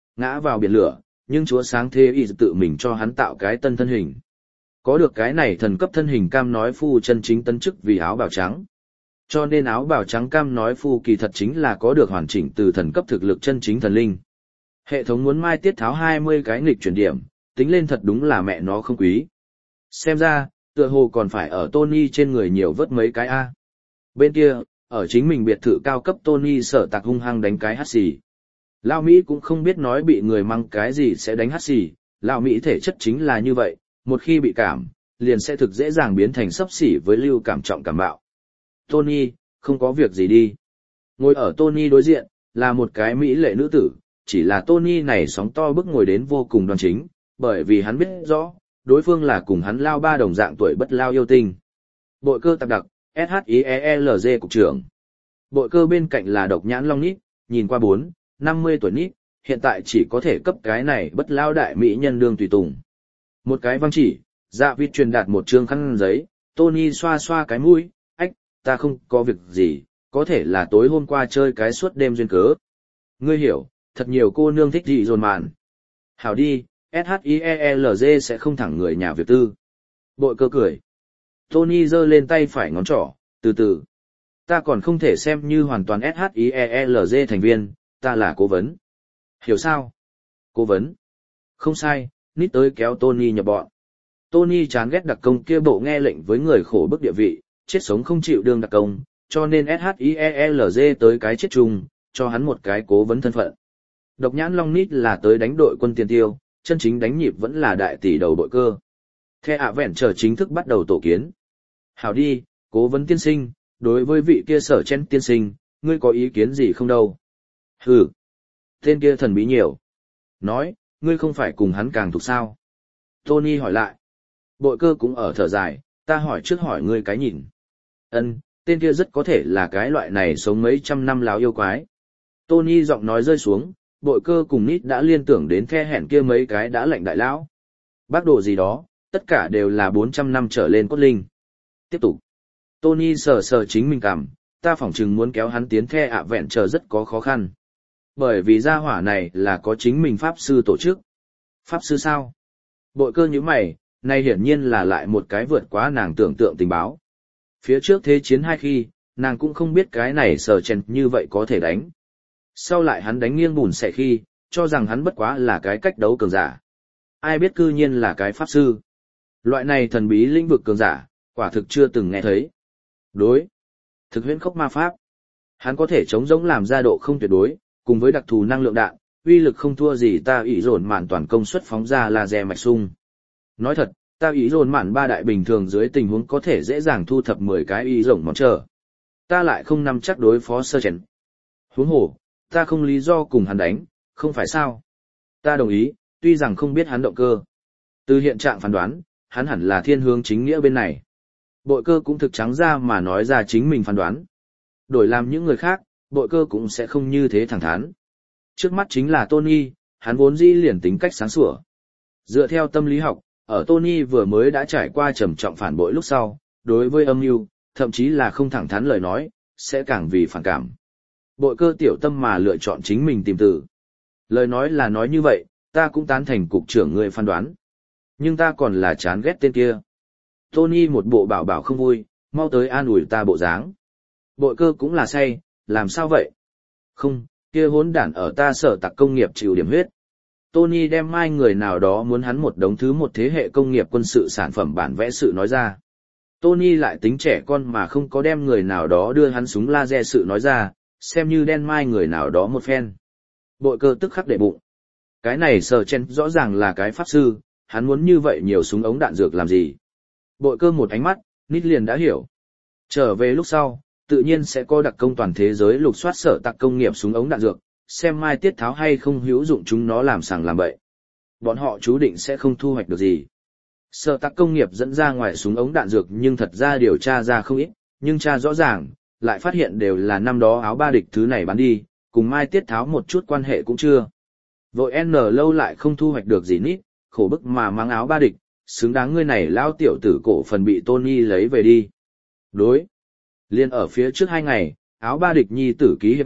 ngã vào biển lửa, nhưng chúa sáng thế y tự mình cho hắn tạo cái tân thân hình. Có được cái này thần cấp thân hình cam nói phu chân chính tân chức vì áo bào trắng. Cho nên áo bào trắng cam nói phu kỳ thật chính là có được hoàn chỉnh từ thần cấp thực lực chân chính thần linh. Hệ thống muốn mai tiết tháo hai mươi cái nghịch chuyển điểm, tính lên thật đúng là mẹ nó không quý. Xem ra, tựa hồ còn phải ở Tony trên người nhiều vớt mấy cái A. Bên kia, ở chính mình biệt thự cao cấp Tony sở tạc hung hăng đánh cái hắt xì. Lao Mỹ cũng không biết nói bị người mang cái gì sẽ đánh hắt xì, Lao Mỹ thể chất chính là như vậy, một khi bị cảm, liền sẽ thực dễ dàng biến thành xấp xỉ với lưu cảm trọng cảm bạo. Tony, không có việc gì đi. Ngồi ở Tony đối diện, là một cái mỹ lệ nữ tử, chỉ là Tony này sóng to bức ngồi đến vô cùng đoan chính, bởi vì hắn biết rõ, đối phương là cùng hắn Lao ba đồng dạng tuổi bất lao yêu tinh. Bội cơ tạc đặc, ét hát i e lờ giê cục trưởng. Bội cơ bên cạnh là độc nhãn long nít, nhìn qua bốn, năm mươi tuổi nít, hiện tại chỉ có thể cấp cái này bất lao đại mỹ nhân đương tùy tùng. Một cái văng chỉ, dạ vịt truyền đạt một trương khăn giấy, Tony xoa xoa cái mũi, ách, ta không có việc gì, có thể là tối hôm qua chơi cái suốt đêm duyên cớ. Ngươi hiểu, thật nhiều cô nương thích gì dồn mạn. Hảo đi, ét hát i e lờ giê sẽ không thẳng người nhà việc tư. Bội cơ cười. Tony giơ lên tay phải ngón trỏ, từ từ. Ta còn không thể xem như hoàn toàn ét hát i e lờ giê thành viên, ta là cố vấn. Hiểu sao? Cố vấn. Không sai, nít tới kéo Tony nhập bọn. Tony chán ghét đặc công kia bộ nghe lệnh với người khổ bức địa vị, chết sống không chịu đương đặc công, cho nên ét hát i e lờ giê tới cái chết chung, cho hắn một cái cố vấn thân phận. Độc nhãn long nít là tới đánh đội quân tiền tiêu, chân chính đánh nhịp vẫn là đại tỷ đầu bội cơ. The ạ vẹn chờ chính thức bắt đầu tổ kiến. Hảo đi, cố vấn tiên sinh, đối với vị kia sở chen tiên sinh, ngươi có ý kiến gì không đâu? Hừ, tên kia thần bí nhiều. Nói, ngươi không phải cùng hắn càng thuộc sao? Tony hỏi lại. Bội cơ cũng ở thở dài, ta hỏi trước hỏi ngươi cái nhìn. Ân, tên kia rất có thể là cái loại này sống mấy trăm năm láo yêu quái. Tony giọng nói rơi xuống, bội cơ cùng nít đã liên tưởng đến the hẹn kia mấy cái đã lệnh đại lão. Bác đồ gì đó, tất cả đều là bốn trăm năm trở lên cốt linh. Tiếp tục. Tony sờ sờ chính mình cảm, ta phỏng chừng muốn kéo hắn tiến the ạ vẹn chờ rất có khó khăn. Bởi vì gia hỏa này là có chính mình pháp sư tổ chức. Pháp sư sao? Bội cơ như mày, này hiển nhiên là lại một cái vượt quá nàng tưởng tượng tình báo. Phía trước thế chiến hai khi, nàng cũng không biết cái này sờ chèn như vậy có thể đánh. Sau lại hắn đánh nghiêng bùn xẻ khi, cho rằng hắn bất quá là cái cách đấu cường giả. Ai biết cư nhiên là cái pháp sư. Loại này thần bí lĩnh vực cường giả, quả thực chưa từng nghe thấy. Đối. Thực huyễn khốc ma pháp. Hắn có thể chống giống làm ra độ không tuyệt đối, cùng với đặc thù năng lượng đạn, uy lực không thua gì ta ý dồn mạn toàn công suất phóng ra laser mạch sung. Nói thật, ta ý dồn mạn ba đại bình thường dưới tình huống có thể dễ dàng thu thập mười cái ý rồng món chờ. Ta lại không nắm chắc đối phó sơ chèn. Huống hồ, ta không lý do cùng hắn đánh, không phải sao? Ta đồng ý, tuy rằng không biết hắn động cơ. Từ hiện trạng phán đoán, hắn hẳn là thiên hướng chính nghĩa bên này. Bội cơ cũng thực trắng ra mà nói ra chính mình phán đoán. Đổi làm những người khác, bội cơ cũng sẽ không như thế thẳng thắn. Trước mắt chính là Tony, hắn vốn dĩ liền tính cách sáng sủa. Dựa theo tâm lý học, ở Tony vừa mới đã trải qua trầm trọng phản bội lúc sau, đối với âm mưu, thậm chí là không thẳng thắn lời nói, sẽ càng vì phản cảm. Bội cơ tiểu tâm mà lựa chọn chính mình tìm từ. Lời nói là nói như vậy, ta cũng tán thành cục trưởng người phán đoán. Nhưng ta còn là chán ghét tên kia. Tony một bộ bảo bảo không vui, mau tới an ủi ta bộ dáng. Bội cơ cũng là say, làm sao vậy? Không, kia hỗn đản ở ta sở tạc công nghiệp chịu điểm huyết. Tony đem mai người nào đó muốn hắn một đống thứ một thế hệ công nghiệp quân sự sản phẩm bản vẽ sự nói ra. Tony lại tính trẻ con mà không có đem người nào đó đưa hắn súng laser sự nói ra, xem như đen mai người nào đó một phen. Bội cơ tức khắc để bụng. Cái này sờ chen rõ ràng là cái pháp sư, hắn muốn như vậy nhiều súng ống đạn dược làm gì. Bội cơ một ánh mắt, nít liền đã hiểu. Trở về lúc sau, tự nhiên sẽ có đặc công toàn thế giới lục soát sở tạc công nghiệp súng ống đạn dược, xem mai tiết tháo hay không hữu dụng chúng nó làm sàng làm bậy. Bọn họ chú định sẽ không thu hoạch được gì. Sở tạc công nghiệp dẫn ra ngoài súng ống đạn dược nhưng thật ra điều tra ra không ít, nhưng tra rõ ràng, lại phát hiện đều là năm đó áo ba địch thứ này bán đi, cùng mai tiết tháo một chút quan hệ cũng chưa. Vội N lâu lại không thu hoạch được gì nít, khổ bức mà mang áo ba địch, xứng đáng ngươi này lao tiểu tử cổ phần bị Tony lấy về đi. Đối. Liên ở phía trước hai ngày, áo ba địch nhi tử ký hiệp ước,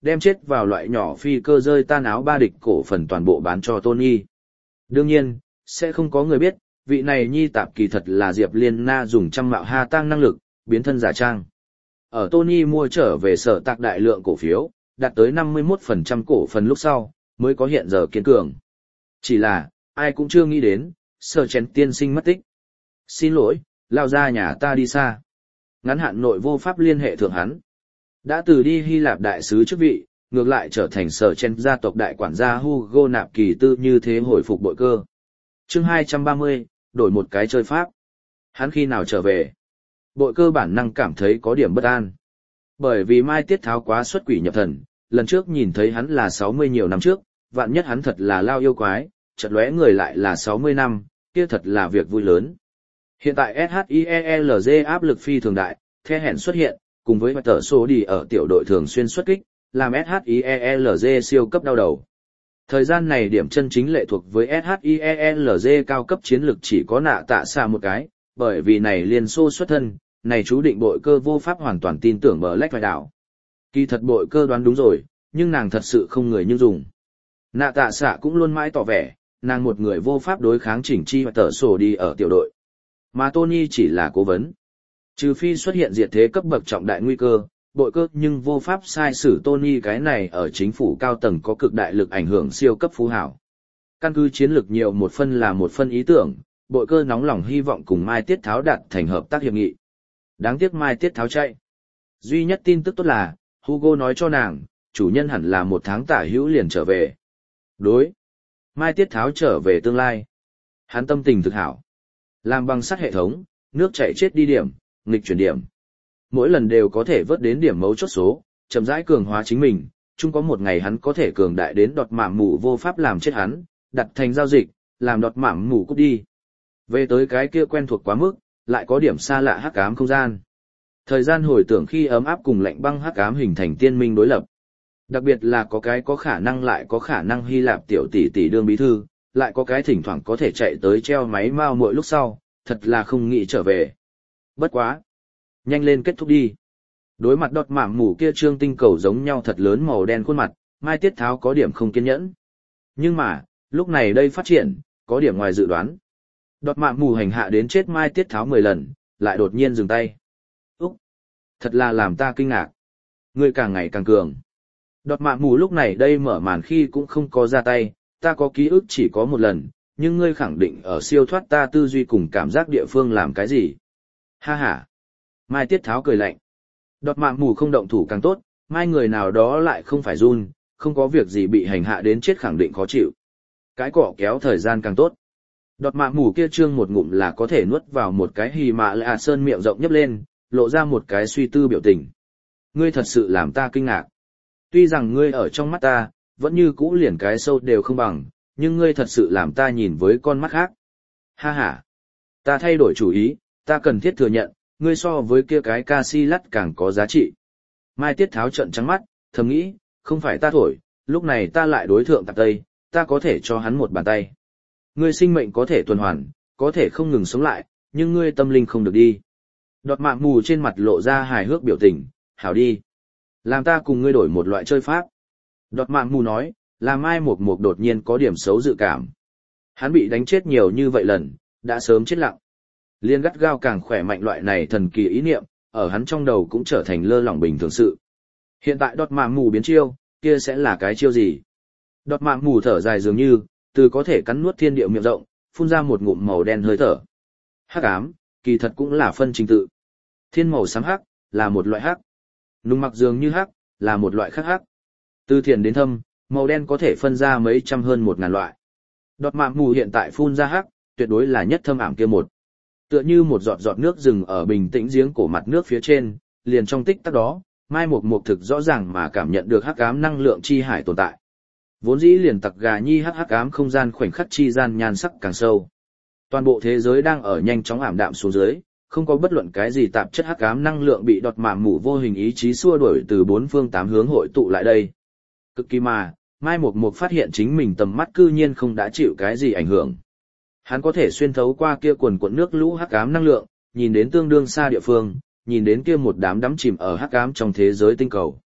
đem chết vào loại nhỏ phi cơ rơi tan áo ba địch cổ phần toàn bộ bán cho Tony. Đương nhiên, sẽ không có người biết, vị này nhi tạp kỳ thật là Diệp Liên Na dùng trăm mạo ha tăng năng lực, biến thân giả trang. Ở Tony mua trở về sở tạc đại lượng cổ phiếu, đạt tới năm mươi mốt phần trăm cổ phần lúc sau, mới có hiện giờ kiên cường. Chỉ là, ai cũng chưa nghĩ đến, sở chén tiên sinh mất tích. Xin lỗi, lao ra nhà ta đi xa. Ngắn hạn nội vô pháp liên hệ thượng hắn. Đã từ đi Hy Lạp đại sứ chức vị, ngược lại trở thành sở chen gia tộc đại quản gia Hugo nạp kỳ tư như thế hồi phục bội cơ. Chương hai trăm ba mươi, đổi một cái chơi pháp. Hắn khi nào trở về? Bội cơ bản năng cảm thấy có điểm bất an. Bởi vì Mai Tiết Tháo quá xuất quỷ nhập thần, lần trước nhìn thấy hắn là sáu mươi nhiều năm trước, vạn nhất hắn thật là lao yêu quái, chợt lóe người lại là sáu mươi năm, kia thật là việc vui lớn. Hiện tại ét hát i e lờ giê áp lực phi thường đại, the hẹn xuất hiện, cùng với mặt tờ số đi ở tiểu đội thường xuyên xuất kích, làm ét hát i e lờ giê siêu cấp đau đầu. Thời gian này điểm chân chính lệ thuộc với ét hát i e lờ giê cao cấp chiến lực chỉ có nạ tạ xạ một cái, bởi vì này liên xô xuất thân, này chú định bội cơ vô pháp hoàn toàn tin tưởng bờ lách vai đảo. Kỳ thật bội cơ đoán đúng rồi, nhưng nàng thật sự không người như dùng. Nạ tạ xạ cũng luôn mãi tỏ vẻ, nàng một người vô pháp đối kháng chỉnh chi và tờ sổ đi ở tiểu đội. Mà Tony chỉ là cố vấn. Trừ phi xuất hiện diệt thế cấp bậc trọng đại nguy cơ, bội cơ nhưng vô pháp sai sử Tony cái này ở chính phủ cao tầng có cực đại lực ảnh hưởng siêu cấp phú hảo. Căn cứ chiến lược nhiều một phân là một phân ý tưởng, bội cơ nóng lòng hy vọng cùng Mai Tiết Tháo đạt thành hợp tác hiệp nghị. Đáng tiếc Mai Tiết Tháo chạy. Duy nhất tin tức tốt là, Hugo nói cho nàng, chủ nhân hẳn là một tháng tả hữu liền trở về. Đối. Mai Tiết Tháo trở về tương lai. Hắn tâm tình thực hảo. Làm bằng sắt hệ thống, nước chảy chết đi điểm, nghịch chuyển điểm. Mỗi lần đều có thể vớt đến điểm mấu chốt số, chậm rãi cường hóa chính mình, chung có một ngày hắn có thể cường đại đến đọt mảm mù vô pháp làm chết hắn, đặt thành giao dịch, làm đọt mảm mù cút đi. Về tới cái kia quen thuộc quá mức, lại có điểm xa lạ hắc ám không gian. Thời gian hồi tưởng khi ấm áp cùng lạnh băng hắc ám hình thành tiên minh đối lập. Đặc biệt là có cái có khả năng lại có khả năng Hy Lạp tiểu tỷ tỷ đương bí thư, lại có cái thỉnh thoảng có thể chạy tới treo máy mao mỗi lúc sau, thật là không nghĩ trở về. Bất quá. Nhanh lên kết thúc đi. Đối mặt đọt mảm mù kia trương tinh cầu giống nhau thật lớn màu đen khuôn mặt, Mai Tiết Tháo có điểm không kiên nhẫn. Nhưng mà, lúc này đây phát triển, có điểm ngoài dự đoán. Đọt mảm mù hành hạ đến chết Mai Tiết Tháo mười lần, lại đột nhiên dừng tay. Úc! Thật là làm ta kinh ngạc. Ngươi càng ngày càng cường. Đọt mảm mù lúc này đây mở màn khi cũng không có ra tay, ta có ký ức chỉ có một lần, nhưng ngươi khẳng định ở siêu thoát ta tư duy cùng cảm giác địa phương làm cái gì. Ha ha! Mai Tiết Tháo cười lạnh. Đọt mạm mù không động thủ càng tốt, mai người nào đó lại không phải run, không có việc gì bị hành hạ đến chết khẳng định khó chịu. Cái cỏ kéo thời gian càng tốt. Đọt mạm mù kia trương một ngụm là có thể nuốt vào một cái hì mạ lạ sơn miệng rộng nhấp lên, lộ ra một cái suy tư biểu tình. Ngươi thật sự làm ta kinh ngạc. Tuy rằng ngươi ở trong mắt ta, vẫn như cũ liền cái sâu đều không bằng, nhưng ngươi thật sự làm ta nhìn với con mắt khác. Ha ha. Ta thay đổi chủ ý, ta cần thiết thừa nhận, ngươi so với kia cái ca si lắt càng có giá trị. Mai Tiết Tháo trợn trắng mắt, thầm nghĩ, không phải ta thổi, lúc này ta lại đối thượng tạp tây, ta có thể cho hắn một bàn tay. Ngươi sinh mệnh có thể tuần hoàn, có thể không ngừng sống lại, nhưng ngươi tâm linh không được đi. Đọt mạm mù trên mặt lộ ra hài hước biểu tình, hảo đi. Làm ta cùng ngươi đổi một loại chơi pháp. Đọt mạm mù nói, làm Mai Mục Mục đột nhiên có điểm xấu dự cảm. Hắn bị đánh chết nhiều như vậy lần, đã sớm chết lặng. Liên gắt gao càng khỏe mạnh loại này thần kỳ ý niệm, ở hắn trong đầu cũng trở thành lơ lỏng bình thường sự. Hiện tại đọt mạm mù biến chiêu, kia sẽ là cái chiêu gì? Đọt mạm mù thở dài dường như, từ có thể cắn nuốt thiên địa miệng rộng, phun ra một ngụm màu đen hơi thở. Hắc ám, kỳ thật cũng là phân trình tự. Thiên màu xám hắc, là một loại hắc. Nung mặc dường như hắc, là một loại khác hắc. Từ thiền đến thâm, màu đen có thể phân ra mấy trăm hơn một ngàn loại. Đọt mạm mù hiện tại phun ra hắc, tuyệt đối là nhất thâm ảm kia một. Tựa như một giọt giọt nước rừng ở bình tĩnh giếng cổ mặt nước phía trên, liền trong tích tắc đó, Mai Mục Mục thực rõ ràng mà cảm nhận được hắc ám năng lượng chi hải tồn tại. Vốn dĩ liền tặc gà nhi hắc hắc ám không gian khoảnh khắc chi gian nhan sắc càng sâu. Toàn bộ thế giới đang ở nhanh chóng ảm đạm xuống dưới, không có bất luận cái gì tạp chất hắc ám năng lượng bị đọt mạm mù vô hình ý chí xua đuổi từ bốn phương tám hướng hội tụ lại đây. Cực kỳ mà, Mai Mục Mục phát hiện chính mình tầm mắt cư nhiên không đã chịu cái gì ảnh hưởng. Hắn có thể xuyên thấu qua kia quần cuộn nước lũ hắc ám năng lượng, nhìn đến tương đương xa địa phương, nhìn đến kia một đám đắm chìm ở hắc ám trong thế giới tinh cầu.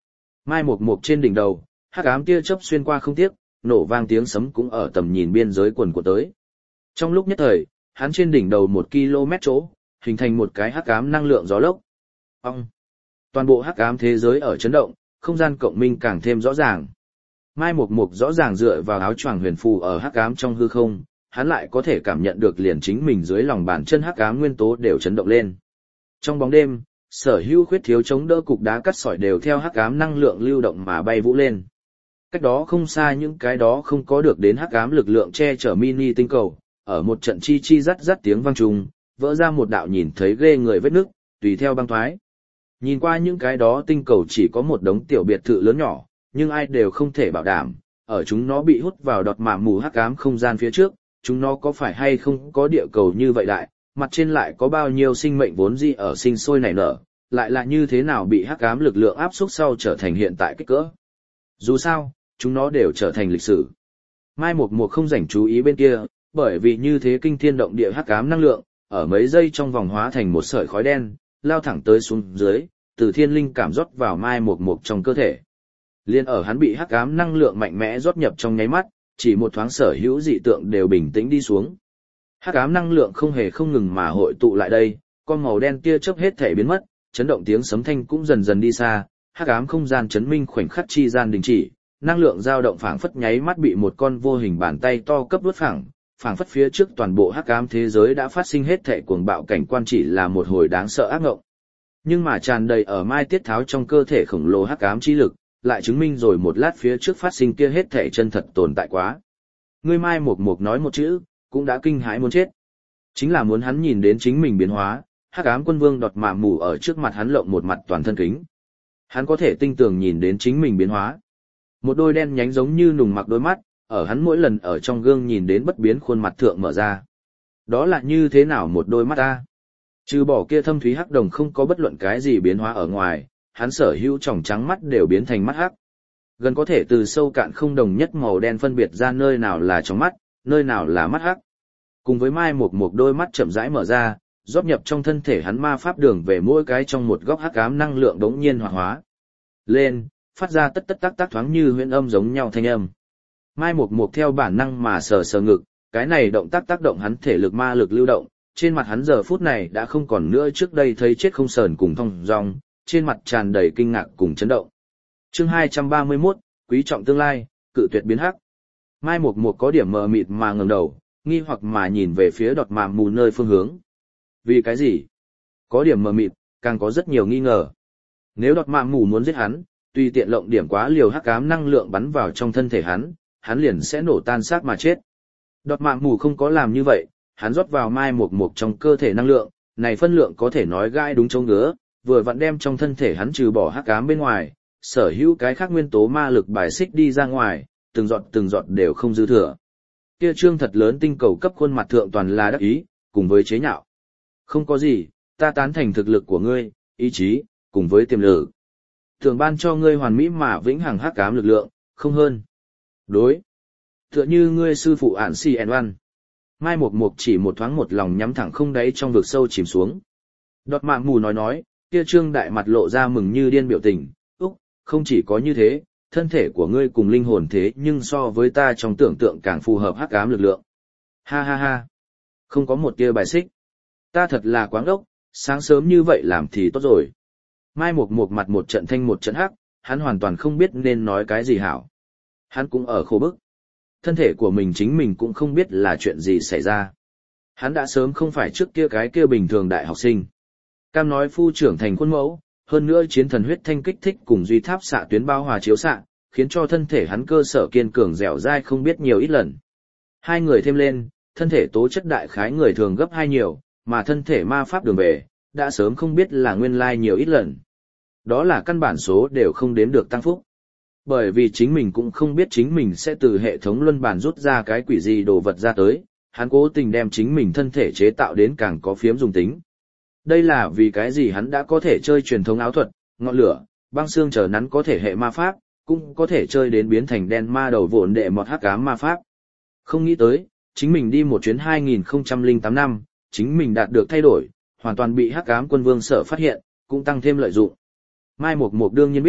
Mai một một trên đỉnh đầu, hắc ám tia chớp xuyên qua không tiếc, nổ vang tiếng sấm cũng ở tầm nhìn biên giới quần của tới. Trong lúc nhất thời, hắn trên đỉnh đầu một ki lô mét chỗ, hình thành một cái hắc ám năng lượng gió lốc. Ông! Toàn bộ hắc ám thế giới ở chấn động, không gian cộng minh càng thêm rõ ràng. Mai Mục Mục rõ ràng dựa vào áo choàng huyền phù ở hắc ám trong hư không, hắn lại có thể cảm nhận được liền chính mình dưới lòng bàn chân hắc ám nguyên tố đều chấn động lên. Trong bóng đêm, sở hữu khuyết thiếu chống đỡ cục đá cắt sỏi đều theo hắc ám năng lượng lưu động mà bay vũ lên. Cách đó không xa những cái đó không có được đến hắc ám lực lượng che chở mini tinh cầu, ở một trận chi chi rắt rắt tiếng vang trùng, vỡ ra một đạo nhìn thấy ghê người vết nước, tùy theo băng thoái. Nhìn qua những cái đó tinh cầu chỉ có một đống tiểu biệt thự lớn nhỏ, nhưng ai đều không thể bảo đảm, ở chúng nó bị hút vào đọt mạ mù hắc ám không gian phía trước, chúng nó có phải hay không có địa cầu như vậy đại, mặt trên lại có bao nhiêu sinh mệnh vốn dĩ ở sinh sôi nảy nở, lại là như thế nào bị hắc ám lực lượng áp xúc sau trở thành hiện tại kích cỡ. Dù sao, chúng nó đều trở thành lịch sử. Mai Mục Mục không rảnh chú ý bên kia, bởi vì như thế kinh thiên động địa hắc ám năng lượng, ở mấy giây trong vòng hóa thành một sợi khói đen, lao thẳng tới xuống dưới, từ thiên linh cảm rót vào Mai Mục Mục trong cơ thể. Liên ở hắn bị hắc ám năng lượng mạnh mẽ rót nhập trong nháy mắt, chỉ một thoáng sở hữu dị tượng đều bình tĩnh đi xuống. Hắc ám năng lượng không hề không ngừng mà hội tụ lại đây, con màu đen kia chớp hết thể biến mất, chấn động tiếng sấm thanh cũng dần dần đi xa, hắc ám không gian chấn minh khoảnh khắc chi gian đình chỉ, năng lượng dao động phảng phất nháy mắt bị một con vô hình bàn tay to cấp đuốt phẳng, phảng phất phía trước toàn bộ hắc ám thế giới đã phát sinh hết thể cuồng bạo cảnh quan chỉ là một hồi đáng sợ ác ngộng. Nhưng mà tràn đầy ở Mai Tiết Tháo trong cơ thể khổng lồ hắc ám chi lực, lại chứng minh rồi một lát phía trước phát sinh kia hết thể chân thật tồn tại quá. Ngươi Mai Mục Mục nói một chữ, cũng đã kinh hãi muốn chết. Chính là muốn hắn nhìn đến chính mình biến hóa, hắc ám quân vương đọt mạ mù ở trước mặt hắn lộng một mặt toàn thân kính. Hắn có thể tinh tường nhìn đến chính mình biến hóa. Một đôi đen nhánh giống như nùng mặc đôi mắt, ở hắn mỗi lần ở trong gương nhìn đến bất biến khuôn mặt thượng mở ra. Đó là như thế nào một đôi mắt ta? Trừ bỏ kia thâm thúy hắc đồng không có bất luận cái gì biến hóa ở ngoài, hắn sở hữu tròng trắng mắt đều biến thành mắt hắc. Gần có thể từ sâu cạn không đồng nhất màu đen phân biệt ra nơi nào là trong mắt, nơi nào là mắt hắc. Cùng với Mai Mục Mục đôi mắt chậm rãi mở ra, rót nhập trong thân thể hắn ma pháp đường về mỗi cái trong một góc hắc ám năng lượng đống nhiên hoạt hóa. Lên, phát ra tất tất tác tác thoáng như huyễn âm giống nhau thanh âm. Mai Mục Mục theo bản năng mà sờ sờ ngực, cái này động tác tác động hắn thể lực ma lực lưu động, trên mặt hắn giờ phút này đã không còn nữa trước đây thấy chết không sờn cùng thong dong, trên mặt tràn đầy kinh ngạc cùng chấn động. Chương hai trăm ba mươi mốt, quý trọng tương lai, cự tuyệt biến hắc. Mai Mục Mục có điểm mờ mịt mà ngẩng đầu, nghi hoặc mà nhìn về phía đọt mạ mù nơi phương hướng. Vì cái gì? Có điểm mờ mịt, càng có rất nhiều nghi ngờ. Nếu đọt mạ mù muốn giết hắn, tùy tiện lộng điểm quá liều hắc ám năng lượng bắn vào trong thân thể hắn, hắn liền sẽ nổ tan xác mà chết. Đọt mạ mù không có làm như vậy, hắn rót vào Mai Mục Mục trong cơ thể năng lượng, này phân lượng có thể nói gai đúng chỗ ngứa, vừa vặn đem trong thân thể hắn trừ bỏ hắc ám bên ngoài, sở hữu cái khác nguyên tố ma lực bài xích đi ra ngoài, từng giọt từng giọt đều không dư thừa. Kia trương thật lớn tinh cầu cấp khuôn mặt thượng toàn là đắc ý, cùng với chế nhạo. Không có gì, ta tán thành thực lực của ngươi, ý chí, cùng với tiềm lực. Tưởng ban cho ngươi hoàn mỹ mà vĩnh hằng hắc ám lực lượng, không hơn. Đối. Tựa như ngươi sư phụ ản si en văn. Mai Mục Mục chỉ một thoáng một lòng nhắm thẳng không đáy trong vực sâu chìm xuống. Đọt mạng mù nói nói, kia trương đại mặt lộ ra mừng như điên biểu tình, úc, không chỉ có như thế, thân thể của ngươi cùng linh hồn thế nhưng so với ta trong tưởng tượng càng phù hợp hắc ám lực lượng. Ha ha ha. Không có một tia bài xích. Ta thật là quáng ốc, sáng sớm như vậy làm thì tốt rồi. Mai Mục Mục mặt một trận thanh một trận hắc, hắn hoàn toàn không biết nên nói cái gì hảo. Hắn cũng ở khổ bức. Thân thể của mình chính mình cũng không biết là chuyện gì xảy ra. Hắn đã sớm không phải trước kia cái kia bình thường đại học sinh. Cam nói phu trưởng thành khuôn mẫu, hơn nữa chiến thần huyết thanh kích thích cùng duy tháp xạ tuyến bao hòa chiếu xạ, khiến cho thân thể hắn cơ sở kiên cường dẻo dai không biết nhiều ít lần. Hai người thêm lên, thân thể tố chất đại khái người thường gấp hai nhiều, mà thân thể ma pháp đường về, đã sớm không biết là nguyên lai nhiều ít lần. Đó là căn bản số đều không đếm được tăng phúc. Bởi vì chính mình cũng không biết chính mình sẽ từ hệ thống luân bản rút ra cái quỷ gì đồ vật ra tới, hắn cố tình đem chính mình thân thể chế tạo đến càng có phiếm dùng tính. Đây là vì cái gì hắn đã có thể chơi truyền thống áo thuật, ngọn lửa, băng xương chờ nắn có thể hệ ma pháp, cũng có thể chơi đến biến thành đen ma đầu vụn đệ mọt hắc ám ma pháp. Không nghĩ tới, chính mình đi một chuyến hai nghìn không trăm lẻ tám năm, chính mình đạt được thay đổi, hoàn toàn bị hắc ám quân vương sở phát hiện, cũng tăng thêm lợi dụng. Mai Mục Mục đương nhiên biết,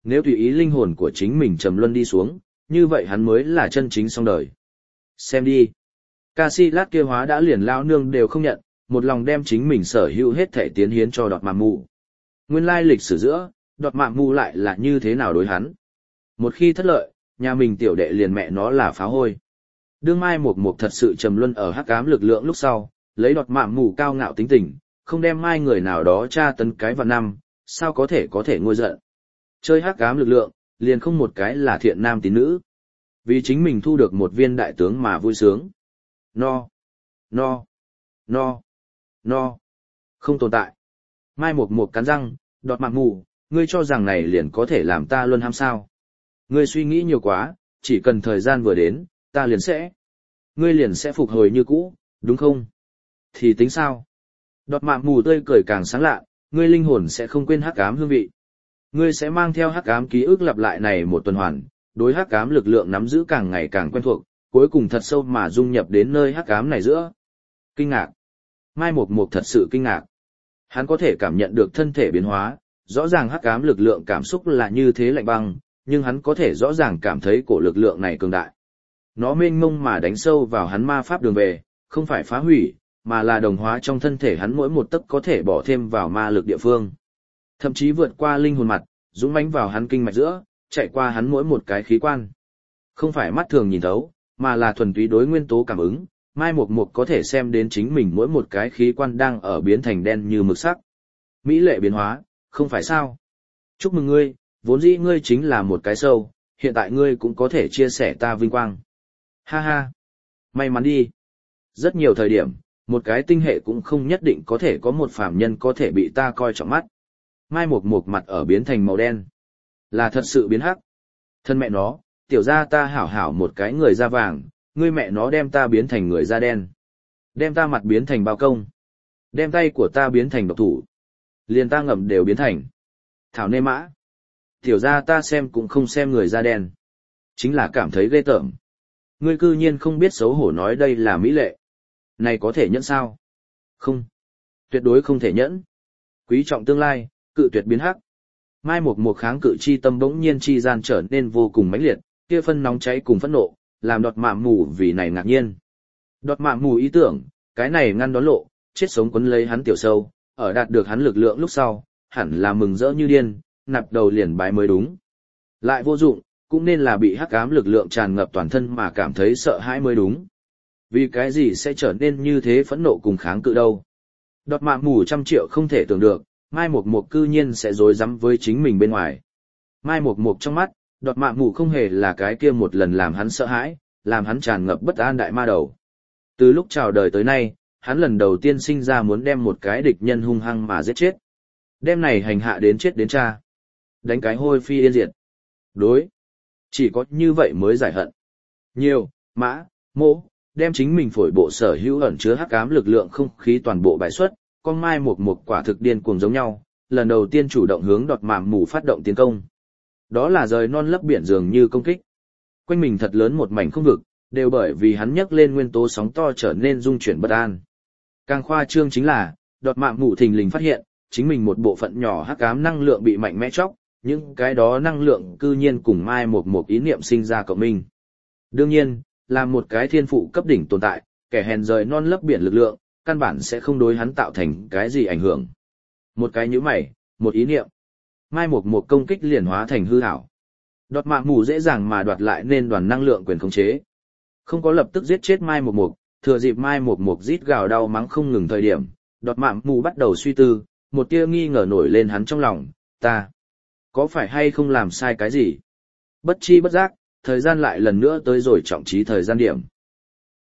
Nếu tùy ý linh hồn của chính mình trầm luân đi xuống, như vậy hắn mới là chân chính xong đời. Xem đi. Casillas kia hóa đã liền lao nương đều không nhận, một lòng đem chính mình sở hữu hết thể tiến hiến cho đọt mạm mù. Nguyên lai lịch sử giữa, đọt mạm mù lại là như thế nào đối hắn. Một khi thất lợi, nhà mình tiểu đệ liền mẹ nó là phá hôi. Đương Mai Mục Mục thật sự trầm luân ở hắc ám lực lượng lúc sau, lấy đọt mạm mù cao ngạo tính tình, không đem mai người nào đó tra tấn cái vào năm, sao có thể có thể ngôi giận. Chơi hắc ám lực lượng, liền không một cái là thiện nam tín nữ. Vì chính mình thu được một viên đại tướng mà vui sướng. No, no, no, no, không tồn tại. Mai Mục Mục cắn răng, đọt mạm mù, ngươi cho rằng này liền có thể làm ta luôn ham sao. Ngươi suy nghĩ nhiều quá, chỉ cần thời gian vừa đến, ta liền sẽ. Ngươi liền sẽ phục hồi như cũ, đúng không? Thì tính sao? Đọt mạm mù tươi cười càng sáng lạ, ngươi linh hồn sẽ không quên hắc ám hương vị. Ngươi sẽ mang theo hắc ám ký ức lặp lại này một tuần hoàn, đối hắc ám lực lượng nắm giữ càng ngày càng quen thuộc, cuối cùng thật sâu mà dung nhập đến nơi hắc ám này giữa. Kinh ngạc. Mai Mục Mục thật sự kinh ngạc. Hắn có thể cảm nhận được thân thể biến hóa, rõ ràng hắc ám lực lượng cảm xúc là như thế lạnh băng, nhưng hắn có thể rõ ràng cảm thấy cổ lực lượng này cường đại. Nó mênh mông mà đánh sâu vào hắn ma pháp đường về, không phải phá hủy, mà là đồng hóa trong thân thể hắn mỗi một tấc có thể bỏ thêm vào ma lực địa phương. Thậm chí vượt qua linh hồn mặt, dũng mãnh vào hắn kinh mạch giữa, chạy qua hắn mỗi một cái khí quan. Không phải mắt thường nhìn thấu, mà là thuần túy đối nguyên tố cảm ứng, Mai Mục Mục có thể xem đến chính mình mỗi một cái khí quan đang ở biến thành đen như mực sắc. Mỹ lệ biến hóa, không phải sao? Chúc mừng ngươi, vốn dĩ ngươi chính là một cái sâu, hiện tại ngươi cũng có thể chia sẻ ta vinh quang. Ha ha, may mắn đi. Rất nhiều thời điểm, một cái tinh hệ cũng không nhất định có thể có một phàm nhân có thể bị ta coi trọng mắt. Mai Mục Mục mặt ở biến thành màu đen. Là thật sự biến hắc. Thân mẹ nó, tiểu ra ta hảo hảo một cái người da vàng, ngươi mẹ nó đem ta biến thành người da đen. Đem ta mặt biến thành bao công. Đem tay của ta biến thành độc thủ. Liền ta ngậm đều biến thành. Thảo nê mã. Tiểu ra ta xem cũng không xem người da đen. Chính là cảm thấy ghê tởm. Ngươi cư nhiên không biết xấu hổ nói đây là mỹ lệ. Này có thể nhẫn sao? Không. Tuyệt đối không thể nhẫn. Quý trọng tương lai, cự tuyệt biến hắc. Mai Mục Mục kháng cự chi tâm bỗng nhiên chi gian trở nên vô cùng mãnh liệt, kia phân nóng cháy cùng phẫn nộ, làm đọt mạm mù vì này ngạc nhiên. Đọt mạm mù ý tưởng, cái này ngăn đón lộ, chết sống quấn lấy hắn tiểu sâu, ở đạt được hắn lực lượng lúc sau, hẳn là mừng rỡ như điên, nạp đầu liền bái mới đúng. Lại vô dụng, cũng nên là bị hắc ám lực lượng tràn ngập toàn thân mà cảm thấy sợ hãi mới đúng. Vì cái gì sẽ trở nên như thế phẫn nộ cùng kháng cự đâu? Đọt mạm mù trăm triệu không thể tưởng được, Mai Mục Mục cư nhiên sẽ dối rắm với chính mình bên ngoài. Mai Mục Mục trong mắt, đọt mạm mù không hề là cái kia một lần làm hắn sợ hãi, làm hắn tràn ngập bất an đại ma đầu. Từ lúc chào đời tới nay, hắn lần đầu tiên sinh ra muốn đem một cái địch nhân hung hăng mà giết chết. Đem này hành hạ đến chết đến cha. Đánh cái hôi phi yên diệt. Đối. Chỉ có như vậy mới giải hận. Nhiều, mã, mô, đem chính mình phổi bộ sở hữu ẩn chứa hắc ám lực lượng không khí toàn bộ bài xuất, con Mai Mục Mục quả thực điên cuồng giống nhau, lần đầu tiên chủ động hướng đọt mạm mù phát động tiến công. Đó là rời non lấp biển dường như công kích. Quanh mình thật lớn một mảnh không vực, đều bởi vì hắn nhấc lên nguyên tố sóng to trở nên rung chuyển bất an. Càng khoa trương chính là, đọt mạm mù thình lình phát hiện, chính mình một bộ phận nhỏ hắc ám năng lượng bị mạnh mẽ chóc, những cái đó năng lượng cư nhiên cùng Mai Mục Mục ý niệm sinh ra cộng minh. Đương nhiên, là một cái thiên phụ cấp đỉnh tồn tại, kẻ hèn rời non lấp biển lực lượng, căn bản sẽ không đối hắn tạo thành cái gì ảnh hưởng. Một cái nhíu mày, một ý niệm. Mai Mục Mục công kích liền hóa thành hư ảo. Đọt mạm mù dễ dàng mà đoạt lại nên đoàn năng lượng quyền khống chế. Không có lập tức giết chết Mai Mục Mục, thừa dịp Mai Mục Mục rít gào đau mắng không ngừng thời điểm, đọt mạm mù bắt đầu suy tư, một tia nghi ngờ nổi lên hắn trong lòng, ta có phải hay không làm sai cái gì? Bất chi bất giác, thời gian lại lần nữa tới rồi trọng trí thời gian điểm.